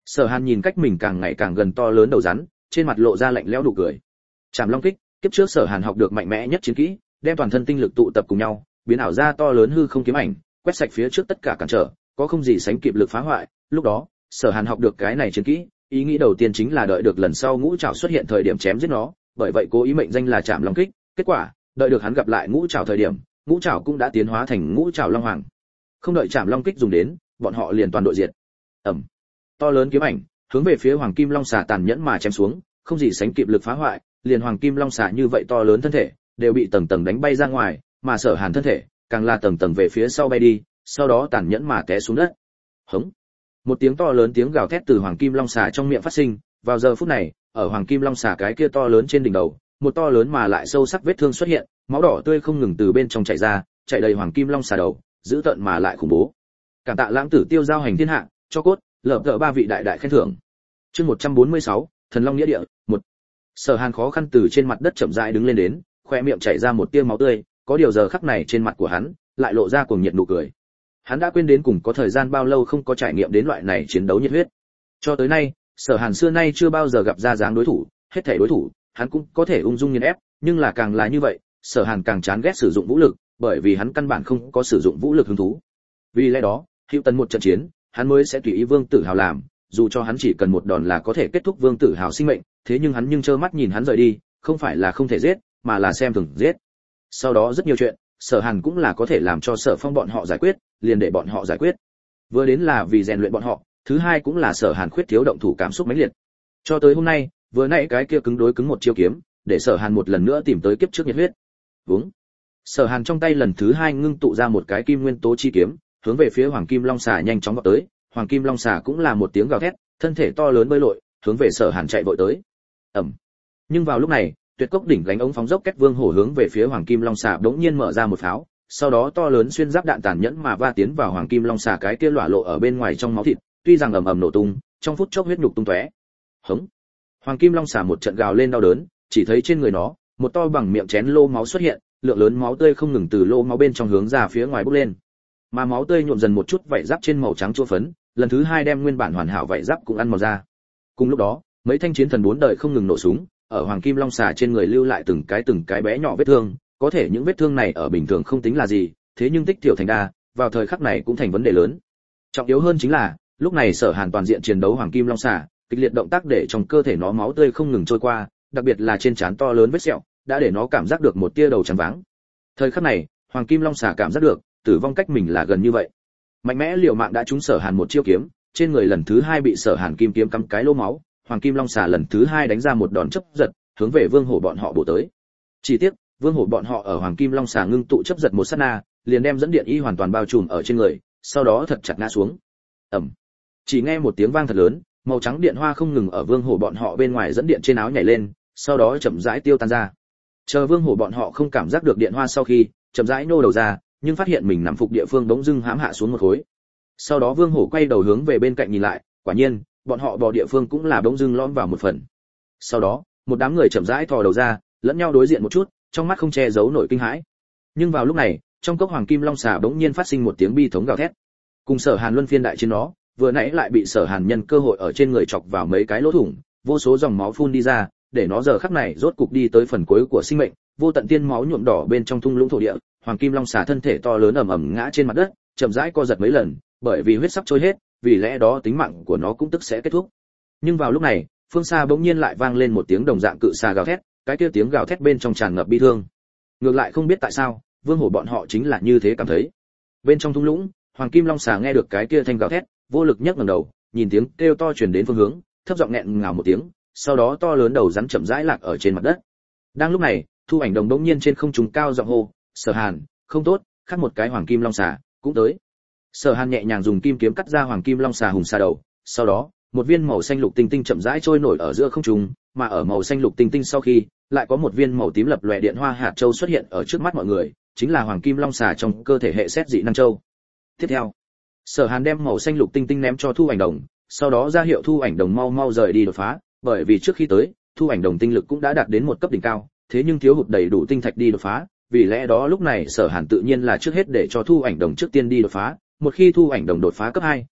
Sở Hàn nhìn cách mình càng ngày càng gần to lớn đầu rắn, trên mặt lộ ra lạnh lẽo nụ cười. Trảm Long kích, kiếp trước Sở Hàn học được mạnh mẽ nhất chiến kỹ, đem toàn thân tinh lực tụ tập cùng nhau, biến ảo ra to lớn hư không kiếm ảnh, quét sạch phía trước tất cả cản trở, có không gì sánh kịp lực phá hoại. Lúc đó, Sở Hàn học được cái này chiến kỹ, ý nghĩ đầu tiên chính là đợi được lần sau ngũ trảo xuất hiện thời điểm chém giết nó, bởi vậy cố ý mệnh danh là Trảm Long kích. Kết quả, đợi được hắn gặp lại ngũ trảo thời điểm, ngũ trảo cũng đã tiến hóa thành ngũ trảo long hoàng. Không đợi Trảm Long kích dùng đến, bọn họ liền toàn đội diệt. Ầm. To lớn kiếm ảnh hướng về phía Hoàng Kim Long xà tàn nhẫn mà chém xuống, không gì sánh kịp lực phá hoại, liền Hoàng Kim Long xà như vậy to lớn thân thể đều bị tầng tầng đánh bay ra ngoài, mà Sở Hàn thân thể càng là tầng tầng về phía sau bay đi, sau đó tàn nhẫn mà té xuống đất. Hống. Một tiếng to lớn tiếng gào thét từ Hoàng Kim Long xà trong miệng phát sinh, vào giờ phút này, ở Hoàng Kim Long xà cái kia to lớn trên đỉnh đầu, một to lớn mà lại sâu sắc vết thương xuất hiện, máu đỏ tươi không ngừng từ bên trong chảy ra, chảy đầy Hoàng Kim Long xà đầu, dữ tợn mà lại khủng bố. Cảm tạ Lãng Tử Tiêu giao hành thiên hạ, cho cốt, lở tợ 3 vị đại đại khen thưởng. Chương 146, Thần Long nghĩa địa, 1. Sở Hàn khó khăn từ trên mặt đất chậm rãi đứng lên đến, khóe miệng chảy ra một tia máu tươi, có điều giờ khắc này trên mặt của hắn lại lộ ra cuồng nhiệt nụ cười. Hắn đã quên đến cùng có thời gian bao lâu không có trải nghiệm đến loại này chiến đấu nhiệt huyết. Cho tới nay, Sở Hàn xưa nay chưa bao giờ gặp ra dáng đối thủ, hết thảy đối thủ, hắn cũng có thể ung dung nghiền ép, nhưng là càng là như vậy, Sở Hàn càng chán ghét sử dụng vũ lực, bởi vì hắn căn bản không có sử dụng vũ lực hứng thú. Vì lẽ đó, hữu tấn một trận chiến, hắn mới sẽ tùy ý Vương Tử Hào làm, dù cho hắn chỉ cần một đòn là có thể kết thúc Vương Tử Hào sinh mệnh, thế nhưng hắn trơ mắt nhìn hắn rời đi, không phải là không thể giết, mà là xem thường giết. Sau đó rất nhiều chuyện, Sở Hàn cũng là có thể làm cho Sở Phong bọn họ giải quyết, liền để bọn họ giải quyết. Vừa đến là vì rèn luyện bọn họ, thứ hai cũng là Sở Hàn khuyết thiếu động thủ cảm xúc mãnh liệt. Cho tới hôm nay, vừa nãy cái kia cứng đối cứng một chiêu kiếm, để Sở Hàn một lần nữa tìm tới kiếp trước nhiệt huyết. Vúng. Sở Hàn trong tay lần thứ hai ngưng tụ ra một cái kim nguyên tố chi kiếm, hướng về phía Hoàng Kim Long xà nhanh chóng vọt tới. Hoàng Kim Long xà cũng là một tiếng gào thét, thân thể to lớn bơi lội, hướng về Sở Hàn chạy vội tới. Ầm. Nhưng vào lúc này, Tuyệt Cốc đỉnh gánh ống phóng dốc kết Vương Hổ hướng về phía Hoàng Kim Long xà bỗng nhiên mở ra một pháo, sau đó to lớn xuyên giáp đạn tàn nhẫn mà va tiến vào Hoàng Kim Long xà cái kia lỏa lộ ở bên ngoài trong máu thịt, tuy rằng ầm ầm nổ tung, trong phút chốc huyết nhục tung tóe. Hống. Hoàng Kim Long xà một trận gào lên đau đớn, chỉ thấy trên người nó, một to bằng miệng chén lô máu xuất hiện, lượng lớn máu tươi không ngừng từ lô máu bên trong hướng ra phía ngoài bốc lên. Mà máu tươi nhuộm dần một chút vảy giáp trên màu trắng chua phấn, lần thứ hai đem nguyên bản hoàn hảo vảy giáp cũng ăn màu ra. Cùng lúc đó, mấy thanh chiến thần 4 đời không ngừng nổ súng, ở Hoàng Kim Long xà trên người lưu lại từng cái bé nhỏ vết thương, có thể những vết thương này ở bình thường không tính là gì, thế nhưng tích tiểu thành đa, vào thời khắc này cũng thành vấn đề lớn. Trọng yếu hơn chính là, lúc này Sở Hàn toàn diện chiến đấu Hoàng Kim Long xà, kịch liệt động tác để trong cơ thể nó máu tươi không ngừng trôi qua, đặc biệt là trên trán to lớn vết sẹo, đã để nó cảm giác được một tia đầu trắng váng. Thời khắc này, Hoàng Kim Long xà cảm giác được, tử vong cách mình là gần như vậy. Mạnh mẽ liều mạng đã trúng Sở Hàn một chiêu kiếm, trên người lần thứ hai bị Sở Hàn kim kiếm cắm cái lỗ máu, Hoàng Kim Long xà lần thứ hai đánh ra một đòn chớp giật, hướng về Vương Hổ bọn họ bổ tới. Chỉ tiếc, Vương Hổ bọn họ ở Hoàng Kim Long xà ngưng tụ chớp giật một sát na, liền đem dẫn điện y hoàn toàn bao trùm ở trên người, sau đó thật chặt ngã xuống. Ầm. Chỉ nghe một tiếng vang thật lớn, màu trắng điện hoa không ngừng ở Vương Hổ bọn họ bên ngoài dẫn điện trên áo nhảy lên, sau đó chậm rãi tiêu tan ra. Chờ Vương Hổ bọn họ không cảm giác được điện hoa sau khi, chậm rãi nô đầu ra, nhưng phát hiện mình nằm phục địa phương bỗng dưng hãm hạ xuống một khối. Sau đó Vương Hổ quay đầu hướng về bên cạnh nhìn lại, quả nhiên, bọn họ bò địa phương cũng là bỗng dưng lõm vào một phần. Sau đó, một đám người chậm rãi thò đầu ra, lẫn nhau đối diện một chút, trong mắt không che giấu nổi kinh hãi. Nhưng vào lúc này, trong cốc Hoàng Kim Long xà bỗng nhiên phát sinh một tiếng bi thống gào thét. Cùng Sở Hàn luân phiên đại chiến nó, vừa nãy lại bị Sở Hàn nhân cơ hội ở trên người chọc vào mấy cái lỗ thủng, vô số dòng máu phun đi ra, để nó giờ khắc này rốt cục đi tới phần cuối của sinh mệnh, vô tận tiên máu nhuộm đỏ bên trong thung lũng thổ địa, Hoàng Kim Long xà thân thể to lớn ầm ầm ngã trên mặt đất, chậm rãi co giật mấy lần, bởi vì huyết sắp trôi hết, vì lẽ đó tính mạng của nó cũng tức sẽ kết thúc. Nhưng vào lúc này, phương xa bỗng nhiên lại vang lên một tiếng đồng dạng cự xà gào thét, cái kia tiếng gào thét bên trong tràn ngập bi thương. Ngược lại không biết tại sao, Vương Hổ bọn họ chính là như thế cảm thấy. Bên trong thung lũng, Hoàng Kim Long xà nghe được cái kia thanh gào thét, vô lực nhấc ngẩng đầu, nhìn tiếng kêu to truyền đến phương hướng, thấp giọng nghẹn ngào một tiếng, sau đó to lớn đầu rắn chậm rãi lạc ở trên mặt đất. Đang lúc này, Thu Ảnh Đồng bỗng nhiên trên không trung cao giọng hô, "Sở Hàn, không tốt, khác một cái Hoàng Kim Long xà cũng tới." Sở Hàn nhẹ nhàng dùng kim kiếm cắt ra Hoàng Kim Long xà hùng xà đầu, sau đó, một viên màu xanh lục tinh tinh chậm rãi trôi nổi ở giữa không trung, mà ở màu xanh lục tinh tinh sau khi, lại có một viên màu tím lập lòe điện hoa hạt châu xuất hiện ở trước mắt mọi người, chính là Hoàng Kim Long xà trong cơ thể hệ xét dị năng châu. Tiếp theo, Sở Hàn đem màu xanh lục tinh tinh ném cho Thu Ảnh Đồng, sau đó ra hiệu Thu Ảnh Đồng mau mau rời đi đột phá, bởi vì trước khi tới, Thu Ảnh Đồng tinh lực cũng đã đạt đến một cấp đỉnh cao, thế nhưng thiếu hụt đầy đủ tinh thạch đi đột phá, vì lẽ đó lúc này Sở Hàn tự nhiên là trước hết để cho Thu Ảnh Đồng trước tiên đi đột phá, một khi Thu Ảnh Đồng đột phá cấp 2,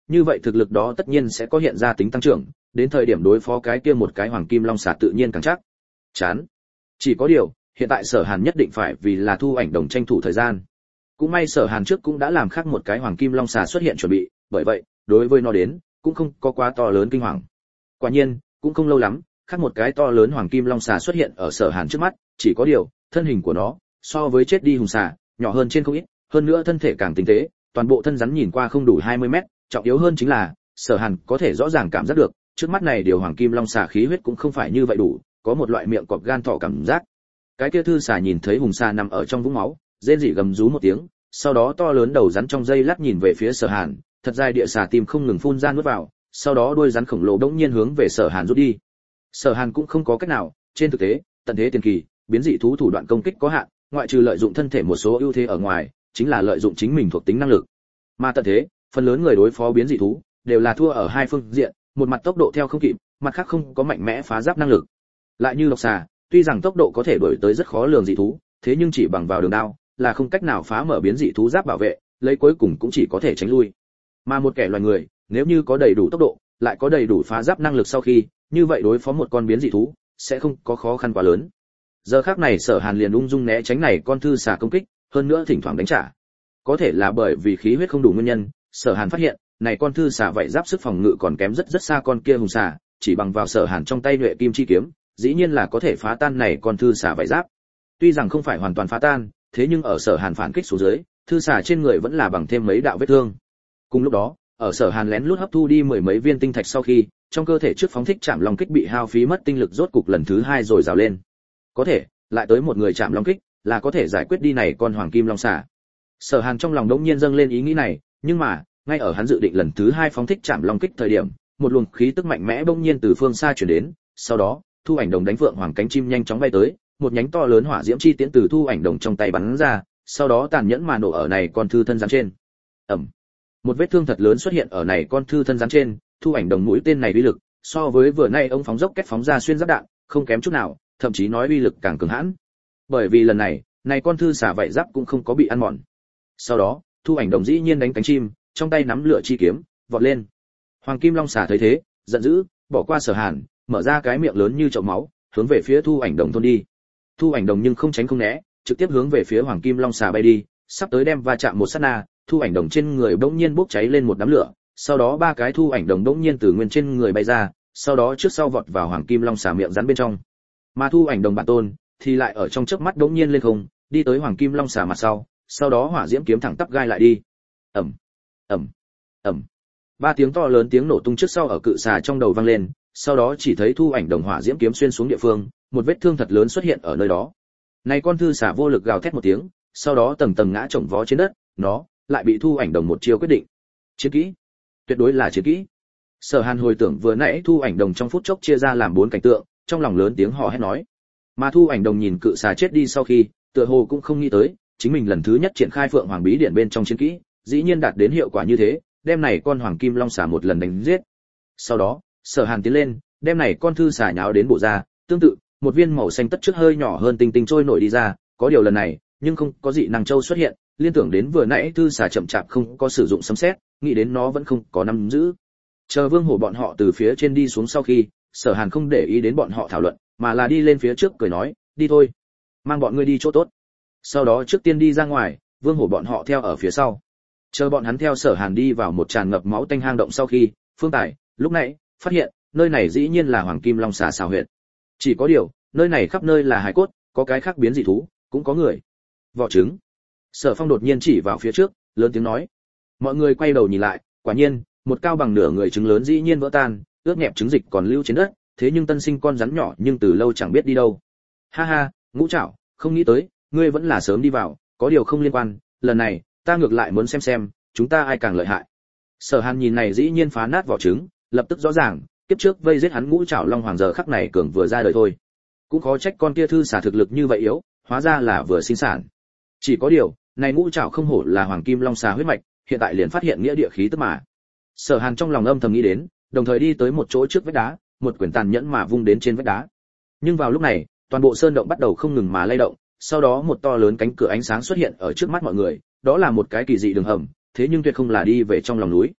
như vậy thực lực đó tất nhiên sẽ có hiện ra tính tăng trưởng, đến thời điểm đối phó cái kia một cái hoàng kim long xà tự nhiên càng chắc. Chán. Chỉ có điều, hiện tại Sở Hàn nhất định phải vì là Thu Ảnh Đồng tranh thủ thời gian. Cũng may Sở Hàn trước cũng đã làm khác một cái hoàng kim long xà xuất hiện chuẩn bị, bởi vậy, đối với nó đến, cũng không có quá to lớn kinh hoàng. Quả nhiên, cũng không lâu lắm, khác một cái to lớn hoàng kim long xà xuất hiện ở Sở Hàn trước mắt, chỉ có điều, thân hình của nó so với chết đi hùng xà, nhỏ hơn trên không ít, hơn nữa thân thể càng tinh tế, toàn bộ thân rắn nhìn qua không đủ 20 mét, trọng yếu hơn chính là, Sở Hàn có thể rõ ràng cảm giác được, trước mắt này điều hoàng kim long xà khí huyết cũng không phải như vậy đủ, có một loại miệng cọp gan thỏ cảm giác. Cái kia thư xà nhìn thấy hùng xà nằm ở trong vũng máu, rên rỉ gầm rú một tiếng, sau đó to lớn đầu rắn trong dây lát nhìn về phía Sở Hàn, thật dài địa xà tim không ngừng phun ra nuốt vào, sau đó đuôi rắn khổng lồ đống nhiên hướng về Sở Hàn rút đi. Sở Hàn cũng không có cách nào, trên thực tế, tận thế tiền kỳ, biến dị thú thủ đoạn công kích có hạn, ngoại trừ lợi dụng thân thể một số ưu thế ở ngoài, chính là lợi dụng chính mình thuộc tính năng lực. Mà tận thế, phần lớn người đối phó biến dị thú đều là thua ở hai phương diện, một mặt tốc độ theo không kịp, mặt khác không có mạnh mẽ phá giáp năng lực. Lại như độc xà, tuy rằng tốc độ có thể đuổi tới rất khó lường dị thú, thế nhưng chỉ bằng vào đường đao là không cách nào phá mở biến dị thú giáp bảo vệ, lấy cuối cùng cũng chỉ có thể tránh lui. Mà một kẻ loài người, nếu như có đầy đủ tốc độ, lại có đầy đủ phá giáp năng lực sau khi, như vậy đối phó một con biến dị thú sẽ không có khó khăn quá lớn. Giờ khắc này Sở Hàn liền ung dung né tránh này con thư xà công kích, hơn nữa thỉnh thoảng đánh trả. Có thể là bởi vì khí huyết không đủ nguyên nhân, Sở Hàn phát hiện, này con thư xà vậy giáp sức phòng ngự còn kém rất xa con kia hùng xà, chỉ bằng vào Sở Hàn trong tay nhuệ kim chi kiếm, dĩ nhiên là có thể phá tan này con thư xà vậy giáp. Tuy rằng không phải hoàn toàn phá tan, thế nhưng ở Sở Hàn phản kích xuống dưới, thư xà trên người vẫn là bằng thêm mấy đạo vết thương. Cùng lúc đó, ở Sở Hàn lén lút hấp thu đi mười mấy viên tinh thạch sau khi, trong cơ thể trước phóng thích chạm long kích bị hao phí mất tinh lực rốt cục lần thứ 2 rồi rào lên. Có thể, lại tới một người chạm long kích, là có thể giải quyết đi này con hoàng kim long xà. Sở Hàn trong lòng đống nhiên dâng lên ý nghĩ này, nhưng mà, ngay ở hắn dự định lần thứ 2 phóng thích chạm long kích thời điểm, một luồng khí tức mạnh mẽ bỗng nhiên từ phương xa truyền đến, sau đó, Thu Ảnh Đồng đánh vượng hoàng cánh chim nhanh chóng bay tới, một nhánh to lớn hỏa diễm chi tiễn từ Thu Ảnh Đồng trong tay bắn ra, sau đó tàn nhẫn mà nổ ở này con thư thân rắn trên. Ầm. Một vết thương thật lớn xuất hiện ở này con thư thân rắn trên, Thu Ảnh Đồng mũi tên này uy lực, so với vừa nay ông phóng dốc kết phóng ra xuyên giáp đạn, không kém chút nào, thậm chí nói uy lực càng cường hãn. Bởi vì lần này, này con thư xả vậy giáp cũng không có bị ăn mòn. Sau đó, Thu Ảnh Đồng dĩ nhiên đánh cánh chim, trong tay nắm lửa chi kiếm, vọt lên. Hoàng Kim Long xả thấy thế, giận dữ, bỏ qua Sở Hàn, mở ra cái miệng lớn như chậu máu, hướng về phía Thu Ảnh Đồng thôn đi. Thu Ảnh Đồng nhưng không tránh không né, trực tiếp hướng về phía Hoàng Kim Long xả bay đi, sắp tới đem va chạm một sát na, Thu Ảnh Đồng trên người bỗng nhiên bốc cháy lên một đám lửa, sau đó ba cái Thu Ảnh Đồng bỗng nhiên từ nguyên trên người bay ra, sau đó trước sau vọt vào Hoàng Kim Long xả miệng rắn bên trong. Mà Thu Ảnh Đồng bản tôn thì lại ở trong chớp mắt bỗng nhiên lên không, đi tới Hoàng Kim Long xả mặt sau đó hỏa diễm kiếm thẳng tắp gai lại đi. Ầm, ầm, ầm. Ba tiếng to lớn tiếng nổ tung trước sau ở cự xà trong đầu vang lên, sau đó chỉ thấy Thu Ảnh Đồng hỏa diễm kiếm xuyên xuống địa phương, một vết thương thật lớn xuất hiện ở nơi đó. Này con thư xà vô lực gào thét một tiếng, sau đó tầng tầng ngã chồng vó trên đất, nó lại bị Thu Ảnh Đồng một chiêu quyết định. Chiến kỹ, tuyệt đối là chiến kỹ. Sở Hàn hồi tưởng vừa nãy Thu Ảnh Đồng trong phút chốc chia ra làm 4 cảnh tượng, trong lòng lớn tiếng hò hét nói. Mà Thu Ảnh Đồng nhìn cự xà chết đi sau khi, tựa hồ cũng không nghĩ tới, chính mình lần thứ nhất triển khai Phượng Hoàng Bí Điển bên trong chiến kỹ, dĩ nhiên đạt đến hiệu quả như thế, đem này con Hoàng Kim Long xà một lần đánh giết. Sau đó, Sở Hàn tiến lên, đem này con thư xà nháo đến bộ ra, tương tự, một viên màu xanh tất trước hơi nhỏ hơn tinh tinh trôi nổi đi ra, có điều lần này, nhưng không có dị năng châu xuất hiện, liên tưởng đến vừa nãy thư xà chậm chạp không có sử dụng sấm sét, nghĩ đến nó vẫn không có nắm giữ. Chờ Vương Hổ bọn họ từ phía trên đi xuống sau khi, Sở Hàn không để ý đến bọn họ thảo luận, mà là đi lên phía trước cười nói, đi thôi, mang bọn ngươi đi chỗ tốt. Sau đó trước tiên đi ra ngoài, Vương Hổ bọn họ theo ở phía sau. Chờ bọn hắn theo Sở Hàn đi vào một tràn ngập máu tanh hang động sau khi, Phương Tài lúc nãy phát hiện, nơi này dĩ nhiên là Hoàng Kim Long xà xào huyệt. Chỉ có điều, nơi này khắp nơi là hài cốt, có cái khác biến dị thú, cũng có người. Vỏ trứng. Sở Phong đột nhiên chỉ vào phía trước, lớn tiếng nói. Mọi người quay đầu nhìn lại, quả nhiên, một cao bằng nửa người trứng lớn dĩ nhiên vỡ tan, ướt nhẹp trứng dịch còn lưu trên đất, thế nhưng tân sinh con rắn nhỏ nhưng từ lâu chẳng biết đi đâu. Ha ha, Ngũ Trảo, không nghĩ tới, ngươi vẫn là sớm đi vào, có điều không liên quan, lần này, ta ngược lại muốn xem, chúng ta ai càng lợi hại. Sở Hàn nhìn này dĩ nhiên phá nát vỏ trứng, lập tức rõ ràng, kiếp trước vây giết hắn Ngũ Trảo Long Hoàng giờ khắc này cường vừa ra đời thôi. Cũng khó trách con kia thư xả thực lực như vậy yếu, hóa ra là vừa sinh sản. Chỉ có điều, này Ngũ Trảo không hổ là Hoàng Kim Long xà huyết mạch, hiện tại liền phát hiện nghĩa địa khí tức mà. Sở Hàn trong lòng âm thầm nghĩ đến, đồng thời đi tới một chỗ trước vách đá, một quyển tàn nhẫn mà vung đến trên vách đá. Nhưng vào lúc này, toàn bộ sơn động bắt đầu không ngừng mà lay động, sau đó một to lớn cánh cửa ánh sáng xuất hiện ở trước mắt mọi người, đó là một cái kỳ dị đường hầm, thế nhưng tuyệt không là đi về trong lòng núi.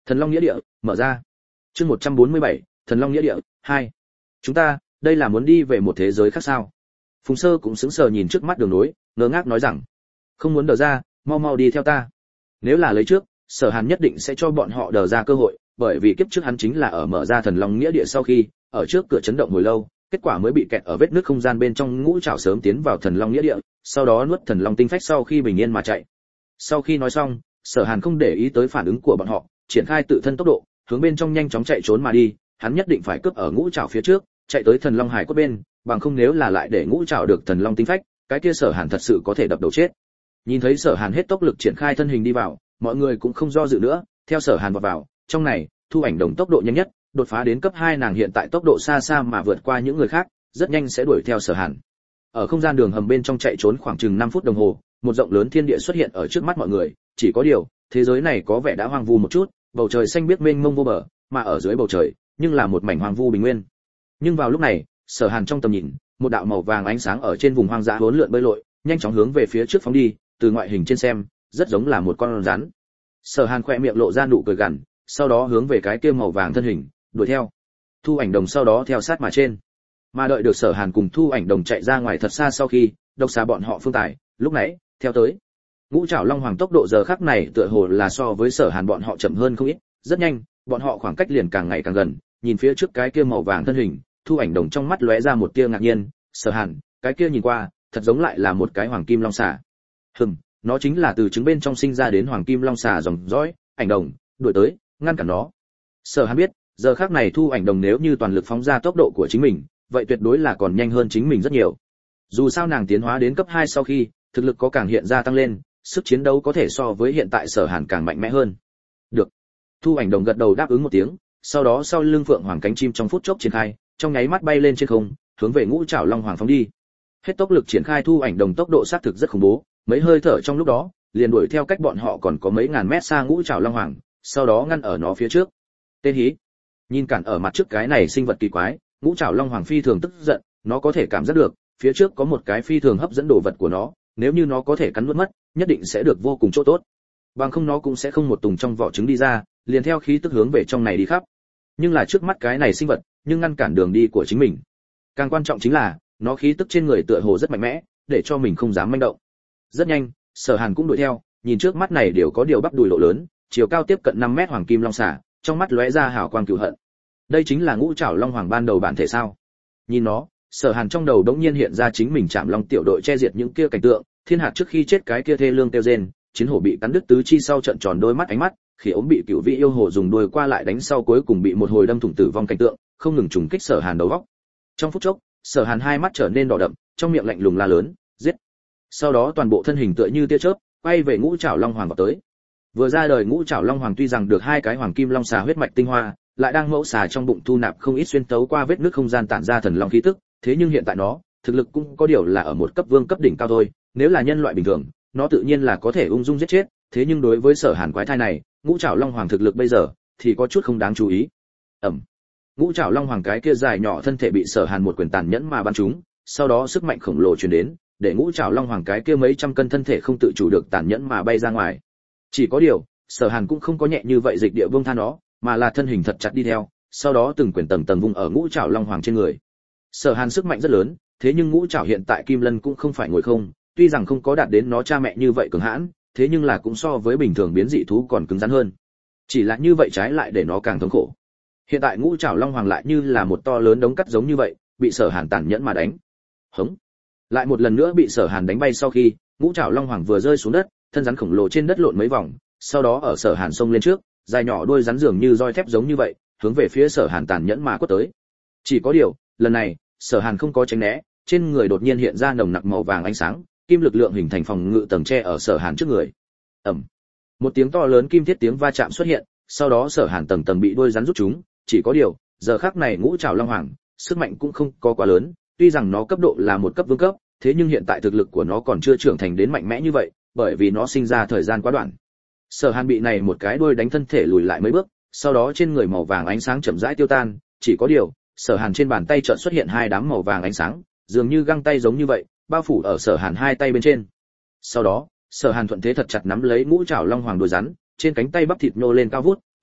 Thần Long Nghĩa Địa, mở ra. Chương 147, Thần Long Nghĩa Địa 2. Chúng ta, đây là muốn đi về một thế giới khác sao? Phùng Sơ cũng sững sờ nhìn trước mắt đường nối, ngơ ngác nói rằng, không muốn đờ ra, mau mau đi theo ta. Nếu là lấy trước, Sở Hàn nhất định sẽ cho bọn họ đờ ra cơ hội, bởi vì kiếp trước hắn chính là ở mở ra Thần Long Nghĩa Địa sau khi, ở trước cửa chấn động hồi lâu, kết quả mới bị kẹt ở vết nứt không gian bên trong, ngũ trảo sớm tiến vào Thần Long Nghĩa Địa, sau đó nuốt Thần Long tinh phách sau khi bình yên mà chạy. Sau khi nói xong, Sở Hàn không để ý tới phản ứng của bọn họ, triển khai tự thân tốc độ, hướng bên trong nhanh chóng chạy trốn mà đi, hắn nhất định phải cướp ở ngũ trảo phía trước, chạy tới Thần Long Hải cốt bên, bằng không nếu là lại để ngũ trảo được Thần Long tinh phách, cái kia Sở Hàn thật sự có thể đập đầu chết. Nhìn thấy Sở Hàn hết tốc lực triển khai thân hình đi vào, mọi người cũng không do dự nữa, theo Sở Hàn vào, trong này, Thu Ảnh Đồng tốc độ nhanh nhất, đột phá đến cấp 2, nàng hiện tại tốc độ xa xa mà vượt qua những người khác, rất nhanh sẽ đuổi theo Sở Hàn. Ở không gian đường hầm bên trong chạy trốn khoảng chừng 5 phút đồng hồ, một rộng lớn thiên địa xuất hiện ở trước mắt mọi người, chỉ có điều, thế giới này có vẻ đã hoang vu một chút, bầu trời xanh biếc mênh mông vô bờ, mà ở dưới bầu trời, nhưng là một mảnh hoang vu bình nguyên. Nhưng vào lúc này, Sở Hàn trong tầm nhìn, một đạo màu vàng ánh sáng ở trên vùng hoang dã hỗn lượn bơi lội, nhanh chóng hướng về phía trước phóng đi, từ ngoại hình trên xem, rất giống là một con rắn. Sở Hàn khẽ miệng lộ ra nụ cười gằn, sau đó hướng về cái kia màu vàng thân hình, đuổi theo. Thu Ảnh Đồng sau đó theo sát mà trên. Mà đợi được Sở Hàn cùng Thu Ảnh Đồng chạy ra ngoài thật xa sau khi, độc xà bọn họ phương tài, lúc nãy, theo tới. Ngũ Trảo Long Hoàng tốc độ giờ khắc này tựa hồ là so với Sở Hàn bọn họ chậm hơn không ít, rất nhanh, bọn họ khoảng cách liền càng ngày càng gần, nhìn phía trước cái kia màu vàng thân hình, Thu Ảnh Đồng trong mắt lóe ra một tia ngạc nhiên, Sở Hàn, cái kia nhìn qua, thật giống lại là một cái hoàng kim long xà. Nó chính là từ trứng bên trong sinh ra đến hoàng kim long xà dòng dõi. Ảnh Đồng, đuổi tới, ngăn cản nó. Sở Hàn biết, giờ khắc này Thu Ảnh Đồng nếu như toàn lực phóng ra tốc độ của chính mình, vậy tuyệt đối là còn nhanh hơn chính mình rất nhiều. Dù sao nàng tiến hóa đến cấp 2 sau khi, thực lực có càng hiện ra tăng lên, sức chiến đấu có thể so với hiện tại Sở Hàn càng mạnh mẽ hơn. Được. Thu Ảnh Đồng gật đầu đáp ứng một tiếng, sau đó sau lưng phượng hoàng cánh chim trong phút chốc triển khai, trong nháy mắt bay lên trên không, hướng về Ngũ Trảo Long Hoàng phóng đi. Hết tốc lực triển khai Thu Ảnh Đồng tốc độ xác thực rất khủng bố, mấy hơi thở trong lúc đó, liền đuổi theo cách bọn họ còn có mấy ngàn mét xa Ngũ Trảo Long Hoàng, sau đó ngăn ở nó phía trước. Tên hí. Nhìn cản ở mặt trước cái này sinh vật kỳ quái, Ngũ Trảo Long Hoàng phi thường tức giận, nó có thể cảm giác được, phía trước có một cái phi thường hấp dẫn đồ vật của nó, nếu như nó có thể cắn nuốt mất, nhất định sẽ được vô cùng chỗ tốt. Bằng không nó cũng sẽ không một tùng trong vỏ trứng đi ra, liền theo khí tức hướng về trong này đi khắp. Nhưng là trước mắt cái này sinh vật, nhưng ngăn cản đường đi của chính mình. Càng quan trọng chính là, nó khí tức trên người tựa hồ rất mạnh mẽ, để cho mình không dám manh động. Rất nhanh, Sở Hàn cũng đuổi theo, nhìn trước mắt này đều có điều bắp đùi lộ lớn, chiều cao tiếp cận 5 mét hoàng kim long xà, trong mắt lóe ra hào quang cừu hận. Đây chính là Ngũ Trảo Long Hoàng ban đầu bản thể sao? Nhìn nó, Sở Hàn trong đầu đống nhiên hiện ra chính mình chạm long tiểu đội che diệt những kia cảnh tượng, thiên hạt trước khi chết cái kia thê lương kêu rên, chiến hổ bị cắn đứt tứ chi sau trận tròn đôi mắt ánh mắt, khỉ ốm bị cửu vị yêu hồ dùng đuôi qua lại đánh sau cuối cùng bị một hồi đâm thủng tử vong cảnh tượng, không ngừng trùng kích Sở Hàn đầu óc. Trong phút chốc, Sở Hàn hai mắt trở nên đỏ đậm, trong miệng lạnh lùng la lớn, giết. Sau đó toàn bộ thân hình tựa như tia chớp, quay về Ngũ Trảo Long Hoàng vào tới. Vừa ra đời Ngũ Trảo Long Hoàng tuy rằng được hai cái hoàng kim long xà huyết mạch tinh hoa, lại đang mẫu xà trong bụng thu nạp không ít xuyên tấu qua vết nứt không gian tản ra thần long khí tức, thế nhưng hiện tại nó, thực lực cũng có điều là ở một cấp vương cấp đỉnh cao thôi, nếu là nhân loại bình thường, nó tự nhiên là có thể ung dung giết chết, thế nhưng đối với Sở Hàn quái thai này, Ngũ Trảo Long Hoàng thực lực bây giờ thì có chút không đáng chú ý. Ngũ Trảo Long Hoàng cái kia dài nhỏ thân thể bị Sở Hàn một quyền tàn nhẫn mà bắn trúng, sau đó sức mạnh khổng lồ truyền đến, để Ngũ Trảo Long Hoàng cái kia mấy trăm cân thân thể không tự chủ được tàn nhẫn mà bay ra ngoài. Chỉ có điều, Sở Hàn cũng không có nhẹ như vậy dịch địa vương tha nó, mà là thân hình thật chặt đi theo, sau đó từng quyền tầng tầng vung ở Ngũ Trảo Long Hoàng trên người. Sở Hàn sức mạnh rất lớn, thế nhưng Ngũ Trảo hiện tại Kim Lân cũng không phải ngồi không, tuy rằng không có đạt đến nó cha mẹ như vậy cường hãn, thế nhưng là cũng so với bình thường biến dị thú còn cứng rắn hơn. Chỉ là như vậy trái lại để nó càng thống khổ. Hiện tại Ngũ Trảo Long Hoàng lại như là một to lớn đống cắt giống như vậy, bị Sở Hàn tàn nhẫn mà đánh. Hống. Lại một lần nữa bị Sở Hàn đánh bay sau khi, Ngũ Trảo Long Hoàng vừa rơi xuống đất, thân rắn khổng lồ trên đất lộn mấy vòng, sau đó ở Sở Hàn xông lên trước, dài nhỏ đuôi rắn dường như roi thép giống như vậy, hướng về phía Sở Hàn tàn nhẫn mà quất tới. Chỉ có điều, lần này, Sở Hàn không có tránh né, trên người đột nhiên hiện ra nồng nặc màu vàng ánh sáng, kim lực lượng hình thành phòng ngự tầng tre ở Sở Hàn trước người. Ầm. Một tiếng to lớn kim thiết tiếng va chạm xuất hiện, sau đó Sở Hàn tầng tầng bị đuôi rắn rút chúng, chỉ có điều, giờ khắc này Ngũ Trảo Long Hoàng, sức mạnh cũng không có quá lớn, tuy rằng nó cấp độ là một cấp vương cấp, thế nhưng hiện tại thực lực của nó còn chưa trưởng thành đến mạnh mẽ như vậy, bởi vì nó sinh ra thời gian quá đoạn. Sở Hàn bị này một cái đuôi đánh thân thể lùi lại mấy bước, sau đó trên người màu vàng ánh sáng chậm rãi tiêu tan, chỉ có điều, Sở Hàn trên bàn tay chợt xuất hiện hai đám màu vàng ánh sáng, dường như găng tay giống như vậy, bao phủ ở Sở Hàn hai tay bên trên. Sau đó, Sở Hàn thuận thế thật chặt nắm lấy Ngũ Trảo Long Hoàng đuôi rắn, trên cánh tay bắp thịt nhô lên cao vút,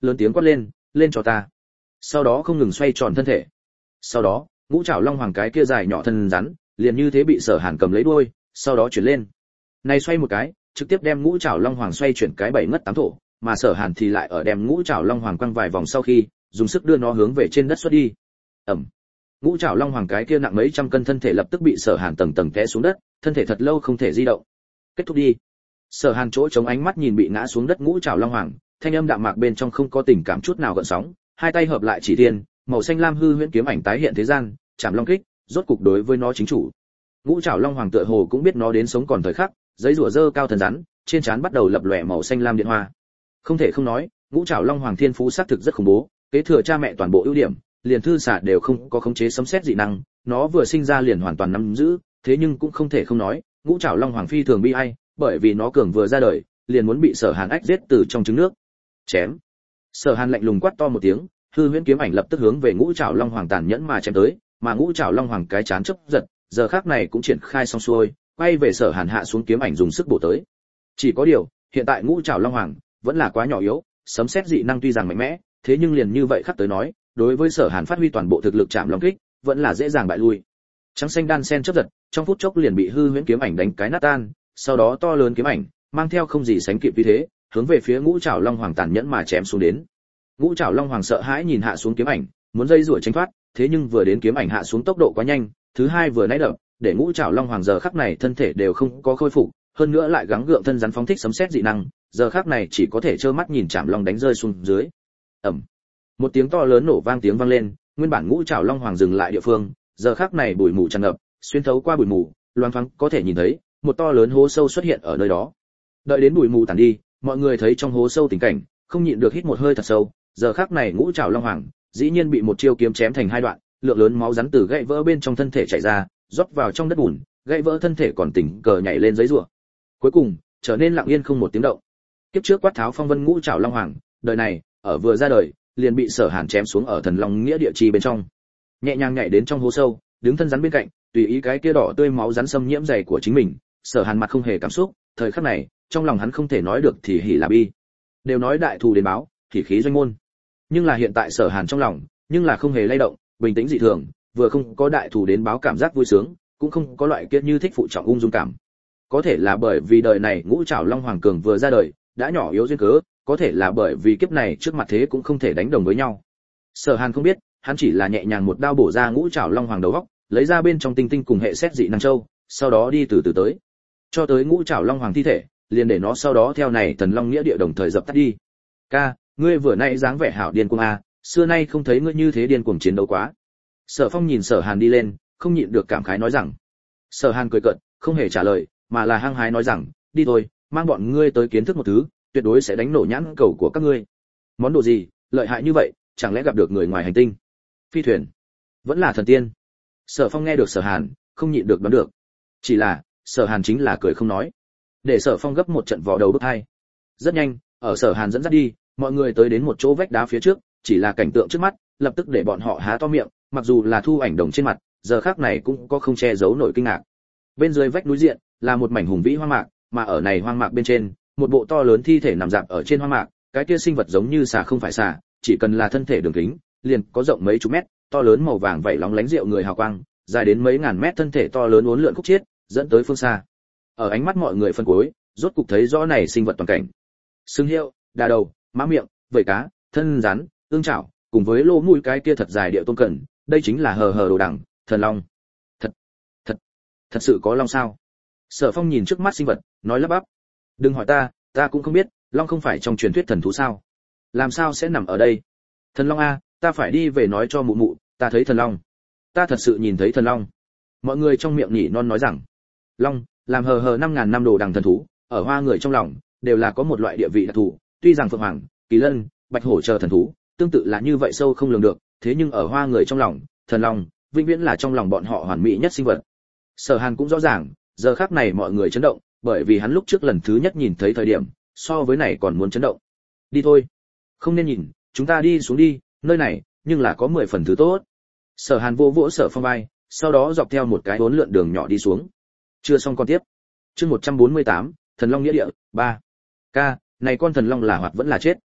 lớn tiếng quát lên, lên cho ta. Sau đó không ngừng xoay tròn thân thể. Sau đó, ngũ trảo long hoàng cái kia dài nhỏ thân rắn, liền như thế bị Sở Hàn cầm lấy đuôi, sau đó chuyển lên. Này xoay một cái, trực tiếp đem ngũ trảo long hoàng xoay chuyển cái bảy ngất tám thổ, mà Sở Hàn thì lại ở đem ngũ trảo long hoàng quăng vài vòng sau khi, dùng sức đưa nó hướng về trên đất xuất đi. Ầm. Ngũ trảo long hoàng cái kia nặng mấy trăm cân thân thể lập tức bị Sở Hàn tầng tầng té xuống đất, thân thể thật lâu không thể di động. Kết thúc đi. Sở Hàn chỗ chống ánh mắt nhìn bị ngã xuống đất ngũ trảo long hoàng, thanh âm đạm mạc bên trong không có tình cảm chút nào gợn sóng, hai tay hợp lại chỉ thiên, màu xanh lam hư huyễn kiếm ảnh tái hiện thế gian, chạm long kích, rốt cục đối với nó chính chủ. Ngũ trảo long hoàng tựa hồ cũng biết nó đến sống còn thời khắc, giấy rùa dơ cao thần rắn, trên trán bắt đầu lập lòe màu xanh lam điện hoa. Không thể không nói, ngũ trảo long hoàng thiên phú xác thực rất khủng bố, kế thừa cha mẹ toàn bộ ưu điểm, liền thư xạ đều không có khống chế sấm sét dị năng, nó vừa sinh ra liền hoàn toàn nắm giữ, thế nhưng cũng không thể không nói, ngũ trảo long hoàng phi thường bi ai, bởi vì nó cường vừa ra đời, liền muốn bị Sở Hàn ách giết từ trong trứng nước. Chém. Sở Hàn lạnh lùng quát to một tiếng, hư huyễn kiếm ảnh lập tức hướng về ngũ trảo long hoàng tàn nhẫn mà chém tới, mà ngũ trảo long hoàng cái chán chớp giật, giờ khắc này cũng triển khai xong xuôi, quay về Sở Hàn hạ xuống kiếm ảnh dùng sức bổ tới. Chỉ có điều, hiện tại ngũ trảo long hoàng vẫn là quá nhỏ yếu, sấm sét dị năng tuy rằng mạnh mẽ, thế nhưng liền như vậy khắc tới nói, đối với Sở Hàn phát huy toàn bộ thực lực chạm long kích, vẫn là dễ dàng bại lui. Trắng xanh đan sen chớp giật, trong phút chốc liền bị hư huyễn kiếm ảnh đánh cái nát tan, sau đó to lớn kiếm ảnh mang theo không gì sánh kịp vì thế, hướng về phía ngũ trảo long hoàng tàn nhẫn mà chém xuống đến. Ngũ trảo long hoàng sợ hãi nhìn hạ xuống kiếm ảnh, muốn dây rủa tránh thoát, thế nhưng vừa đến kiếm ảnh hạ xuống tốc độ quá nhanh, thứ hai vừa nãy đập, để ngũ trảo long hoàng giờ khắc này thân thể đều không có khôi phục, hơn nữa lại gắng gượng thân rắn phóng thích sấm sét dị năng, giờ khắc này chỉ có thể trơ mắt nhìn chạm long đánh rơi xuống dưới. Ầm. Một tiếng to lớn nổ vang tiếng vang lên, nguyên bản ngũ trảo long hoàng dừng lại địa phương, giờ khắc này bụi mù tràn ngập, xuyên thấu qua bụi mù, loáng thoáng có thể nhìn thấy một to lớn hố sâu xuất hiện ở nơi đó. Đợi đến bụi mù tàn đi, mọi người thấy trong hố sâu tình cảnh, không nhịn được hít một hơi thật sâu, giờ khắc này ngũ trảo long hoàng dĩ nhiên bị một chiêu kiếm chém thành hai đoạn, lượng lớn máu rắn từ gãy vỡ bên trong thân thể chảy ra, rót vào trong đất bùn, gãy vỡ thân thể còn tỉnh cờ nhảy lên giấy rùa. Cuối cùng, trở nên lặng yên không một tiếng động. Kiếp trước quát tháo phong vân ngũ trảo long hoàng, đời này, ở vừa ra đời, liền bị Sở Hàn chém xuống ở thần long nghĩa địa chi bên trong. Nhẹ nhàng nhảy đến trong hố sâu, đứng thân rắn bên cạnh, tùy ý cái kia đỏ tươi máu rắn xâm nhiễm giày của chính mình, Sở Hàn mặt không hề cảm xúc, thời khắc này, trong lòng hắn không thể nói được thì hỉ là bi. Đều nói đại thù đến báo, thì khí doanh môn. Nhưng là hiện tại Sở Hàn trong lòng, nhưng là không hề lay động, bình tĩnh dị thường, vừa không có đại thù đến báo cảm giác vui sướng, cũng không có loại kia như thích phụ trọng ung dung cảm. Có thể là bởi vì đời này ngũ trảo long hoàng cường vừa ra đời, đã nhỏ yếu duyên cớ, có thể là bởi vì kiếp này trước mặt thế cũng không thể đánh đồng với nhau. Sở Hàn không biết, hắn chỉ là nhẹ nhàng một đao bổ ra ngũ trảo long hoàng đầu góc, lấy ra bên trong tinh tinh cùng hệ xét dị năng châu, sau đó đi từ từ tới, cho tới ngũ trảo long hoàng thi thể, liền để nó sau đó theo này thần long nghĩa địa đồng thời dập tắt đi. Ca, ngươi vừa nãy dáng vẻ hảo điên cuồng a, xưa nay không thấy ngươi như thế điên cuồng chiến đấu quá. Sở Phong nhìn Sở Hàn đi lên, không nhịn được cảm khái nói rằng. Sở Hàn cười cợt, không hề trả lời, mà là hăng hái nói rằng, đi thôi, mang bọn ngươi tới kiến thức một thứ, tuyệt đối sẽ đánh nổ nhãn cầu của các ngươi. Món đồ gì, lợi hại như vậy, chẳng lẽ gặp được người ngoài hành tinh? Phi thuyền, vẫn là thần tiên. Sở Phong nghe được Sở Hàn, không nhịn được đoán được. Chỉ là, Sở Hàn chính là cười không nói. Để Sở Phong gấp một trận vò đầu bức hai. Rất nhanh, ở Sở Hàn dẫn dắt đi, mọi người tới đến một chỗ vách đá phía trước, chỉ là cảnh tượng trước mắt, lập tức để bọn họ há to miệng, mặc dù là thu ảnh đồng trên mặt, giờ khắc này cũng có không che giấu nổi kinh ngạc. Bên dưới vách núi diện, là một mảnh hùng vĩ hoang mạc, mà ở này hoang mạc bên trên, một bộ to lớn thi thể nằm rạp ở trên hoang mạc, cái kia sinh vật giống như xà không phải xà, chỉ cần là thân thể đường kính, liền có rộng mấy chục mét, to lớn màu vàng vảy lóng lánh rượu người hào quang, dài đến mấy ngàn mét thân thể to lớn uốn lượn khúc chiết, dẫn tới phương xa. Ở ánh mắt mọi người phân cuối, rốt cục thấy rõ này sinh vật toàn cảnh. Xương hiệu, đà đầu, má miệng, vảy cá, thân rắn, ương chảo, cùng với lỗ mũi cái kia thật dài điệu tôn cẩn, đây chính là hờ hờ đồ đẳng, thần long. Thật sự có long sao? Sở Phong nhìn trước mắt sinh vật, nói lắp bắp. Đừng hỏi ta cũng không biết, long không phải trong truyền thuyết thần thú sao? Làm sao sẽ nằm ở đây? Thần long a, ta phải đi về nói cho mụ mụ, ta thấy thần long. Ta thật sự nhìn thấy thần long. Mọi người trong miệng nhỉ non nói rằng, long, làm hờ hờ 5000 năm đồ đằng thần thú, ở Hoa người trong lòng đều là có một loại địa vị đặc thù, tuy rằng phượng hoàng, kỳ lân, bạch hổ chờ thần thú, tương tự là như vậy sâu không lường được, thế nhưng ở Hoa người trong lòng, thần long vĩnh viễn là trong lòng bọn họ hoàn mỹ nhất sinh vật. Sở Hàn cũng rõ ràng, giờ khắc này mọi người chấn động, bởi vì hắn lúc trước lần thứ nhất nhìn thấy thời điểm, so với này còn muốn chấn động. Đi thôi, không nên nhìn, chúng ta đi xuống đi, nơi này nhưng là có 10 phần thứ tốt. Sở Hàn vô vỗ Sở Phong vai, sau đó dọc theo một cái uốn lượn đường nhỏ đi xuống. Chưa xong con tiếp. Chương 148, Thần Long nghĩa địa 3. Ca, này con thần long là hoạt vẫn là chết?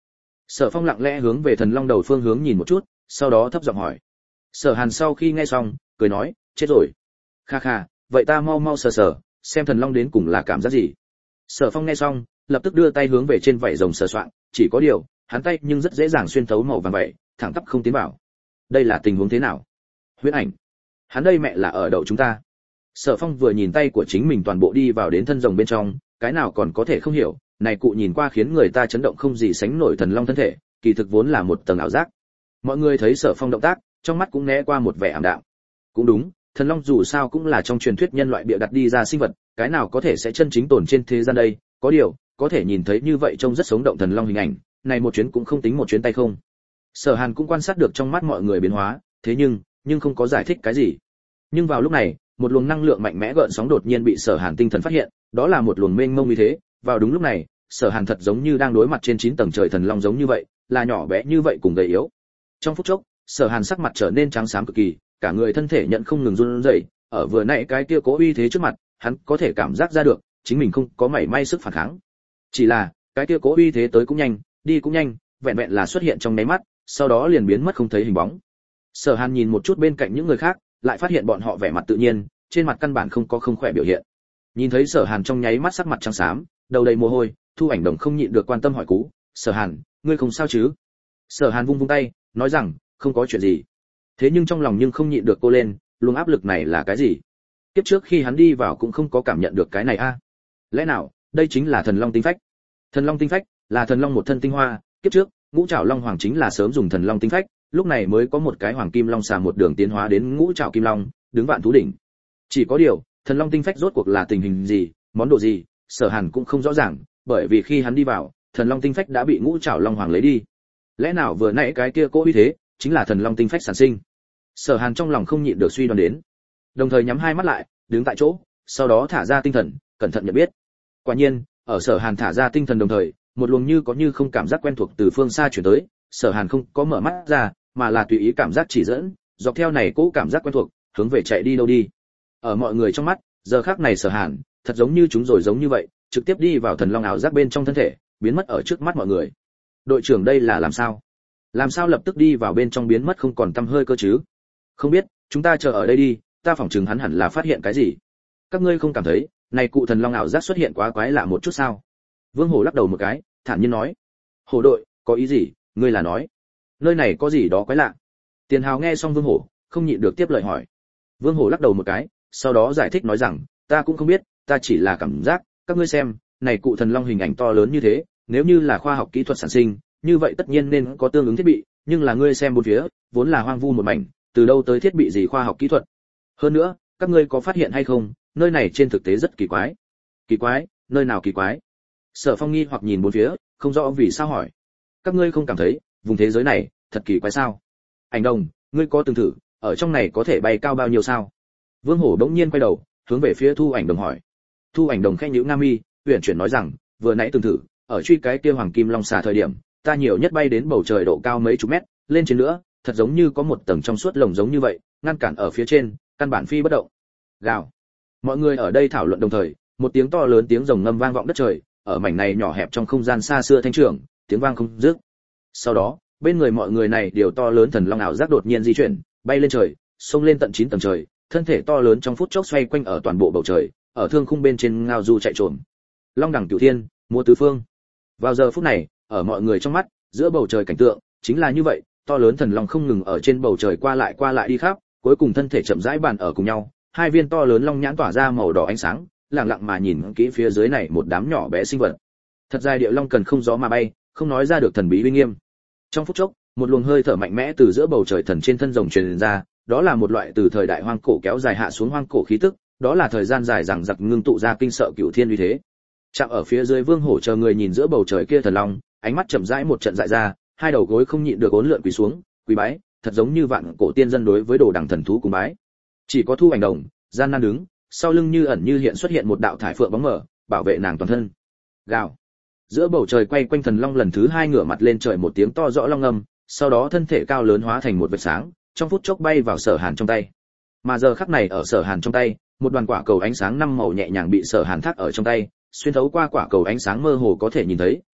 Sở Phong lặng lẽ hướng về thần long đầu phương hướng nhìn một chút, sau đó thấp giọng hỏi. Sở Hàn sau khi nghe xong, cười nói, chết rồi. Kha kha, vậy ta mau mau sờ sờ, xem thần long đến cùng là cảm giác gì. Sở Phong nghe xong, lập tức đưa tay hướng về trên vảy rồng sờ soạng, chỉ có điều, hắn tay nhưng rất dễ dàng xuyên thấu màu vàng vậy, thẳng tắp không tiến vào. Đây là tình huống thế nào? Huyễn ảnh. Hắn đây mẹ là ở đậu chúng ta. Sở Phong vừa nhìn tay của chính mình toàn bộ đi vào đến thân rồng bên trong, cái nào còn có thể không hiểu, này cụ nhìn qua khiến người ta chấn động không gì sánh nổi thần long thân thể, kỳ thực vốn là một tầng ảo giác. Mọi người thấy Sở Phong động tác, trong mắt cũng né qua một vẻ ảm đạm. Cũng đúng, thần long dù sao cũng là trong truyền thuyết nhân loại bịa đặt đi ra sinh vật, cái nào có thể sẽ chân chính tồn trên thế gian đây, có điều, có thể nhìn thấy như vậy trông rất sống động thần long hình ảnh, này một chuyến cũng không tính một chuyến tay không. Sở Hàn cũng quan sát được trong mắt mọi người biến hóa, thế nhưng không có giải thích cái gì. Nhưng vào lúc này, một luồng năng lượng mạnh mẽ gợn sóng đột nhiên bị Sở Hàn tinh thần phát hiện, đó là một luồng mênh mông như thế, vào đúng lúc này, Sở Hàn thật giống như đang đối mặt trên 9 tầng trời thần long giống như vậy, là nhỏ bé như vậy cùng gầy yếu. Trong phút chốc, Sở Hàn sắc mặt trở nên trắng xám cực kỳ, cả người thân thể nhận không ngừng run rẩy, ở vừa nãy cái kia cố uy thế trước mặt, hắn có thể cảm giác ra được, chính mình không có mảy may sức phản kháng. Chỉ là, cái kia cố uy thế tới cũng nhanh, đi cũng nhanh, vẹn vẹn là xuất hiện trong nháy mắt, sau đó liền biến mất không thấy hình bóng. Sở Hàn nhìn một chút bên cạnh những người khác, lại phát hiện bọn họ vẻ mặt tự nhiên, trên mặt căn bản không có không khỏe biểu hiện. Nhìn thấy Sở Hàn trong nháy mắt sắc mặt trắng xám, đầu đầy mồ hôi, Thu Ảnh Đồng không nhịn được quan tâm hỏi cú, "Sở Hàn, ngươi không sao chứ?" Sở Hàn vung vung tay, nói rằng, "Không có chuyện gì." Thế nhưng trong lòng nhưng không nhịn được cô lên, luồng áp lực này là cái gì? Kiếp trước khi hắn đi vào cũng không có cảm nhận được cái này a. Lẽ nào, đây chính là thần long tinh phách? Thần long tinh phách là thần long một thân tinh hoa, kiếp trước, Ngũ Trảo Long Hoàng chính là sớm dùng thần long tinh phách, lúc này mới có một cái hoàng kim long xà một đường tiến hóa đến Ngũ Trảo Kim Long, đứng vạn thú đỉnh. Chỉ có điều, thần long tinh phách rốt cuộc là tình hình gì, món đồ gì, Sở Hàn cũng không rõ ràng, bởi vì khi hắn đi vào, thần long tinh phách đã bị Ngũ Trảo Long Hoàng lấy đi. Lẽ nào vừa nãy cái kia cố uy thế chính là thần long tinh phách sản sinh? Sở Hàn trong lòng không nhịn được suy đoán đến, đồng thời nhắm hai mắt lại, đứng tại chỗ, sau đó thả ra tinh thần, cẩn thận nhận biết. Quả nhiên, ở Sở Hàn thả ra tinh thần đồng thời, một luồng như có như không cảm giác quen thuộc từ phương xa chuyển tới, Sở Hàn không có mở mắt ra, mà là tùy ý cảm giác chỉ dẫn, dọc theo này cố cảm giác quen thuộc, hướng về chạy đi đâu đi. Ở mọi người trong mắt, giờ khắc này Sở Hàn, thật giống như chúng rồi giống như vậy, trực tiếp đi vào thần long ảo giác bên trong thân thể, biến mất ở trước mắt mọi người. Đội trưởng đây là làm sao? Làm sao lập tức đi vào bên trong biến mất không còn tăm hơi cơ chứ? Không biết, chúng ta chờ ở đây đi, ta phỏng chừng hắn hẳn là phát hiện cái gì. Các ngươi không cảm thấy, này cụ thần long ảo giác xuất hiện quá quái lạ một chút sao? Vương Hổ lắc đầu một cái, thản nhiên nói. Hổ đội, có ý gì, ngươi là nói? Nơi này có gì đó quái lạ? Tiền Hào nghe xong Vương Hổ, không nhịn được tiếp lời hỏi. Vương Hổ lắc đầu một cái, sau đó giải thích nói rằng, ta cũng không biết, ta chỉ là cảm giác, các ngươi xem, này cụ thần long hình ảnh to lớn như thế, nếu như là khoa học kỹ thuật sản sinh, như vậy tất nhiên nên có tương ứng thiết bị, nhưng là ngươi xem bốn phía, vốn là hoang vu một mảnh, từ đâu tới thiết bị gì khoa học kỹ thuật? Hơn nữa, các ngươi có phát hiện hay không, nơi này trên thực tế rất kỳ quái. Kỳ quái? Nơi nào kỳ quái? Sở Phong nghi hoặc nhìn bốn phía, không rõ vì sao hỏi. Các ngươi không cảm thấy, vùng thế giới này, thật kỳ quái sao? Ảnh Đồng, ngươi có từng thử, ở trong này có thể bay cao bao nhiêu sao? Vương Hổ đống nhiên quay đầu, hướng về phía Thu Ảnh Đồng hỏi. Thu Ảnh Đồng khẽ nhíu nga mi, uyển chuyển nói rằng, vừa nãy từng thử, ở truy cái kia hoàng kim long xà thời điểm, ta nhiều nhất bay đến bầu trời độ cao mấy chục mét, lên trên nữa, thật giống như có một tầng trong suốt lồng giống như vậy, ngăn cản ở phía trên, căn bản phi bất động. Gào. Mọi người ở đây thảo luận đồng thời, một tiếng to lớn tiếng rồng ngâm vang vọng đất trời, ở mảnh này nhỏ hẹp trong không gian xa xưa thanh trường, tiếng vang không dứt. Sau đó, bên người mọi người này đều to lớn thần long ảo giác đột nhiên di chuyển, bay lên trời, xông lên tận 9 tầng trời, thân thể to lớn trong phút chốc xoay quanh ở toàn bộ bầu trời, ở thương khung bên trên ngao du chạy trồm. Long đẳng cửu thiên, múa tứ phương. Vào giờ phút này, ở mọi người trong mắt, giữa bầu trời cảnh tượng chính là như vậy, to lớn thần long không ngừng ở trên bầu trời qua lại đi khắp, cuối cùng thân thể chậm rãi bàn ở cùng nhau, hai viên to lớn long nhãn tỏa ra màu đỏ ánh sáng, lặng lặng mà nhìn kỹ phía dưới này một đám nhỏ bé sinh vật. Thật dài điệu long cần không gió mà bay, không nói ra được thần bí uy nghiêm. Trong phút chốc, một luồng hơi thở mạnh mẽ từ giữa bầu trời thần trên thân rồng truyền ra, đó là một loại từ thời đại hoang cổ kéo dài hạ xuống hoang cổ khí tức, đó là thời gian dài dằng dặc ngưng tụ ra kinh sợ cửu thiên uy thế. Chạm ở phía dưới Vương Hổ chờ người nhìn giữa bầu trời kia thần long, ánh mắt chậm rãi một trận dại ra, hai đầu gối không nhịn được uốn lượn quỳ xuống, quỳ bái, thật giống như vạn cổ tiên dân đối với đồ đẳng thần thú cùng bái. Chỉ có Thu Ảnh Đồng, gian nan đứng, sau lưng như ẩn như hiện xuất hiện một đạo thải phượng bóng mờ, bảo vệ nàng toàn thân. Gào. Giữa bầu trời quay quanh thần long lần thứ hai ngửa mặt lên trời một tiếng to rõ long ngâm, sau đó thân thể cao lớn hóa thành một vệt sáng, trong phút chốc bay vào Sở Hàn trong tay. Mà giờ khắc này ở Sở Hàn trong tay, một đoàn quả cầu ánh sáng năm màu nhẹ nhàng bị Sở Hàn thác ở trong tay, xuyên thấu qua quả cầu ánh sáng mơ hồ có thể nhìn thấy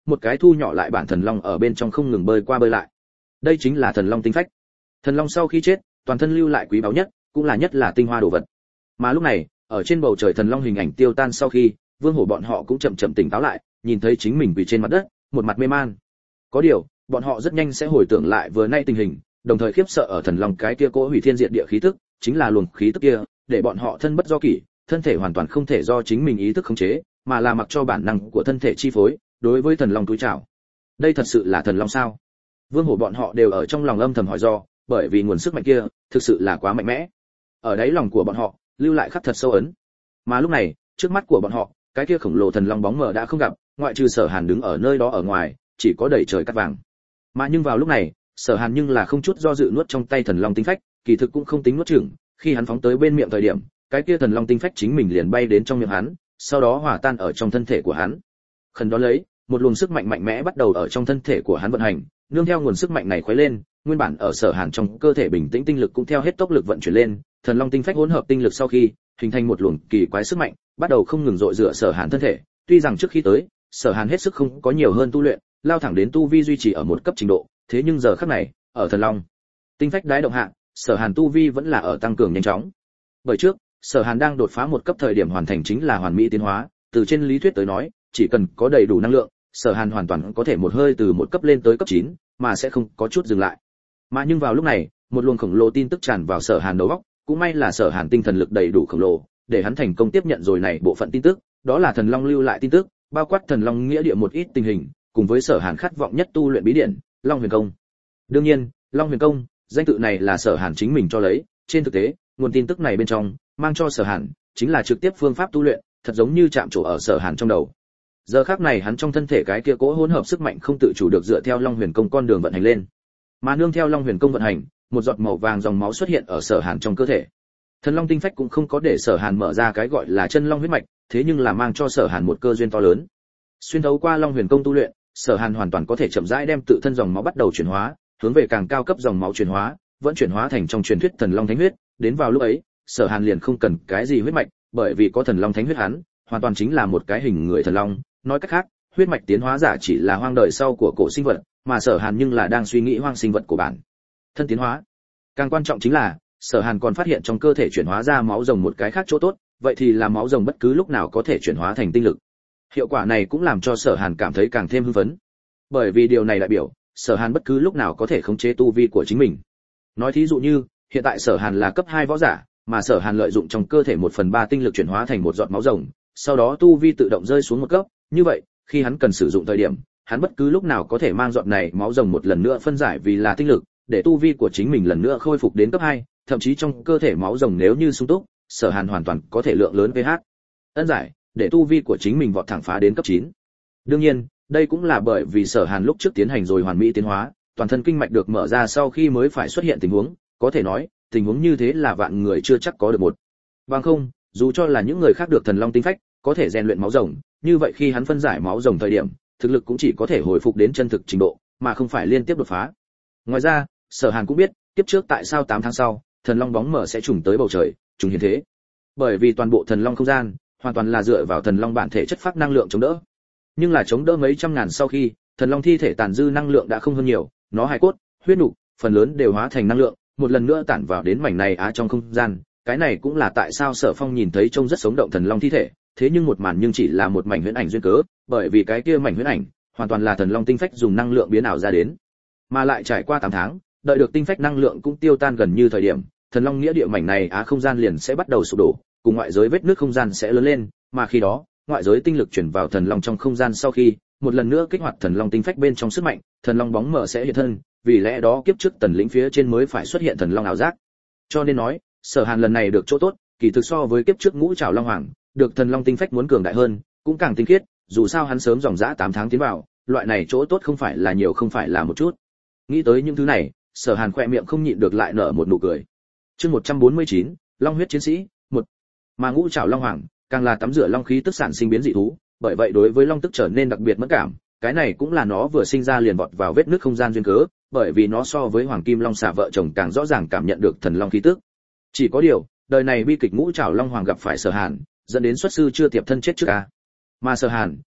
một cái thu nhỏ lại bản thần long ở bên trong không ngừng bơi qua bơi lại. Đây chính là thần long tinh phách. Thần long sau khi chết, toàn thân lưu lại quý báu nhất, cũng là nhất là tinh hoa đồ vật. Mà lúc này, ở trên bầu trời thần long hình ảnh tiêu tan sau khi, Vương Hổ bọn họ cũng chậm chậm tỉnh táo lại, nhìn thấy chính mình quỳ trên mặt đất, một mặt mê man. Có điều, bọn họ rất nhanh sẽ hồi tưởng lại vừa nay tình hình, đồng thời khiếp sợ ở thần long cái kia cỗ hủy thiên diệt địa khí tức, chính là luồng khí tức kia, để bọn họ thân bất do kỷ, thân thể hoàn toàn không thể do chính mình ý thức khống chế, mà là mặc cho bản năng của thân thể chi phối, đối với thần long túi chào. Đây thật sự là thần long sao? Vương Hổ bọn họ đều ở trong lòng âm thầm hỏi do, bởi vì nguồn sức mạnh kia thực sự là quá mạnh mẽ. Ở đáy lòng của bọn họ lưu lại khắc thật sâu ấn. Mà lúc này, trước mắt của bọn họ, cái kia khổng lồ thần long bóng mờ đã không gặp, ngoại trừ Sở Hàn đứng ở nơi đó ở ngoài, chỉ có đầy trời cát vàng. Mà nhưng vào lúc này, Sở Hàn nhưng là không chút do dự nuốt trong tay thần long tinh phách, kỳ thực cũng không tính nuốt chửng, khi hắn phóng tới bên miệng thời điểm, cái kia thần long tinh phách chính mình liền bay đến trong miệng hắn, sau đó hòa tan ở trong thân thể của hắn. Khẩn đó lấy, một luồng sức mạnh mạnh mẽ bắt đầu ở trong thân thể của hắn vận hành, nương theo nguồn sức mạnh này khuấy lên, nguyên bản ở Sở Hàn trong cơ thể bình tĩnh tinh lực cũng theo hết tốc lực vận chuyển lên, thần long tinh phách hỗn hợp tinh lực sau khi hình thành một luồng kỳ quái sức mạnh, bắt đầu không ngừng dội rửa Sở Hàn thân thể. Tuy rằng trước khi tới, Sở Hàn hết sức không có nhiều hơn tu luyện, lao thẳng đến tu vi duy trì ở một cấp trình độ, thế nhưng giờ khắc này, ở thần long tinh phách đái động hạ, Sở Hàn tu vi vẫn là ở tăng cường nhanh chóng. Bởi trước, Sở Hàn đang đột phá một cấp thời điểm hoàn thành chính là hoàn mỹ tiến hóa, từ trên lý thuyết tới nói, chỉ cần có đầy đủ năng lượng, Sở Hàn hoàn toàn có thể một hơi từ một cấp lên tới cấp 9, mà sẽ không có chút dừng lại. Mà nhưng vào lúc này, một luồng khổng lồ tin tức tràn vào Sở Hàn đầu óc, cũng may là Sở Hàn tinh thần lực đầy đủ khổng lồ, để hắn thành công tiếp nhận rồi này bộ phận tin tức, đó là thần long lưu lại tin tức, bao quát thần long nghĩa địa một ít tình hình, cùng với Sở Hàn khát vọng nhất tu luyện bí điển, Long Huyền Công. Đương nhiên, Long Huyền Công, danh tự này là Sở Hàn chính mình cho lấy, trên thực tế, nguồn tin tức này bên trong mang cho Sở Hàn chính là trực tiếp phương pháp tu luyện, thật giống như chạm trổ ở Sở Hàn trong đầu. Giờ khắc này hắn trong thân thể cái kia cỗ hỗn hợp sức mạnh không tự chủ được dựa theo Long Huyền Công con đường vận hành lên. Mà nương theo Long Huyền Công vận hành, một giọt màu vàng dòng máu xuất hiện ở Sở Hàn trong cơ thể. Thần Long tinh phách cũng không có để Sở Hàn mở ra cái gọi là chân long huyết mạch, thế nhưng là mang cho Sở Hàn một cơ duyên to lớn. Xuyên thấu qua Long Huyền Công tu luyện, Sở Hàn hoàn toàn có thể chậm rãi đem tự thân dòng máu bắt đầu chuyển hóa, hướng về càng cao cấp dòng máu chuyển hóa, vẫn chuyển hóa thành trong truyền thuyết thần long thánh huyết, đến vào lúc ấy, Sở Hàn liền không cần cái gì huyết mạch, bởi vì có thần long thánh huyết hắn, hoàn toàn chính là một cái hình người thần long, nói cách khác, huyết mạch tiến hóa giả chỉ là hoang đời sau của cổ sinh vật, mà Sở Hàn nhưng là đang suy nghĩ hoang sinh vật của bản thân tiến hóa. Càng quan trọng chính là, Sở Hàn còn phát hiện trong cơ thể chuyển hóa ra máu rồng một cái khác chỗ tốt, vậy thì là máu rồng bất cứ lúc nào có thể chuyển hóa thành tinh lực. Hiệu quả này cũng làm cho Sở Hàn cảm thấy càng thêm hưng phấn. Bởi vì điều này đại biểu, Sở Hàn bất cứ lúc nào có thể khống chế tu vi của chính mình. Nói thí dụ như, hiện tại Sở Hàn là cấp 2 võ giả, mà Sở Hàn lợi dụng trong cơ thể 1/3 tinh lực chuyển hóa thành một giọt máu rồng, sau đó tu vi tự động rơi xuống một cấp, như vậy, khi hắn cần sử dụng thời điểm, hắn bất cứ lúc nào có thể mang giọt này máu rồng một lần nữa phân giải vì là tinh lực, để tu vi của chính mình lần nữa khôi phục đến cấp 2, thậm chí trong cơ thể máu rồng nếu như sung túc, Sở Hàn hoàn toàn có thể lượng lớn pH ân giải, để tu vi của chính mình vọt thẳng phá đến cấp 9. Đương nhiên, đây cũng là bởi vì Sở Hàn lúc trước tiến hành rồi hoàn mỹ tiến hóa, toàn thân kinh mạch được mở ra sau khi mới phải xuất hiện tình huống, có thể nói, tình huống như thế là vạn người chưa chắc có được một. Bằng không, dù cho là những người khác được thần long tinh phách, có thể rèn luyện máu rồng, như vậy khi hắn phân giải máu rồng thời điểm, thực lực cũng chỉ có thể hồi phục đến chân thực trình độ, mà không phải liên tiếp đột phá. Ngoài ra, Sở Hàn cũng biết, tiếp trước tại sao 8 tháng sau, thần long bóng mở sẽ trùng tới bầu trời, trùng hiện thế. Bởi vì toàn bộ thần long không gian hoàn toàn là dựa vào thần long bản thể chất phát năng lượng chống đỡ. Nhưng là chống đỡ mấy trăm ngàn sau khi, thần long thi thể tàn dư năng lượng đã không hơn nhiều, nó hài cốt, huyết nục, phần lớn đều hóa thành năng lượng, một lần nữa tản vào đến mảnh này trong không gian. Cái này cũng là tại sao Sở Phong nhìn thấy trông rất sống động thần long thi thể, thế nhưng một màn nhưng chỉ là một mảnh huyễn ảnh duyên cớ, bởi vì cái kia mảnh huyễn ảnh hoàn toàn là thần long tinh phách dùng năng lượng biến ảo ra đến. Mà lại trải qua 8 tháng, đợi được tinh phách năng lượng cũng tiêu tan gần như thời điểm, thần long nghĩa địa mảnh này không gian liền sẽ bắt đầu sụp đổ, cùng ngoại giới vết nứt không gian sẽ lớn lên, mà khi đó, ngoại giới tinh lực chuyển vào thần long trong không gian sau khi, một lần nữa kích hoạt thần long tinh phách bên trong sức mạnh, thần long bóng mờ sẽ hiện thân, vì lẽ đó kiếp trước tần lĩnh phía trên mới phải xuất hiện thần long ảo giác. Cho nên nói, Sở Hàn lần này được chỗ tốt, kỳ thực so với kiếp trước ngũ trảo long hoàng, được thần long tinh phách muốn cường đại hơn, cũng càng tinh khiết, dù sao hắn sớm dòng dã 8 tháng tiến vào, loại này chỗ tốt không phải là nhiều không phải là một chút. Nghĩ tới những thứ này, Sở Hàn khẽ miệng không nhịn được lại nở một nụ cười. Chương 149, Long huyết chiến sĩ, 1. Mà ngũ trảo long hoàng, càng là tắm rửa long khí tức sản sinh biến dị thú, bởi vậy đối với long tức trở nên đặc biệt mẫn cảm, cái này cũng là nó vừa sinh ra liền vọt vào vết nứt không gian duyên cớ, bởi vì nó so với hoàng kim long xà vợ chồng càng rõ ràng cảm nhận được thần long khí tức. Chỉ có điều, đời này bi kịch ngũ trảo long hoàng gặp phải Sở Hàn, dẫn đến xuất sư chưa tiệp thân chết trước a. Mà Sở Hàn,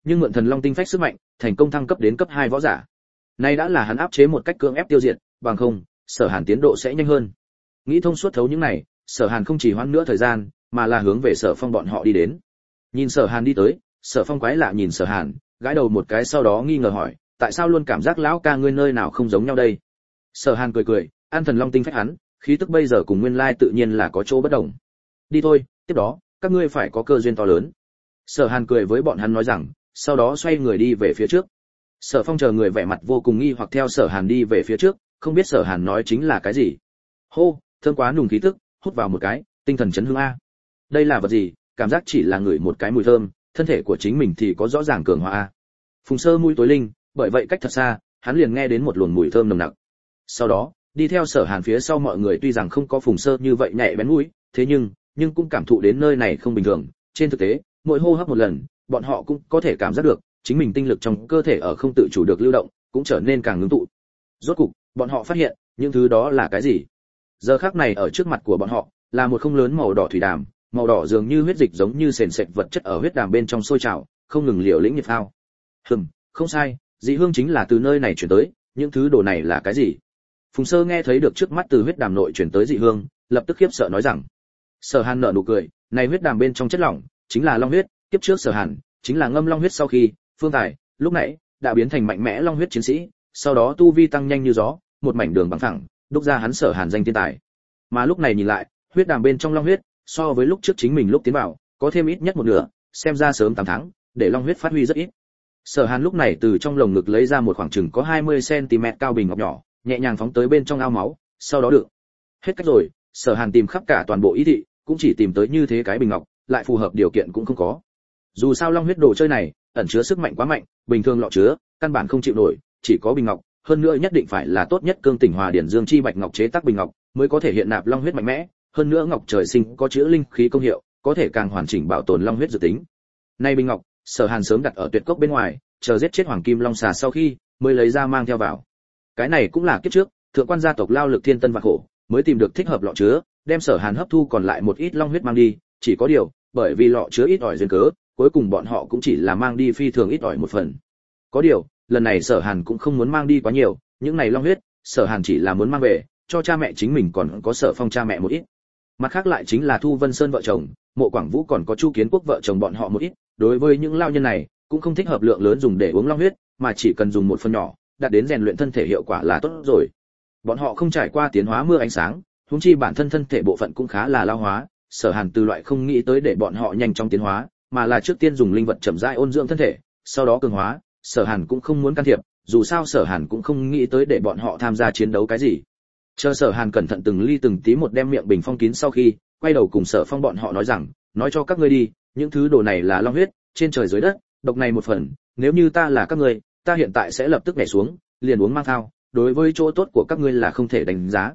nhưng mượn thần long tinh phách sức mạnh, thành công thăng cấp đến cấp 2 võ giả. Nay đã là hắn áp chế một cách cưỡng ép tiêu diệt, bằng không, Sở Hàn tiến độ sẽ nhanh hơn. Nghĩ thông suốt thấu những này, Sở Hàn không chỉ hoãn nữa thời gian, mà là hướng về Sở Phong bọn họ đi đến. Nhìn Sở Hàn đi tới, Sở Phong quái lạ nhìn Sở Hàn, gãi đầu một cái sau đó nghi ngờ hỏi, tại sao luôn cảm giác lão ca ngươi nơi nào không giống nhau đây? Sở Hàn cười cười, an thần long tinh phách hắn, khí tức bây giờ cùng nguyên lai tự nhiên là có chỗ bất đồng. Đi thôi, tiếp đó, các ngươi phải có cơ duyên to lớn. Sở Hàn cười với bọn hắn nói rằng, sau đó xoay người đi về phía trước. Sở Phong chờ người vẻ mặt vô cùng nghi hoặc theo Sở Hàn đi về phía trước, không biết Sở Hàn nói chính là cái gì. Hô, thơm quá nùng khí tức, hút vào một cái, tinh thần chấn hương a. Đây là vật gì? Cảm giác chỉ là ngửi một cái mùi thơm, thân thể của chính mình thì có rõ ràng cường hóa a. Phùng Sơ mũi tối linh, bởi vậy cách thật xa, hắn liền nghe đến một luồng mùi thơm nồng nặc. Sau đó, đi theo Sở Hàn phía sau mọi người tuy rằng không có Phùng Sơ như vậy nhạy bén mũi, thế nhưng cũng cảm thụ đến nơi này không bình thường. Trên thực tế, mỗi hô hấp một lần, bọn họ cũng có thể cảm giác được, chính mình tinh lực trong cơ thể ở không tự chủ được lưu động, cũng trở nên càng ngưng tụ. Rốt cục, bọn họ phát hiện, những thứ đó là cái gì? Giờ khắc này ở trước mặt của bọn họ, là một không lớn màu đỏ thủy đàm, màu đỏ dường như huyết dịch giống như sền sệt vật chất ở huyết đàm bên trong sôi trào, không ngừng liều lĩnh nhiệt phao. Không sai, dị hương chính là từ nơi này chuyển tới, những thứ đồ này là cái gì? Phùng Sơ nghe thấy được trước mắt từ huyết đàm nội chuyển tới dị hương, lập tức khiếp sợ nói rằng. Sở Hàn nở nụ cười, này huyết đàm bên trong chất lỏng, chính là long huyết, kiếp trước Sở Hàn chính là ngâm long huyết sau khi, phương tài, lúc nãy đã biến thành mạnh mẽ long huyết chiến sĩ, sau đó tu vi tăng nhanh như gió, một mảnh đường bằng phẳng, đúc ra hắn Sở Hàn danh thiên tài. Mà lúc này nhìn lại, huyết đàm bên trong long huyết, so với lúc trước chính mình lúc tiến vào, có thêm ít nhất một nửa, xem ra sớm 8 tháng, để long huyết phát huy rất ít. Sở Hàn lúc này từ trong lồng ngực lấy ra một khoảng chừng có 20 cm cao bình ngọc nhỏ, nhẹ nhàng phóng tới bên trong ao máu, sau đó đựng. Hết cách rồi, Sở Hàn tìm khắp cả toàn bộ ý thị, cũng chỉ tìm tới như thế cái bình ngọc, lại phù hợp điều kiện cũng không có. Dù sao long huyết đồ chơi này, ẩn chứa sức mạnh quá mạnh, bình thường lọ chứa, căn bản không chịu nổi, chỉ có bình ngọc, hơn nữa nhất định phải là tốt nhất cương tỉnh hòa điển dương chi bạch ngọc chế tác bình ngọc, mới có thể hiện nạp long huyết mạnh mẽ, hơn nữa ngọc trời sinh có chứa linh khí công hiệu, có thể càng hoàn chỉnh bảo tồn long huyết dự tính. Nay bình ngọc, Sở Hàn sớm đặt ở tuyệt cốc bên ngoài, chờ giết chết hoàng kim long xà sau khi, mới lấy ra mang theo vào. Cái này cũng là kiếp trước, thượng quan gia tộc lao lực thiên tân và khổ, mới tìm được thích hợp lọ chứa, đem Sở Hàn hấp thu còn lại một ít long huyết mang đi, chỉ có điều, bởi vì lọ chứa ít ỏi duyên cớ, cuối cùng bọn họ cũng chỉ là mang đi phi thường ít ỏi một phần. Có điều, lần này Sở Hàn cũng không muốn mang đi quá nhiều, những này long huyết, Sở Hàn chỉ là muốn mang về, cho cha mẹ chính mình còn có Sở Phong cha mẹ một ít. Mặt khác lại chính là Thu Vân Sơn vợ chồng, Mộ Quảng Vũ còn có Chu Kiến Quốc vợ chồng bọn họ một ít, đối với những lao nhân này, cũng không thích hợp lượng lớn dùng để uống long huyết, mà chỉ cần dùng một phần nhỏ, đạt đến rèn luyện thân thể hiệu quả là tốt rồi. Bọn họ không trải qua tiến hóa mưa ánh sáng, huống chi bản thân thân thể bộ phận cũng khá là lao hóa, Sở Hàn từ loại không nghĩ tới để bọn họ nhanh chóng tiến hóa, mà là trước tiên dùng linh vật chậm rãi ôn dưỡng thân thể, sau đó cường hóa, Sở Hàn cũng không muốn can thiệp, dù sao Sở Hàn cũng không nghĩ tới để bọn họ tham gia chiến đấu cái gì. Chờ Sở Hàn cẩn thận từng ly từng tí một đem miệng bình phong kín sau khi, quay đầu cùng Sở Phong bọn họ nói rằng, nói cho các ngươi đi, những thứ đồ này là long huyết, trên trời dưới đất, độc này một phần, nếu như ta là các ngươi, ta hiện tại sẽ lập tức nhảy xuống, liền uống mang thao, đối với chỗ tốt của các ngươi là không thể đánh giá.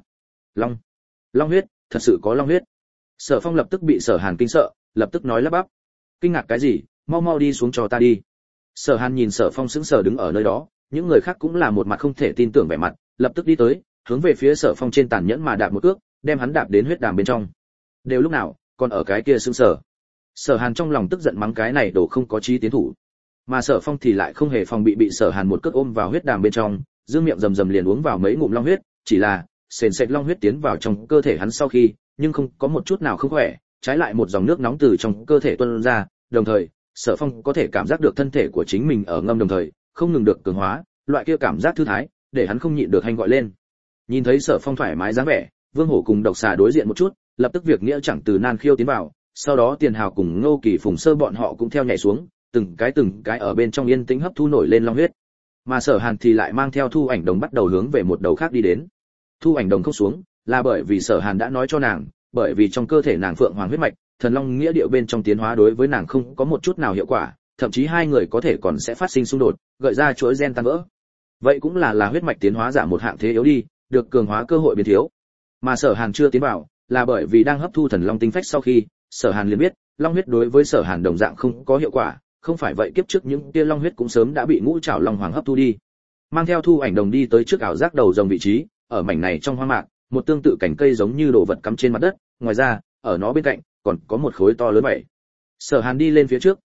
Long huyết, thật sự có long huyết. Sở Phong lập tức bị Sở Hàn kinh sợ, lập tức nói lắp bắp. Kinh ngạc cái gì, mau mau đi xuống cho ta đi. Sở Hàn nhìn Sở Phong sững sờ đứng ở nơi đó, những người khác cũng là một mặt không thể tin tưởng vẻ mặt, lập tức đi tới, hướng về phía Sở Phong trên tàn nhẫn mà đạp một cước, đem hắn đạp đến huyết đàm bên trong. Đều lúc nào, còn ở cái kia sững sờ. Sở Hàn trong lòng tức giận mắng cái này đồ không có chí tiến thủ. Mà Sở Phong thì lại không hề phòng bị Sở Hàn một cước ôm vào huyết đàm bên trong, dương miệng rầm rầm liền uống vào mấy ngụm long huyết, chỉ là sền sệt long huyết tiến vào trong cơ thể hắn sau khi, nhưng không có một chút nào không khỏe, trái lại một dòng nước nóng từ trong cơ thể tuôn ra, đồng thời, Sở Phong có thể cảm giác được thân thể của chính mình ở ngâm đồng thời, không ngừng được cường hóa, loại kia cảm giác thư thái, để hắn không nhịn được hành gọi lên. Nhìn thấy Sở Phong thoải mái dáng vẻ, Vương Hổ cùng Độc Xà đối diện một chút, lập tức việc nghĩa chẳng từ nan khiêu tiến vào, sau đó Tiền Hào cùng Ngô Kỳ Phùng Sơ bọn họ cũng theo nhảy xuống, từng cái ở bên trong yên tĩnh hấp thu nổi lên long huyết. Mà Sở Hàn thì lại mang theo Thu Ảnh Đồng bắt đầu hướng về một đầu khác đi đến. Thu Ảnh Đồng không xuống, là bởi vì Sở Hàn đã nói cho nàng, bởi vì trong cơ thể nàng phượng hoàng huyết mạch, thần long nghĩa điệu bên trong tiến hóa đối với nàng không có một chút nào hiệu quả, thậm chí hai người có thể còn sẽ phát sinh xung đột, gợi ra chuỗi gen tan vỡ. Vậy cũng là huyết mạch tiến hóa giả một hạng thế yếu đi, được cường hóa cơ hội biến thiếu. Mà Sở Hàn chưa tiến vào, là bởi vì đang hấp thu thần long tinh phách sau khi, Sở Hàn liền biết, long huyết đối với Sở Hàn đồng dạng không có hiệu quả, không phải vậy kiếp trước những tia long huyết cũng sớm đã bị ngũ trảo long hoàng hấp thu đi. Mang theo Thu Ảnh Đồng đi tới trước ảo giác đầu rồng vị trí, ở mảnh này trong hoang mạc, một tương tự cành cây giống như đồ vật cắm trên mặt đất, ngoài ra, ở nó bên cạnh còn có một khối to lớn vậy. Sở Hàn đi lên phía trước,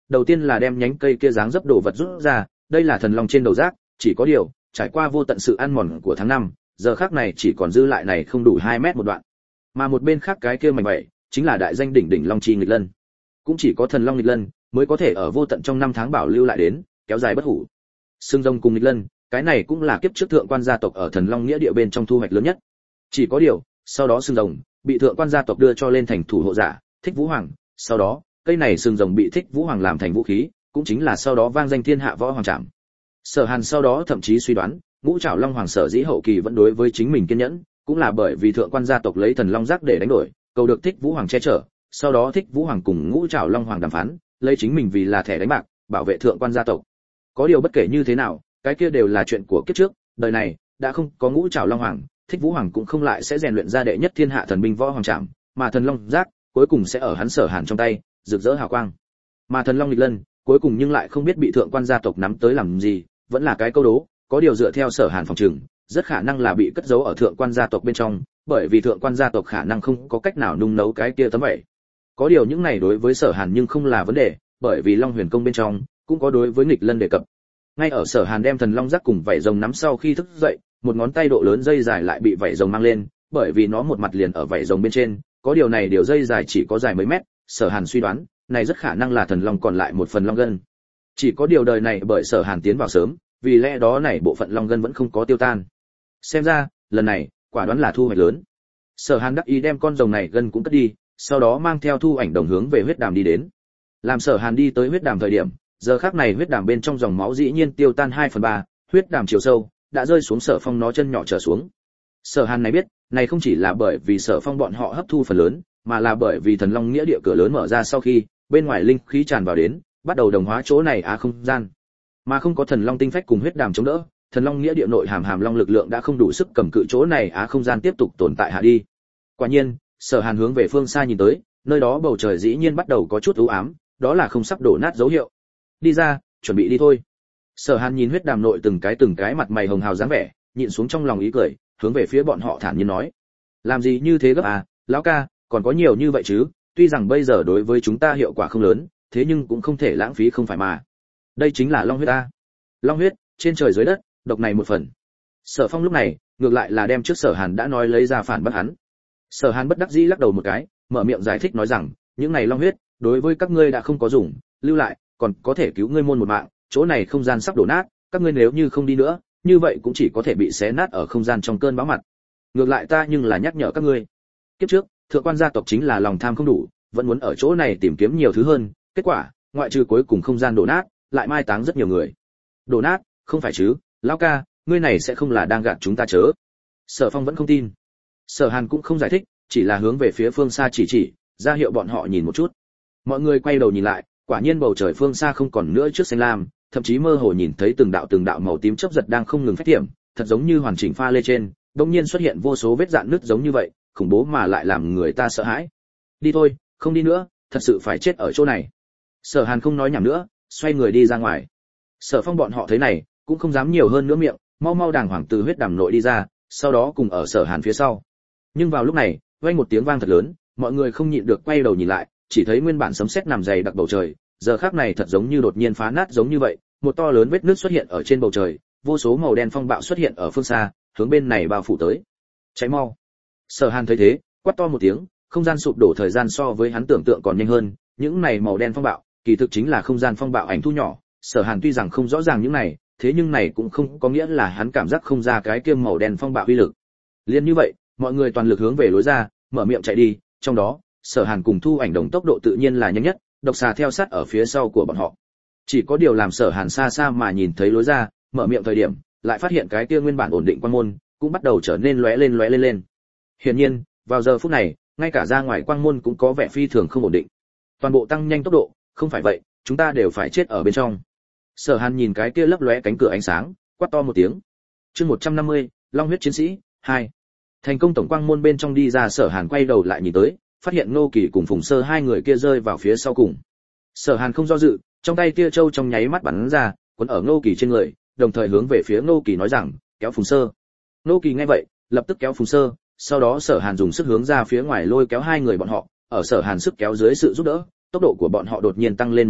đầu tiên là đem nhánh cây kia dáng dấp đồ vật rút ra, đây là thần long trên đầu rác, chỉ có điều, trải qua vô tận sự ăn mòn của tháng năm, giờ khắc này chỉ còn dư lại này không đủ 2 mét một đoạn. Mà một bên khác cái kia mảnh vậy, chính là đại danh đỉnh đỉnh long chi nghịch lân. Cũng chỉ có thần long nghịch lân mới có thể ở vô tận trong năm tháng bảo lưu lại đến, kéo dài bất hủ. Xương rồng cùng nghịch lân, cái này cũng là kiếp trước thượng quan gia tộc ở thần long nghĩa địa bên trong thu hoạch lớn nhất. Chỉ có điều, sau đó xương rồng bị thượng quan gia tộc đưa cho lên thành thủ hộ giả, Thích Vũ Hoàng, sau đó, cây này xương rồng bị Thích Vũ Hoàng làm thành vũ khí, cũng chính là sau đó vang danh thiên hạ võ hoàng trảm. Sở Hàn sau đó thậm chí suy đoán, Ngũ Trảo Long Hoàng sở dĩ hậu kỳ vẫn đối với chính mình kiên nhẫn, cũng là bởi vì thượng quan gia tộc lấy thần long giác để đánh đổi, cầu được Thích Vũ Hoàng che chở, sau đó Thích Vũ Hoàng cùng Ngũ Trảo Long Hoàng đàm phán, lấy chính mình vì là thẻ đánh bạc, bảo vệ thượng quan gia tộc. Có điều bất kể như thế nào, cái kia đều là chuyện của kiếp trước, đời này đã không có Ngũ Trảo Long Hoàng, Thích Vũ Hoàng cũng không lại sẽ rèn luyện ra đệ nhất thiên hạ thần binh võ hoàng trảm, mà thần long giác cuối cùng sẽ ở hắn Sở Hàn trong tay, rực rỡ hào quang. Mà thần long nghịch lân, cuối cùng nhưng lại không biết bị thượng quan gia tộc nắm tới làm gì, vẫn là cái câu đố, có điều dựa theo Sở Hàn phòng trừng, rất khả năng là bị cất giấu ở thượng quan gia tộc bên trong, bởi vì thượng quan gia tộc khả năng không có cách nào nung nấu cái kia tấm vảy. Có điều những này đối với Sở Hàn nhưng không là vấn đề, bởi vì Long Huyền Công bên trong cũng có đối với nghịch lân đề cập. Ngay ở Sở Hàn đem thần long giác cùng vảy rồng nắm sau khi thức dậy, một ngón tay độ lớn dây dài lại bị vảy rồng mang lên, bởi vì nó một mặt liền ở vảy rồng bên trên, có điều này điều dây dài chỉ có dài mấy mét, Sở Hàn suy đoán, này rất khả năng là thần long còn lại một phần long gân. Chỉ có điều đời này bởi Sở Hàn tiến vào sớm, vì lẽ đó này bộ phận long gân vẫn không có tiêu tan. Xem ra, lần này, quả đoán là thu hoạch lớn. Sở Hàn đắc ý đem con rồng này gân cũng cất đi, sau đó mang theo Thu Ảnh Đồng hướng về huyết đàm đi đến. Làm Sở Hàn đi tới huyết đàm thời điểm, giờ khắc này huyết đàm bên trong dòng máu dĩ nhiên tiêu tan 2/3, huyết đàm chiều sâu đã rơi xuống Sở Phong nó chân nhỏ trở xuống. Sở Hàn này biết, này không chỉ là bởi vì Sở Phong bọn họ hấp thu phần lớn, mà là bởi vì thần long nghĩa địa cửa lớn mở ra sau khi, bên ngoài linh khí tràn vào đến, bắt đầu đồng hóa chỗ này không gian. Mà không có thần long tinh phách cùng huyết đàm chống đỡ, thần long nghĩa địa nội hàm long lực lượng đã không đủ sức cầm cự chỗ này không gian tiếp tục tồn tại hạ đi. Quả nhiên, Sở Hàn hướng về phương xa nhìn tới, nơi đó bầu trời dĩ nhiên bắt đầu có chút u ám, đó là không sắp đổ nát dấu hiệu. Đi ra, chuẩn bị đi thôi. Sở Hàn nhìn huyết đàm nội từng cái mặt mày hồng hào dáng vẻ, nhịn xuống trong lòng ý cười, hướng về phía bọn họ thản nhiên nói: làm gì như thế gấp lão ca, còn có nhiều như vậy chứ, tuy rằng bây giờ đối với chúng ta hiệu quả không lớn, thế nhưng cũng không thể lãng phí không phải mà. Đây chính là long huyết long huyết, trên trời dưới đất, độc này một phần. Sở Phong lúc này ngược lại là đem trước Sở Hàn đã nói lấy ra phản bác hắn. Sở Hàn bất đắc dĩ lắc đầu một cái, mở miệng giải thích nói rằng, những này long huyết đối với các ngươi đã không có dùng, lưu lại còn có thể cứu ngươi môn một mạng, chỗ này không gian sắp đổ nát, các ngươi nếu như không đi nữa, như vậy cũng chỉ có thể bị xé nát ở không gian trong cơn bão mặt. Ngược lại ta nhưng là nhắc nhở các ngươi, kiếp trước thượng quan gia tộc chính là lòng tham không đủ, vẫn muốn ở chỗ này tìm kiếm nhiều thứ hơn, kết quả ngoại trừ cuối cùng không gian đổ nát, lại mai táng rất nhiều người. Đổ nát, không phải chứ, lão ca, ngươi này sẽ không là đang gạt chúng ta chớ? Sở Phong vẫn không tin. Sở Hàn cũng không giải thích, chỉ là hướng về phía phương xa chỉ, ra hiệu bọn họ nhìn một chút. Mọi người quay đầu nhìn lại, quả nhiên bầu trời phương xa không còn nữa trước xanh lam, thậm chí mơ hồ nhìn thấy từng đạo màu tím chớp giật đang không ngừng phách thiểm, thật giống như hoàn chỉnh pha lê trên, đột nhiên xuất hiện vô số vết rạn nứt giống như vậy, khủng bố mà lại làm người ta sợ hãi. Đi thôi, không đi nữa, thật sự phải chết ở chỗ này. Sở Hàn không nói nhảm nữa, xoay người đi ra ngoài. Sở Phong bọn họ thấy này, cũng không dám nhiều hơn nữa miệng, mau đàng hoàng từ huyết đàm nội đi ra, sau đó cùng ở Sở Hàn phía sau. Nhưng vào lúc này, vang một tiếng vang thật lớn, mọi người không nhịn được quay đầu nhìn lại, chỉ thấy nguyên bản sấm sét nằm dày đặc bầu trời, giờ khắc này thật giống như đột nhiên phá nát giống như vậy, một to lớn vết nứt xuất hiện ở trên bầu trời, vô số màu đen phong bạo xuất hiện ở phương xa, hướng bên này bao phủ tới. Cháy mau! Sở Hàn thấy thế, quát to một tiếng, không gian sụp đổ thời gian so với hắn tưởng tượng còn nhanh hơn, những này màu đen phong bạo, kỳ thực chính là không gian phong bạo ảnh thu nhỏ. Sở Hàn tuy rằng không rõ ràng những này, thế nhưng này cũng không có nghĩa là hắn cảm giác không ra cái kia màu đen phong bạo uy lực. Liên như vậy, mọi người toàn lực hướng về lối ra, mở miệng chạy đi, trong đó, Sở Hàn cùng Thu Ảnh Đồng tốc độ tự nhiên là nhanh nhất, độc xà theo sát ở phía sau của bọn họ. Chỉ có điều làm Sở Hàn xa xa mà nhìn thấy lối ra, mở miệng thời điểm, lại phát hiện cái kia nguyên bản ổn định quang môn cũng bắt đầu trở nên lóe lên. Hiển nhiên, vào giờ phút này, ngay cả ra ngoài quang môn cũng có vẻ phi thường không ổn định. Toàn bộ tăng nhanh tốc độ, không phải vậy, chúng ta đều phải chết ở bên trong. Sở Hàn nhìn cái kia lấp lóe cánh cửa ánh sáng, quát to một tiếng. Chương 150, Long huyết chiến sĩ 2. Thành công tổng quang môn bên trong đi ra, Sở Hàn quay đầu lại nhìn tới, phát hiện Ngô Kỳ cùng Phùng Sơ hai người kia rơi vào phía sau cùng. Sở Hàn không do dự, trong tay tia châu trong nháy mắt bắn ra, cuốn ở Ngô Kỳ trên người, đồng thời hướng về phía Ngô Kỳ nói rằng, kéo Phùng Sơ. Ngô Kỳ nghe vậy, lập tức kéo Phùng Sơ, sau đó Sở Hàn dùng sức hướng ra phía ngoài lôi kéo hai người bọn họ, ở Sở Hàn sức kéo dưới sự giúp đỡ, tốc độ của bọn họ đột nhiên tăng lên một đoạn,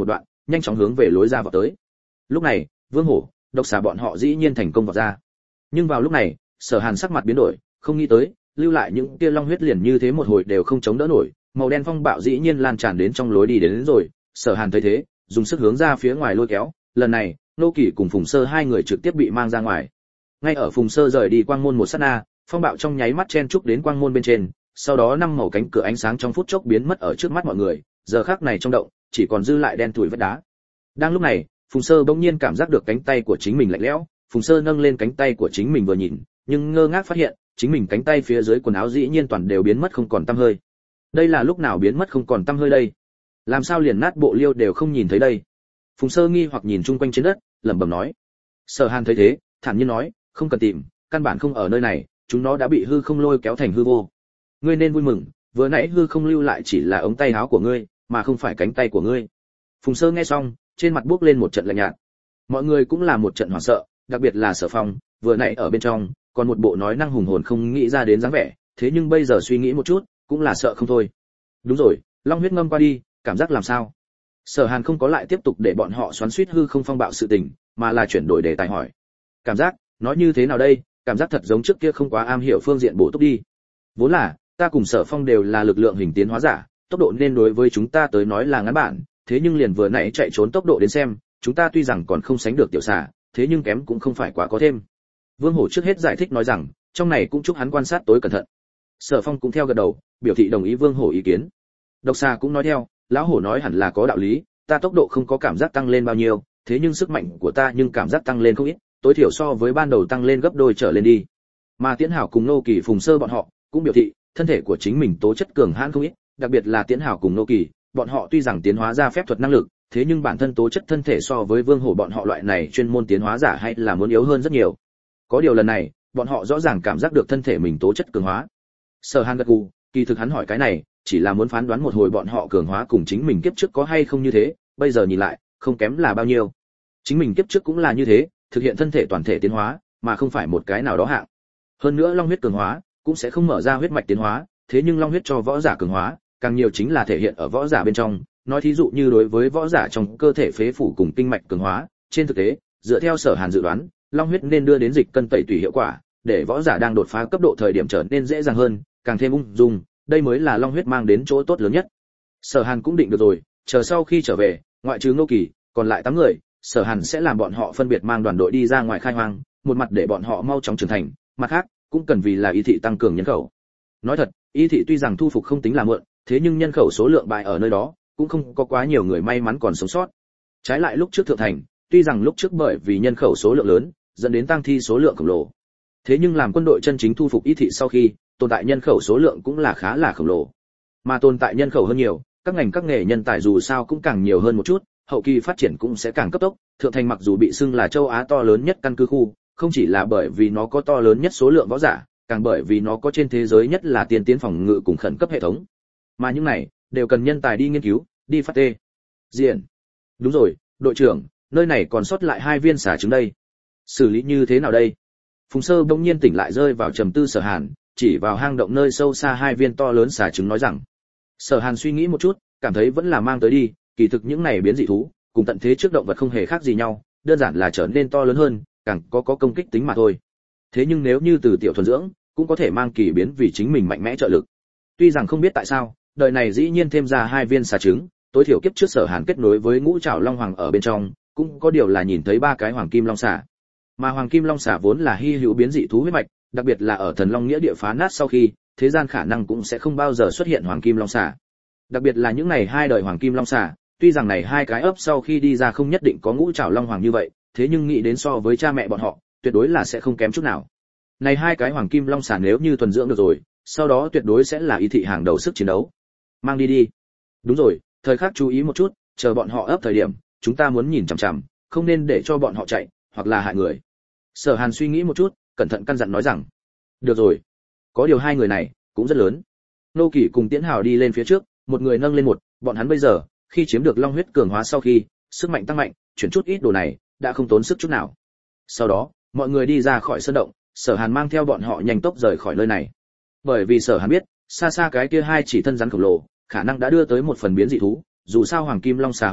nhanh chóng hướng về lối ra vào tới. Lúc này, Vương Hổ, Độc Xà bọn họ dĩ nhiên thành công vào ra. Nhưng vào lúc này, Sở Hàn sắc mặt biến đổi, không nghĩ tới, lưu lại những tia long huyết liền như thế một hồi đều không chống đỡ nổi, màu đen phong bạo dĩ nhiên lan tràn đến trong lối đi đến rồi. Sở Hàn thấy thế, dùng sức hướng ra phía ngoài lôi kéo, lần này, Nô Kỳ cùng Phùng Sơ hai người trực tiếp bị mang ra ngoài. Ngay ở Phùng Sơ rời đi quang môn một sát na, phong bạo trong nháy mắt chen chúc đến quang môn bên trên, sau đó năm màu cánh cửa ánh sáng trong phút chốc biến mất ở trước mắt mọi người, giờ khắc này trong động chỉ còn dư lại đen tủi vết đá. Đang lúc này, Phùng Sơ bỗng nhiên cảm giác được cánh tay của chính mình lạnh lẽo, Phùng Sơ nâng lên cánh tay của chính mình vừa nhìn, nhưng ngơ ngác phát hiện, chính mình cánh tay phía dưới quần áo dĩ nhiên toàn đều biến mất không còn tăm hơi. Đây là lúc nào biến mất không còn tăm hơi đây? Làm sao liền nát bộ liêu đều không nhìn thấy đây? Phùng Sơ nghi hoặc nhìn chung quanh trên đất, lẩm bẩm nói. Sở Hàn thấy thế, thản nhiên nói, không cần tìm, căn bản không ở nơi này, chúng nó đã bị hư không lôi kéo thành hư vô. Ngươi nên vui mừng, vừa nãy hư không lưu lại chỉ là ống tay áo của ngươi, mà không phải cánh tay của ngươi. Phùng Sơ nghe xong, trên mặt bước lên một trận lạnh nhạt. Mọi người cũng là một trận hoảng sợ, đặc biệt là Sở Phong, vừa nãy ở bên trong, còn một bộ nói năng hùng hồn không nghĩ ra đến dáng vẻ, thế nhưng bây giờ suy nghĩ một chút, cũng là sợ không thôi. Đúng rồi, long huyết ngâm qua đi, cảm giác làm sao? Sở Hàn không có lại tiếp tục để bọn họ xoắn xuýt hư không phong bạo sự tình, mà là chuyển đổi đề tài hỏi. Cảm giác, nói như thế nào đây? Cảm giác thật giống trước kia không quá am hiểu phương diện bổ túc đi. Vốn là, ta cùng Sở Phong đều là lực lượng hình tiến hóa giả, tốc độ nên đối với chúng ta tới nói là ngắn bản, thế nhưng liền vừa nãy chạy trốn tốc độ đến xem, chúng ta tuy rằng còn không sánh được tiểu xà, thế nhưng kém cũng không phải quá có thêm. Vương Hổ trước hết giải thích nói rằng, trong này cũng chúc hắn quan sát tối cẩn thận. Sở Phong cũng theo gật đầu, biểu thị đồng ý Vương Hổ ý kiến. Độc Xà cũng nói theo, lão hổ nói hẳn là có đạo lý, ta tốc độ không có cảm giác tăng lên bao nhiêu, thế nhưng sức mạnh của ta nhưng cảm giác tăng lên không ít, tối thiểu so với ban đầu tăng lên gấp đôi trở lên đi. Mà Tiễn Hảo cùng Nô Kỳ Phùng Sơ bọn họ cũng biểu thị, thân thể của chính mình tố chất cường hãn không ít, đặc biệt là Tiễn Hảo cùng Nô Kỳ, bọn họ tuy rằng tiến hóa ra phép thuật năng lực, thế nhưng bản thân tố chất thân thể so với Vương Hổ bọn họ loại này chuyên môn tiến hóa giả hay là muốn yếu hơn rất nhiều. Có điều lần này, bọn họ rõ ràng cảm giác được thân thể mình tố chất cường hóa. Sở Hàn gật gù, kỳ thực hắn hỏi cái này, chỉ là muốn phán đoán một hồi bọn họ cường hóa cùng chính mình kiếp trước có hay không như thế, bây giờ nhìn lại, không kém là bao nhiêu. Chính mình kiếp trước cũng là như thế, thực hiện thân thể toàn thể tiến hóa, mà không phải một cái nào đó hạng. Hơn nữa long huyết cường hóa cũng sẽ không mở ra huyết mạch tiến hóa, thế nhưng long huyết cho võ giả cường hóa, càng nhiều chính là thể hiện ở võ giả bên trong, nói thí dụ như đối với võ giả trong cơ thể phế phủ cùng kinh mạch cường hóa, trên thực tế, dựa theo Sở Hàn dự đoán, long huyết nên đưa đến dịch cân tẩy tủy hiệu quả, để võ giả đang đột phá cấp độ thời điểm trở nên dễ dàng hơn, càng thêm ung dung, đây mới là long huyết mang đến chỗ tốt lớn nhất. Sở Hàn cũng định được rồi, chờ sau khi trở về, ngoại trừ Ngô Kỳ, còn lại 8 người, Sở Hàn sẽ làm bọn họ phân biệt mang đoàn đội đi ra ngoài khai hoang, một mặt để bọn họ mau chóng trưởng thành, mặt khác, cũng cần vì là y thị tăng cường nhân khẩu. Nói thật, y thị tuy rằng thu phục không tính là muộn, thế nhưng nhân khẩu số lượng bại ở nơi đó, cũng không có quá nhiều người may mắn còn sống sót. Trái lại lúc trước thượng thành, tuy rằng lúc trước bởi vì nhân khẩu số lượng lớn, dẫn đến tăng thi số lượng khổng lồ. Thế nhưng làm quân đội chân chính thu phục y thị sau khi, tồn tại nhân khẩu số lượng cũng là khá là khổng lồ. Mà tồn tại nhân khẩu hơn nhiều, các ngành các nghề nhân tài dù sao cũng càng nhiều hơn một chút, hậu kỳ phát triển cũng sẽ càng cấp tốc. Thượng thành mặc dù bị xưng là châu Á to lớn nhất căn cứ khu, không chỉ là bởi vì nó có to lớn nhất số lượng võ giả, càng bởi vì nó có trên thế giới nhất là tiên tiến phòng ngự cùng khẩn cấp hệ thống. Mà những này đều cần nhân tài đi nghiên cứu, đi phát tê. Diện. Đúng rồi, đội trưởng, nơi này còn sót lại 2 viên xà trứng đây. Xử lý như thế nào đây? Phùng Sơ bỗng nhiên tỉnh lại rơi vào trầm tư. Sở Hàn chỉ vào hang động nơi sâu xa 2 viên to lớn xà trứng nói rằng. Sở Hàn suy nghĩ một chút, cảm thấy vẫn là mang tới đi, kỳ thực những này biến dị thú, cùng tận thế trước động vật không hề khác gì nhau, đơn giản là trở nên to lớn hơn, càng có công kích tính mà thôi. Thế nhưng nếu như từ tiểu thuần dưỡng, cũng có thể mang kỳ biến vì chính mình mạnh mẽ trợ lực. Tuy rằng không biết tại sao, đời này dĩ nhiên thêm ra 2 viên xà trứng, tối thiểu kiếp trước Sở Hàn kết nối với ngũ trảo long hoàng ở bên trong, cũng có điều là nhìn thấy 3 cái hoàng kim long xà. Mà hoàng kim long xà vốn là hy hữu biến dị thú huyết mạch, đặc biệt là ở thần long nghĩa địa phá nát sau khi, thế gian khả năng cũng sẽ không bao giờ xuất hiện hoàng kim long xà. Đặc biệt là những này 2 đời hoàng kim long xà, tuy rằng này 2 cái ấp sau khi đi ra không nhất định có ngũ trảo long hoàng như vậy, thế nhưng nghĩ đến so với cha mẹ bọn họ, tuyệt đối là sẽ không kém chút nào. Này 2 cái hoàng kim long xà nếu như thuần dưỡng được rồi, sau đó tuyệt đối sẽ là y thị hàng đầu sức chiến đấu. Mang đi đi. Đúng rồi, thời khắc chú ý một chút, chờ bọn họ ấp thời điểm, chúng ta muốn nhìn chằm chằm, không nên để cho bọn họ chạy, hoặc là hại người. Sở Hàn suy nghĩ một chút, cẩn thận căn dặn nói rằng. Được rồi. Có điều 2 người này cũng rất lớn. Nô Kỳ cùng Tiễn Hào đi lên phía trước, một người nâng lên một, bọn hắn bây giờ, khi chiếm được long huyết cường hóa sau khi, sức mạnh tăng mạnh, chuyển chút ít đồ này, đã không tốn sức chút nào. Sau đó, mọi người đi ra khỏi sân động, Sở Hàn mang theo bọn họ nhanh tốc rời khỏi nơi này. Bởi vì Sở Hàn biết, xa xa cái kia 2 chỉ thân rắn khổng lồ, khả năng đã đưa tới một phần biến dị thú, dù sao hoàng kim long xà huyết đục,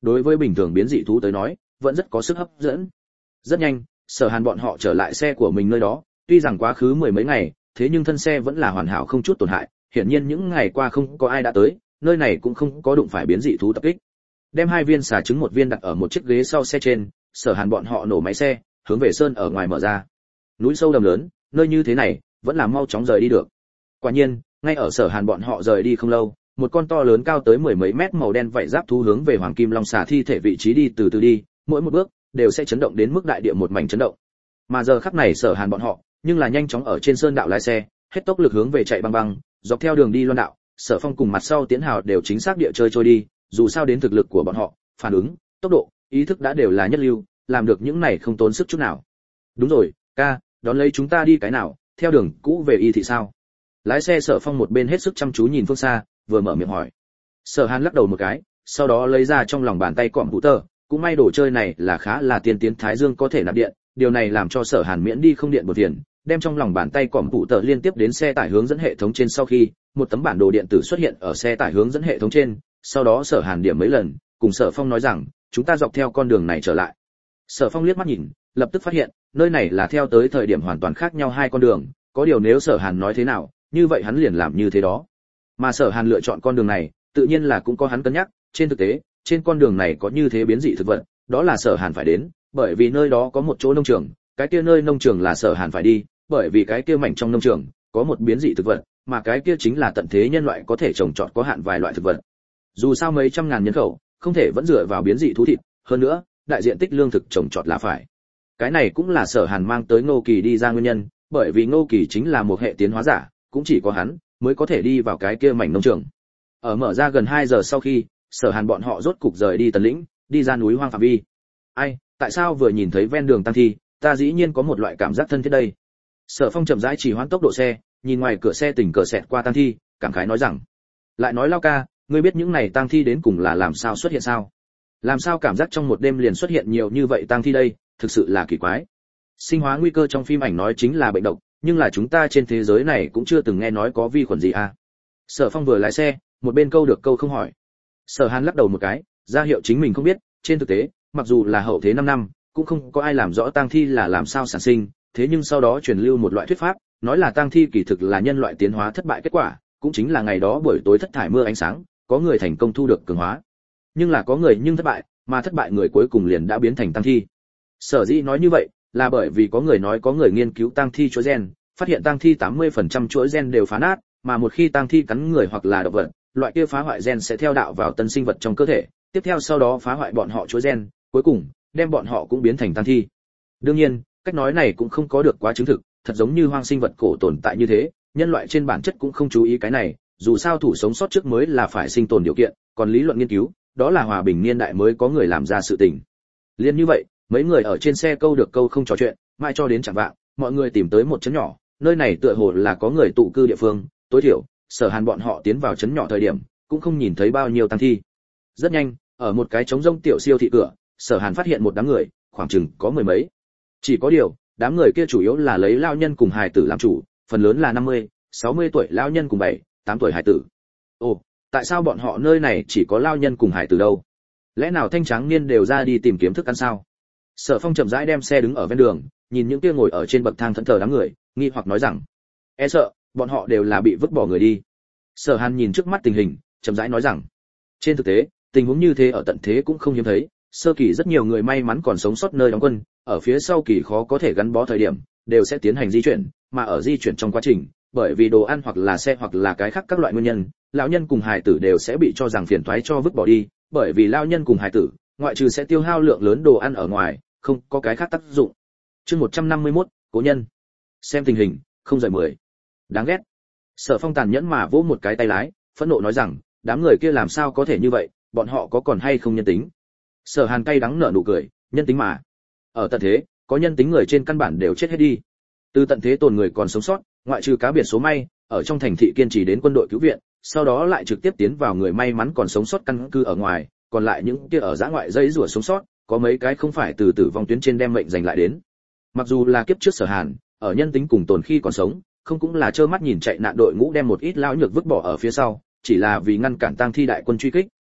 đối với bình thường biến dị thú tới nói vẫn rất có sức hấp dẫn. Rất nhanh Sở Hàn bọn họ trở lại xe của mình nơi đó, tuy rằng quá khứ mười mấy ngày, thế nhưng thân xe vẫn là hoàn hảo không chút tổn hại, hiển nhiên những ngày qua không có ai đã tới, nơi này cũng không có đụng phải biến dị thú tập kích. Đem 2 viên xà trứng một viên đặt ở một chiếc ghế sau xe trên, Sở Hàn bọn họ nổ máy xe, hướng về sơn ở ngoài mở ra. Núi sâu đầm lớn, nơi như thế này, vẫn là mau chóng rời đi được. Quả nhiên, ngay ở Sở Hàn bọn họ rời đi không lâu, một con to lớn cao tới mười mấy mét màu đen vảy giáp thú hướng về Hoàng Kim Long xà thi thể vị trí đi từ từ đi, mỗi một bước đều sẽ chấn động đến mức đại địa một mảnh chấn động. Mà giờ khắc này Sở Hàn bọn họ, nhưng là nhanh chóng ở trên sơn đạo lái xe, hết tốc lực hướng về chạy băng băng, dọc theo đường đi loan đạo, Sở Phong cùng mặt sau Tiến Hào đều chính xác địa chơi trôi đi, dù sao đến thực lực của bọn họ, phản ứng, tốc độ, ý thức đã đều là nhất lưu, làm được những này không tốn sức chút nào. Đúng rồi, ca, đón lấy chúng ta đi cái nào, theo đường cũ về y thị sao? Lái xe Sở Phong một bên hết sức chăm chú nhìn phương xa, vừa mở miệng hỏi. Sở Hàn lắc đầu một cái, sau đó lấy ra trong lòng bàn tay cọm hũ tờ, cũng may đồ chơi này là khá là tiên tiến Thái Dương có thể nạp điện, điều này làm cho Sở Hàn miễn đi không điện một tiền, đem trong lòng bàn tay cọm hũ tờ liên tiếp đến xe tải hướng dẫn hệ thống trên. Sau khi một tấm bản đồ điện tử xuất hiện ở xe tải hướng dẫn hệ thống trên, sau đó Sở Hàn điểm mấy lần, cùng Sở Phong nói rằng, chúng ta dọc theo con đường này trở lại. Sở Phong liếc mắt nhìn, lập tức phát hiện, nơi này là theo tới thời điểm hoàn toàn khác nhau hai con đường, có điều nếu Sở Hàn nói thế nào, như vậy hắn liền làm như thế đó. Mà Sở Hàn lựa chọn con đường này, tự nhiên là cũng có hắn cân nhắc, trên thực tế, trên con đường này có như thế biến dị thực vật, đó là Sở Hàn phải đến, bởi vì nơi đó có một chỗ nông trường, cái kia nơi nông trường là Sở Hàn phải đi, bởi vì cái kia mảnh trong nông trường có một biến dị thực vật, mà cái kia chính là tận thế nhân loại có thể trồng trọt có hạn vài loại thực vật. Dù sao mấy trăm ngàn nhân khẩu, không thể vẫn dựa vào biến dị thú thịt, hơn nữa, đại diện tích lương thực trồng trọt là phải. Cái này cũng là Sở Hàn mang tới Ngô Kỳ đi ra nguyên nhân, bởi vì Ngô Kỳ chính là một hệ tiến hóa giả, cũng chỉ có hắn mới có thể đi vào cái kia mảnh nông trường. Ở mở ra gần 2 giờ sau khi, Sở Hàn bọn họ rốt cục rời đi Tần Lĩnh, đi ra núi hoang phạm vi. Ai, tại sao vừa nhìn thấy ven đường tăng thi, ta dĩ nhiên có một loại cảm giác thân thiết đây. Sở Phong chậm rãi trì hoãn tốc độ xe, nhìn ngoài cửa xe tình cờ xẹt qua tăng thi, cảm khái nói rằng: lại nói Lao ca, ngươi biết những này tăng thi đến cùng là làm sao xuất hiện sao? Làm sao cảm giác trong một đêm liền xuất hiện nhiều như vậy tăng thi đây, thực sự là kỳ quái. Sinh hóa nguy cơ trong phim ảnh nói chính là bệnh độc, nhưng là chúng ta trên thế giới này cũng chưa từng nghe nói có vi khuẩn gì à. Sở Phong vừa lái xe, một bên câu được câu không hỏi. Sở Hàn lắc đầu một cái, ra hiệu chính mình không biết, trên thực tế, mặc dù là hậu thế 5 năm, cũng không có ai làm rõ tang thi là làm sao sản sinh, thế nhưng sau đó truyền lưu một loại thuyết pháp, nói là tang thi kỳ thực là nhân loại tiến hóa thất bại kết quả, cũng chính là ngày đó buổi tối thất thải mưa ánh sáng, có người thành công thu được cường hóa. Nhưng là có người nhưng thất bại, mà thất bại người cuối cùng liền đã biến thành tang thi. Sở dĩ nói như vậy, là bởi vì có người nói có người nghiên cứu tang thi chuỗi gen, phát hiện tang thi 80% chuỗi gen đều phá nát, mà một khi tang thi cắn người hoặc là động vật, loại kia phá hoại gen sẽ theo đạo vào tân sinh vật trong cơ thể, tiếp theo sau đó phá hoại bọn họ chuỗi gen, cuối cùng đem bọn họ cũng biến thành tang thi. Đương nhiên, cách nói này cũng không có được quá chứng thực, thật giống như hoang sinh vật cổ tồn tại như thế, nhân loại trên bản chất cũng không chú ý cái này, dù sao thủ sống sót trước mới là phải sinh tồn điều kiện, còn lý luận nghiên cứu, đó là hòa bình niên đại mới có người làm ra sự tình. Liên như vậy, mấy người ở trên xe câu được câu không trò chuyện, mãi cho đến chạng vạng, mọi người tìm tới một trấn nhỏ, nơi này tựa hồ là có người tụ cư địa phương, tối thiểu, Sở Hàn bọn họ tiến vào trấn nhỏ thời điểm, cũng không nhìn thấy bao nhiêu tang thi. Rất nhanh, ở một cái trống rông tiểu siêu thị cửa, Sở Hàn phát hiện một đám người, khoảng chừng có mười mấy. Chỉ có điều, đám người kia chủ yếu là lấy lao nhân cùng hài tử làm chủ, phần lớn là 50, 60 tuổi lao nhân cùng 7, 8 tuổi hài tử. Ồ, tại sao bọn họ nơi này chỉ có lao nhân cùng hài tử đâu? Lẽ nào thanh tráng niên đều ra đi tìm kiếm thức ăn sao? Sở Phong chậm rãi đem xe đứng ở ven đường, nhìn những kia ngồi ở trên bậc thang thẫn thờ đám người, nghi hoặc nói rằng: e sợ, bọn họ đều là bị vứt bỏ người đi. Sở Hàn nhìn trước mắt tình hình, chậm rãi nói rằng: trên thực tế, tình huống như thế ở tận thế cũng không hiếm thấy, sơ kỳ rất nhiều người may mắn còn sống sót nơi đóng quân, ở phía sau kỳ khó có thể gắn bó thời điểm, đều sẽ tiến hành di chuyển, mà ở di chuyển trong quá trình, bởi vì đồ ăn hoặc là xe hoặc là cái khác các loại nguyên nhân, lão nhân cùng hài tử đều sẽ bị cho rằng phiền toái cho vứt bỏ đi, bởi vì lão nhân cùng hài tử, ngoại trừ sẽ tiêu hao lượng lớn đồ ăn ở ngoài, không có cái khác tác dụng. Chương 151, cố nhân. Xem tình hình, không rời 10. Đáng ghét. Sở Phong tàn nhẫn mà vỗ một cái tay lái, phẫn nộ nói rằng, đám người kia làm sao có thể như vậy, bọn họ có còn hay không nhân tính? Sở Hàn cay đắng nở nụ cười, nhân tính mà. Ở tận thế, có nhân tính người trên căn bản đều chết hết đi. Từ tận thế tồn người còn sống sót, ngoại trừ cá biệt số may, ở trong thành thị kiên trì đến quân đội cứu viện, sau đó lại trực tiếp tiến vào người may mắn còn sống sót căn cư ở ngoài, còn lại những kia ở dã ngoại dây rủa sống sót, có mấy cái không phải từ tử vong tuyến trên đem mệnh giành lại đến. Mặc dù là kiếp trước Sở Hàn, ở nhân tính cùng tồn khi còn sống, không cũng là trơ mắt nhìn chạy nạn đội ngũ đem một ít lão nhược vứt bỏ ở phía sau, chỉ là vì ngăn cản tang thi đại quân truy kích,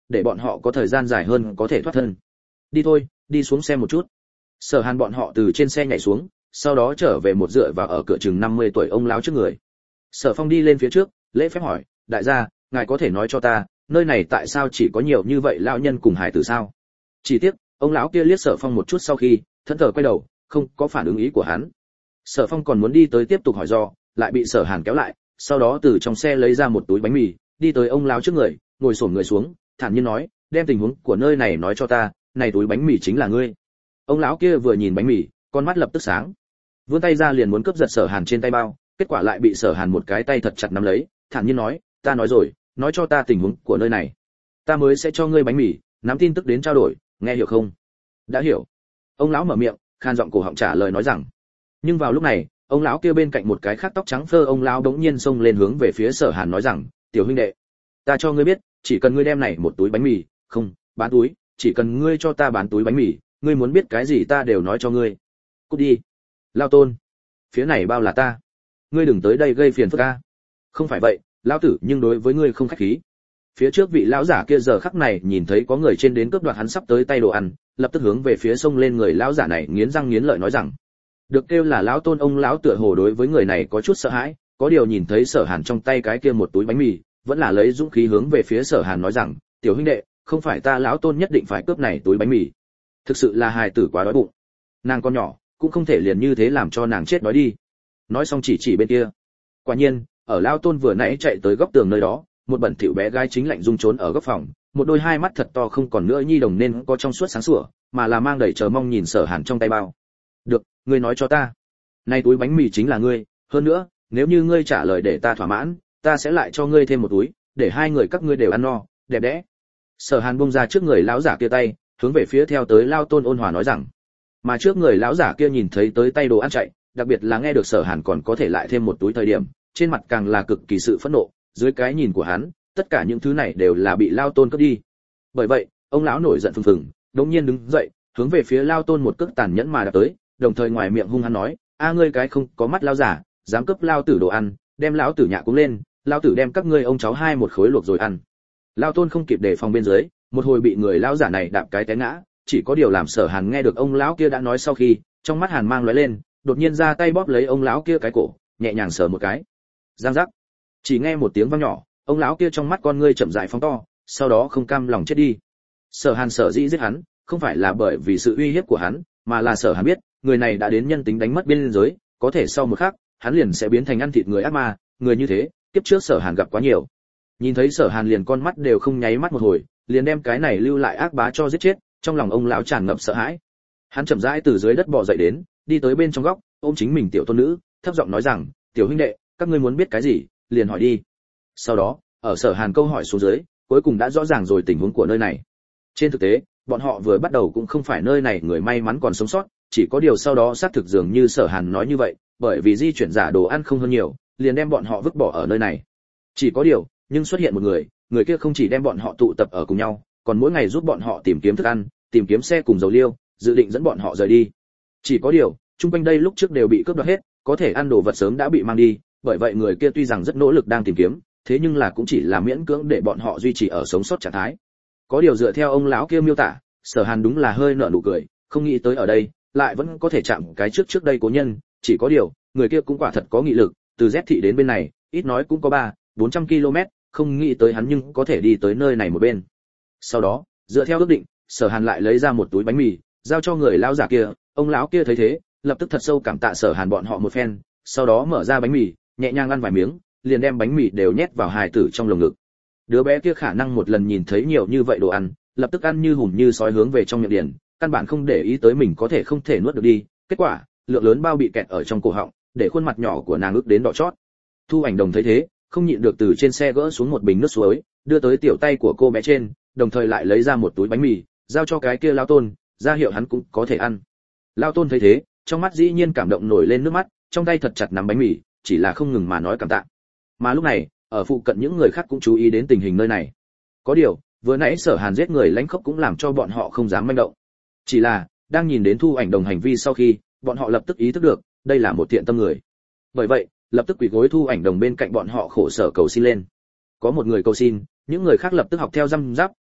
để bọn họ có thời gian dài hơn có thể thoát thân. Đi thôi, đi xuống xem một chút. Sở Hàn bọn họ từ trên xe nhảy xuống, sau đó trở về một dựa vào ở cửa chừng 50 tuổi ông lão trước người. Sở Phong đi lên phía trước, lễ phép hỏi, đại gia, ngài có thể nói cho ta, nơi này tại sao chỉ có nhiều như vậy lão nhân cùng hài tử sao? Chỉ tiếc, ông lão kia liếc Sở Phong một chút sau khi, thẫn thờ quay đầu, không có phản ứng ý của hắn. Sở Phong còn muốn đi tới tiếp tục hỏi do, lại bị Sở Hàn kéo lại, sau đó từ trong xe lấy ra một túi bánh mì, đi tới ông lão trước người, ngồi xổm người xuống, thản nhiên nói, đem tình huống của nơi này nói cho ta, này túi bánh mì chính là ngươi. Ông lão kia vừa nhìn bánh mì, con mắt lập tức sáng, vươn tay ra liền muốn cướp giật Sở Hàn trên tay bao, kết quả lại bị Sở Hàn một cái tay thật chặt nắm lấy, thản nhiên nói, ta nói rồi, nói cho ta tình huống của nơi này, ta mới sẽ cho ngươi bánh mì, nắm tin tức đến trao đổi, nghe hiểu không? Đã hiểu. Ông lão mở miệng, khan giọng cổ họng trả lời nói rằng. Nhưng vào lúc này, ông lão kia bên cạnh một cái khác tóc trắng phơ ông lão đống nhiên xông lên hướng về phía Sở Hàn nói rằng, tiểu huynh đệ, ta cho ngươi biết, chỉ cần ngươi đem này một túi bánh mì, không, bán túi, chỉ cần ngươi cho ta bán túi bánh mì, ngươi muốn biết cái gì ta đều nói cho ngươi. Cút đi. Lao Tôn, phía này bao là ta, ngươi đừng tới đây gây phiền phức a. Không phải vậy, lão tử nhưng đối với ngươi không khách khí. Phía trước vị lão giả kia giờ khắc này nhìn thấy có người trên đến cướp đoạt hắn sắp tới tay đồ ăn, lập tức hướng về phía sông lên người lão giả này nghiến răng nghiến lợi nói rằng, được kêu là lão Tôn ông lão tựa hồ đối với người này có chút sợ hãi, có điều nhìn thấy Sở Hàn trong tay cái kia một túi bánh mì, vẫn là lấy dũng khí hướng về phía Sở Hàn nói rằng, tiểu huynh đệ, không phải ta lão Tôn nhất định phải cướp này túi bánh mì. Thực sự là hài tử quá đói bụng, nàng con nhỏ cũng không thể liền như thế làm cho nàng chết đói đi. Nói xong chỉ bên kia. Quả nhiên, ở lão Tôn vừa nãy chạy tới góc tường nơi đó, một bẩn thỉu bé gái chính lạnh rung trốn ở góc phòng, một đôi hai mắt thật to không còn nữa nhi đồng nên có trong suốt sáng sủa, mà là mang đầy chờ mong nhìn Sở Hàn trong tay bao. Được, ngươi nói cho ta, này túi bánh mì chính là ngươi, hơn nữa, nếu như ngươi trả lời để ta thỏa mãn, ta sẽ lại cho ngươi thêm một túi, để hai người các ngươi đều ăn no, đẹp đẽ. Sở Hàn bung ra trước người lão giả kia tay, hướng về phía theo tới Lao Tôn ôn hòa nói rằng, mà trước người lão giả kia nhìn thấy tới tay đồ ăn chạy, đặc biệt là nghe được Sở Hàn còn có thể lại thêm một túi thời điểm, trên mặt càng là cực kỳ sự phẫn nộ, dưới cái nhìn của hắn, tất cả những thứ này đều là bị Lao Tôn cướp đi. Bởi vậy, ông lão nổi giận phừng phừng, đột nhiên đứng dậy, hướng về phía Lao Tôn một cước tàn nhẫn mà đạp tới, đồng thời ngoài miệng hung hăng nói, a ngươi cái không có mắt lao giả, dám cướp lao tử đồ ăn, đem lão tử nhạ cũng lên, lao tử đem các ngươi ông cháu hai một khối luộc rồi ăn. Lao Tôn không kịp đề phòng bên dưới, một hồi bị người lão giả này đạp cái té ngã, chỉ có điều làm Sở Hàn nghe được ông lão kia đã nói sau khi, trong mắt hàn mang lóe lên, đột nhiên ra tay bóp lấy ông lão kia cái cổ, nhẹ nhàng sờ một cái. Giang giác. Chỉ nghe một tiếng vang nhỏ, ông lão kia trong mắt con ngươi chậm rãi phóng to, sau đó không cam lòng chết đi. Sở Hàn sở dĩ giết hắn, không phải là bởi vì sự uy hiếp của hắn, mà là Sở Hàn biết, người này đã đến nhân tính đánh mất biên giới, có thể sau một khắc, hắn liền sẽ biến thành ăn thịt người ác ma, người như thế, kiếp trước Sở Hàn gặp quá nhiều. Nhìn thấy Sở Hàn liền con mắt đều không nháy mắt một hồi, liền đem cái này lưu lại ác bá cho giết chết, trong lòng ông lão tràn ngập sợ hãi. Hắn chậm rãi từ dưới đất bò dậy đến, đi tới bên trong góc, ôm chính mình tiểu tôn nữ, thấp giọng nói rằng, tiểu huynh đệ, các ngươi muốn biết cái gì, liền hỏi đi. Sau đó, ở Sở Hàn câu hỏi xuống dưới, cuối cùng đã rõ ràng rồi tình huống của nơi này. Trên thực tế, bọn họ vừa bắt đầu cũng không phải nơi này người may mắn còn sống sót, chỉ có điều sau đó xác thực dường như Sở Hàn nói như vậy, bởi vì di chuyển giả đồ ăn không hơn nhiều, liền đem bọn họ vứt bỏ ở nơi này. Chỉ có điều, nhưng xuất hiện một người kia không chỉ đem bọn họ tụ tập ở cùng nhau, còn mỗi ngày giúp bọn họ tìm kiếm thức ăn, tìm kiếm xe cùng dầu liêu, dự định dẫn bọn họ rời đi. Chỉ có điều, chung quanh đây lúc trước đều bị cướp đoạt hết, có thể ăn đồ vật sớm đã bị mang đi, bởi vậy người kia tuy rằng rất nỗ lực đang tìm kiếm, thế nhưng là cũng chỉ là miễn cưỡng để bọn họ duy trì ở sống sót trạng thái. Có điều dựa theo ông lão kia miêu tả, Sở Hàn đúng là hơi nở nụ cười, không nghĩ tới ở đây lại vẫn có thể chạm cái trước đây cố nhân, chỉ có điều, người kia cũng quả thật có nghị lực, từ Z thị đến bên này, ít nói cũng có 400 km, không nghĩ tới hắn nhưng có thể đi tới nơi này một bên. Sau đó, dựa theo ước định, Sở Hàn lại lấy ra một túi bánh mì, giao cho người lão giả kia, ông lão kia thấy thế, lập tức thật sâu cảm tạ Sở Hàn bọn họ một phen, sau đó mở ra bánh mì, nhẹ nhàng ăn vài miếng, liền đem bánh mì đều nhét vào hài tử trong lồng ngực. Đứa bé kia khả năng một lần nhìn thấy nhiều như vậy đồ ăn, lập tức ăn như hùm như sói hướng về trong miệng điền, căn bản không để ý tới mình có thể không thể nuốt được đi, kết quả, lượng lớn bao bị kẹt ở trong cổ họng, để khuôn mặt nhỏ của nàng ướt đến đỏ chót. Thu Ảnh Đồng thấy thế, không nhịn được từ trên xe gỡ xuống một bình nước suối, đưa tới tiểu tay của cô bé trên, đồng thời lại lấy ra một túi bánh mì, giao cho cái kia Lao Tôn, ra hiệu hắn cũng có thể ăn. Lao Tôn thấy thế, trong mắt dĩ nhiên cảm động nổi lên nước mắt, trong tay thật chặt nắm bánh mì, chỉ là không ngừng mà nói cảm tạ. Mà lúc này, ở phụ cận những người khác cũng chú ý đến tình hình nơi này. Có điều, vừa nãy Sở Hàn giết người lãnh khốc cũng làm cho bọn họ không dám manh động. Chỉ là, đang nhìn đến Thu Ảnh Đồng hành vi sau khi, bọn họ lập tức ý thức được, đây là một thiện tâm người. Bởi vậy, lập tức quỳ gối Thu Ảnh Đồng bên cạnh bọn họ khổ sở cầu xin lên. Có một người cầu xin, những người khác lập tức học theo răm rắp,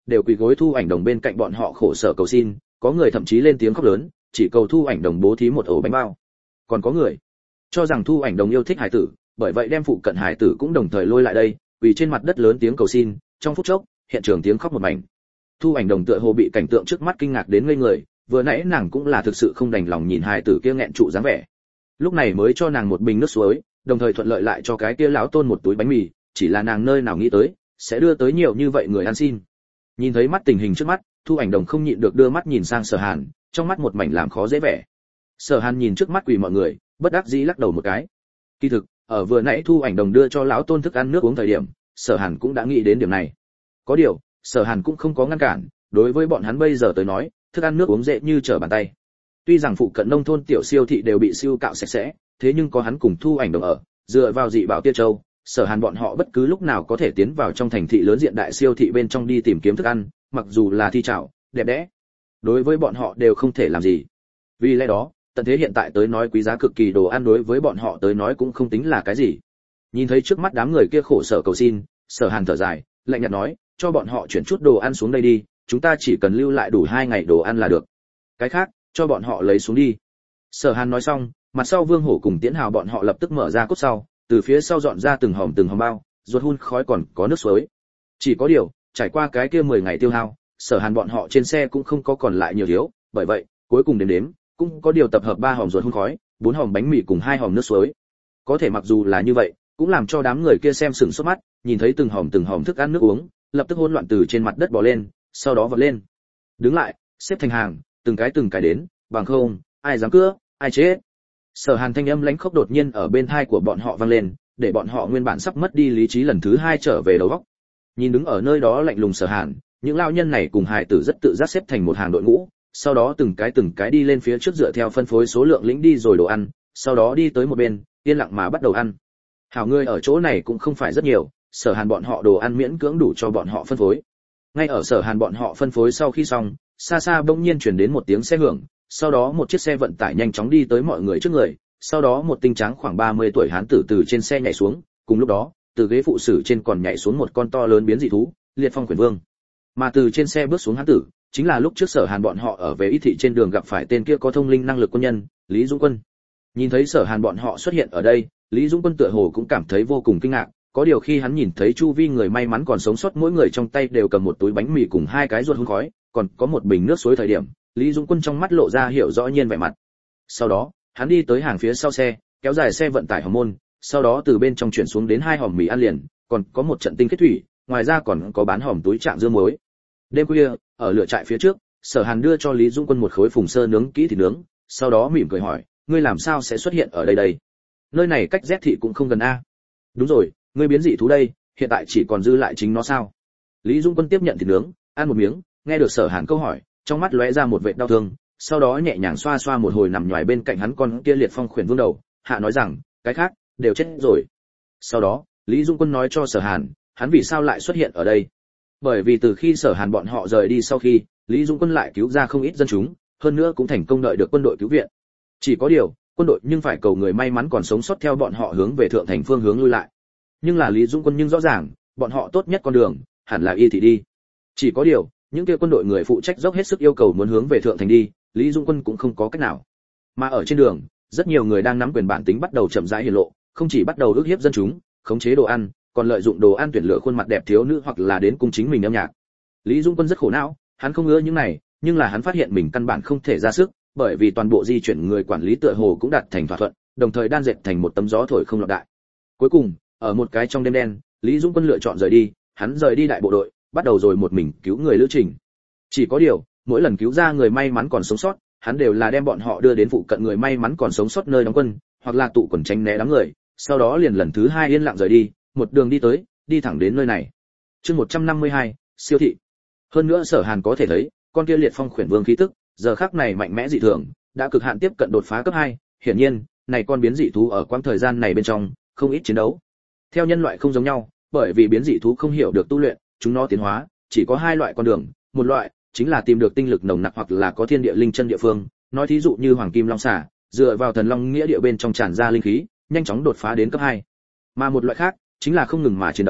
đều quỳ gối Thu Ảnh Đồng bên cạnh bọn họ khổ sở cầu xin, có người thậm chí lên tiếng khóc lớn, chỉ cầu Thu Ảnh Đồng bố thí một ổ bánh bao. Còn có người cho rằng Thu Ảnh Đồng yêu thích hải tử, bởi vậy đem phụ cận hải tử cũng đồng thời lôi lại đây, vì trên mặt đất lớn tiếng cầu xin, trong phút chốc, hiện trường tiếng khóc một mảnh. Thu Ảnh Đồng tựa hồ bị cảnh tượng trước mắt kinh ngạc đến ngây người, vừa nãy nàng cũng là thực sự không đành lòng nhìn hải tử kia nghẹn trụ dáng vẻ. Lúc này mới cho nàng một bình nước suối, đồng thời thuận lợi lại cho cái kia lão tôn một túi bánh mì, chỉ là nàng nơi nào nghĩ tới sẽ đưa tới nhiều như vậy người ăn xin. Nhìn thấy mắt tình hình trước mắt, Thu Ảnh Đồng không nhịn được đưa mắt nhìn sang Sở Hàn, trong mắt một mảnh làm khó dễ vẻ. Sở Hàn nhìn trước mắt quỳ mọi người, bất đắc dĩ lắc đầu một cái. Kỳ thực, ở vừa nãy Thu Ảnh Đồng đưa cho lão tôn thức ăn nước uống thời điểm, Sở Hàn cũng đã nghĩ đến điểm này. Có điều, Sở Hàn cũng không có ngăn cản, đối với bọn hắn bây giờ tới nói, thức ăn nước uống dễ như trở bàn tay. Tuy rằng phụ cận nông thôn tiểu siêu thị đều bị siêu cạo sạch sẽ, thế nhưng có hắn cùng Thu Ảnh Đồng ở, dựa vào dị bảo Tia Châu, Sở Hàn bọn họ bất cứ lúc nào có thể tiến vào trong thành thị lớn diện đại siêu thị bên trong đi tìm kiếm thức ăn, mặc dù là thi trảo, đẹp đẽ, đối với bọn họ đều không thể làm gì. Vì lẽ đó, tận thế hiện tại tới nói quý giá cực kỳ đồ ăn đối với bọn họ tới nói cũng không tính là cái gì. Nhìn thấy trước mắt đám người kia khổ sở cầu xin, Sở Hàn thở dài, lạnh nhạt nói, cho bọn họ chuyển chút đồ ăn xuống đây đi, chúng ta chỉ cần lưu lại đủ 2 ngày đồ ăn là được. Cái khác, cho bọn họ lấy xuống đi. Sở Hàn nói xong, mặt sau Vương Hổ cùng Tiễn Hào bọn họ lập tức mở ra cốt sau, từ phía sau dọn ra từng hòm bao, ruột hun khói còn có nước suối. Chỉ có điều, trải qua cái kia 10 ngày tiêu hao, Sở Hàn bọn họ trên xe cũng không có còn lại nhiều thiếu, bởi vậy, cuối cùng đếm cũng có điều tập hợp 3 hòm ruột hun khói, 4 hòm bánh mì cùng 2 hòm nước suối. Có thể mặc dù là như vậy, cũng làm cho đám người kia xem sửng sốt mắt, nhìn thấy từng hòm thức ăn nước uống, lập tức hỗn loạn từ trên mặt đất bò lên, sau đó vọt lên. Đứng lại, xếp thành hàng, từng cái đến, bằng không, ai dám cướp, ai chết. Sở Hàn thanh âm lãnh khốc đột nhiên ở bên tai của bọn họ vang lên, để bọn họ nguyên bản sắp mất đi lý trí lần thứ 2 trở về đầu óc. Nhìn đứng ở nơi đó lạnh lùng Sở Hàn, những lão nhân này cùng hài tử rất tự giác xếp thành một hàng đội ngũ, sau đó từng cái đi lên phía trước dựa theo phân phối số lượng lĩnh đi rồi đồ ăn, sau đó đi tới một bên, yên lặng mà bắt đầu ăn. Hảo người ở chỗ này cũng không phải rất nhiều, Sở Hàn bọn họ đồ ăn miễn cưỡng đủ cho bọn họ phân phối. Ngay ở Sở Hàn bọn họ phân phối sau khi xong, xa xa bỗng nhiên truyền đến một tiếng xe hưởng, sau đó một chiếc xe vận tải nhanh chóng đi tới mọi người trước người, sau đó một tinh trắng khoảng 30 tuổi hán tử từ trên xe nhảy xuống, cùng lúc đó, từ ghế phụ sử trên còn nhảy xuống một con to lớn biến dị thú, Liệt Phong Quyền Vương. Mà từ trên xe bước xuống hán tử, chính là lúc trước Sở Hàn bọn họ ở về ý thị trên đường gặp phải tên kia có thông linh năng lực quân nhân, Lý Dũng Quân. Nhìn thấy Sở Hàn bọn họ xuất hiện ở đây, Lý Dũng Quân tựa hồ cũng cảm thấy vô cùng kinh ngạc, có điều khi hắn nhìn thấy chu vi người may mắn còn sống sót mỗi người trong tay đều cầm một túi bánh mì cùng 2 cái ruột hun khói, còn có một bình nước suối thời điểm, Lý Dũng Quân trong mắt lộ ra hiểu rõ nhiên vẻ mặt. Sau đó, hắn đi tới hàng phía sau xe, kéo dài xe vận tải hòm môn, sau đó từ bên trong chuyển xuống đến 2 hòm mì ăn liền, còn có một trận tinh kết thủy, ngoài ra còn có bán hòm túi trạng dưa muối. Đêm khuya, ở lửa trại phía trước, Sở Hàn đưa cho Lý Dũng Quân một khối phùng sơ nướng kỹ thịt nướng, sau đó mỉm cười hỏi, ngươi làm sao sẽ xuất hiện ở đây? Nơi này cách Z thị cũng không gần a. Đúng rồi, ngươi biến dị thú đây, hiện tại chỉ còn dư lại chính nó sao? Lý Dũng Quân tiếp nhận thịt nướng, ăn một miếng, nghe được Sở Hàn câu hỏi, trong mắt lóe ra một vệt đau thương, sau đó nhẹ nhàng xoa xoa một hồi nằm nhòi bên cạnh hắn con kia Liệt Phong Khuyển Vương đầu, hạ nói rằng, cái khác đều chết rồi. Sau đó, Lý Dũng Quân nói cho Sở Hàn, hắn vì sao lại xuất hiện ở đây? Bởi vì từ khi Sở Hàn bọn họ rời đi sau khi, Lý Dũng Quân lại cứu ra không ít dân chúng, hơn nữa cũng thành công đợi được quân đội cứu viện. Chỉ có điều, quân đội nhưng phải cầu người may mắn còn sống sót theo bọn họ hướng về thượng thành phương hướng lui lại. Nhưng là Lý Dũng Quân nhưng rõ ràng, bọn họ tốt nhất con đường hẳn là Y thị đi. Chỉ có điều, những kia quân đội người phụ trách dốc hết sức yêu cầu muốn hướng về thượng thành đi, Lý Dũng Quân cũng không có cách nào. Mà ở trên đường, rất nhiều người đang nắm quyền bản tính bắt đầu chậm rãi hiển lộ, không chỉ bắt đầu ức hiếp dân chúng, khống chế đồ ăn, còn lợi dụng đồ ăn tuyển lựa khuôn mặt đẹp thiếu nữ hoặc là đến cung chính mình âm nhạc. Lý Dũng Quân rất khổ não, hắn không ưa những này, nhưng là hắn phát hiện mình căn bản không thể ra sức, bởi vì toàn bộ di chuyển người quản lý tựa hồ cũng đạt thành thỏa thuận, đồng thời đan dệt thành một tấm gió thổi không lọt đại. Cuối cùng, ở một cái trong đêm đen, Lý Dũng Quân lựa chọn rời đi, hắn rời đi đại bộ đội, bắt đầu rồi một mình cứu người lữ trình. Chỉ có điều, mỗi lần cứu ra người may mắn còn sống sót, hắn đều là đem bọn họ đưa đến phụ cận người may mắn còn sống sót nơi đóng quân, hoặc là tụ quần tránh né đám người, sau đó liền lần thứ 2 yên lặng rời đi, một đường đi tới, đi thẳng đến nơi này. Chương 152, siêu thị. Hơn nữa Sở Hàn có thể thấy, con kia Liệt Phong Khuyển Vương khí tức, giờ khắc này mạnh mẽ dị thường, đã cực hạn tiếp cận đột phá cấp 2, hiển nhiên, này con biến dị thú ở quãng thời gian này bên trong, không ít chiến đấu. Theo nhân loại không giống nhau, bởi vì biến dị thú không hiểu được tu luyện, chúng nó tiến hóa, chỉ có 2 loại con đường, một loại chính là tìm được tinh lực nồng nặc hoặc là có thiên địa linh chân địa phương, nói thí dụ như Hoàng Kim Long Xà, dựa vào thần long nghĩa địa bên trong tràn ra linh khí, nhanh chóng đột phá đến cấp 2. Mà một loại khác, chính là không ngừng mà chiến đấu,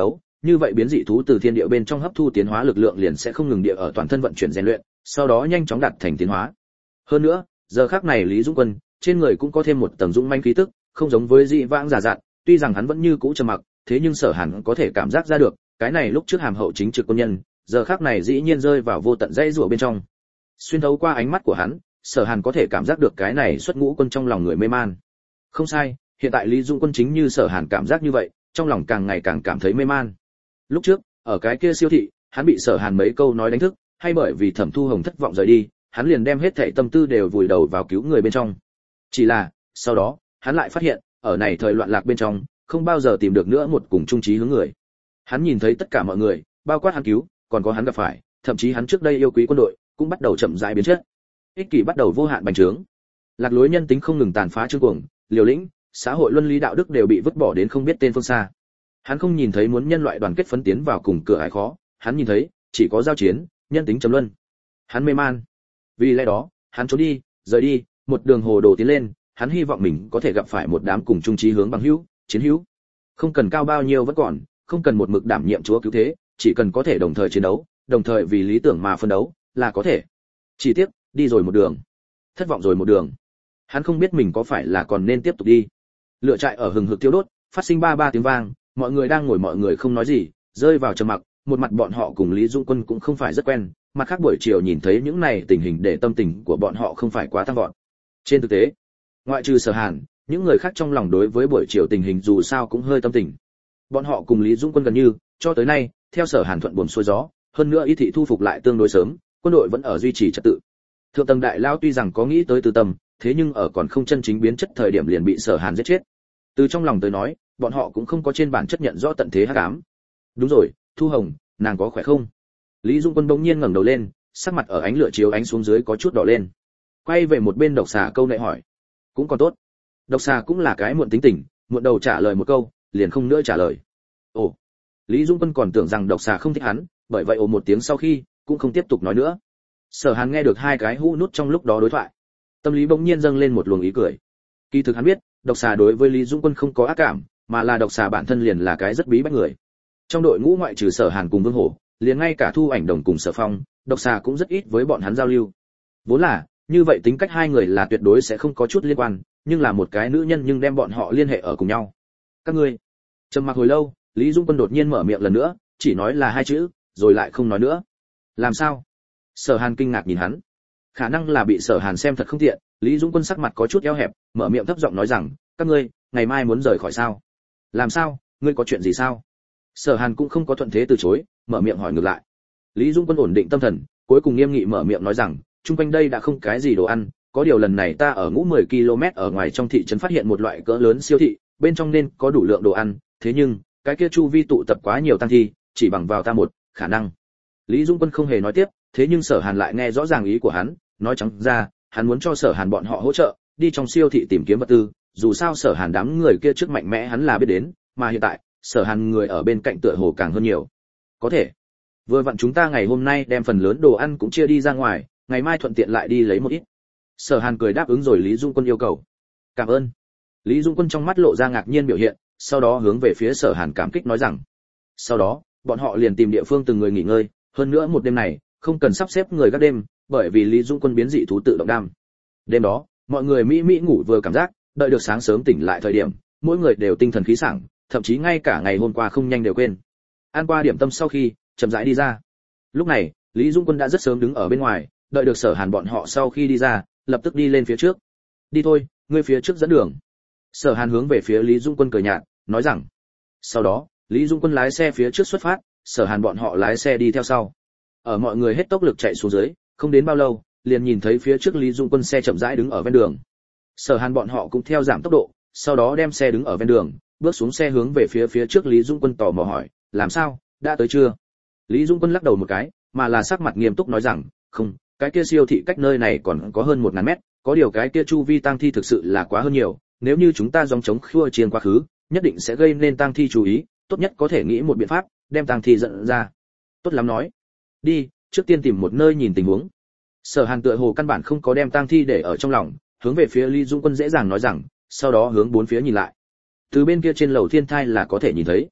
như vậy biến dị thú từ thiên địa bên trong hấp thu tiến hóa lực lượng liền sẽ không ngừng địa ở toàn thân vận chuyển rèn luyện, sau đó nhanh chóng đạt thành tiến hóa. Hơn nữa, giờ khắc này Lý Dũng Quân trên người cũng có thêm một tầng dũng manh khí tức, không giống với dị vãng giả dặn, tuy rằng hắn vẫn như cũ trầm mặc, thế nhưng Sở Hàn có thể cảm giác ra được, cái này lúc trước hàm hậu chính trực quân nhân, giờ khắc này dĩ nhiên rơi vào vô tận dãy rủa bên trong. Xuyên thấu qua ánh mắt của hắn, Sở Hàn có thể cảm giác được cái này xuất ngũ quân trong lòng người mê man. Không sai, hiện tại Lý Dũng Quân chính như Sở Hàn cảm giác như vậy, trong lòng càng ngày càng cảm thấy mê man. Lúc trước, ở cái kia siêu thị, hắn bị Sở Hàn mấy câu nói đánh thức, hay bởi vì Thẩm Thu Hồng thất vọng rời đi, hắn liền đem hết thảy tâm tư đều vùi đầu vào cứu người bên trong. Chỉ là, sau đó, hắn lại phát hiện, ở này thời loạn lạc bên trong, không bao giờ tìm được nữa một cùng chung chí hướng người. Hắn nhìn thấy tất cả mọi người, bao quát hắn cứu, còn có hắn gặp phải, thậm chí hắn trước đây yêu quý quân đội, cũng bắt đầu chậm rãi biến chất. Ích kỷ bắt đầu vô hạn bành trướng. Lạc lối nhân tính không ngừng tàn phá trương cuồng, liều lĩnh, xã hội luân lý đạo đức đều bị vứt bỏ đến không biết tên phương xa. Hắn không nhìn thấy muốn nhân loại đoàn kết phấn tiến vào cùng cửa ải khó, hắn nhìn thấy chỉ có giao chiến, nhân tính trầm luân. Hắn mê man. Vì lẽ đó, hắn trốn đi, rời đi, một đường hồ đồ tiến lên, hắn hy vọng mình có thể gặp phải một đám cùng chung chí hướng bằng hữu, chiến hữu. Không cần cao bao nhiêu vẫn còn, không cần một mực đảm nhiệm chúa cứu thế, chỉ cần có thể đồng thời chiến đấu, đồng thời vì lý tưởng mà phân đấu, là có thể. Chỉ tiếc, đi rồi một đường, thất vọng rồi một đường. Hắn không biết mình có phải là còn nên tiếp tục đi. Lửa trại ở hừng hực thiêu đốt, phát sinh ba ba tiếng vang, mọi người đang ngồi mọi người không nói gì, rơi vào trầm mặc, một mặt bọn họ cùng Lý Dũng Quân cũng không phải rất quen, mặt khác buổi chiều nhìn thấy những này tình hình để tâm tình của bọn họ không phải quá tăng vọt. Trên thực tế, ngoại trừ Sở Hàn, những người khác trong lòng đối với buổi chiều tình hình dù sao cũng hơi tâm tình. Bọn họ cùng Lý Dũng Quân gần như, cho tới nay, theo Sở Hàn thuận buồm xuôi gió, hơn nữa ý thị thu phục lại tương đối sớm, quân đội vẫn ở duy trì trật tự. Thượng tầng đại lao tuy rằng có nghĩ tới từ tâm, thế nhưng ở còn không chân chính biến chất thời điểm liền bị Sở Hàn giết chết. Từ trong lòng tới nói, bọn họ cũng không có trên bản chất nhận rõ tận thế hắc ám. Đúng rồi, Thu Hồng, nàng có khỏe không? Lý Dũng Quân bỗng nhiên ngẩng đầu lên, sắc mặt ở ánh lửa chiếu ánh xuống dưới có chút đỏ lên. Quay về một bên Độc Xà câu nệ hỏi, cũng còn tốt. Độc Xà cũng là cái muộn tính tình, muộn đầu trả lời một câu, liền không nữa trả lời. Ồ, Lý Dũng Quân còn tưởng rằng Độc Xà không thích hắn, bởi vậy ồ một tiếng sau khi, cũng không tiếp tục nói nữa. Sở Hàn nghe được hai cái hũ nút trong lúc đó đối thoại, tâm lý bỗng nhiên dâng lên một luồng ý cười. Kỳ thực hắn biết, Độc Xà đối với Lý Dũng Quân không có ác cảm, mà là Độc Xà bản thân liền là cái rất bí bách người. Trong đội ngũ ngoại trừ Sở Hàn cùng Vương Hổ, liền ngay cả Thu Ảnh Đồng cùng Sở Phong, Độc Xà cũng rất ít với bọn hắn giao lưu. Vốn là, như vậy tính cách hai người là tuyệt đối sẽ không có chút liên quan, nhưng là một cái nữ nhân nhưng đem bọn họ liên hệ ở cùng nhau. Các ngươi. Trầm mặc hồi lâu, Lý Dũng Quân đột nhiên mở miệng lần nữa, chỉ nói là hai chữ, rồi lại không nói nữa. Làm sao? Sở Hàn kinh ngạc nhìn hắn. Khả năng là bị Sở Hàn xem thật không tiện, Lý Dũng Quân sắc mặt có chút eo hẹp, mở miệng thấp giọng nói rằng, các ngươi, ngày mai muốn rời khỏi sao? Làm sao? Ngươi có chuyện gì sao? Sở Hàn cũng không có thuận thế từ chối, mở miệng hỏi ngược lại. Lý Dũng Quân ổn định tâm thần, cuối cùng nghiêm nghị mở miệng nói rằng, chung quanh đây đã không cái gì đồ ăn, có điều lần này ta ở ngũ 10 km ở ngoài trong thị trấn phát hiện một loại cỡ lớn siêu thị, bên trong nên có đủ lượng đồ ăn, thế nhưng, cái kia chu vi tụ tập quá nhiều tăng thi, chỉ bằng vào ta một khả năng. Lý Dũng Quân không hề nói tiếp, thế nhưng Sở Hàn lại nghe rõ ràng ý của hắn, nói trắng ra, hắn muốn cho Sở Hàn bọn họ hỗ trợ, đi trong siêu thị tìm kiếm vật tư, dù sao Sở Hàn đám người kia trước mạnh mẽ hắn là biết đến, mà hiện tại, Sở Hàn người ở bên cạnh tựa hồ càng hơn nhiều. Có thể. Vừa vặn chúng ta ngày hôm nay đem phần lớn đồ ăn cũng chia đi ra ngoài, ngày mai thuận tiện lại đi lấy một ít. Sở Hàn cười đáp ứng rồi Lý Dũng Quân yêu cầu. Cảm ơn. Lý Dũng Quân trong mắt lộ ra ngạc nhiên biểu hiện, sau đó hướng về phía Sở Hàn cảm kích nói rằng. Sau đó, bọn họ liền tìm địa phương từng người nghỉ ngơi, hơn nữa một đêm này, không cần sắp xếp người gác đêm, bởi vì Lý Dũng Quân biến dị thú tự động đam. Đêm đó, mọi người mỹ ngủ vừa cảm giác, đợi được sáng sớm tỉnh lại thời điểm, mỗi người đều tinh thần khí sảng, thậm chí ngay cả ngày hôm qua không nhanh đều quên. Ăn qua điểm tâm sau khi, chậm rãi đi ra. Lúc này, Lý Dũng Quân đã rất sớm đứng ở bên ngoài, đợi được Sở Hàn bọn họ sau khi đi ra, lập tức đi lên phía trước. Đi thôi, ngươi phía trước dẫn đường. Sở Hàn hướng về phía Lý Dũng Quân cười nhạt, nói rằng. Sau đó, Lý Dũng Quân lái xe phía trước xuất phát, Sở Hàn bọn họ lái xe đi theo sau. Ở mọi người hết tốc lực chạy xuống dưới, không đến bao lâu, liền nhìn thấy phía trước Lý Dũng Quân xe chậm rãi đứng ở ven đường. Sở Hàn bọn họ cũng theo giảm tốc độ, sau đó đem xe đứng ở ven đường, bước xuống xe hướng về phía trước Lý Dũng Quân tò mò hỏi, làm sao, đã tới chưa? Lý Dũng Quân lắc đầu một cái, mà là sắc mặt nghiêm túc nói rằng, không, cái kia siêu thị cách nơi này còn có hơn 1000 mét, có điều cái kia chu vi tang thi thực sự là quá hơn nhiều, nếu như chúng ta dòng chống khua chiên quá khứ, nhất định sẽ gây nên tang thi chú ý, tốt nhất có thể nghĩ một biện pháp, đem tang thi dẫn ra. Tốt lắm nói. Đi, trước tiên tìm một nơi nhìn tình huống. Sở Hàn tựa hồ căn bản không có đem tang thi để ở trong lòng, hướng về phía Lý Dũng Quân dễ dàng nói rằng, sau đó hướng bốn phía nhìn lại. Từ bên kia trên lầu thiên thai là có thể nhìn thấy.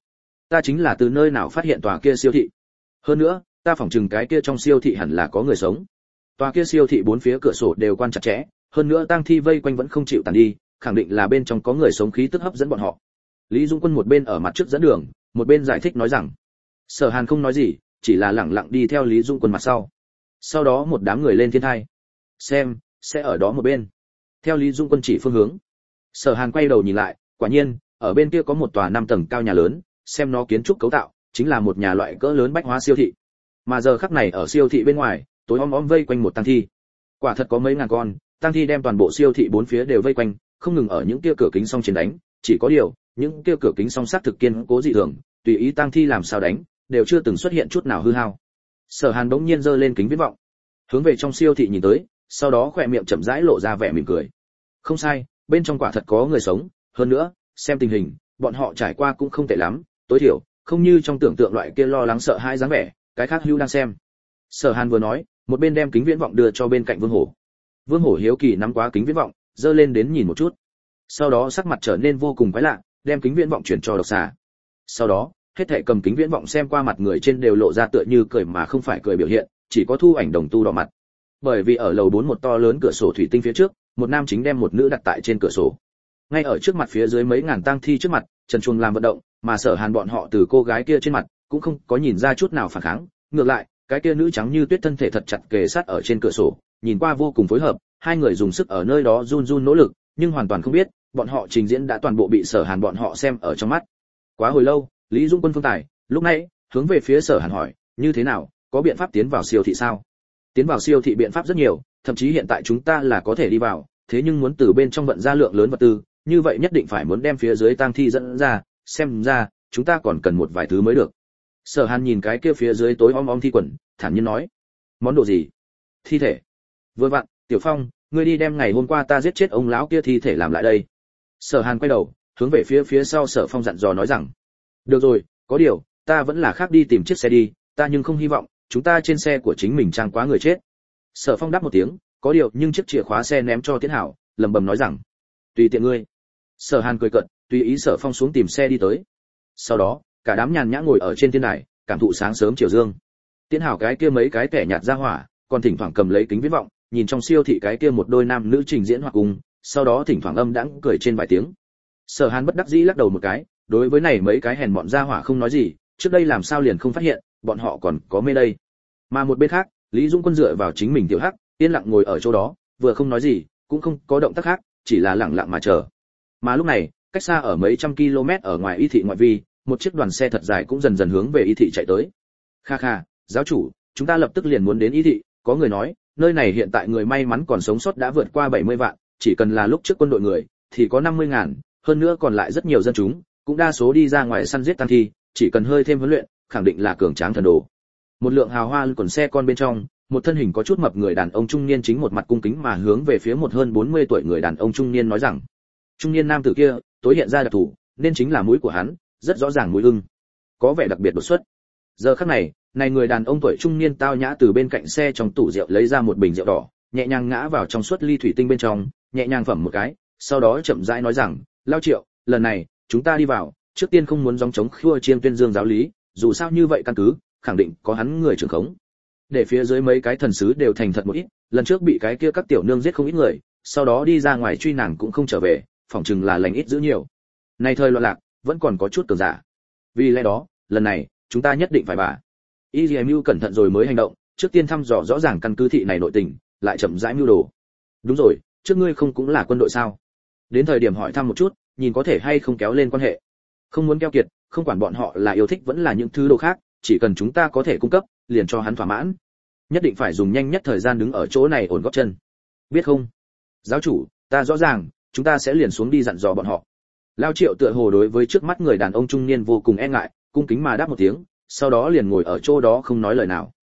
ta chính là từ nơi nào phát hiện tòa kia siêu thị. Hơn nữa, ta phỏng chừng cái kia trong siêu thị hẳn là có người sống. Tòa kia siêu thị bốn phía cửa sổ đều quan chặt chẽ, hơn nữa tang thi vây quanh vẫn không chịu tàn đi, khẳng định là bên trong có người sống khí tức hấp dẫn bọn họ. Lý Dung Quân một bên ở mặt trước dẫn đường, một bên giải thích nói rằng. Sở Hàn không nói gì, chỉ là lẳng lặng đi theo Lý Dung Quân mặt sau. Sau đó một đám người lên thiên thai. Xem, sẽ ở đó một bên. Theo Lý Dung Quân chỉ phương hướng. Sở Hàn quay đầu nhìn lại, quả nhiên, ở bên kia có một tòa 5 tầng cao nhà lớn, xem nó kiến trúc cấu tạo, chính là một nhà loại cỡ lớn bách hóa siêu thị. Mà giờ khắc này ở siêu thị bên ngoài, tối om om vây quanh một tang thi. Quả thật có mấy ngàn con, tang thi đem toàn bộ siêu thị bốn phía đều vây quanh, không ngừng ở những kia cửa kính song chiến đánh, chỉ có điều, những kia cửa kính song xác thực kiên cố dị thường, tùy ý tang thi làm sao đánh, đều chưa từng xuất hiện chút nào hư hao. Sở Hàn bỗng nhiên giơ lên kính viễn vọng, hướng về trong siêu thị nhìn tới, sau đó khỏe miệng chậm rãi lộ ra vẻ mỉm cười. Không sai, bên trong quả thật có người sống, hơn nữa, xem tình hình, bọn họ trải qua cũng không tệ lắm, tối thiểu không như trong tưởng tượng loại kia lo lắng sợ hãi dáng vẻ, cái khác hưu đang xem. Sở Hàn vừa nói, một bên đem kính viễn vọng đưa cho bên cạnh Vương Hổ. Vương Hổ hiếu kỳ nắm quá kính viễn vọng, giơ lên đến nhìn một chút. Sau đó sắc mặt trở nên vô cùng quái lạ, đem kính viễn vọng chuyển cho Độc Xà. Sau đó, hết thảy cầm kính viễn vọng xem qua mặt người trên đều lộ ra tựa như cười mà không phải cười biểu hiện, chỉ có Thu Ảnh Đồng tu đỏ mặt. Bởi vì ở lầu 4 một to lớn cửa sổ thủy tinh phía trước, một nam chính đem một nữ đặt tại trên cửa sổ. Ngay ở trước mặt phía dưới mấy ngàn tang thi trước mặt, Trần Chuông làm vận động, mà Sở Hàn bọn họ từ cô gái kia trên mặt cũng không có nhìn ra chút nào phản kháng, ngược lại, cái kia nữ trắng như tuyết thân thể thật chặt kề sát ở trên cửa sổ, nhìn qua vô cùng phối hợp, hai người dùng sức ở nơi đó run run nỗ lực, nhưng hoàn toàn không biết, bọn họ trình diễn đã toàn bộ bị Sở Hàn bọn họ xem ở trong mắt. Quá hồi lâu, Lý Dung Quân phương tài, lúc nãy, hướng về phía Sở Hàn hỏi, như thế nào, có biện pháp tiến vào siêu thị sao? Tiến vào siêu thị biện pháp rất nhiều, thậm chí hiện tại chúng ta là có thể đi vào, thế nhưng muốn từ bên trong vận ra lượng lớn vật tư, như vậy nhất định phải muốn đem phía dưới tang thi dẫn ra, xem ra, chúng ta còn cần một vài thứ mới được. Sở Hàn nhìn cái kia phía dưới tối om om thi quần, thản nhiên nói, món đồ gì? Thi thể. Vừa vặn, Tiểu Phong, ngươi đi đem ngày hôm qua ta giết chết ông lão kia thi thể làm lại đây. Sở Hàn quay đầu, hướng về phía sau Sở Phong dặn dò nói rằng, được rồi, có điều, ta vẫn là khác đi tìm chiếc xe đi, ta nhưng không hy vọng chúng ta trên xe của chính mình trang quá người chết. Sở Phong đáp một tiếng, có điều nhưng chiếc chìa khóa xe ném cho Tiến Hảo, lẩm bẩm nói rằng, tùy tiện ngươi. Sở Hàn cười cợt, tùy ý Sở Phong xuống tìm xe đi tới. Sau đó, cả đám nhàn nhã ngồi ở trên thiên đài, cảm thụ sáng sớm chiều dương. Tiến Hảo cái kia mấy cái kẻ nhạt ra hỏa, còn thỉnh thoảng cầm lấy kính viễn vọng, nhìn trong siêu thị cái kia một đôi nam nữ trình diễn hoặc cùng, sau đó thỉnh thoảng âm đãng cười trên vài tiếng. Sở Hàn bất đắc dĩ lắc đầu một cái, đối với này mấy cái hèn mọn ra hỏa không nói gì, trước đây làm sao liền không phát hiện, bọn họ còn có mê đây. Mà một bên khác, Lý Dung Quân dựa vào chính mình tiểu hắc, yên lặng ngồi ở chỗ đó, vừa không nói gì, cũng không có động tác khác, chỉ là lặng lặng mà chờ. Mà lúc này, cách xa ở mấy trăm km ở ngoài Y thị ngoại vi, một chiếc đoàn xe thật dài cũng dần dần hướng về Y thị chạy tới. Kha kha, giáo chủ, chúng ta lập tức liền muốn đến Y thị, có người nói, nơi này hiện tại người may mắn còn sống sót đã vượt qua 70 vạn, chỉ cần là lúc trước quân đội người, thì có 50.000, hơn nữa còn lại rất nhiều dân chúng, cũng đa số đi ra ngoài săn giết tang thi, chỉ cần hơi thêm huấn luyện, khẳng định là cường tráng thần đồ. Một lượng hào hoa còn xe con bên trong, một thân hình có chút mập người đàn ông trung niên chính một mặt cung kính mà hướng về phía một hơn 40 tuổi người đàn ông trung niên nói rằng, trung niên nam tử kia, tối hiện ra đặc thù, nên chính là mũi của hắn, rất rõ ràng mũi ưng, có vẻ đặc biệt đột xuất. Giờ khắc này, người đàn ông tuổi trung niên tao nhã từ bên cạnh xe trong tủ rượu lấy ra một bình rượu đỏ, nhẹ nhàng ngã vào trong suốt ly thủy tinh bên trong, nhẹ nhàng phẩm một cái, sau đó chậm rãi nói rằng, Lao Triệu, lần này, chúng ta đi vào, trước tiên không muốn gióng trống khua chiêng tuyên dương giáo lý, dù sao như vậy căn cứ, khẳng định có hắn người trưởng khống. Để phía dưới mấy cái thần sứ đều thành thật một ít, lần trước bị cái kia các tiểu nương giết không ít người, sau đó đi ra ngoài truy nàng cũng không trở về, phỏng chừng là lành ít giữ nhiều. Nay thời loạn lạc, vẫn còn có chút cường giả. Vì lẽ đó, lần này, chúng ta nhất định phải bà. Izmưu cẩn thận rồi mới hành động, trước tiên thăm dò rõ ràng căn cứ thị này nội tình, lại chậm rãi mưu đồ. Đúng rồi, trước ngươi không cũng là quân đội sao? Đến thời điểm hỏi thăm một chút, nhìn có thể hay không kéo lên quan hệ. Không muốn keo kiệt, không quản bọn họ là yêu thích vẫn là những thứ đồ khác, chỉ cần chúng ta có thể cung cấp, liền cho hắn thỏa mãn. Nhất định phải dùng nhanh nhất thời gian đứng ở chỗ này ổn gót chân. Biết không? Giáo chủ, ta rõ ràng, chúng ta sẽ liền xuống đi dặn dò bọn họ. Lao Triệu tựa hồ đối với trước mắt người đàn ông trung niên vô cùng e ngại, cung kính mà đáp một tiếng, sau đó liền ngồi ở chỗ đó không nói lời nào.